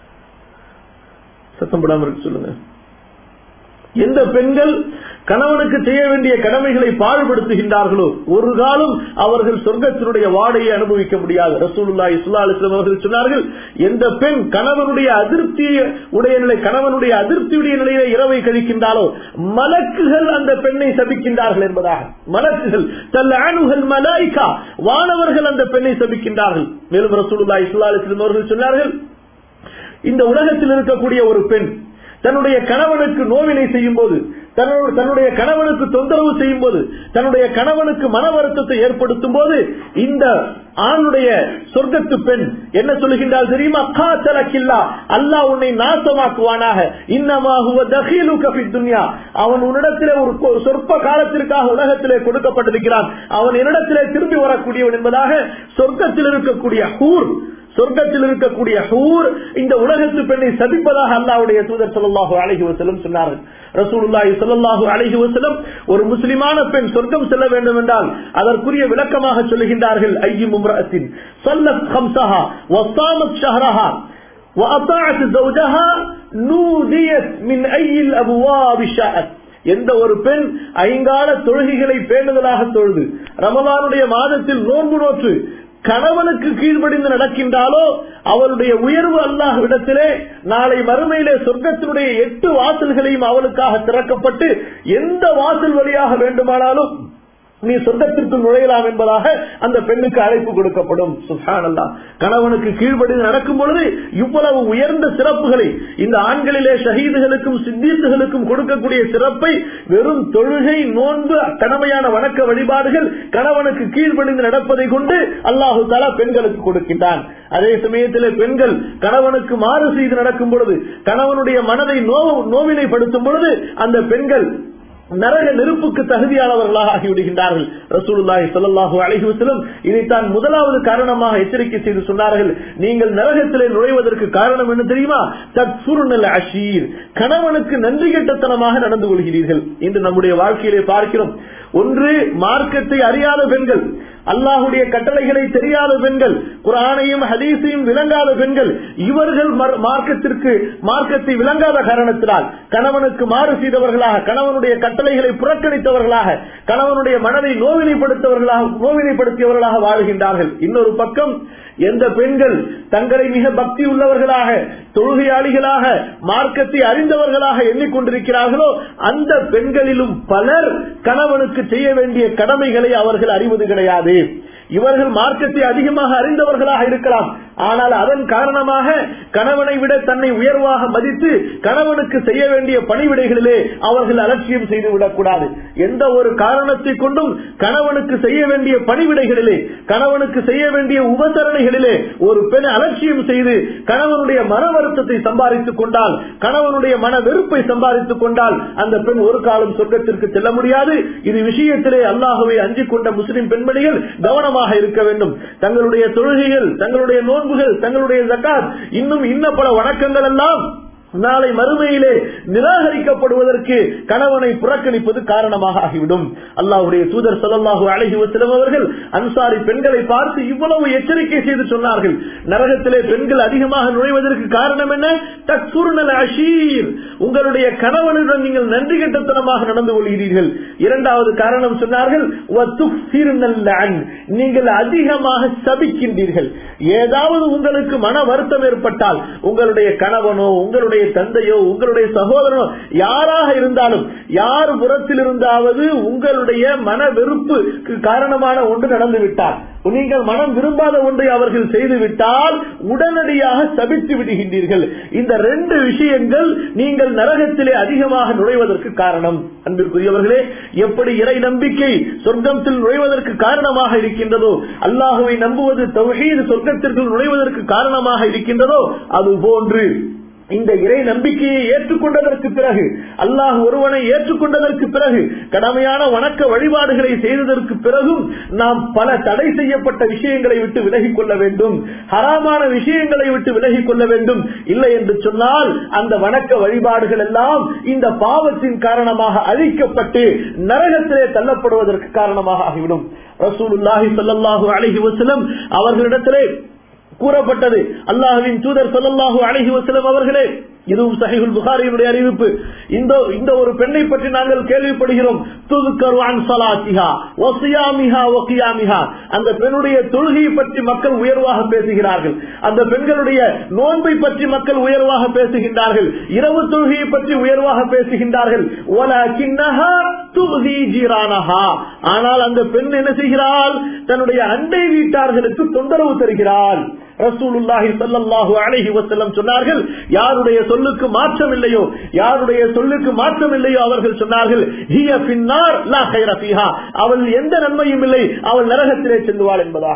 சத்தம் போடாம இருக்கு சொல்லுங்க. எந்த பெண்கள் கணவனுக்கு செய்ய வேண்டிய கடமைகளை பாழ்படுத்துகின்றார்களோ ஒரு காலம் அவர்கள் சொர்க்கத்தினுடைய வாடையை அனுபவிக்க முடியாது. ரசூலுல்லாஹி ஸல்லல்லாஹு அலைஹி வஸல்லம் அவர்கள் சொன்னார்கள், எந்த பெண் கணவனுடைய அதிருப்தி உடைய நிலை, கணவனுடைய அதிருப்தியுடைய நிலையில இரவை கழிக்கின்றாலோ மலக்குகள் அந்த பெண்ணை சபிக்கின்றார்கள் என்பதாக. மலக்குகள், தல்அனுஹல் மலாயிகா, வானவர்கள் அந்த பெண்ணை சபிக்கின்றார்கள். மேலும் ரசூலுல்லாஹி ஸல்லல்லாஹு அலைஹி வஸல்லம் அவர்கள் சொன்னார்கள், இந்த உலகத்தில் இருக்கக்கூடிய ஒரு பெண் தன்னுடைய கணவனுக்கு நோவினை செய்யும் போது, தன்னுடைய கணவனுக்கு தொந்தரவு செய்யும் போது, தன்னுடைய கணவனுக்கு மன வருத்தத்தை ஏற்படுத்தும் போது இந்த ஆணுடைய சொர்க்கத்து பெண் என்ன சொல்லுகின்றால் தெரியுமா? காத்தலக்கில்லா, அல்லாஹ் உன்னை நாசமாக்குவானாக, இன்னமா ஹுவ தகீலுக ஃபித் துன்யா, அவன் உன்னிடத்திலே ஒரு சொற்ப காலத்திற்காக உலகத்திலே கொடுக்கப்பட்டிருக்கிறான், அவன் என்னிடத்திலே திரும்பி வரக்கூடியவன் என்பதாக சொர்க்கத்தில் இருக்கக்கூடிய ஹூர், சொர்க்கத்தில் இருக்கக்கூடிய ஹூர் இந்த உலகத்து பெண்ணை சபிப்பதாக அல்லாஹ்வுடைய தூதர் ஸல்லல்லாஹு அலைஹி வஸல்லம் சொன்னார்கள். ரசூலுல்லாஹி ஸல்லல்லாஹு அலைஹி வஸல்லம் ஒரு முஸ்லிமான பெண் சொர்க்கம் செல்ல வேண்டும் என்றால் அதற்குரிய விளக்கமாக சொல்லுகின்றார்கள், ஐயு மும்ரஅத்தின் ஸல்லத் ஹம்ஸஹா வஸாமத் ஷஹரஹா வஅதாஅத் ஸௌஜஹா நூதியத் மின் ஐயில் அபுவாபி ஷாஅத். எந்த ஒரு பெண் ஐங்கால தொழுகைகளை பேணுதலாக தொழுது ரமலானுடைய மாதத்தில் நோன்பு நோற்று கணவனுக்கு கீழ்ப்படிந்து நடக்கின்றாலோ அவளுடைய உயர்வு அல்லாஹ்விடத்திலே நாளை மறுமையிலே சொர்க்கத்தினுடைய எட்டு வாசல்களையும் அவளுக்காக திறக்கப்பட்டு எந்த வாசல் வழியாக வேண்டுமானாலும் நீ சொர்க்கத்திற்கு நுழையலாம் என்பதாக அந்த பெண்ணுக்கு அழைப்பு கொடுக்கப்படும். சுப்ஹானல்லாஹ். கணவனுக்கு கீழ்ப்படிந்து நடக்கும் பொழுது இவ்வளவு உயர்ந்த சிறப்புகளை இந்த ஆண்களிலே ஷஹீதுகளுக்கும் சித்தீக்குகளுக்கும் கொடுக்கக்கூடிய சிறப்பை வெறும் தொழுகை, நோன்பு, கடமையான வணக்க வழிபாடுகள், கணவனுக்கு கீழ்ப்படிந்து நடப்பதை கொண்டு அல்லாஹு தஆலா பெண்களுக்கு கொடுக்கின்றான். அதே சமயத்தில் பெண்கள் கணவனுக்கு மாறு செய்து நடக்கும் பொழுது, கணவனுடைய மனதை நோவினைப்படுத்தும் பொழுது அந்த பெண்கள் நரக நெருப்புக்கு தகுதியானவர்களாக ஆகிவிடுகின்றார்கள். ரசூலுல்லாஹி ஸல்லல்லாஹு அலைஹி வஸல்லம் இதைத்தான் முதலாவது காரணமாக எச்சரிக்கை செய்து சொன்னார்கள். நீங்கள் நரகத்திலே நுழைவதற்கு காரணம் என்ன தெரியுமா? தக்ஃபுருனல் அஷீர், கணவனுக்கு நன்றி கெட்டத்தனமாக நடந்து கொள்கிறீர்கள். இன்று நம்முடைய வாழ்க்கையிலே பார்க்கிறோம். ஒன்று, மார்க்கத்தை அறியாத பெண்கள், அல்லாஹுடைய கட்டளைகளை தெரியாத பெண்கள், குர்ஆனையும் ஹதீஸையும் விளங்காத பெண்கள், இவர்கள் மார்க்கத்திற்கு மார்க்கத்தை விளங்காத காரணத்தினால் கணவனுக்கு மாறு செய்தவர்களாக, கணவனுடைய கட்டளைகளை புறக்கணித்தவர்களாக, கணவனுடைய மனதை நோவினைப்படுத்தவர்களாக நோவினைப்படுத்தியவர்களாக வாழ்கின்றார்கள். இன்னொரு பக்கம் எந்த பெண்கள் தங்களை மிக பக்தி உள்ளவர்களாக, தொழுகையாளிகளாக, மார்க்கத்தை அறிந்தவர்களாக எண்ணிக்கொண்டிருக்கிறார்களோ அந்த பெண்களிலும் பலர் கணவனுக்கு செய்ய வேண்டிய கடமைகளை அவர்கள் அறிவது கிடையாது. இவர்கள் மார்க்கத்தை அதிகமாக அறிந்தவர்களாக இருக்கலாம், ஆனால் அதன் காரணமாக கணவனை விட தன்னை உயர்வாக மதித்து கணவனுக்கு செய்ய வேண்டிய பணிவிடைகளிலே அவர்கள் அலட்சியம் செய்துவிடக் கூடாது. எந்த ஒரு காரணத்தை கொண்டும் கணவனுக்கு செய்ய வேண்டிய பணிவிடைகளிலே, கணவனுக்கு செய்ய வேண்டிய உபசரணைகளிலே ஒரு பெண் அலட்சியம் செய்து கணவனுடைய மன வருத்தத்தை சம்பாதித்துக் கொண்டால், கணவனுடைய மன வெறுப்பை சம்பாதித்துக் கொண்டால் அந்த பெண் ஒரு காலம் சொர்க்கத்திற்கு செல்ல முடியாது. இது விஷயத்திலே அல்லாஹ்வை அஞ்சிக் கொண்ட முஸ்லிம் பெண்மணிகள் கவனமாக இருக்க வேண்டும். தங்களுடைய தொழுகைகள், தங்களுடைய நோன்புகள், தங்களுடைய ஜகாத், இன்னும் இன்ன பல வணக்கங்கள் எல்லாம் நாளை மறுமையிலே நிராகரிக்கப்படுவதற்கு கணவனை புறக்கணிப்பது காரணமாக ஆகிவிடும். அல்லாஹ்வுடைய தூதர் ஸல்லல்லாஹு அலைஹி வஸல்லம் அவர்கள் அன்சாரி பெண்களை பார்த்து இவ்வளவு எச்சரிக்கை செய்து சொன்னார்கள். நரகத்திலே பெண்கள் அதிகமாக நுழைவதற்கு காரணம் என்ன? தக்ஃபுருனல் அஷீர், உங்களுடைய கணவனுடன் நீங்கள் நன்றி கெட்டத்தனமாக நடந்து கொள்கிறீர்கள். இரண்டாவது காரணம் சொன்னார்கள், வதுக்ஃபிருனல் லஅன், நீங்கள் அதிகமாக சபிக்கின்றீர்கள். ஏதாவது உங்களுக்கு மன வருத்தம் ஏற்பட்டால் உங்களுடைய கணவனோ, உங்களுடைய தந்தையோ, உங்களுடைய சகோதரனோ, யாராக இருந்தாலும், யார் புறத்தில் இருந்தாவது உங்களுடைய மன வெறுப்புக்கு காரணமான ஒன்று நடந்துவிட்டால், நீங்கள் மனம் விரும்பாத ஒன்றை அவர்கள் செய்துவிட்டால் உடனடியாக சபித்து விடுகின்றீர்கள். இந்த ரெண்டு விஷயங்கள் நீங்கள் நரகத்திலே அதிகமாக நுழைவதற்கு காரணம். அன்பிற்குரியவர்களே, எப்படி இறை நம்பிக்கை சொர்க்கத்தில் நுழைவதற்கு காரணமாக இருக்கின்றதோ, அல்லாஹுவை நம்புவது தௌஹீத் சொர்க்கத்திற்குள் நுழைவதற்கு காரணமாக இருக்கின்றதோ, அது போன்று இந்த இறை நம்பிக்கையை ஏற்றுக்கொண்டதற்கு பிறகு, அல்லாஹ் ஒருவனை ஏற்றுக்கொண்டதற்கு பிறகு, கடமையான வணக்க வழிபாடுகளை செய்ததற்கு பிறகும் நாம் பல தடை செய்யப்பட்ட விஷயங்களை விட்டு விலகிக் கொள்ள வேண்டும், ஹராமான விஷயங்களை விட்டு விலகிக் கொள்ள வேண்டும். இல்லை என்று சொன்னால் அந்த வணக்க வழிபாடுகள் எல்லாம் இந்த பாவத்தின் காரணமாக அழிக்கப்பட்டு நரகத்திலே தள்ளப்படுவதற்கு காரணமாக ஆகிவிடும். ரசூலுல்லாஹி ஸல்லல்லாஹு அலைஹி வஸல்லம் அவர்களிடத்திலே கூறப்பட்டது, அல்லாஹ்வின் தூதர் ஸல்லல்லாஹு அலைஹி வஸல்லம் அவர்களே, இதுவும் சஹீஹுல் புகாரியினுடைய அறிவிப்பு, இந்த இந்த ஒரு பெண்ணை பற்றி நாங்கள் கேள்விப்படுகிறோம், துذكر عن صلاتها وصيامها وقيامها, அந்த பெண்ணுடைய தொழுகையை பற்றி மக்கள் உயர்வாக பேசுகிறார்கள், அந்த பெண்களுடைய நோன்பை பற்றி மக்கள் உயர்வாக பேசுகின்றார்கள், இரவு தொழுகையை பற்றி உயர்வாக பேசுகின்றார்கள். வலக்கின்னஹா துذி ஜீரானஹா, ஆனால் அந்த பெண் என்ன செய்கிறாள்? தன்னுடைய அண்டை வீட்டார்களுக்கு தொந்தரவு தருகிறாள். ரசூலுல்லாஹி ஸல்லல்லாஹு அலைஹி வஸல்லம் சொன்னார்கள், யாருடைய சொல்லுக்கு மாற்றம் இல்லையோ, யாருடைய சொல்லுக்கு மாற்றம் இல்லையோ அவர்கள் சொன்னார்கள், ஹிய ஃபின்னார் லா கைர ஃபீஹா, அவள் எந்த நன்மையும் இல்லை, அவள் நரகத்திலே செல்வாள் என்பதாக.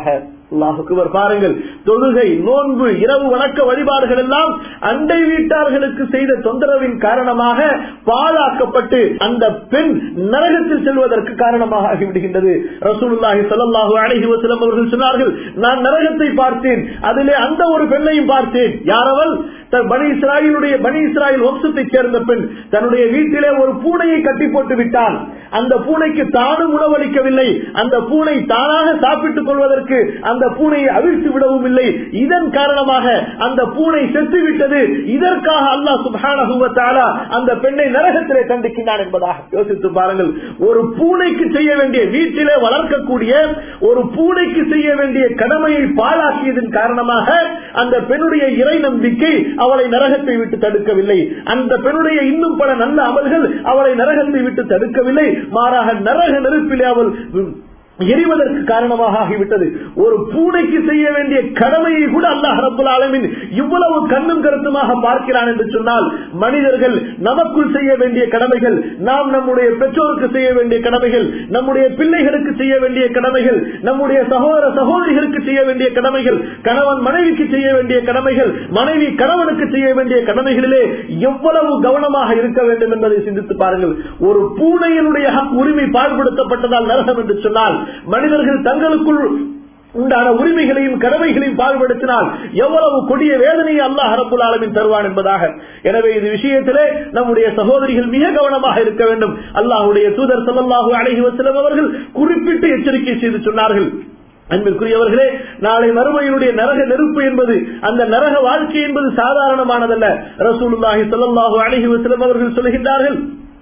அல்லாஹ் பாருங்கள், தொழுகை, நோன்பு, இரவு வணக்க வழிபாடுகள் எல்லாம் அண்டை வீட்டார்களுக்கு செய்த தொந்தரவின் காரணமாக பாழாக்கப்பட்டு அந்த பெண் நரகத்தில் செல்வதற்கு காரணமாக ஆகிவிடுகின்றது. ரசூலுல்லாஹி ஸல்லல்லாஹு அலைஹி வஸல்லம் அவர்கள் சொன்னார்கள், நான் நரகத்தை பார்த்தேன், அதிலே அந்த ஒரு பெண்ணையும் பார்த்தேன். யாரவள்? பனி இஸ்ராயிலுடைய பனி இஸ்ராயில் வம்சத்தைச் சேர்ந்த பெண் தன்னுடைய வீட்டிலே ஒரு பூனையை கட்டி போட்டு விட்டால் அந்த பூனைக்கு தானும் உணவளிக்கவில்லை, அந்த பூனை தானாக சாப்பிட்டுக் கொள்வதற்கு அந்த பூனையை அவிழ்த்து விடவும் இல்லை. இதன் காரணமாக அந்த பூனை செத்துவிட்டது. இதற்காக அல்லாஹ் சுப்ஹானஹு வ தஆலா அந்த பெண்ணை நரகத்திலே தண்டிக்கின்றான் என்பதாக யோசித்து பாருங்கள். ஒரு பூனைக்கு செய்ய வேண்டிய, வீட்டிலே வளர்க்கக்கூடிய ஒரு பூனைக்கு செய்ய வேண்டிய கடமையை பாழாக்கியதன் காரணமாக அந்த பெண்ணுடைய இறை நம்பிக்கை அவளை நரகத்தை விட்டு தடுக்கவில்லை. அந்த பெண்ணுடைய இன்னும் பல நல்ல அமல்கள் அவளை நரகத்தை விட்டு தடுக்கவில்லை. மாறாக நரக நெருப்பிலே அவள் எரிவதற்கு காரணமாக ஆகிவிட்டது. ஒரு பூனைக்கு செய்ய வேண்டிய கடமையை கூட அல்லாஹ் ரப்பல் ஆலமீன் இவ்வளவு கண்ணும் கருத்துமாக பார்க்கிறான் என்று சொன்னால், மனிதர்கள் நமக்குள் செய்ய வேண்டிய கடமைகள், நாம் நம்முடைய பெற்றோருக்கு செய்ய வேண்டிய கடமைகள், நம்முடைய பிள்ளைகளுக்கு செய்ய வேண்டிய கடமைகள், நம்முடைய சகோதர சகோதரிகளுக்கு செய்ய வேண்டிய கடமைகள், கணவன் மனைவிக்கு செய்ய வேண்டிய கடமைகள், மனைவி கணவனுக்கு செய்ய வேண்டிய கடமைகளிலே எவ்வளவு கவனமாக இருக்க வேண்டும் என்பதை சிந்தித்து பாருங்கள். ஒரு பூனையினுடைய உரிமை பாழ்படுத்தப்பட்டதால் நரகம் என்று சொன்னால், மனிதர்கள் தங்களுக்குள் உண்டான உரிமைகளையும் கடமைகளையும் பாழ்படுத்தினால் எவ்வளவு கொடிய வேதனையை அல்லாஹ் ரப்பல் ஆலமீன் தருவான் என்பதாக. எனவே இந்த விஷயத்திலே நம்முடைய சகோதரிகள் மிக கவனமாக இருக்க வேண்டும். அல்லாஹ்வுடைய தூதர் ஸல்லல்லாஹு அலைஹி வஸல்லம் அவர்கள் குறிப்பிட்டு எச்சரிக்கை செய்து சொன்னார்கள். அன்பிற்குரியவர்களே, நாளை மறுமையினுடைய நரக நெருப்பு என்பது, அந்த நரக வாழ்க்கை என்பது சாதாரணமானதல்ல. ரசூலுல்லாஹி ஸல்லல்லாஹு அலைஹி வஸல்லம் அவர்கள் சொல்கின்றார்கள்,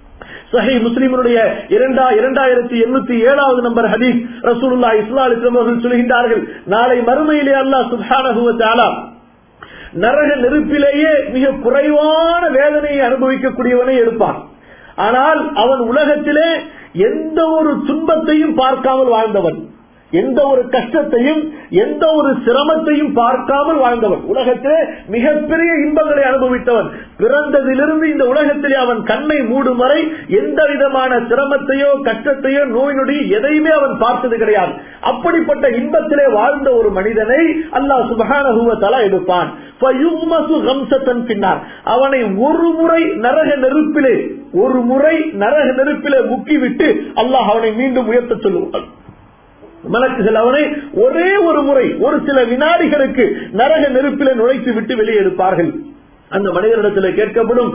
சஹீஹ் முஸ்லிமுடைய இரண்டாயிரத்தி எண்ணூத்தி ஏழாவது நம்பர் ஹதீஸ், ரசூலுல்லாஹி ஸல்லல்லாஹு அலைஹி வஸல்லம் அவர்கள் சொல்கின்றார்கள், நாளை மறுமையிலே அல்லாஹ் சுப்ஹானஹு வ தஆலா நரக நெருப்பிலேயே மிக குறைவான வேதனையை அனுபவிக்கக்கூடியவனை எடுப்பான். ஆனால் அவன் உலகத்திலே எந்த ஒரு துன்பத்தையும் பார்க்காமல் வாழ்ந்தவன், எந்த ஒரு கஷ்டத்தையும் எந்த ஒரு சிரமத்தையும் பார்க்காமல் வாழ்ந்தவன், உலகத்திலே மிகப்பெரிய இன்பங்களை அனுபவித்தவன். பிறந்ததிலிருந்து இந்த உலகத்திலே அவன் கண்ணை மூடும் வரை எந்த விதமான சிரமத்தையோ கஷ்டத்தையோ நோய் நொடி எதையுமே அவன் பார்த்தது கிடையாது. அப்படிப்பட்ட இன்பத்திலே வாழ்ந்த ஒரு மனிதனை அல்லாஹ் சுப்ஹானஹு வ தஆலா எடுப்பான். பின்னர் அவனை ஒரு முறை நரக நெருப்பிலே ஒரு முறை நரக நெருப்பிலே முக்கிவிட்டு அல்லாஹ் அவனை மீண்டும் உயர்த்த சொல்லுவான். மலக்குகள் அவனை ஒரே ஒரு முறை ஒரு சில வினாடிகளுக்கு நரக நெருப்பிலே நுழைத்து விட்டு வெளியே எடுப்பார்கள். அந்த மனிதனிடத்தில் கேட்கப்படும்,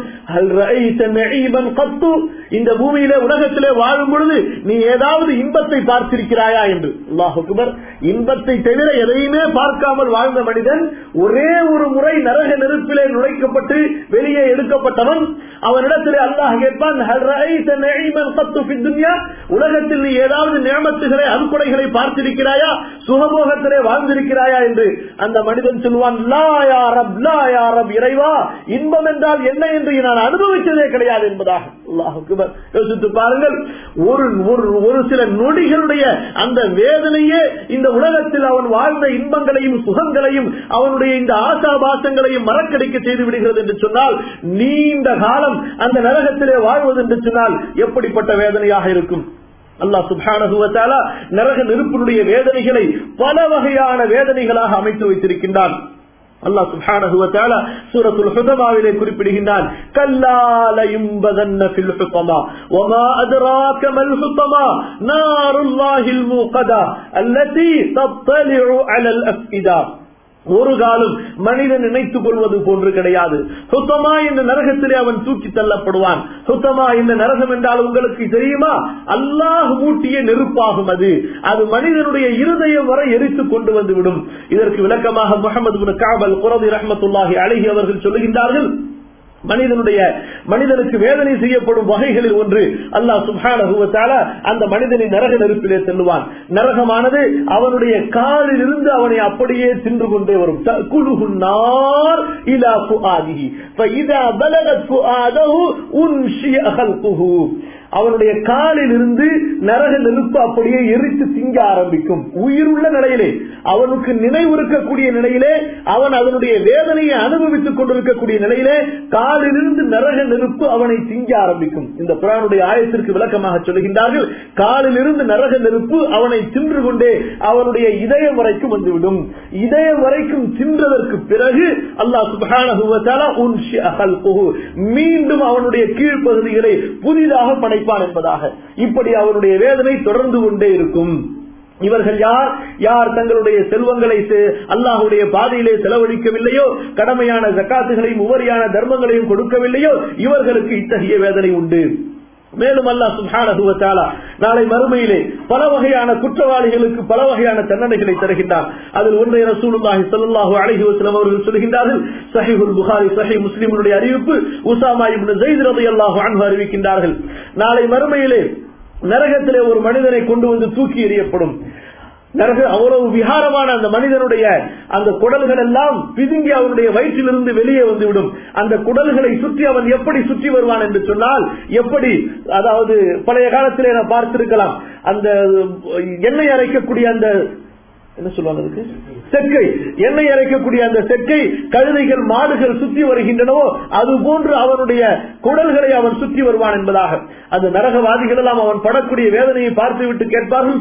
இந்த பூமியில உலகத்திலே வாழும் பொழுது நீ ஏதாவது இன்பத்தை பார்த்திருக்கிறாயா என்று. அல்லாஹ் அக்பர். இன்பத்தை தவிர எதையுமே பார்க்காமல் வாழ்ந்த மனிதன் ஒரே ஒரு முறை நரக நெருப்பிலே நுழைக்கப்பட்டு வெளியே எடுக்கப்பட்டவன். அவனிடத்திலே அல்லாஹ் கேட்பான், உலகத்தில் நீ ஏதாவது நியமத்துகளை அறுக்குடைகளை பார்த்திருக்கிறாயா, சுகபோகத்திலே வாழ்ந்திருக்கிறாயா என்று. அந்த மனிதன் சொல்வான், லா யா ரப், லா யா ரப், இறைவா இன்பம் என்றால் என்ன என்று நான் அனுபவித்ததே கிடையாது என்பதாக. அல்லாஹ் அக்பர். யோசித்து பாருங்கள், ஒரு ஒரு சில நொடிகளுடைய அந்த வேதனையே இந்த உலகத்தில் அவன் வாழ்ந்த இன்பங்களையும் சுகங்களையும் அவனுடைய இந்த ஆசாபாசங்களையும் மறக்கடிக்க செய்து விடுகிறது என்று சொன்னால், நீண்ட காலம் அந்த நரகத்திலே வாழ்வது என்று சொன்னால் எப்படிப்பட்ட வேதனையாக இருக்கும். அல்லாஹ் சுப்ஹானஹு வ தஆலா நரக நெருப்பினுடைய வேதனைகளை பல வகையான வேதனைகளாக அமைத்து வைத்திருக்கின்றான். அல்லாஹ் சுப்ஹானஹு வ தஆலா சூரத்துல் ஹுதமாவிலே குறிப்பிடுகின்றான், கல்லா லயும்பதன்ன ஃபில் ஹுதமா வமா அத்ராக மல் ஹுதமா நாருல்லாஹில் மூகதா அல்லதி தத்தலிஉ அலல் அஃபிதா. ஒரு காலம் மனிதன் நினைத்துக் கொள்வது போன்று கிடையாது. ஹுத்தமா என்ற நரகத்திலே அவன் தூக்கி தள்ளப்படுவான். ஹுத்தமா இந்த நரகம் என்றால் உங்களுக்கு தெரியுமா? அல்லாஹ் மூட்டிய நெருப்பாகும். அது அது மனிதனுடைய இருதயம் வரை எரித்துக் கொண்டு வந்து விடும். இதற்கு விளக்கமாக முஹம்மது இப்னு கஅப் அல்-குரதி ரஹ்மத்துல்லாஹி அலைஹி அவர்கள் சொல்லுகின்றார்கள், மனிதனுடைய மனிதனுக்கு வேதனை செய்யப்படும் வகைகளில் ஒன்று அல்லாஹ் சுப்ஹானஹு வ தஆலா அந்த மனிதனை நரக நெருப்பிலே செல்லுவான். நரகமானது அவனுடைய காலில் இருந்து அவனை அப்படியே தின்று கொண்டே வரும். தகுலுஹுன் நார் இலா ஃபுஆதிஹி ஃபஇதா பலகத் ஃபுஆதஹு உன்ஷிய ஹல்குஹு. அவனுடைய காலில் இருந்து நரக நெருப்பு அப்படியே எரித்து திங்க ஆரம்பிக்கும் உயிருள்ள நிலையிலே. அவனுக்கு நினைவு இருக்கக்கூடிய நிலையிலே, அவன் அதனுடைய வேதனையை அனுபவித்துக் கொண்டிருக்கக்கூடிய நிலையிலே காலிலிருந்து நரக நெருப்பு அவனை திங்க ஆரம்பிக்கும். இந்த குர்ஆனுடைய ஆயத்திற்கு விளக்கமாக சொல்லுகின்றார்கள், காலிலிருந்து நரக நெருப்பு அவனை தின்று கொண்டே அவனுடைய இதயம் வரைக்கும் வந்துவிடும். இதயம் வரைக்கும் தின்றதற்கு பிறகு அல்லாஹ் சுப்ஹானஹு வ தஆலா உன்ஷிஅ ஹல்குஹு, மீண்டும் அவனுடைய கீழ்ப்பகுதிகளை புதிதாக படைப்பான் என்பதாக. இப்படி அவனுடைய வேதனை தொடர்ந்து கொண்டே இருக்கும். இவர்கள் யார்? யார் தங்களுடைய செல்வங்களை அல்லாஹ்வுடைய பாதையிலே செலவழிக்கவில்லையோ, கடமையான ஜக்காத்துகளையும் உபரியான தர்மங்களையும் கொடுக்கவில்லையோ, இவர்களுக்கு இத்தகைய வேதனை உண்டு. மேலும் அல்லாஹ் சுப்ஹானஹு வ தஆலா நாளை மறுமையிலே பல வகையான குற்றவாளிகளுக்கு பல வகையான தண்டனைகளை தருகின்றார். அதில் ஒன்றை ரசூலுல்லாஹி ஸல்லல்லாஹு அலைஹி வஸல்லம் அவர்கள் சொல்கின்றார்கள். ஸஹீஹுல் புகாரி, ஸஹீஹ் முஸ்லிமுடைய அறிவிப்பு, உஸாமா இப்னு ஸைத் ரலியல்லாஹு அன்ஹு அறிவிக்கின்றார்கள், நாளை மறுமையிலே நரகத்திலே ஒரு மனிதனை கொண்டு வந்து தூக்கி எறியப்படும். நரக அவ்வளவு விகாரமான அந்த மனிதனுடைய அந்த குடல்கள் எல்லாம் பிதுங்கி அவனுடைய வயிற்றிலிருந்து வெளியே வந்துவிடும். அந்த குடல்களை சுற்றி அவன் எப்படி சுற்றி வருவான் என்று சொன்னால், எப்படி, அதாவது பழைய காலத்திலே நான் பார்த்திருக்கலாம், அந்த எண்ணெய் அரைக்கக்கூடிய அந்த என்ன சொல்லுவாங்க அதுக்கு, செக்கை, எண்ணெய் அரைக்கக்கூடிய அந்த செக்கை கழுதைகள் மாடுகள் சுற்றி வருகின்றனவோ அது போன்று அவனுடைய குடல்களை அவன் சுற்றி வருவான் என்பதாக. அந்த நரகவாதிகள் எல்லாம் அவன் படக்கூடிய வேதனையை பார்த்துவிட்டு கேட்பார்கள்,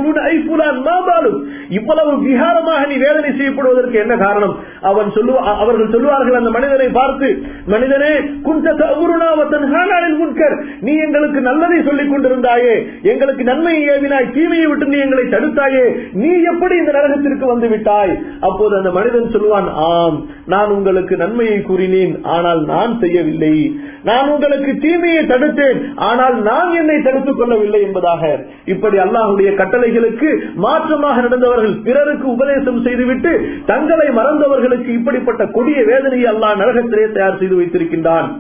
இவ்வளவு விகாரமாக நீ வேதனை செய்யப்படுவதற்கு என்ன காரணம்? அவன் சொல்லுவா அவர்கள் சொல்லுவார்கள் அந்த மனிதனை பார்த்து, மனிதனே முன்கர், நீ எங்களுக்கு நல்லதை சொல்லிக் கொண்டிருந்தாயே, எங்களுக்கு நன்மையை ஏவினாய், தீமையை விட்டு நீ எங்களை தடுத்தாயே, நீ எப்படி இந்த நரகத்திற்கு வந்து விட்டாய்? அப்போது அந்த மனிதன் சொல்லுவான், ஆம், நான் உங்களுக்கு நன்மையை கூறினேன், ஆனால் நான் செய்யவில்லை. நான் உங்களுக்கு தீமையை தடுத்தேன், ஆனால் நான் என்னை தடுத்துக் கொள்ளவில்லை என்பதாக. இப்படி அல்லாஹ்வுடைய கட்டளைகளுக்கு மாற்றமாக நடந்தவர்கள், பிறருக்கு உபதேசம் செய்துவிட்டு தங்களை மறந்தவர்களுக்கு இப்படிப்பட்ட கொடிய வேதனையை அல்லாஹ் நரகத்திலே தயார் செய்து வைத்திருக்கின்றான்.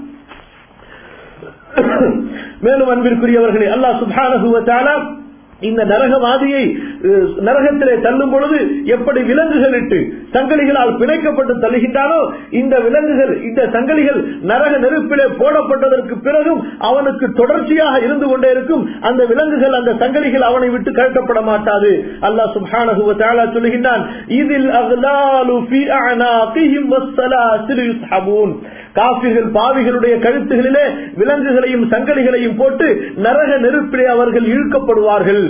மேலும் அன்பிற்குரியவர்களே, அல்லாஹ் சுப்ஹானஹு வ தஆலா இந்த நரகவாதியை நரகத்திலே தள்ளும் பொழுது எப்படி விலங்குகள் இட்டு சங்கிலிகளால் பிணைக்கப்பட்டு தள்ளுகின்றானோ, இந்த விலங்குகள், இந்த சங்கிலிகள் நரக நெருப்பிலே போடப்பட்டதற்கு பிறகும் அவனுக்கு தொடர்ச்சியாக இருந்து கொண்டே இருக்கும். அந்த விலங்குகள், அந்த சங்கிலிகள் அவனை விட்டு கழட்டப்பட மாட்டாது. அல்லாஹ் சுப்ஹானஹு வ தஆலா சொல்லுகின்றான், இதில் அக்லாலு ஃபீ அஅனாகிஹிம் வஸ்ஸலாசிலு யுஸ்ஹபூன், காஃபிர்கள் பாவிகளுடைய கழுத்துகளிலே விலங்குகளையும் சங்கிலிகளையும் போட்டு நரக நெருப்பிலே அவர்கள் இழுக்கப்படுவார்கள்.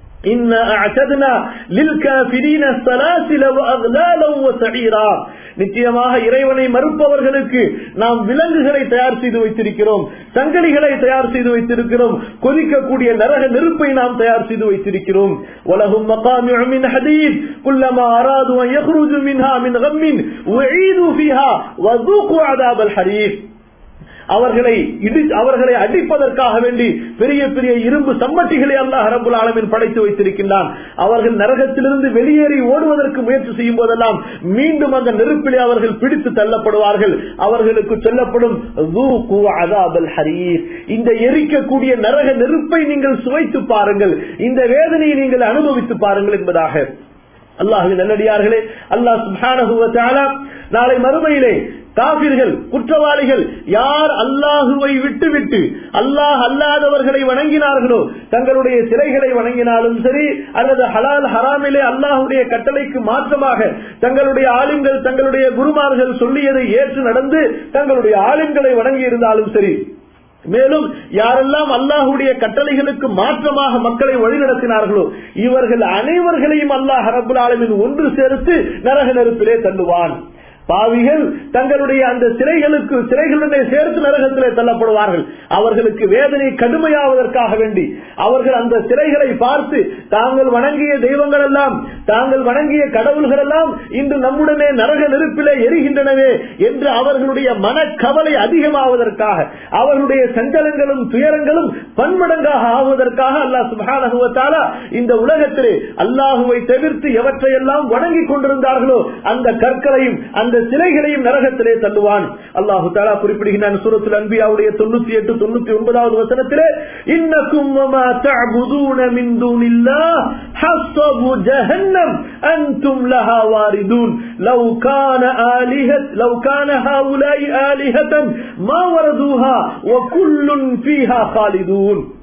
நிச்சயமாக இறைவனை மறுப்பவர்களுக்கு நாம் விலங்குகளை தயார் செய்து வைத்திருக்கிறோம், சங்கிலிகளை தயார் செய்து வைத்திருக்கிறோம், கொதிக்கக்கூடிய நரக நெருப்பை நாம் தயார் செய்து வைத்திருக்கிறோம். வலஹும் மகாமிஉ மின் ஹதீத் குல்லமா அராது அன் யக்ருஜு மின்ஹா மின் கம்மின் உஈது ஃபீஹா வذூகு அஸாபல் ஹரீக். அவர்களை அவர்களை அடிப்பதற்காக வேண்டி பெரிய பெரிய இரும்பு சம்மட்டிகளை அல்லாஹ் ரப்பல் ஆலமீன் படைத்து வைத்திருக்கின்றான். அவர்கள் நரகத்திலிருந்து வெளியேறி ஓடுவதற்கு முயற்சி செய்யும் போதெல்லாம் மீண்டும் அந்த நெருப்பிலே அவர்கள் பிடித்து தள்ளப்படுவார்கள். அவர்களுக்கு சொல்லப்படும் ذூகு அஸாபல் ஹரீக், இந்த எரிக்கக்கூடிய நரக நெருப்பை நீங்கள் சுவைத்து பாருங்கள், இந்த வேதனையை நீங்கள் அனுபவித்து பாருங்கள் என்பதாக. அல்லாஹ்வின் நல்லடியார்களே, அல்லாஹ் சுப்ஹானஹு வ தஆலா நாளை மறுமையிலே காபிர்கள், குற்றவாளிகள் யார் அல்லாஹுவை விட்டுவிட்டு அல்லாஹ் அல்லாதவர்களை வணங்கினார்களோ, தங்களுடைய சிலைகளை வணங்கினாலும் சரி, அல்லது ஹலால் ஹராமிலே அல்லாஹுடைய கட்டளைக்கு மாற்றமாக தங்களுடைய ஆலிம்கள், தங்களுடைய குருமார்கள் சொல்லியதை ஏற்று நடந்து தங்களுடைய ஆலிம்களை வணங்கி இருந்தாலும் சரி, மேலும் யாரெல்லாம் அல்லாஹுடைய கட்டளைகளுக்கு மாற்றமாக மக்களை வழிநடத்தினார்களோ இவர்கள் அனைவர்களையும் அல்லாஹ் ரப்பல் ஆலமீன் ஒன்று சேர்த்து நரக நெருப்பிலே தள்ளுவான். பாவிகள் தங்களுடைய அந்த சிலைகளுக்கு சிலைகளுடைய சேர்த்து நரகத்திலே தள்ளப்படுவார்கள். அவர்களுக்கு வேதனை கடுமையாவதற்காக வேண்டி அவர்கள் அந்த சிலைகளை பார்த்து தாங்கள் வணங்கிய தெய்வங்கள் எல்லாம், தாங்கள் வணங்கிய கடவுள்கள் எல்லாம் இன்று நம்முடனே நரக நெருப்பிலே எரிகின்றனவே என்று அவர்களுடைய மனக்கவலை அதிகமாவதற்காக, அவர்களுடைய சஞ்சலங்களும் துயரங்களும் பன்மடங்காக ஆவதற்காக அல்லாஹ் சுப்ஹானஹு வ தஆலா இந்த உலகத்திலே அல்லாஹுவை தவிர்த்து எவற்றையெல்லாம் வணங்கிக் கொண்டிருந்தார்களோ அந்த கற்களையும் அந்த சிலைகளையும் நரகத்திலே தள்ளுவான். அல்லாஹு தஆலா குறிப்பிடுகிறான் சூரத்துல் அன்பியாவுடைய தொண்ணூத்தி எட்டு தொண்ணூத்தி ஒன்பதாவது வசனத்திலே, இன்னக்கும் வமா தஅபுதூன மின் தூனில்லாஹ் ஹஸ்ஸபு ஜஹன்னம் அன்தும் லஹா வாரிதூன் லவ் கான ஆலிஹத் லவ் கான ஹாஉலாஇ ஆலிஹதன் மா வரதுஹா வ குல்லுன் ஃபீஹா காலிதூன்.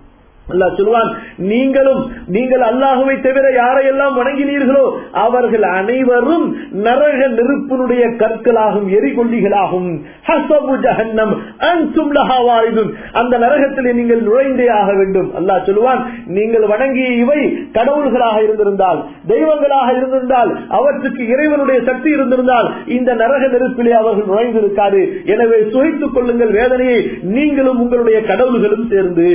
அல்லாஹ் சொல்வான், நீங்களும் நீங்கள் அல்லாஹுவை தவிர யாரையெல்லாம் வணங்கினீர்களோ அவர்கள் அனைவரும் நரக நெருப்பினுடைய கற்களாகும் எரிகொல்லிகளாகும். ஹஸபு ஜஹன்னம் அன்தும் லஹா வாரிதுன், அந்த நரகத்திலே நீங்கள் நுழைந்தே ஆக வேண்டும். அல்லாஹ் சொல்வான், நீங்கள் வணங்கிய இவை கடவுள்களாக இருந்திருந்தால், தெய்வங்களாக இருந்திருந்தால், அவற்றுக்கு இறைவனுடைய சக்தி இருந்திருந்தால் இந்த நரக நெருப்பிலே அவர்கள் நுழைந்திருக்காது. எனவே சுகித்துக் கொள்ளுங்கள் வேதனையை, நீங்களும் உங்களுடைய கடவுள்களும் சேர்ந்து.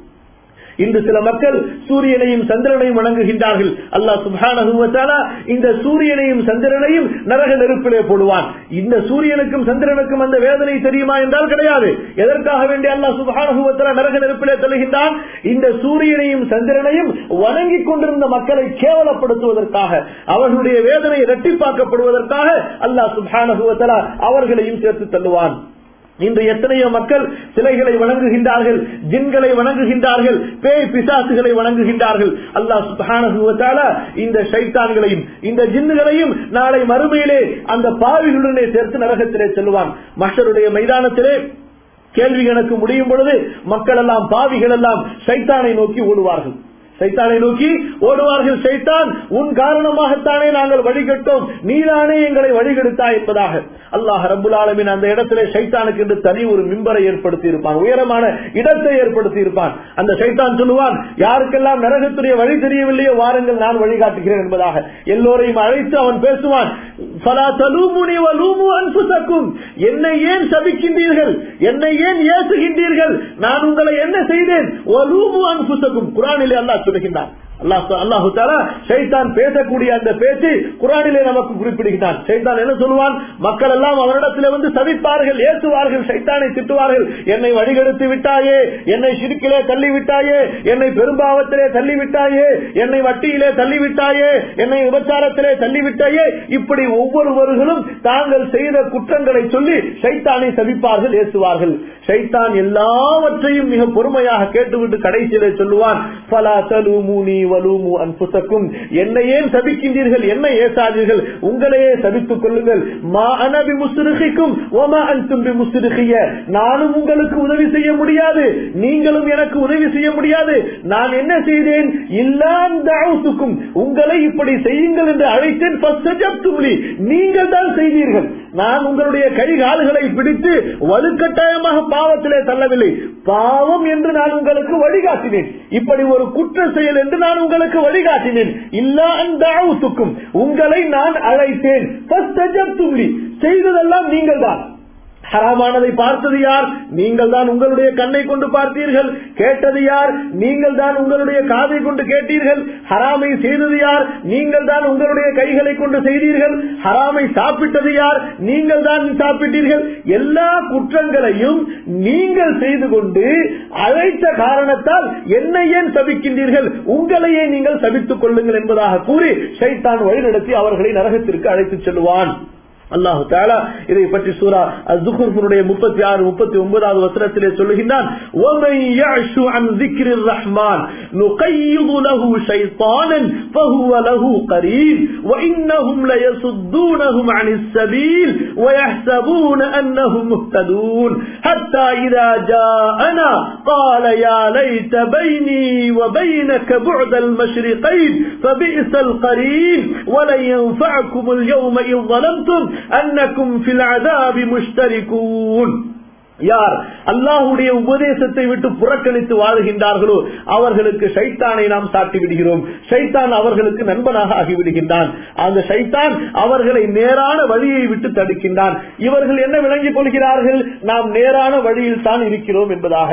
இன்று சில மக்கள் சூரியனையும் சந்திரனையும் வணங்குகின்றார்கள். அல்லாஹ் சுப்ஹானஹு வ தஆலா இந்த சூரியனையும் சந்திரனையும் நரக நெருப்பிலே போடுவான். இந்த சூரியனுக்கும் சந்திரனுக்கும் அந்த வேதனை தெரியுமா என்றால் கிடையாது. எதற்காக வேண்டி அல்லாஹ் சுப்ஹானஹு வ தஆலா நரக நெருப்பிலே தள்ளுகின்றான்? இந்த சூரியனையும் சந்திரனையும் வணங்கிக் கொண்டிருந்த மக்களை கேவலப்படுத்துவதற்காக, அவர்களுடைய வேதனை இரட்டிப்பாக்கப்படுவதற்காக அல்லாஹ் சுப்ஹானஹு வ தஆலா அவர்களையும் சேர்த்து தள்ளுவான். இன்று எத்தனையோ மக்கள் சிலைகளை வணங்குகின்றார்கள், ஜின்களை வணங்குகின்றார்கள், பேய் பிசாசுகளை வணங்குகின்றார்கள். அல்லாஹ் சுப்ஹானஹு வ தஆலா இந்த ஷைத்தான்களையும் இந்த ஜின்னுகளையும் நாளை மறுமையிலே அந்த பாவிகளுடனே சேர்த்து நரகத்திலே செல்வான். மஹ்ஷருடைய மைதானத்திலே கேள்வி கணக்கு முடியும் பொழுது மக்கள் எல்லாம், பாவிகள் எல்லாம் ஷைத்தானை நோக்கி ஓடுவார்கள். சைத்தானை நோக்கி ஓடுவார்கள். சைத்தான், உன் காரணமாகத்தானே நாங்கள் வழிகட்டோம், நீதானே எங்களை வழிகெடுத்தா என்பதாக. அல்லாஹ் ரப்புல் ஆலமீன் அந்த இடத்திலே சைத்தானுக்கு என்று தனி ஒரு மிம்பரை ஏற்படுத்தி இருப்பான், உயரமான இடத்தை ஏற்படுத்தி இருப்பான். அந்த சைத்தான் சொல்லுவான், யாருக்கெல்லாம் நரகத்துடைய வழி தெரியவில்லையோ வாருங்கள் நான் வழிகாட்டுகிறேன் என்பதாக. எல்லோரையும் அழைத்து அவன் பேசுவான், ஃபலா தலூமுனி வலூமு அன்ஃபுஸக்கும், என்னை ஏன் சபிக்கின்றீர்கள், என்னை ஏன் ஏசுகின்றீர்கள், நான் உங்களை என்ன செய்தேன்? வலூமு அன்ஃபுஸக்கும், குர்ஆனிலே அல்லாஹ் சொல்லுகின்றான். அல்லாஹு தஆலா ஷைத்தான் பேசக்கூடிய அந்த பேச்சு குர்ஆனிலே நமக்கு குறிப்பிடுகிறான். ஷைத்தான் என்ன சொல்வான்? மக்கள் எல்லாம் அவரிடத்திலே வந்து சபிப்பார்கள், ஏசுவார்கள், ஷைத்தானை திட்டுவார்கள். என்னை வழிகெடுத்து விட்டாயே, என்னை ஷிர்கிலே தள்ளி விட்டாயே, என்னை பெரும்பாவத்திலே தள்ளி விட்டாயே, என்னை வட்டியிலே தள்ளி விட்டாயே, என்னை விபச்சாரத்திலே தள்ளி விட்டாயே. இப்படி ஒவ்வொருவர்களும் தாங்கள் செய்த குற்றங்களை சொல்லி ஷைத்தானை சபிப்பார்கள், ஏசுவார்கள். ஷைத்தான் எல்லாவற்றையும் மிக பொறுமையாக கேட்டுவிட்டு கடைசியிலே சொல்லுவான், ஃபலா தலூமுனி வலூமு அன்ஃபுஸக்கும், என்னை ஏன் சபிக்கின்றீர்கள், என்னை ஏசாதீர்கள், உங்களையே சபித்துக் கொள்ளுங்கள். மா அன பிமுஸ்ரிகிக்கும் வமா அன்தும் பிமுஸ்ரிகிய, நானும் உங்களுக்கு உதவி செய்ய முடியாது, நீங்களும் எனக்கு உதவி செய்ய முடியாது. நான் என்ன செய்தேன்? இல்லான் தஅவுதுக்கும், உங்களை இப்படி செய்யுங்கள் என்று அழைத்தேன். ஃபஸ்தஜப்தும் லி, நீங்கள் தான் செய்தீர்கள். நான் உங்களுடைய கை கால்களை பிடித்து வலுக்கட்டாயமாக பாவத்திலே தள்ளவில்லை, பாவம் என்று நான் உங்களுக்கு வழிகாட்டினேன். இப்படி ஒரு குற்ற செயல் என்று நான் உங்களுக்கு வழிகாட்டினேன். இல்லா அன் தஅவுதுக்கும், உங்களை நான் அழைத்தேன். ஃபஸ்தஜப்தும் லி, செய்ததெல்லாம் நீங்கள் தான். ஹராமானதை பார்த்தது யார்? நீங்கள் தான் உங்களுடைய கண்ணை கொண்டு பார்த்தீர்கள். கேட்டது யார்? நீங்கள் தான் உங்களுடைய காதை கொண்டு கேட்டீர்கள். ஹராமை செய்தது யார்? நீங்கள் தான் உங்களுடைய கைகளை கொண்டு செய்தீர்கள். ஹராமை சாப்பிட்டது யார்? நீங்கள் தான் சாப்பிட்டீர்கள். எல்லா குற்றங்களையும் நீங்கள் செய்து கொண்டு அழைத்த காரணத்தால் என்னை ஏன் சபிக்கின்றீர்கள், உங்களையே நீங்கள் சபித்துக் கொள்ளுங்கள் என்பதாக கூறி ஷைத்தான் வழிநடத்தி அவர்களை நரகத்திற்கு அழைத்துச் செல்வான். அல்லாஹு தஆலா இதை பற்றி சூரா அஸ்-ஸுக்ரூஃபுடைய முப்பத்தி ஆறு முப்பத்தி ஒன்பதாவது வசனத்திலே சொல்லுகின்றான், وَمَن يَعْشُ عَن ذِكْرِ الرَّحْمَنِ نُقَيِّضْ لَهُ شَيْطَانًا فَهُوَ لَهُ قَرِينٌ وَإِنَّهُمْ لَيَصُدُّونَهُمْ عَنِ السَّبِيلِ وَيَحْسَبُونَ أَنَّهُمْ مُهْتَدُونَ حَتَّى إِذَا جَاءَنَا قَالَ يَا لَيْتَ بَيْنِي وَبَيْنَكَ بُعْدَ الْمَشْرِقَيْنِ فَبِئْسَ الْقَرِينُ وَلَن يَنفَعَكُمُ الْيَوْمَ إِذْ ظَلَمْتُمْ أنكم في العذاب مشتركون. யார் அல்லாஹ்வுடைய உபதேசத்தை விட்டு புறக்கணித்து வாழ்கின்றார்களோ அவர்களுக்கு ஷைத்தானை நாம் சாட்டி விடுகிறோம். ஷைத்தான் அவர்களுக்கு நண்பனாக ஆகிவிடுகின்றான். அந்த ஷைத்தான் அவர்களை நேரான வழியை விட்டு தடுக்கின்றான். இவர்கள் என்ன விளங்கிக் கொள்கிறார்கள்? நாம் நேரான வழியில் தான் இருக்கிறோம் என்பதாக.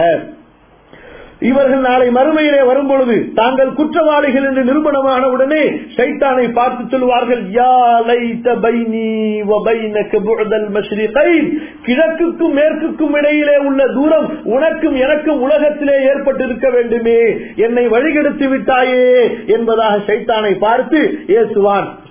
இவர்கள் நாளை மறுமையிலே வரும்பொழுது தாங்கள் குற்றவாளிகள் என்று நிரூபணமான உடனே ஷைத்தானை பார்த்து சொல்வார்கள், யா லைத பைனி வ பைனக புஅதல் மஷ்ரிகைன், கிழக்குக்கும் மேற்குக்கும் இடையிலே உள்ள தூரம் உனக்கும் எனக்கும் உலகத்திலே ஏற்பட்டிருக்க வேண்டுமே, என்னை வழிகெடுத்து விட்டாயே என்பதாக ஷைத்தானை பார்த்து ஏசுவான்.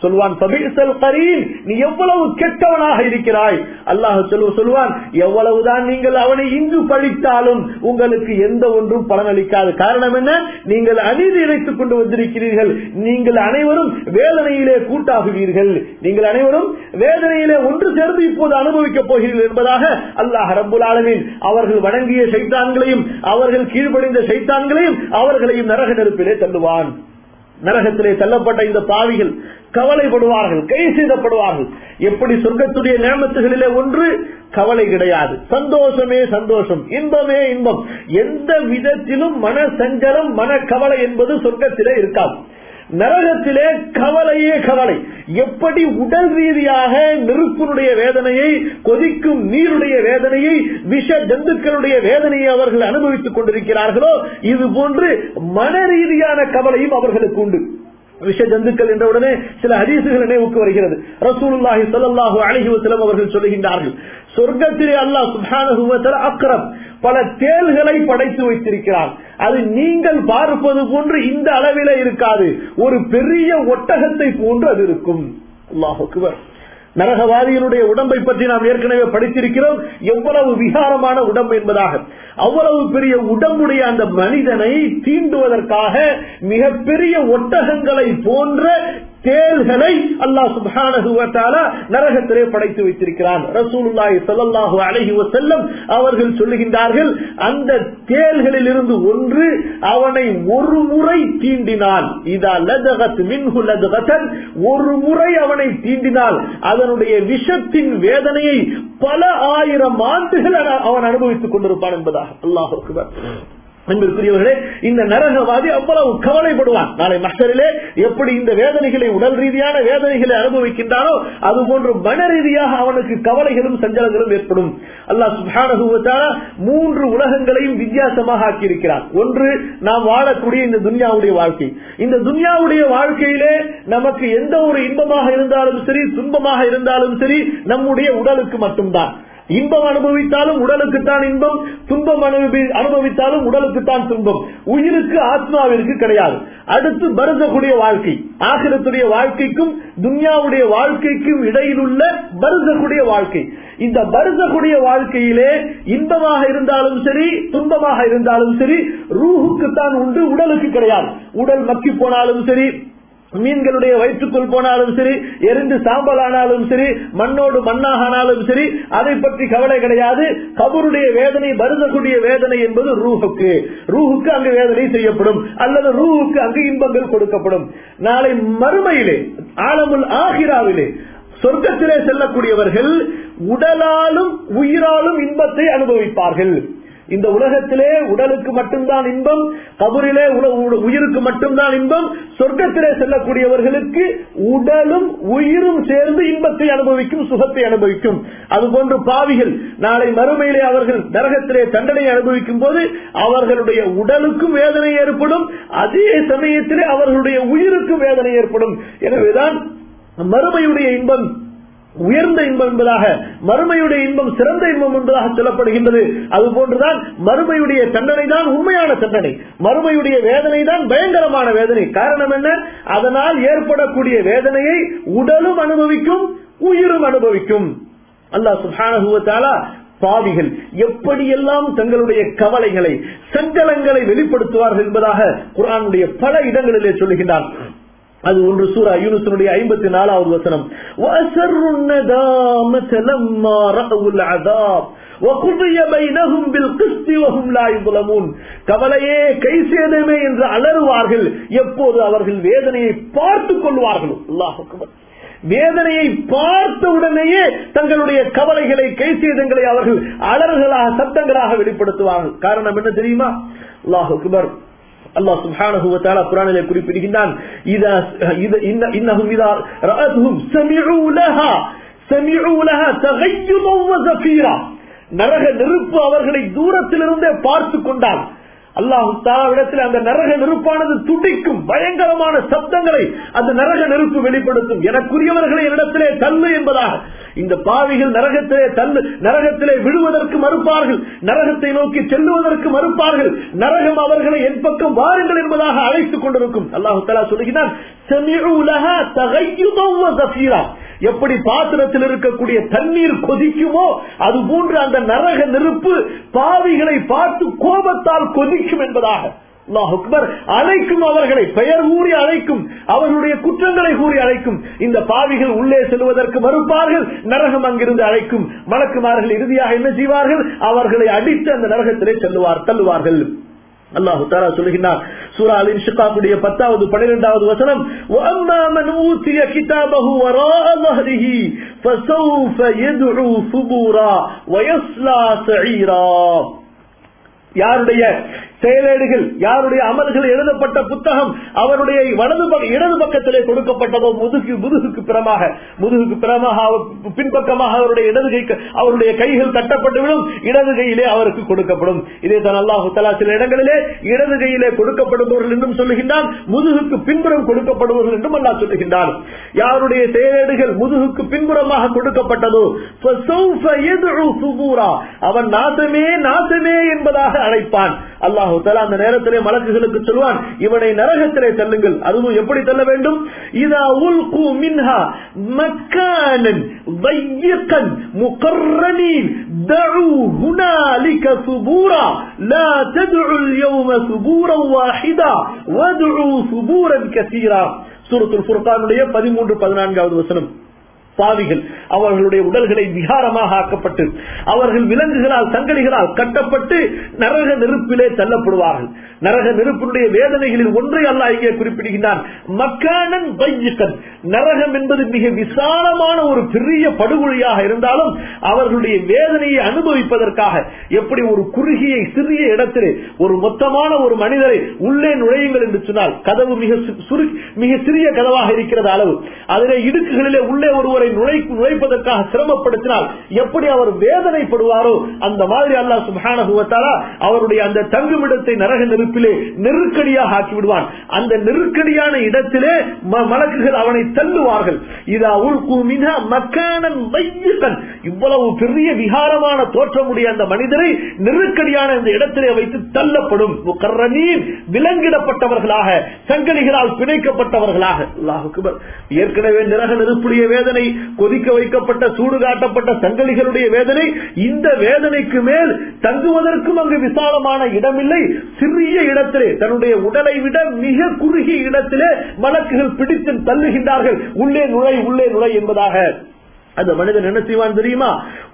சொல்வான் பபிஸல் கரீன், நீ எவ்வளவு கெட்டவனாக இருக்கிறாய். அல்லாஹ் சொல்லுவான், எவ்வளவுதான் நீங்கள் அவனை இங்கு பழித்தாலும் உங்களுக்கு எந்த ஒன்றும் பலனளிக்காது. காரணம் என்ன? நீங்கள் அநீதி இழைத்துக் கொண்டு வந்திருக்கிறீர்கள். நீங்கள் அனைவரும் வேதனையிலே கூட்டாகுவீர்கள். நீங்கள் அனைவரும் வேதனையிலே ஒன்று சேர்ந்து இப்போது அனுபவிக்கப் போகிறீர்கள் என்பதாக அல்லாஹ் ரப்புல் ஆலமீன் அவர்கள் வணங்கிய ஷைத்தான்களையும் அவர்கள் கீழ்ப்படிந்த ஷைத்தான்களையும் அவர்களையும் நரக நெருப்பிலே தள்ளுவான். நரகத்திலே தள்ளப்பட்ட இந்த பாவிகள் கவலைப்படுவார்கள், கை செய்தப்படுவார்கள். எப்படி சொர்க்கத்துடைய நியமத்துகளிலே ஒன்று கவலை கிடையாது, சந்தோஷமே சந்தோஷம், இன்பமே இன்பம். எந்த விதத்திலும் மன சஞ்சலம், மன கவலை என்பது சொர்க்கத்திலே இருக்காது. நரகத்திலே கவலையே கவலை. எப்படி உடல் ரீதியாக நெருப்பினுடைய வேதனையை, கொதிக்கும் நீருடைய வேதனையை, விஷ ஜந்துக்களுடைய வேதனையை அவர்கள் அனுபவித்துக் கொண்டிருக்கிறார்களோ இது போன்று மன ரீதியான கவலையும் அவர்களுக்கு உண்டு. விஷ ஜந்துக்கள் என்ற உடனே சில ஹதீசுகள் நினைவுக்கு வருகிறது. ரசூலுல்லாஹி ஸல்லல்லாஹு அலைஹி வஸல்லம் அவர்கள் சொல்லுகின்றார்கள், சொர்க்கத்திலே அல்லாஹ் சுப்ஹானஹு வ தஆலா அக்ரம் பல தேள்களை படைத்து வைத்திருக்கிறார். அது நீங்கள் பார்ப்பது போன்று இந்த அளவிலே இருக்காது, ஒரு பெரிய ஒட்டகத்தை போன்று அது இருக்கும். அல்லாஹ் அக்பர். நரகவாதியினுடைய உடம்பை பற்றி நாம் ஏற்கனவே படித்திருக்கிறோம், எவ்வளவு விகாரமான உடம்பு என்பதாக. அவ்வளவு பெரிய உடம்புடைய அந்த மனிதனை தீண்டுவதற்காக மிகப்பெரிய ஒட்டகங்களை போன்ற தேள்களை அல்லாஹ் சுப்ஹானஹு வ தஆலா நரகத்திலே படைத்து வைத்திருக்கிறான். ரசூலுல்லாஹி ஸல்லல்லாஹு அலைஹி வஸல்லம் அவர்கள் சொல்லுகின்றார்கள், அந்த தேள்களில் இருந்து ஒன்று அவனை ஒரு முறை தீண்டினால், இதா லதகத் மின்ஹு லதகத்தன், ஒரு முறை அவனை தீண்டினால் அதனுடைய விஷத்தின் வேதனையை பல ஆயிரம் ஆண்டுகள் அவன் அனுபவித்துக் கொண்டிருப்பான் என்பதாக. அல்லாஹ் அக்பர். அன்பிற்குரியவர்களே, இந்த நரகவாதி அவ்வளவு கவலைப்படுவான். நாளை மஹ்ஷரிலே எப்படி இந்த வேதனைகளை, உடல் ரீதியான வேதனைகளை அனுபவிக்கின்றானோ அதுபோன்று மன ரீதியாக அவனுக்கு கவலைகளும் சஞ்சலங்களும் ஏற்படும். அல்லாஹ் சுப்ஹானஹு வ தஆலா மூன்று உலகங்களையும் வித்தியாசமாக ஆக்கியிருக்கிறார். ஒன்று, நாம் வாழக்கூடிய இந்த துன்யாவுடைய வாழ்க்கை. இந்த துன்யாவுடைய வாழ்க்கையிலே நமக்கு எந்த ஒரு இன்பமாக இருந்தாலும் சரி, துன்பமாக இருந்தாலும் சரி, நம்முடைய உடலுக்கு மட்டும்தான். இன்பம் அனுபவித்தாலும் உடலுக்குத்தான் இன்பம், துன்பம் அனுபவித்தாலும் உடலுக்குத்தான் துன்பம். உயிருக்கு, ஆத்மாவிற்கு கிடையாது. அடுத்து பர்ஸகுடைய வாழ்க்கை, ஆகிரத்துடைய வாழ்க்கைக்கும் துன்யாவுடைய வாழ்க்கைக்கும் இடையில் உள்ள பர்ஸகுடைய வாழ்க்கை. இந்த பர்ஸகுடைய வாழ்க்கையிலே இன்பமாக இருந்தாலும் சரி, துன்பமாக இருந்தாலும் சரி, ரூஹுக்குத்தான் உண்டு, உடலுக்கு கிடையாது. உடல் மக்கி போனாலும் சரி, மீன்களுடைய வயிற்றுக்குள் போனாலும் சரி, எரிந்து சாம்பல் ஆனாலும் சரி, மண்ணோடு மண்ணாக ஆனாலும் சரி, அதை பற்றி கவலை கிடையாது. கபருடைய வேதனை, பர்ஸகுடைய வேதனை என்பது ரூஹுக்கு. ரூஹுக்கு அங்கு வேதனை செய்யப்படும், அல்லது ரூஹுக்கு அங்கு இன்பங்கள் கொடுக்கப்படும். நாளை மறுமையிலே, ஆலமுல் ஆகிராவிலே, சொர்க்கத்திலே செல்லக்கூடியவர்கள் உடலாலும் உயிராலும் இன்பத்தை அனுபவிப்பார்கள். இந்த உலகத்திலே உடலுக்கு மட்டும்தான் இன்பம், கபரிலே உயிருக்கு மட்டும்தான் இன்பம். சொர்க்கத்திலே செல்லக்கூடியவர்களுக்கு உடலும் உயிரும் சேர்ந்து இன்பத்தை அனுபவிக்கும், சுகத்தை அனுபவிக்கும். அதுபோன்று பாவிகள் நாளை மறுமையிலே அவர்கள் நரகத்திலே தண்டனை அனுபவிக்கும் போது அவர்களுடைய உடலுக்கும் வேதனை ஏற்படும், அதே சமயத்திலே அவர்களுடைய உயிருக்கும் வேதனை ஏற்படும். எனவேதான் மறுமையுடைய இன்பம் உயர்ந்த இன்பம் என்பதாக, மறுமையுடைய இன்பம் சிறந்த இன்பம் என்பதாக சொல்லப்படுகின்றது. அதுபோன்றுதான் மறுமையுடைய தண்டனை தான் உண்மையான தண்டனை, மறுமையுடைய வேதனை தான் பயங்கரமான வேதனை. காரணம் என்ன? அதனால் ஏற்படக்கூடிய வேதனையை உடலும் அனுபவிக்கும், உயிரும் அனுபவிக்கும். அல்லாஹ் சுப்ஹானஹு வ தஆலா பாவிகள் எப்படியெல்லாம் தங்களுடைய கவலைகளை, சஞ்சலங்களை வெளிப்படுத்துவார்கள் என்பதாக குர்ஆனுடைய பல இடங்களிலே சொல்லுகின்றார். அது ஒன்று சூரா யூனுஸுடைய ஐம்பத்தி நாலாவது வசனம். வஅஸர்ருன் நதாமத லம்மா ரஅவுல் அஸாப் வகுதிய பைனஹும் பில் கிஸ்தி வஹும் லா யுظلمون. கவலையே, கை சேதமே என்று அலறுவார்கள் எப்போது அவர்கள் வேதனையை பார்த்துக் கொள்வார்கள். அல்லாஹ் அக்பர். வேதனையை பார்த்த உடனேயே தங்களுடைய கவலைகளை, கை சேதங்களை அவர்கள் அலறுகளாக, சத்தங்களாக வெளிப்படுத்துவார்கள். காரணம் என்ன தெரியுமா? அல்லாஹ் அக்பர். அல்லாஹ் சுப்ஹானஹு வ தஆலா குர்ஆனிலே குறிப்பிடுகின்றான், இதா இன்னஹும் இதா ரஅத்துஹும் சமிஉ லஹா சமிஉ லஹா தகய்யுதன் வ ஸஃபீரா. நரக நெருப்பு அவர்களை தூரத்திலிருந்தே பார்த்து கொண்டால் அல்லாஹ் தஆலாவிடத்தில் அந்த நரக நெருப்பானது துடிக்கும், பயங்கரமான சப்தங்களை அந்த நரக நெருப்பு வெளிப்படுத்தும். எனக்குரியவர்களை என்னிடத்திலே தள்ளு என்பதாக. இந்த பாவிகள் நரகத்திலே தள்ளு நரகத்திலே விழுவதற்கு மறுப்பார்கள், நரகத்தை நோக்கி செல்லுவதற்கு மறுப்பார்கள், நரகம் அவர்களை என் பக்கம் வாருங்கள் என்பதாக அழைத்துக் கொண்டிருக்கும். அல்லாஹ் தஆலா சொல்கிறான், சமிஉ லஹா தகய்யுதன் வ ஸஃபீரா. எப்படி பாத்திரத்தில் இருக்கக்கூடிய தண்ணீர் கொதிக்குமோ அது போன்று அந்த நரக நெருப்பு பாவிகளை பார்த்து கோபத்தால் கொதிக்கும் என்பதாக அல்லாஹ் அக்பர். அழைக்கும், அவர்களை பெயர் கூறி அழைக்கும், அவர்களுடைய குற்றங்களை கூறி அழைக்கும். இந்த பாவிகள் உள்ளே செல்வதற்கு மறுப்பார்கள், நரகம் அங்கிருந்து அழைக்கும். மலக்குமார்கள் இறுதியாக என்ன செய்வார்கள்? அவர்களை அடித்து அந்த நரகத்திலே செல்லுவார் தள்ளுவார்கள். அல்லாஹ் தஆலா சொல்கிறார் சூரா அல்-இன்ஷிகாக்குடைய பத்தாவது பன்னிரண்டாவது வசனம், வஅம்மா மன் ஊதிய கிதாபஹு வராஅ ظهரிஹி ஃபஸௌஃப யதுஉ சுபூரா வயஸ்லா ஸஈரா. யாருடைய செயலேடுகள், யாருடைய அமல்கள் எழுதப்பட்ட புத்தகம் அவருடைய வலது இடது பக்கத்திலே கொடுக்கப்பட்டதோ முதுகு முதுகுக்கு பிறமாக முதுகுக்கு பிறமாக பின்பக்கமாக அவருடைய இடது கை அவருடைய கைகள் தட்டப்பட்டுவிடும், இடது கையிலே அவருக்கு கொடுக்கப்படும். இதே தான் அல்லாஹ் தஆலா சில இடங்களிலே இடது கையிலே கொடுக்கப்படுபவர்கள் என்றும் சொல்லுகின்றான், முதுகுக்கு பின்புறம் கொடுக்கப்படுபவர்கள் என்றும் அல்லாஹ் சொல்லுகின்றான். யாருடைய செயலேடுகள் முதுகுக்கு பின்புறமாக கொடுக்கப்பட்டதோ ஃபஸௌஃப யதுஉ சுபூரா, அவன் நாசமே நாசமே என்பதாக அழைப்பான். அல்லாஹ் அந்த நேரத்திலே மலக்குகளுக்கு சொல்வான், இவனை நரகத்திலே தள்ளுங்கள். அதுவும் எப்படி தள்ள வேண்டும்? இதா உல்கு மின்ஹா மக்கானன் ضيقا مقرنين دعوا هنالك ثبورا لا تدعوا اليوم ثبورا واحدا وادعوا ثبورا كثيرا. சூரத்துல் ஃபுர்கானுடைய பதிமூன்று பதினான்காவது வசனம். பாவிகள் அவர்களுடைய உடல்களை விகாரமாக ஆக்கப்பட்டு அவர்கள் விலங்குகளால் சங்கடிகளால் கட்டப்பட்டு நரக நெருப்பிலே தள்ளப்படுவார்கள். நரக நெருப்பினுடைய வேதனைகளில் ஒன்றை அல்லாஹ் இங்கே குறிப்பிடுகின்றான், மக்கானன் ضيقன். நரகம் என்பது மிக விசாலமான ஒரு பெரிய படுகொழியாக இருந்தாலும் அவர்களுடைய வேதனையை அனுபவிப்பதற்காக எப்படி ஒரு குறுகிய சிறிய இடத்திலே ஒரு மொத்தமான ஒரு மனிதரை உள்ளே நுழையுங்கள் என்று சொன்னால் கதவு மிக மிக சிறிய கதவாக இருக்கிறது அளவு, அதிலே இடுக்குகளிலே உள்ளே ஒருவரை நுழைப்பதற்காக சிரமப்படுத்தினால் எப்படி அவர் வேதனைப்படுவாரோ அந்த மாதிரி அல்லாஹ் சுப்ஹானஹு வ தஆலா அவருடைய அந்த தங்குமிடத்தை நரக நெருப்பிலே நெருக்கடியாக ஆக்கி விடுவான். அந்த நெருக்கடியான இடத்திலே மலக்குகள் அவனை தள்ளுவார்கள். இதா உல்கு மின்ஹா மக்கானன் ضيقا, இவ்வளவு பெரிய விகாரமான தோற்றமுடைய அந்த மனிதரை நெருக்கடியான இந்த இடத்திலே வைத்து தள்ளப்படும். முகர்ரனீன், விலங்கிடப்பட்டவர்களாக சங்கடிகளால் பிணைக்கப்பட்டவர்களாக. அல்லாஹ் அக்பர். ஏற்கனவே நரக நெருப்புடைய வேதனை, கொதிக்க வைக்கப்பட்ட சூடு காட்டப்பட்ட சங்கலிகளுடைய வேதனை, இந்த வேதனைக்கு மேல் தங்குவதற்கும் அங்கு விசாலமான இடமில்லை. சிறிய இடத்திலே தன்னுடைய உடலை விட மிக குறுகிய இடத்திலே மலக்குகள் பிடித்து தள்ளுகின்றார்கள். உள்ளே நுழை உள்ளே நுழை என்பதாக. அந்த மனிதன் என்ன செய்வான் தெரியுமா?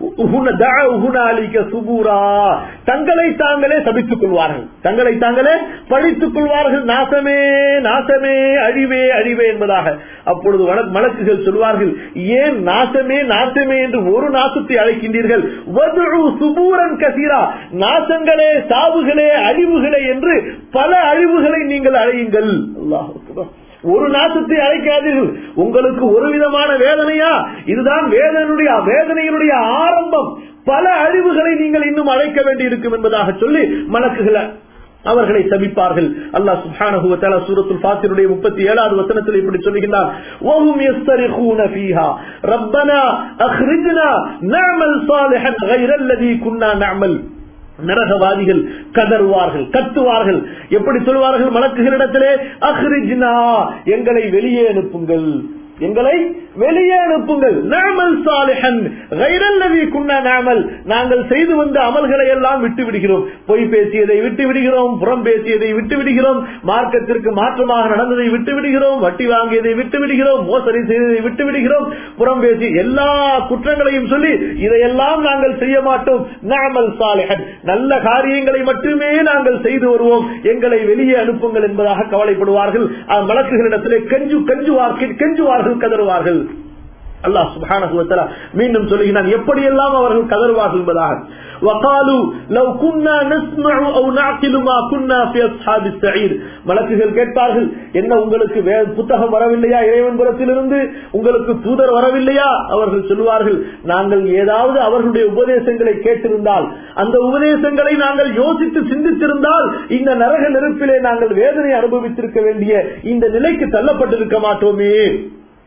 தங்களை தாங்களே சபித்துக் கொள்வார்கள், தங்களை தாங்களே பழித்துக் கொள்வார்கள். நாசமே நாசமே, அழிவே அழிவே என்பதாக. அப்பொழுது மலக்குகள் சொல்வார்கள், ஏன் நாசமே நாசமே என்று ஒரு நாசத்தை அழைக்கின்றீர்கள்? சுபூரன் கசீரா, நாசங்களே சாவுகளே அழிவுகளே என்று பல அழிவுகளை நீங்கள் அழையுங்கள். அல்லாஹ் அக்பர். ஒரு நாசத்தை அழைக்காதீர்கள். உங்களுக்கு ஒரு விதமான வேதனையா? இதுதான் வேதனையுடைய வேதனையினுடைய ஆரம்பம். பல அழிவுகளை நீங்கள் இன்னும் அழைக்க வேண்டி இருக்கும் என்பதாக சொல்லி மலக்குகள் அவர்களை சபிப்பார்கள். அல்லாஹ் சுப்ஹானஹு வ தஆலா சூரத்துல் ஃபாத்திருடைய முப்பத்தி ஏழாவது வசனத்தில் இப்படி சொல்கிறார், வஹும் யஸ்தரிகூன ஃபீஹா ரப்பனா அக்ரிஜ்னா நஅமல் ஸாலிஹன் கைரல்லதி குன்னா நஅமல். நரகவாதிகள் கதறுவார்கள், கத்துவார்கள். எப்படி சொல்வார்கள்? மலக்குகளிடத்திலே அக்ரிஜ்னா, எங்களை வெளியே அனுப்புங்கள், எங்களை வெளியே அனுப்புங்கள். நஅமல் ஸாலிஹன் கைரல்லதி குன்னா நஅமல், நாங்கள் செய்து வந்த அமல்களை எல்லாம் விட்டு விடுகிறோம். பொய் பேசியதை விட்டு விடுகிறோம், புறம் பேசியதை விட்டு விடுகிறோம், மார்க்கத்திற்கு மாற்றமாக நடந்ததை விட்டு விடுகிறோம், வட்டி வாங்கியதை விட்டு விடுகிறோம், மோசடி செய்ததை விட்டு விடுகிறோம், புறம் பேசி எல்லா குற்றங்களையும் சொல்லி இதையெல்லாம் நாங்கள் செய்ய மாட்டோம். நஅமல் ஸாலிஹன், நல்ல காரியங்களை மட்டுமே நாங்கள் செய்து வருவோம், எங்களை வெளியே அனுப்புங்கள் என்பதாக கவலைப்படுவார்கள். மலக்குகளிடத்திலே கெஞ்சு கெஞ்சுவார்கள் கெஞ்சுவார்கள் கதறுவார்கள். அல்லாஹ் சுப்ஹானஹு வ தஆலா மீண்டும் சொல்கிறான், எப்படியெல்லாம் அவர்கள் கதறுவார்கள் என்பதாக. وقالوا لو كنا نسمع او نعقل ما كنا في اصحاب السعير. மலக்குகள் கேட்பார்கள், என்ன உங்களுக்கு புத்தகம் வரவில்லையா? இறைவன் புறத்திலிருந்து உங்களுக்கு தூதர் வரவில்லையா? அவர்கள் சொல்வார்கள், நாங்கள் ஏதாவது அவர்களுடைய உபதேசங்களை கேட்டிருந்தால், அந்த உபதேசங்களை நாங்கள் யோசித்து சிந்தித்திருந்தால் இந்த நரக நெருப்பிலே நாங்கள் வேதனை அனுபவித்திருக்க வேண்டிய இந்த நிலைக்கு தள்ளப்பட்டிருக்க மாட்டோமே.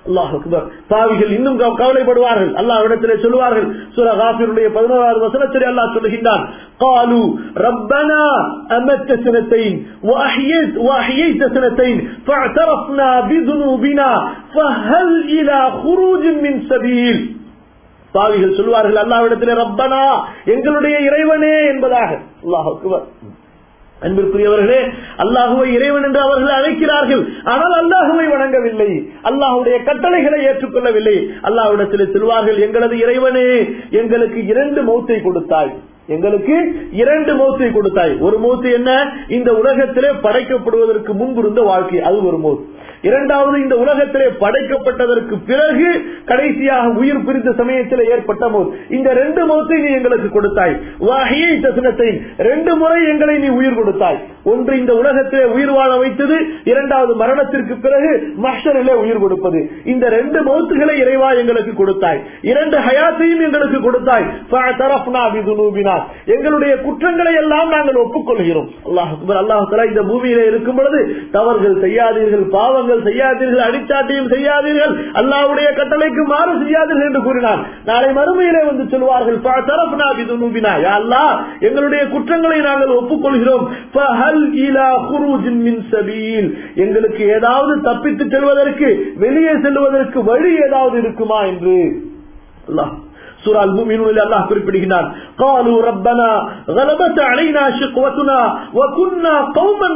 அல்லாஹ் அக்பர். பாவிகள் இன்னும் கவலைப்படுவார்கள். அல்லாஹ்விடத்திலே சொல்வார்கள். சூரா காஃபிருடைய பதினோராவது வசனத்திலே அல்லாஹ் சொல்லுகின்றான், قالوا ربنا أمت سنتين وأحييت وأحييت سنتين فاعترفنا بذنوبنا فهل إلى خروج من سبيل. பாவிகள் சொல்வார்கள் அல்லாஹ்விடத்திலே ரப்பனா எங்களுடைய இறைவனே என்பதாக. அல்லாஹ் அக்பர். அன்பிற்குரியவர்களே, அல்லாஹுவை இறைவன் என்று அவர்கள் அழைக்கிறார்கள். ஆனால் அல்லாஹுவை வணங்கவில்லை, அல்லாஹுடைய கட்டளைகளை ஏற்றுக்கொள்ளவில்லை. அல்லாஹ்விடத்தில் சொல்வார்கள், எங்களது இறைவனே எங்களுக்கு இரண்டு மௌத்தை கொடுத்தாய், எங்களுக்கு இரண்டு மௌத்தை கொடுத்தாய். ஒரு மௌத்து என்ன? இந்த உலகத்திலே படைக்கப்படுவதற்கு முன்பு இருந்த வாழ்க்கை, அது ஒரு மௌத். இரண்டாவது, இந்த உலகத்திலே படைக்கப்பட்டதற்கு பிறகு கடைசியாக உயிர் பிரிந்த சமயத்தில் ஏற்பட்ட மௌத். இந்த ரெண்டு மௌத்தை நீ எங்களுக்கு கொடுத்தாய். ரெண்டு முறை எங்களை நீ உயிர் கொடுத்தாய். ஒன்று இந்த உலகத்திலே உயிர் வாழ வைத்தது, இரண்டாவது மரணத்திற்கு பிறகு மஹ்ஷரிலே உயிர் கொடுப்பது. இந்த ரெண்டு மௌத்துகளை இறைவா எங்களுக்கு கொடுத்தாய். இரண்டு ஹயாத்தையும் எங்களுக்கு கொடுத்தாய். எங்களுடைய குற்றங்களை எல்லாம் நாங்கள் ஒப்புக்கொள்கிறோம். அல்லாஹ் அக்பர். அல்லாஹ் தஆலா இந்த பூமியிலே இருக்கும் பொழுது தவறுகள் செய்யாதீர்கள், பாவங்கள் செய்யாதீர்கள், அடிச்சாட்டியும் செய்யாதீர்கள், அல்லாஹ்வுடைய கட்டளைக்கு மாறு செய்யாதீர்கள் என்று கூறினார். நாளை மறுமையிலே வந்து சொல்வார்கள், ஃபஅதரஃப்னா பிதுனூபினா, யா அல்லாஹ் எங்களுடைய குற்றங்களை நாங்கள் ஒப்புக்கொள்கிறோம். ஃபஹல் இலா குரூஜின் மின் சபீல், எங்களுக்கு ஏதாவது தப்பித்து செல்வதற்கு, வெளியே செல்வதற்கு வழி ஏதாவது இருக்குமா என்று. அல்லாஹ் சூரா அல்-முஃமினூனில் அல்லாஹ் குறிப்பிடுகிறார், قالوا ربنا غلبت علينا شقوتنا وكنا قوما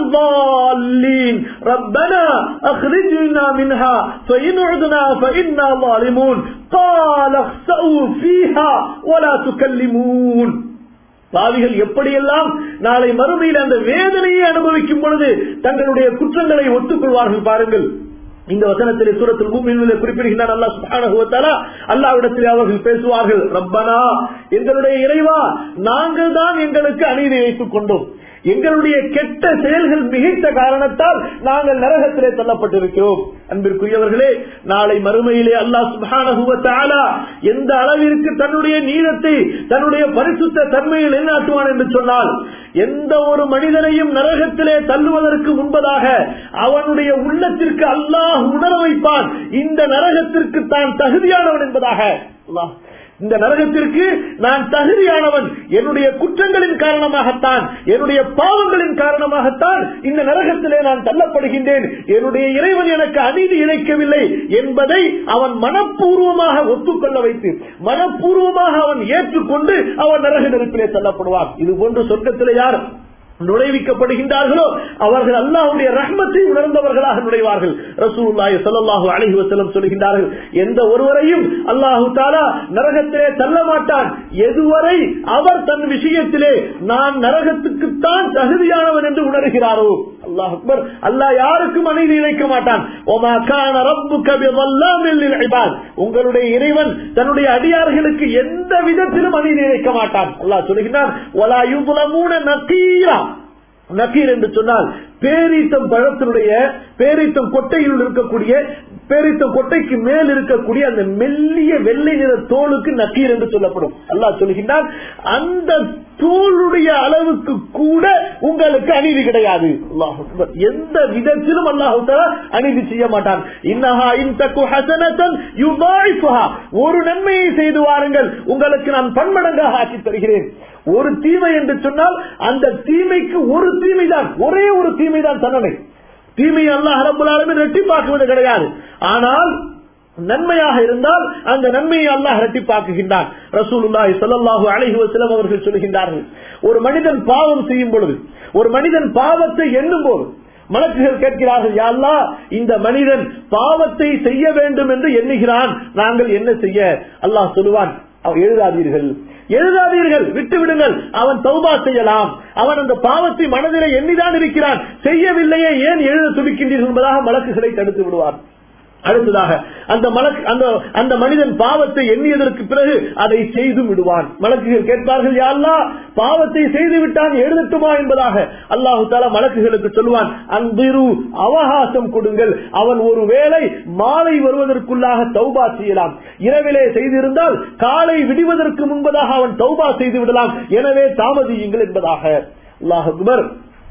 ضالين ربنا اخرجنا منها فإن عدنا فإنا ظالمون قال اخسئوا فيها ولا تكلمون. பாவிகள் எப்படியெல்லாம் நாளை மறுமையில் அந்த வேதனையை அனுபவிக்கும் பொழுது தங்களுடைய குற்றங்களை ஒத்துக்கொள்வார்கள். பாருங்கள், இந்த வசனத்திலே சூரத்துல் முஃமினூனிலே குறிப்பிடுகிறார் அல்லாஹ் சுப்ஹானஹு வ தஆலா. அல்லாஹ்விடத்திலே அவர்கள் பேசுவார்கள், ரப்பனா எங்களுடைய இறைவா, நாங்கள் தான் எங்களுக்கு அநீதி இழைத்துக் கொண்டோம், எங்களுடைய கெட்ட செயல்கள் மிகைத்த காரணத்தால் நாங்கள் நரகத்திலே தள்ளப்பட்டிருக்கிறோம். அன்பிற்குரியவர்களே, நாளை மறுமையிலே அல்லாஹ் சுப்ஹானஹு வ தஆலா எந்த அளவிற்கு தன்னுடைய நீதத்தை, தன்னுடைய பரிசுத்த தன்மையில் நிலைநாட்டுவான் என்று சொன்னால், எந்த ஒரு மனிதனையும் நரகத்திலே தள்ளுவதற்கு முன்பதாக அவனுடைய உள்ளத்திற்கு அல்லாஹ் உணர வைப்பான், இந்த நரகத்திற்கு தான் தகுதியானவன் என்பதாக. அல்லாஹ், இந்த நரகத்திற்கு நான் தகுதியானவன், என்னுடைய குற்றங்களின் காரணமாகத்தான், என்னுடைய பாவங்களின் காரணமாகத்தான் இந்த நரகத்திலே நான் தள்ளப்படுகின்றேன், என்னுடைய இறைவன் எனக்கு அநீதி இழைக்கவில்லை என்பதை அவன் மனப்பூர்வமாக ஒத்துக்கொள்ள வைத்து, மனப்பூர்வமாக அவன் ஏற்றுக்கொண்டு அவன் நரக நெருப்பிலே தள்ளப்படுவான். இது போன்று சொர்க்கத்திலே யார் நுழைவிக்கப்படுகின்றார்களோ அவர்கள் அல்லாஹ்வுடைய ரஹ்மத்தை உணர்ந்தவர்களாக நுழைவார்கள். ரசூலுல்லாஹி ஸல்லல்லாஹு அலைஹி வஸல்லம் சொல்கிறார்கள், எந்த ஒருவரையும் அல்லாஹ் தஆலா நரகத்திலே தள்ள மாட்டான் எதுவரை அவர் தன் விஷயத்திலே நான் நரகத்துக்கு தான் தகுதியானவன் என்று உணர்கிறாரோ. அல்லாஹ் அக்பர். அல்லாஹ் யாருக்கும் அநீதி இழைக்க மாட்டான். வமா கான ரப்புக பிظல்லாமில் லில்இபாத், உங்களுடைய இறைவன் தன்னுடைய அடியார்களுக்கு எந்த விதத்திலும் அநீதி இழைக்க மாட்டான். அல்லாஹ் சொல்கிறான், வலா யுظلمون நகீரா. நகீர் என்று சொன்னால் பேரீத்தம் பழத்தினுடைய பேரீத்தம் கொட்டையில் இருக்கக்கூடிய, பேரீத்தம் கொட்டைக்கு மேல் இருக்கக்கூடிய அந்த மெல்லிய வெள்ளை நிற தோலுக்கு நக்கீர் என்று சொல்லப்படும். அல்லாஹ் சொல்கின்றான், அந்த தோளுடைய அளவுக்கு கூட உங்களுக்கு அநீதி கிடையாது. அல்லாஹ் அக்பர். எந்த விதத்திலும் அல்லாஹ் தஆலா அநீதி செய்ய மாட்டான். இன்னஹா இன் தகு ஹஸனத்தன் யுதாயிஃபஹா, ஒரு நன்மையை செய்து வாருங்கள், உங்களுக்கு நான் பன்மடங்காக ஆக்கி தருகிறேன். ஒரு தீமை என்று சொன்னால் அந்த தீமைக்கு ஒரு தீமைதான், ஒரே ஒரு தீமைதான் தண்டனை. தீமையை அல்லாஹ் ரப்பல் ஆலமீன் இரட்டிப்பாக்குவது கிடையாது. ஆனால் நன்மையாக இருந்தால் அந்த நன்மையை அல்லாஹ் இரட்டிப்பாக்குகின்றான். ரசூலுல்லாஹி ஸல்லல்லாஹு அலைஹி வஸல்லம் அவர்கள் சொல்கின்றார்கள், ஒரு மனிதன் பாவம் செய்யும் பொழுது, ஒரு மனிதன் பாவத்தை எண்ணும் போது மலக்குகள் கேட்கிறார்கள், யா அல்லாஹ் இந்த மனிதன் பாவத்தை செய்ய வேண்டும் என்று எண்ணுகிறான், நாங்கள் என்ன செய்ய? அல்லாஹ் சொல்லுவான், எழுதாதீர்கள், எழுதாதீர்கள், விட்டு விடுங்கள், அவன் தௌபா செய்யலாம், அவன் அந்த பாவத்தை மனதிலே எண்ணிதான் இருக்கிறான், செய்யவில்லையே ஏன் எழுத துடிக்கின்றீர்கள் என்பதாக மலக்குகளை தடுத்து விடுவார். அடுத்ததாக அந்த மலக்கு அந்த அந்த மனிதன் பாவத்தை எண்ணியதற்கு பிறகு அதை செய்து விடுவான். மலக்குகள் கேட்பார்கள், யா அல்லாஹ் பாவத்தை செய்து விட்டான், எழுதட்டுமா என்பதாக. அல்லாஹு தஆலா மலக்குகளுக்கு சொல்லுவான், அன்பிரு, அவகாசம் கொடுங்கள், அவன் ஒரு வேளை மாலை வருவதற்குள்ளாக தௌபா செய்யலாம், இரவிலே செய்திருந்தால் காலை விடுவதற்கு முன்பதாக அவன் தௌபா செய்து விடலாம், எனவே தாமதியுங்கள் என்பதாக. அல்லாஹ் அக்பர்.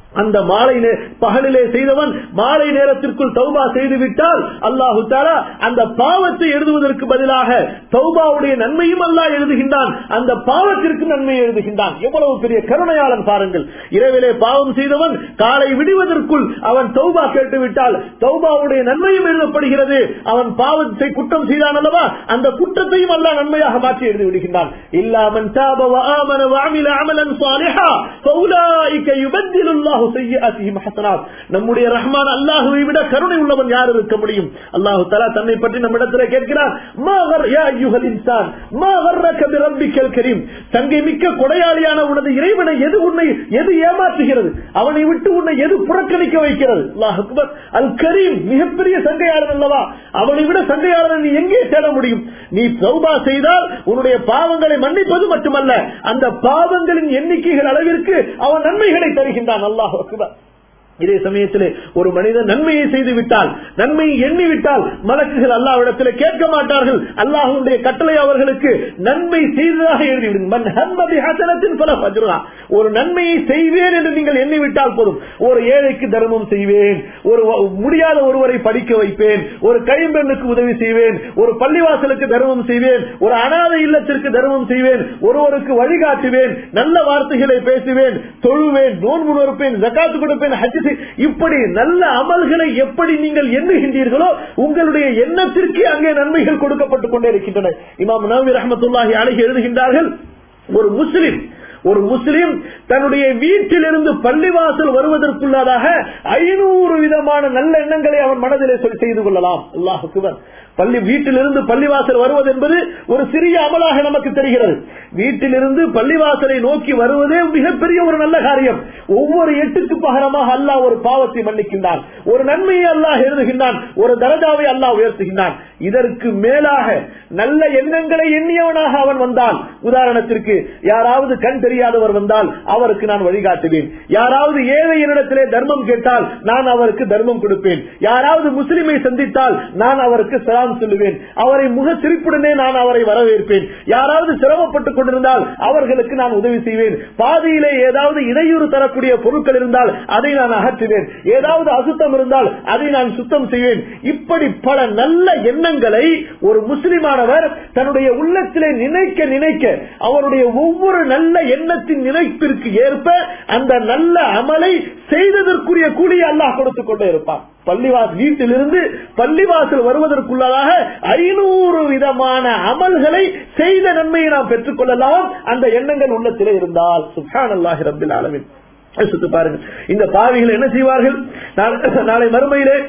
அந்த மாலை பகலிலே செய்தவன் மாலை நேரத்திற்குள் தௌபா செய்து விட்டால் அல்லாஹு தஆலா அந்த பாவத்தை எழுதுவதற்கு பதிலாக தௌபாவுடைய நன்மையும் அல்லாஹ் எழுதுகின்றான், அந்த பாவத்திற்கு நன்மையை எழுதுகின்றான். எவ்வளவு பெரிய கருணையாளன் பாருங்கள். இரவிலே பாவம் செய்தவன் காலை விடுவதற்குள் அவன் தௌபா கேட்டுவிட்டால் தௌபாவுடைய நன்மையும் எழுதப்படுகிறது. அவன் பாவத்தை குற்றம் செய்தான் அல்லவா, அந்த குற்றத்தையும் அல்லாஹ் நன்மையாக மாற்றி எழுதி விடுகின்றான். இல்லா மன் தாப வ ஆமன வ அமில அமலன் ஸாலிஹா ஃபௌலாயிக யுபத்திலுல்லாஹு சய்யிஆத்திஹிம் ஹஸனாத். நம்முடைய ரஹ்மான் அல்லாஹ்வை விட கருணை உள்ளவன் யார் இருக்க முடியும்? அல்லாஹ் தஆலா தன்னை பற்றி நம்மிடத்தில் கேட்கிறார். மா கர் யா அய்யுஹல் இன்சான் மா கர்ரக பிரப்பிக்கல் கரீம். தங்கை மிக்க கொடையாளியான உனது இறைவனை எது உன்னை எது ஏமாற்றுகிறது, அவனை விட்டு உன்னை எது புறக்கணிக்க வைக்கிறது? அல்லாஹ் அக்பர். அல் கரீம் மிகப்பெரிய சங்கையாளன் அல்லவா, அவனை விட சங்கையாளனை நீ எங்கே தேட முடியும்? நீ தௌபா செய்தால் உன்னுடைய பாவங்களை மன்னிப்பது மட்டுமல்ல, அந்த பாவங்களின் எண்ணிக்கைகள் அளவிற்கு அவன் நன்மைகளை தருகின்றான். அல்லாஹ் அக்பர். இதே சமயத்திலே ஒரு மனிதன் நன்மையை செய்து விட்டால், நன்மையை எண்ணிவிட்டால் மலக்குகள் அல்லாஹ்விடத்திலே கேட்க மாட்டார்கள். அல்லாஹ்வுடைய கட்டளை அவர்களுக்கு நன்மை செய்ததாக எழுதிவிடும். மன் ஹம்ம பிஹஸனத்தின் ஃபலஹு அஜ்ருஹா. ஒரு நன்மையை செய்வேன் என்று நீங்கள் எண்ணிவிட்டால் போதும். ஒரு ஏழைக்கு தர்மம் செய்வேன், ஒரு முடியாத ஒருவரை படிக்க வைப்பேன், ஒரு கைம்பெண்ணுக்கு உதவி செய்வேன், ஒரு பள்ளிவாசலுக்கு தர்மம் செய்வேன், ஒரு அனாதை இல்லத்திற்கு தர்மம் செய்வேன், ஒருவருக்கு வழிகாட்டுவேன், நல்ல வார்த்தைகளை பேசுவேன், தொழுவேன், நோன்பு நோற்பேன், ஜகாத் கொடுப்பேன், ஹஜ். இப்படி நல்ல அமல்களை எப்படி நீங்கள் எண்ணுகின்றீர்களோ உங்களுடைய எண்ணத்திற்கு அங்கே நன்மைகள் கொடுக்கப்பட்டுக் கொண்டே இருக்கின்றன. இமாம் நவவி ரஹ்மத்துல்லாஹி அலைஹி எழுதுகின்றார்கள், ஒரு முஸ்லிம் ஒரு முஸ்லிம் தன்னுடைய வீட்டிலிருந்து பள்ளிவாசல் வருவதற்குள்ளதாக ஐநூறு விதமான நல்ல எண்ணங்களை அவன் மனதிலே செய்து கொள்ளலாம். அல்லாஹ் அக்பர். பள்ளி வீட்டிலிருந்து பள்ளிவாசல் வருவது என்பது ஒரு சிறிய அமலாக நமக்கு தெரிகிறது. வீட்டிலிருந்து பள்ளிவாசலை நோக்கி வருவதே மிகப்பெரிய ஒரு நல்ல காரியம். ஒவ்வொரு எட்டுக்கு பகரமாக அல்லாஹ் ஒரு பாவத்தை மன்னிக்கின்றான், ஒரு நன்மையை அல்லாஹ் எழுதுகின்றான், ஒரு தரஜாவை அல்லாஹ் உயர்த்துகின்றான். இதற்கு மேலாக நல்ல எண்ணங்களை எண்ணியவனாக அவன் வந்தால், உதாரணத்திற்கு யாராவது கண் தெரியாதவர் வந்தால் அவருக்கு நான் வழிகாட்டுவேன், யாராவது ஏழை என்னிடத்திலே தர்மம் கேட்டால் நான் அவருக்கு தர்மம் கொடுப்பேன், யாராவது முஸ்லிமை சந்தித்தால் நான் அவருக்கு சலாம் சொல்லுவேன், அவரை முக சிரிப்புடனே நான் அவரை வரவேற்பேன், யாராவது சிரமப்பட்டுக் கொண்டிருந்தால் அவர்களுக்கு நான் உதவி செய்வேன், பாதையிலே ஏதாவது இடையூறு தரக்கூடிய பொருட்கள் இருந்தால் அதை நான் அகற்றுவேன், ஏதாவது அசுத்தம் இருந்தால் அதை நான் சுத்தம் செய்வேன். இப்படி பல நல்ல எண்ணங்களை ஒரு முஸ்லிமானவர் தன்னுடைய உள்ளத்திலே நினைக்க நினைக்க அவருடைய ஒவ்வொரு நல்ல எண்ணத்தின் நினைப்பிற்கு ஏற்ப அந்த நல்ல அமலை செய்ததற்குரிய கூலியை அல்லாஹ் கொடுத்துக் கொண்டே இருப்பான். பள்ளிவாசல் வீட்டிலிருந்து பள்ளிவாசல் வருவதற்குள்ளதாக ஐநூறு விதமான அமல்களை செய்த நன்மையை நாம் பெற்றுக் கொள்ளலாம், அந்த எண்ணங்கள் உள்ளத்திலே இருந்தால். சுப்ஹானல்லாஹி ரப்பில் ஆலமீன். பாருங்கள், இந்த பாவிகள் என்ன செய்வார்கள்? நாளை மறுமையிலே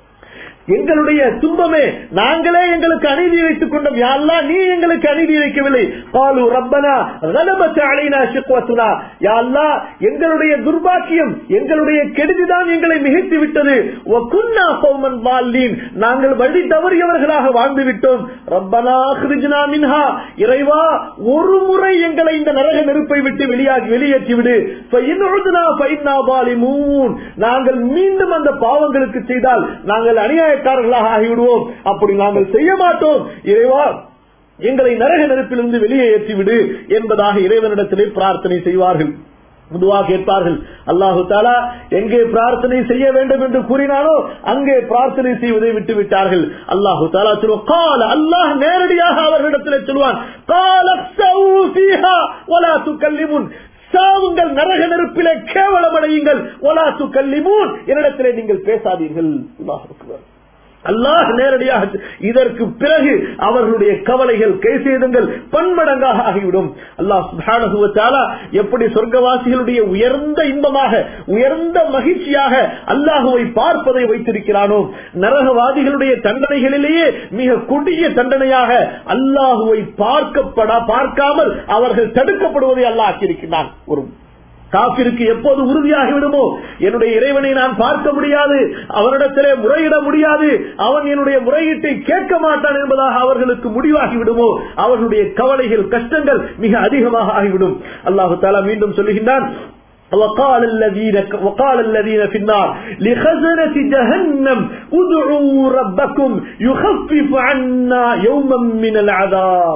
எங்களுடைய துன்பமே நாங்களே எங்களுக்கு அநீதி வைத்துக் கொண்டோம், யா அல்லாஹ் நீ எங்களுக்கு அநீதி வைக்கவில்லை. காலு ரப்பனா கலபத் அலைனா ஷிக்வத்துனா. யா அல்லாஹ் எங்களுடைய துர்பாக்கியம், எங்களுடைய கெடுதிதான் எங்களை மிகைத்து விட்டது. வகுன்னா கௌமன் வால்லீன், நாங்கள் வழி தவறியவர்களாக வாழ்ந்து விட்டோம். ரப்பனா அக்ரிஜ்னா மின்ஹா, இறைவா ஒரு முறை எங்களை இந்த நரக நெருப்பை விட்டு வெளியாகி வெளியேற்றி விடு. ஃபஇன்உத்னா ஃபஇன்னா ஸாலிமூன், நாங்கள் மீண்டும் அந்த பாவங்களுக்கு செய்தால் நாங்கள் அநியாய ஆகிவிடுவோம், அப்படி நாங்கள் செய்ய மாட்டோம். இறைவா எங்களை நரக நெருப்பிலிருந்து வெளியே ஏற்றிவிடு என்பதாக இறைவனிடத்திலே பிரார்த்தனை செய்வார்கள், துஆ கேட்பார்கள். அல்லாஹு தஆலா எங்கே பிரார்த்தனை செய்ய வேண்டும் என்று கூறினாரோ அங்கே பிரார்த்தனை செய்வதை விட்டு விட்டார்கள். அல்லாஹு தஆலா சொல்வான், அல்லாஹ் நேரடியாக அவர்களிடத்திலே சொல்வான், காலக்ஸூ ஃபீஹா வலா துகல்லிமுன், சாவுங்கள், நரக நெருப்பிலே கேவலமடையுங்கள், வலா துகல்லிமுன், என்னிடத்திலே நீங்கள் பேசாதீர்கள். அல்லாஹ் அக்பர். அல்லாஹ் நேரடியாக இதற்கு பிறகு அவர்களுடைய கவலைகள் கைசேதங்கள் பன்மடங்காக ஆகிவிடும். அல்லாஹ் சுப்ஹானஹு வ தஆலா எப்படி சொர்க்கவாசிகளுடைய உயர்ந்த இன்பமாக உயர்ந்த மகிழ்ச்சியாக அல்லாஹுவை பார்ப்பதை வைத்திருக்கிறானோ, நரகவாதிகளுடைய தண்டனைகளிலேயே மிக கொடிய தண்டனையாக அல்லாஹுவை பார்க்கப்பட பார்க்காமல் அவர்கள் தடுக்கப்படுவதை அல்லாஹ் ஆக்கியிருக்கிறான். ஒரு காபிருக்கு எப்போது உறுதியாகிவிடுமோ என்னுடைய இறைவனை நான் பார்க்க முடியாது, அவனிடத்திலே முறையிட முடியாது, அவன் என்னுடைய முறையீட்டை கேட்க மாட்டான் என்பதாக அவர்களுக்கு முடிவாகிவிடுமோ அவர்களுடைய கவலைகள் கஷ்டங்கள் மிக அதிகமாக ஆகிவிடும். அல்லாஹு தஆலா மீண்டும் சொல்லுகின்றான், وقال الذين وقال الذين في النار لخزنة جهنم ادعوا ربكم يخفف عنا يوما من العذاب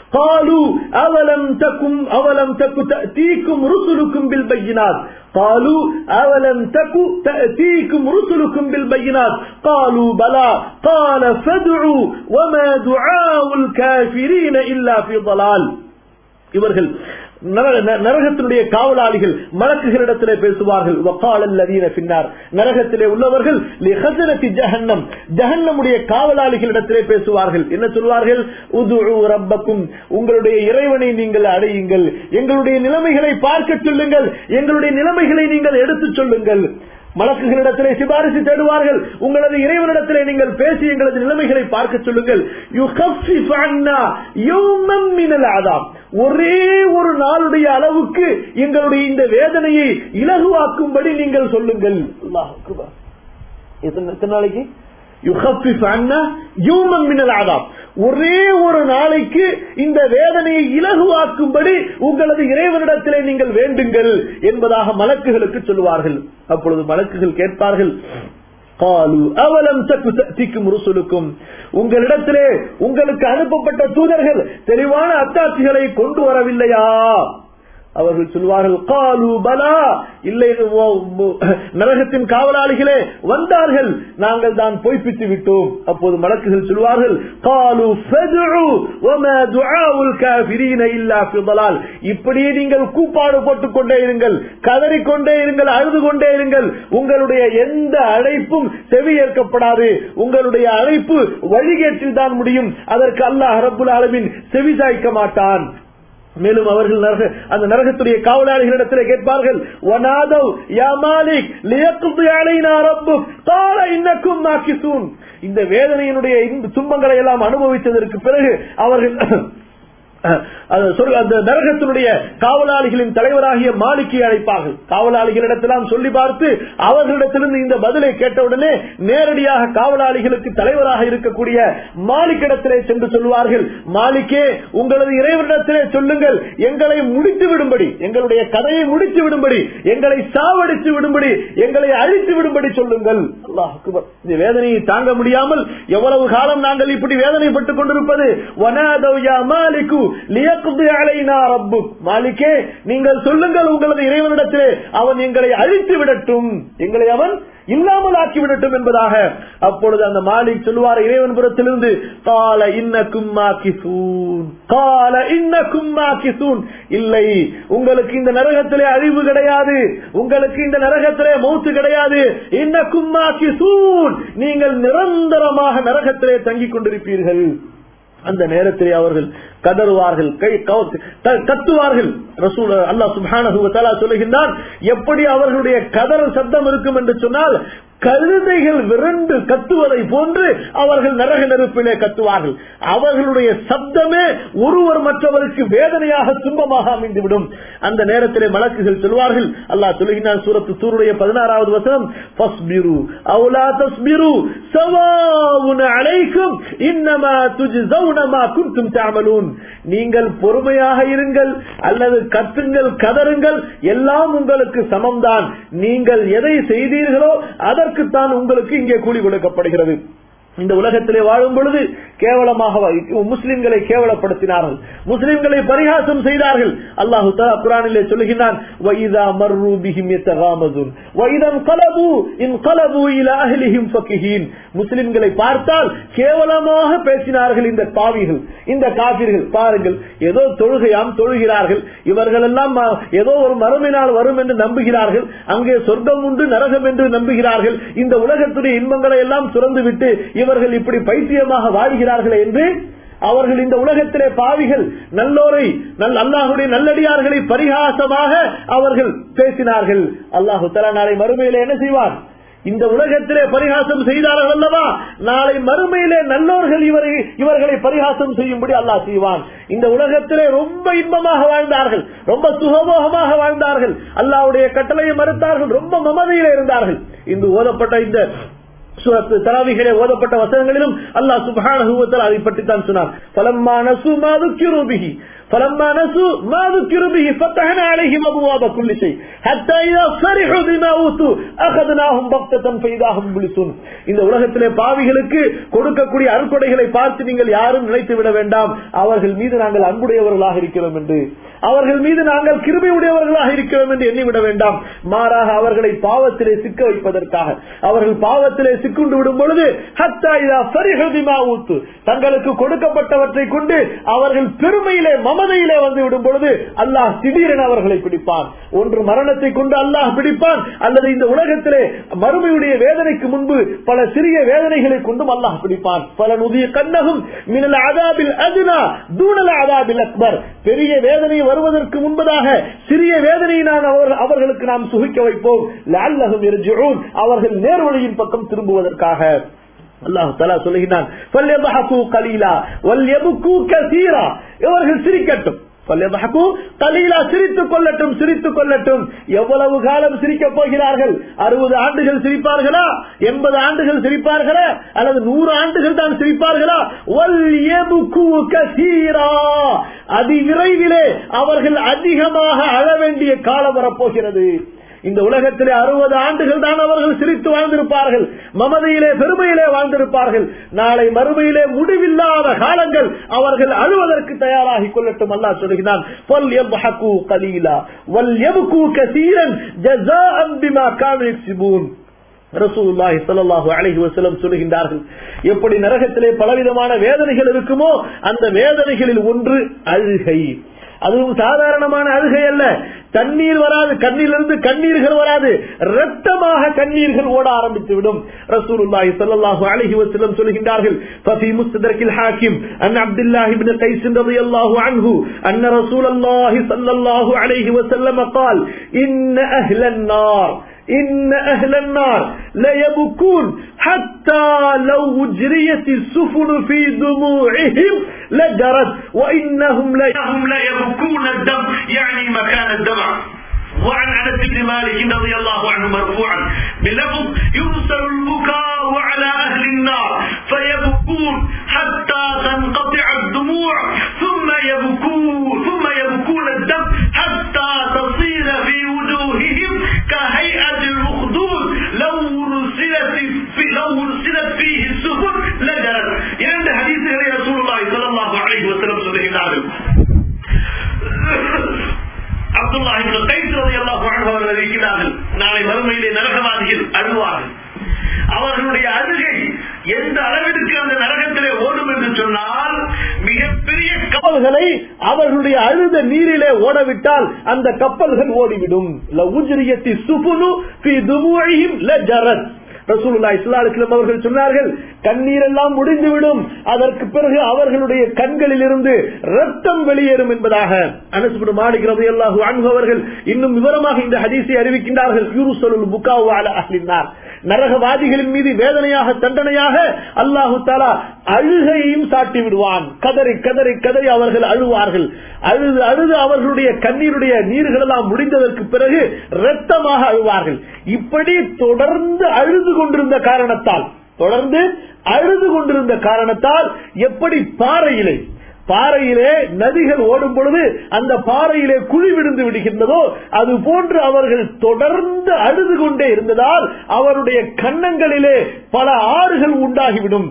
قالوا أولم تكن أولم تكن تأتيكم رسلكم بالبينات قالوا أولم تكن تأتيكم رسلكم بالبينات قالوا بلى قال فادعوا وما دعاء الكافرين إلا في ضلال. இவர்கள் நரகத்தினுடைய காவலாளிகள் மலக்குகளிடத்திலே பேசுவார்கள். நரகத்திலே உள்ளவர்கள் ஜஹன்னமுடைய காவலாளிகளிடத்திலே பேசுவார்கள். என்ன சொல்வார்கள்? உதுஉ ரப்பக்கும், உங்களுடைய இறைவனை நீங்கள் அடையுங்கள், எங்களுடைய நிலைமைகளை பார்க்க சொல்லுங்கள், எங்களுடைய நிலைமைகளை நீங்கள் எடுத்துச் சொல்லுங்கள். மலக்குகளிடத்திலே சிபாரிசு தேடுவார்கள். உங்களது இறைவனிடத்திலே நீங்கள் பேசி எங்களது நிலைமைகளை பார்க்க சொல்லுங்கள். யுகஃபிஃப் அன்னா யௌமன் மினல் அஸாப், ஒரே ஒரு நாளுடைய அளவுக்கு எங்களுடைய இந்த வேதனையை இலகுவாக்கும்படி நீங்கள் சொல்லுங்கள். அல்லாஹ் அக்பர். எத்தனை நாளைக்கு? யுகஃபிஃப் அன்னா யௌமன் மினல் அஸாப், ஒரே ஒரு நாளைக்கு இந்த வேதனையை இலகுவாக்கும்படி உங்களது இறைவனிடத்திலே நீங்கள் வேண்டுங்கள் என்பதாக மலக்குகளுக்கு சொல்லுவார்கள். அப்பொழுது மலக்குகள் கேட்பார்கள், உங்களிடத்திலே உங்களுக்கு அனுப்பப்பட்ட தூதர்கள் தெளிவான அத்தாட்சிகளை கொண்டு வரவில்லையா? அவர்கள் சொல்வார்கள், காலு பலா, இல்லை நரகத்தின் காவலாளிகளே வந்தார்கள், நாங்கள் தான் பொய்ப்பித்து விட்டோம். அப்போது மலக்குகள் சொல்வார்கள், காலு ஃபதுஉ வமா துஆஉல் காஃபிரீன இல்லா ஃபி ضلال, இப்படியே நீங்கள் கூப்பாடு போட்டுக் கொண்டே இருங்கள், கதறிக்கொண்டே இருங்கள், அழுது கொண்டே இருங்கள், உங்களுடைய எந்த அழைப்பும் செவி ஏற்கப்படாது, உங்களுடைய அழைப்பு வழிகேட்டில் தான் முடியும், அதற்கு அல்லாஹ் ரப்புல் ஆலமீன் செவி சாய்க்க மாட்டான். மேலும் அவர்கள் அந்த நரகத்துடைய காவலாளிகளிடத்திலே கேட்பார்கள், வனாதவ் யா மாலிக் லியக்தி அலைனா ரப்புக் قال انكم ماكثون. இந்த வேதனையினுடைய துன்பங்களை எல்லாம் அனுபவித்ததற்கு பிறகு அவர்கள் அந்த நரகத்தினுடைய காவலாளிகளின் தலைவராகிய மாலிக்கை அழைப்பார்கள். காவலாளிகளிடத்தெல்லாம் சொல்லி பார்த்து அவர்களிடத்திலிருந்து இந்த பதிலை கேட்டவுடனே நேரடியாக காவலாளிகளுக்கு தலைவராக இருக்கக்கூடிய மாலிக்கிடத்திலே சென்று சொல்லுவார்கள், மாலிக்கே, உங்களது இறைவனிடத்திலே சொல்லுங்கள், எங்களை முடித்து விடும்படி, எங்களுடைய கதையை முடித்து விடும்படி, எங்களை சாவடித்து விடும்படி, எங்களை அழித்து விடும்படி சொல்லுங்கள். அல்லாஹ் அக்பர். இந்த வேதனையை தாங்க முடியாமல் எவ்வளவு காலம் நாங்கள் இப்படி வேதனைப்பட்டுக் கொண்டிருப்பது? வனாதவ் யா மாலிகு லியக்தி அலைனா ரப்புக், மாலிகே, நீங்கள் சொல்லுங்கள் உங்களது இறைவனிடத்திலே அவன் எங்களை அழித்து விடட்டும், எங்களை அவன் இல்லாமல் ஆக்கிவிடட்டும் என்பதாக. அப்பொழுது அந்த மாலிக் சொல்லுவார் இறைவன் புறத்திலிருந்து, கால இன்னக்கும் மாகிசூன், கால இன்னக்கும் மாகிசூன், இல்லை, உங்களுக்கு இந்த நரகத்திலே அழிவு கிடையாது, உங்களுக்கு இந்த நரகத்திலே மௌத்து கிடையாது, இன்னக்கும் மாகிசூன், நீங்கள் நிரந்தரமாக நரகத்திலே தங்கிக் கொண்டிருப்பீர்கள். அந்த நேரத்திலே அவர்கள் கதறுவார்கள், கை கத்துவார்கள். ரசூல் அல்லாஹ் சுப்ஹானஹு வ தஆலா சொல்லுகின்றான், எப்படி அவர்களுடைய கதறல் சத்தம் இருக்கும் என்று சொன்னால், கழுதைகள் விரண்டு கத்துவதை போன்று அவர்கள் நரக நெருப்பிலே கத்துவார்கள். அவர்களுடைய சப்தமே ஒருவர் மற்றவருக்கு வேதனையாக துன்பமாக அமைந்துவிடும். அந்த நேரத்திலே மலக்குகள் சொல்வார்கள், அல்லாஹ் சொல்லுகிறான் சூரத்து தூருடைய பதினாறாவது வசனம், ஃபஸ்பிரு அவ் லா தஸ்பிரு ஸவாஉன் அலைக்கும் இன்னமா துஜ்ஸௌன மா குன்தும் தஅமலூன், நீங்கள் பொறுமையாக இருங்கள் அல்லது கத்துங்கள், கதறுங்கள், எல்லாம் உங்களுக்கு சமம்தான், நீங்கள் எதை செய்தீர்களோ அதற்கு தான் உங்களுக்கு இங்கே கூலி கொடுக்கப்படுகிறது. இந்த உலகத்திலே வாழும் பொழுது கேவலமாக முஸ்லிம்களை கேவலப்படுத்தினார்கள், முஸ்லிம்களை பரிகாசம் செய்தார்கள். அல்லாஹ் தஆலா குர்ஆனிலே சொல்லுகிறான், வஇதா மர்ரு பிஹிம் யதகாமதுன் வஇதா இன்கலபு இன்கலபு இலா அஹ்லிஹிம் ஃபகிஹீன், முஸ்லிம்களை பார்த்தால் கேவலமாக பேசினார்கள் இந்த பாவிகள், இந்த காபிர்கள். பாருங்கள், ஏதோ தொழுகையாம் தொழுகிறார்கள், இவர்கள் எல்லாம் ஏதோ ஒரு மறுமையினால் வரும் என்று நம்புகிறார்கள், அங்கே சொர்க்கம் உண்டு நரகம் என்று நம்புகிறார்கள், இந்த உலகத்துடைய இன்பங்களை எல்லாம் துறந்துவிட்டு இவர்கள் இப்படி பைத்தியமாக வாழ்கிறார்கள் என்று அவர்கள் இந்த உலகத்திலே பாவிகள் நல்லோரை அல்லாஹ்வுடைய நல்லடியார்களை பரிகாசமாக அவர்கள் பேசினார்கள். அல்லாஹ் தஆலா நாளை மறுமையிலே என்ன செய்வார்? இந்த உலகத்திலே பரிகாசம் செய்தார்கள் அல்லவா, நாளை மறுமையிலே நல்லோர்கள் இவரை இவர்களை பரிகாசம் செய்யும்படி அல்லாஹ் செய்வான். இந்த உலகத்திலே ரொம்ப இன்பமாக வாழ்ந்தார்கள், ரொம்ப சுகமோகமாக வாழ்ந்தார்கள், அல்லாஹ்வுடைய கட்டளையை மறுத்தார்கள், ரொம்ப மமதையிலே இருந்தார்கள். இன்று ஓதப்பட்ட இந்த சூரத்து தராவிகளே ஓதப்பட்ட வசனங்களிலும் அல்லாஹ் சுப்ஹானஹு வ தஆலா அதை பற்றி தான் சொன்னார். ஃபலம்மா நஸு மா ذكروا به فلما نسوا ما ذكروا به فتحنا عليهم ابواب كل شيء حتى اذا فرحوا بما اوتوا اخذناهم بغتة فاذا هم مبلسون. இந்த உலகத்திலே பாவிகளுக்கு கொடுக்கக்கூடிய அருட்கொடைகளை பார்த்து நீங்கள் யாரும் நினைத்து விட வேண்டாம் அவர்கள் மீது நாங்கள் அன்புடையவர்களாக இருக்கிறோம் என்று, அவர்கள் மீது நாங்கள் கிருபை உடையவர்களாக இருக்கிறோம் என்று எண்ணிவிட வேண்டாம். மாறாக அவர்களை பாவத்திலே சிக்க வைப்பதற்காக அவர்கள் பாவத்திலே சிக்குண்டு விடும் பொழுது ஹத்தா இதா ஃபரிஹு பிமா ஊத்து, தங்களுக்கு கொடுக்கப்பட்டவற்றை கொண்டு அவர்கள் பெருமையிலே மமதையிலே வந்து விடும் பொழுது அல்லாஹ் திடீரென அவர்களை பிடிப்பான். ஒன்று மரணத்தை கொண்டு அல்லாஹ் பிடிப்பான், அல்லது இந்த உலகத்திலே மறுமையுடைய வேதனைக்கு முன்பு பல சிறிய வேதனைகளை கொண்டும் அல்லாஹ் பிடிப்பான். பல நுதிய கண்ணகும் மினல் அதாபில் அத்னா தூனல் அதாபில் அக்பர், பெரிய வேதனை வருவதற்கு முன்பதாக சிறிய வேதனையை நான் அவர்களுக்கு நாம் சுகிக்க வைப்போம். லஅல்லஹும் யர்ஜிஊன், அவர்கள் நேர்வழியின் பக்கம் திரும்புவதற்காக. அல்லாஹ் தஆலா சொல்கிறான், ஃபல்யضحكوا قليلا وليبكوا كثيرا, இவர்கள் சிரிக்கட்டும். ஃபல்யضحكوا قليلا, சிரித்துக் கொள்ளட்டும் சிரித்துக் கொள்ளட்டும். எவ்வளவு காலம் சிரிக்க போகிறார்கள்? அறுபது ஆண்டுகள் சிரிப்பார்களா? எண்பது ஆண்டுகள் சிரிப்பார்களா? அல்லது நூறு ஆண்டுகள் தான் சிரிப்பார்களா? வல்யபுகு கஸீரா, அதி விரைவிலே அவர்கள் அதிகமாக அழ வேண்டிய காலம் வரப்போகிறது. இந்த உலகத்திலே அறுபது ஆண்டுகள் தான் அவர்கள் சிரித்து வாழ்ந்திருப்பார்கள், மமதையிலே பெருமையிலே வாழ்ந்திருப்பார்கள். நாளை மறுமையிலே முடிவில்லாத காலங்கள் அவர்கள் அழுவதற்கு தயாராகி கொள்ளட்டும். அல்லாஹ் சொல்கிறான், ஃபல்யضحكوا قليلا وليبكوا كثيرا جزاء بما كانوا يكسبون. ரசூலுல்லாஹி ஸல்லல்லாஹு அலைஹி வஸல்லம் சொல்கின்றார்கள், எப்படி நரகத்திலே பலவிதமான வேதனைகள் இருக்குமோ அந்த வேதனைகளில் ஒன்று அழுகை. அதுவும் சாதாரணமான அழுகை அல்ல, தண்ணீர் வராது, கண்ணிலிருந்து கண்ணீர்கள் வராது, இரத்தமாக கண்ணீர்கள் ஓட ஆரம்பித்து விடும். ரசூலுல்லாஹி ஸல்லல்லாஹு அலைஹி வஸல்லம் சொல்கின்றார்கள், ஃபீ முஸ்தரக்கில் ஹாக்கிம் அன் அப்துல்லாஹ் இப்னு கைஸ் ரலியல்லாஹு அன்ஹு அன்ன ரசூலுல்லாஹி ஸல்லல்லாஹு அலைஹி வஸல்லம் قال ان اهل النار إن أهل النار ليبكون حتى لو أجريت السفن في دموعهم لجرت وإنهم ليبكون الدم يعني مكان الدمع. وعن أنس بن مالك رضي الله عنه مرفوعا بلفظ يرسل البكاء على أهل النار فيبكون حتى تنقطع الدموع ثم يبكون ثم يبكون الدم حتى تصير في وجوههم كهيئة الأخدود لو أرسلت في لو أرسلت فيه السفن لجرت. இரண்டு ஹதீஸ்களை ரசூலுல்லாஹி ஸல்லல்லாஹு அலைஹி வஸல்லம் சொல்கிறார்கள். அப்துல்லாஹ் இப்னு கைஸ் ரலியல்லாஹு அன்ஹு அவர்கள் இருக்கிறார்கள், நாளை மறுமையிலே நரகவாதிகள் அழுவார்கள். அவர்களுடைய அழுகை எந்த அளவிற்கு அந்த நரகத்திலே ஓடும் என்று சொன்னால், மிகப்பெரிய கப்பல்களை அவர்களுடைய அழுத நீரிலே ஓடவிட்டால் அந்த கப்பல்கள் ஓடிவிடும். லஉஜ்ரியத்தி சுஃபுனு ஃபீ துமூஇஹிம் லஜரத். ரசூலுல்லாஹி ஸல்லல்லாஹு அலைஹி வஸல்லம் அவர்கள் சொன்னார்கள், கண்ணீர் எல்லாம் முடிந்துவிடும், அதற்கு பிறகு அவர்களுடைய கண்களில் இருந்து ரத்தம் வெளியேறும் என்பதாக. அனஸ் இப்னு மாலிக் ரலியல்லாஹு அன்ஹு அவர்கள் இன்னும் விவரமாக இந்த ஹதீஸை அறிவிக்கின்றார்கள். யூருசலுல் புகாஉ அலா அஹ்லின்னார், நரகவாதிகளின் மீது வேதனையாக தண்டனையாக அல்லாஹு தஆலா அழுகையையும் சாட்டி விடுவான். கதறி கதறி கதறி அவர்கள் அழுவார்கள். அழுது அழுது அவர்களுடைய கண்ணீருடைய நீர்கள் எல்லாம் முடிந்ததற்கு பிறகு இரத்தமாக அழுவார்கள். இப்படி தொடர்ந்து அழுது கொண்டிருந்த காரணத்தால் தொடர்ந்து அழுது கொண்டிருந்த காரணத்தால் எப்படி பாறையிலே பாறையிலே நதிகள் ஓடும் பொழுது அந்த பாறையிலே குழி விழுந்து விடுகின்றதோ அது போன்று அவர்கள் தொடர்ந்து அழுது கொண்டே இருந்ததால் அவருடைய கன்னங்களிலே பல ஆறுகள் உண்டாகிவிடும்.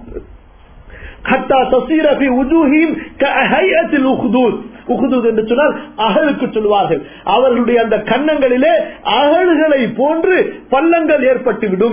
என்று சொன்னால் அகலுக்கு சொல்வார்கள். அவர்களுடைய அந்த கன்னங்களிலே அகல்களை போன்று பள்ளங்கள் ஏற்பட்டுவிடும்.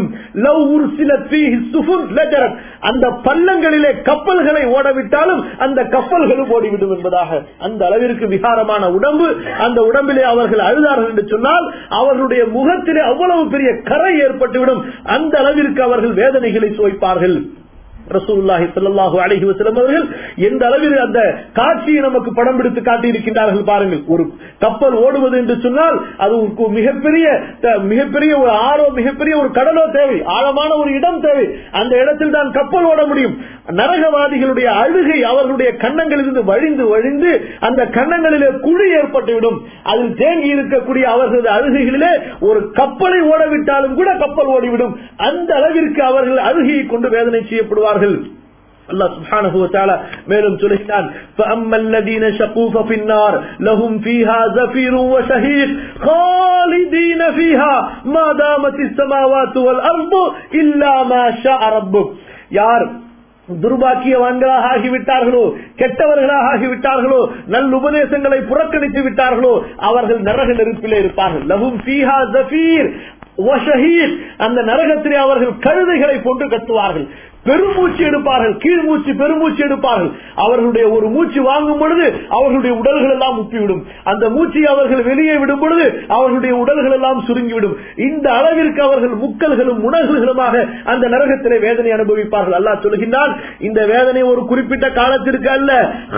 அந்த பள்ளங்களிலே கப்பல்களை ஓடவிட்டாலும் அந்த கப்பல்களும் ஓடிவிடும் என்பதாக. அந்த அளவிற்கு விகாரமான உடம்பு. அந்த உடம்பிலே அவர்கள் அழுதார்கள் என்று சொன்னால் அவர்களுடைய முகத்திலே அவ்வளவு பெரிய கரை ஏற்பட்டுவிடும். அந்த அளவிற்கு அவர்கள் வேதனைகளை சுவைப்பார்கள். ரசூலுல்லாஹி ஸல்லல்லாஹு அலைஹி வஸல்லம் அவர்கள் எந்த அளவில் அந்த காட்சியை நமக்கு படம் பிடித்து காட்டி இருக்கின்றார்கள் பாருங்கள். ஒரு கப்பல் ஓடுவது என்று சொன்னால் அது மிகப்பெரிய மிகப்பெரிய ஒரு ஆறோ மிகப்பெரிய ஒரு கடலோ தேவை, ஆழமான ஒரு இடம் தேவை. அந்த இடத்தில் தான் கப்பல் ஓட முடியும். நரகவாதிகளுடைய அழுகை அவர்களுடைய கன்னங்களிலிருந்து வழிந்து வழிந்து அந்த கன்னங்களிலே குழி ஏற்பட்டுவிடும். அதில் தேங்கி இருக்கக்கூடிய அவர்களது அழுகைகளிலே ஒரு கப்பலை ஓடவிட்டாலும் கூட கப்பல் ஓடிவிடும். அந்த அளவிற்கு அவர்கள் அழுகையை கொண்டு வேதனை செய்யப்படுவார்கள். அல்லாஹ் சுப்ஹானஹு வ தஆலா மேலும் சொல்கிறான், ஃபஅம்மல் லதீன ஷகூ ஃபின்னார் லஹும் ஃபீஹா ஸஃபீருன் வ ஷஹீக் காலிதீன ஃபீஹா மா தாமத்திஸ் ஸமாவாத்து வல் அர்து இல்லா மா ஷாஅ ரப்புக். யார் துர்பாக்கியவான்களாக ஆகிவிட்டார்களோ, கெட்டவர்களாக ஆகிவிட்டார்களோ, நல்ல உபதேசங்களை புறக்கணித்து விட்டார்களோ அவர்கள் நரக நெருப்பிலே இருப்பார்கள். லஹும் ஃபீஹா ஸஃபீர் வ ஷஹீக். அந்த நரகத்திலே அவர்கள் கழுதைகளை போன்று கத்துவார்கள், பெருமூச்சு எடுப்பார்கள், கீழ் மூச்சு பெருமூச்சு எடுப்பார்கள். அவர்களுடைய ஒரு மூச்சு வாங்கும் பொழுது அவர்களுடைய உடல்கள் எல்லாம் உப்பிவிடும். அந்த மூச்சை அவர்கள் வெளியே விடும் பொழுது அவர்களுடைய உடல்கள் எல்லாம் சுருங்கிவிடும். இந்த அளவிற்கு அவர்கள் முக்கல்களும் உணர்வுகளுமாக அந்த நரகத்திலே வேதனை அனுபவிப்பார்கள். அல்லாஹ் சொல்கின்றான், இந்த வேதனை ஒரு குறிப்பிட்ட காலத்திற்கு அல்ல,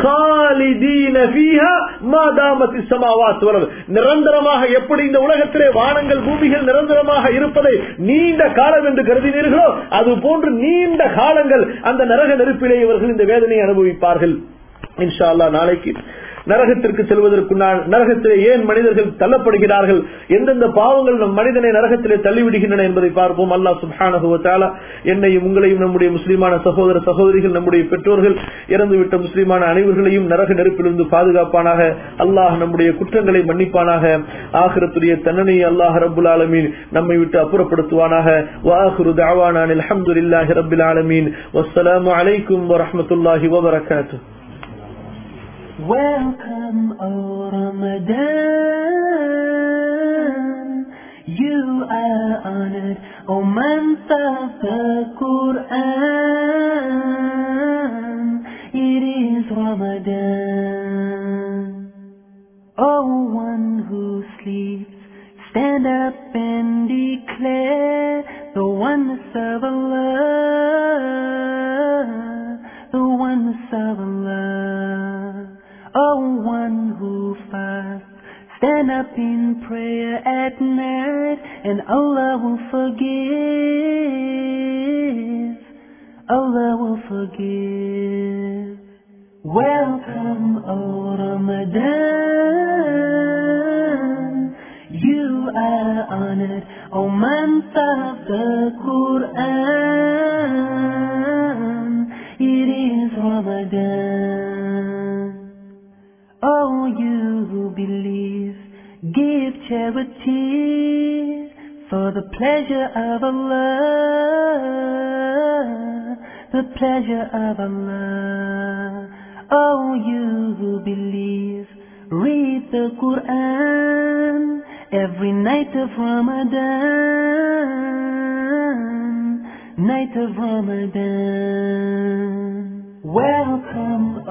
காலிதீன ஃபீஹா மா தாமத்திஸ் ஸமாவாத்து வல் அர்து. நிரந்தரமாக எப்படி இந்த உலகத்திலே வானங்கள் பூமிகள் நிரந்தரமாக இருப்பதை நீண்ட காலம் என்று கருதினீர்களோ அது போன்று நீண்ட காலங்கள் அந்த நரக நெருப்பிலே இவர்கள் இந்த வேதனையை அனுபவிப்பார்கள். இன்ஷா அல்லாஹ் நாளைக்கு நரகத்திற்கு செல்வதற்கு நரகத்திலே ஏன் மனிதர்கள் தள்ளப்படுகிறார்கள், எந்தெந்த பாவங்கள் நம் மனிதனை நரகத்திலே தள்ளிவிடுகின்றன என்பதை பார்ப்போம். அல்லாஹ் சுப்ஹானஹு வ தஆலா என்னையும் உங்களையும் நம்முடைய முஸ்லிமான சகோதர சகோதரிகள் நம்முடைய பெற்றோர்கள் இறந்துவிட்ட முஸ்லிமான அனைவர்களையும் நரக நெருப்பிலிருந்து பாதுகாப்பானாக. அல்லாஹ் நம்முடைய குற்றங்களை மன்னிப்பானாக. ஆகிரத்துடைய தண்டனையை அல்லாஹ் ரப்புல் ஆலமீன் நம்மை விட்டு அப்புறப்படுத்துவானாக. வ ஆகிரு தஅவானா அல்ஹம்துலில்லாஹி ரப்பில் ஆலமீன். வஸ்ஸலாமு அலைக்கும் வ ரஹ்மத்துல்லாஹி வ பரகாத்துஹு. Welcome, O Ramadan, you are honored, O month of the Quran, it is Ramadan. O one who sleeps, stand up and declare the oneness of Allah, the oneness of Allah. O one who fasts, stand up in prayer at night, and Allah will forgive, Allah will forgive. Welcome, O Ramadan, you are honored, O month of the Quran, it is Ramadan. Oh, you who believe, give charity for the pleasure of Allah, the pleasure of Allah. Oh, you who believe, read the Quran every night of Ramadan, night of Ramadan. Welcome,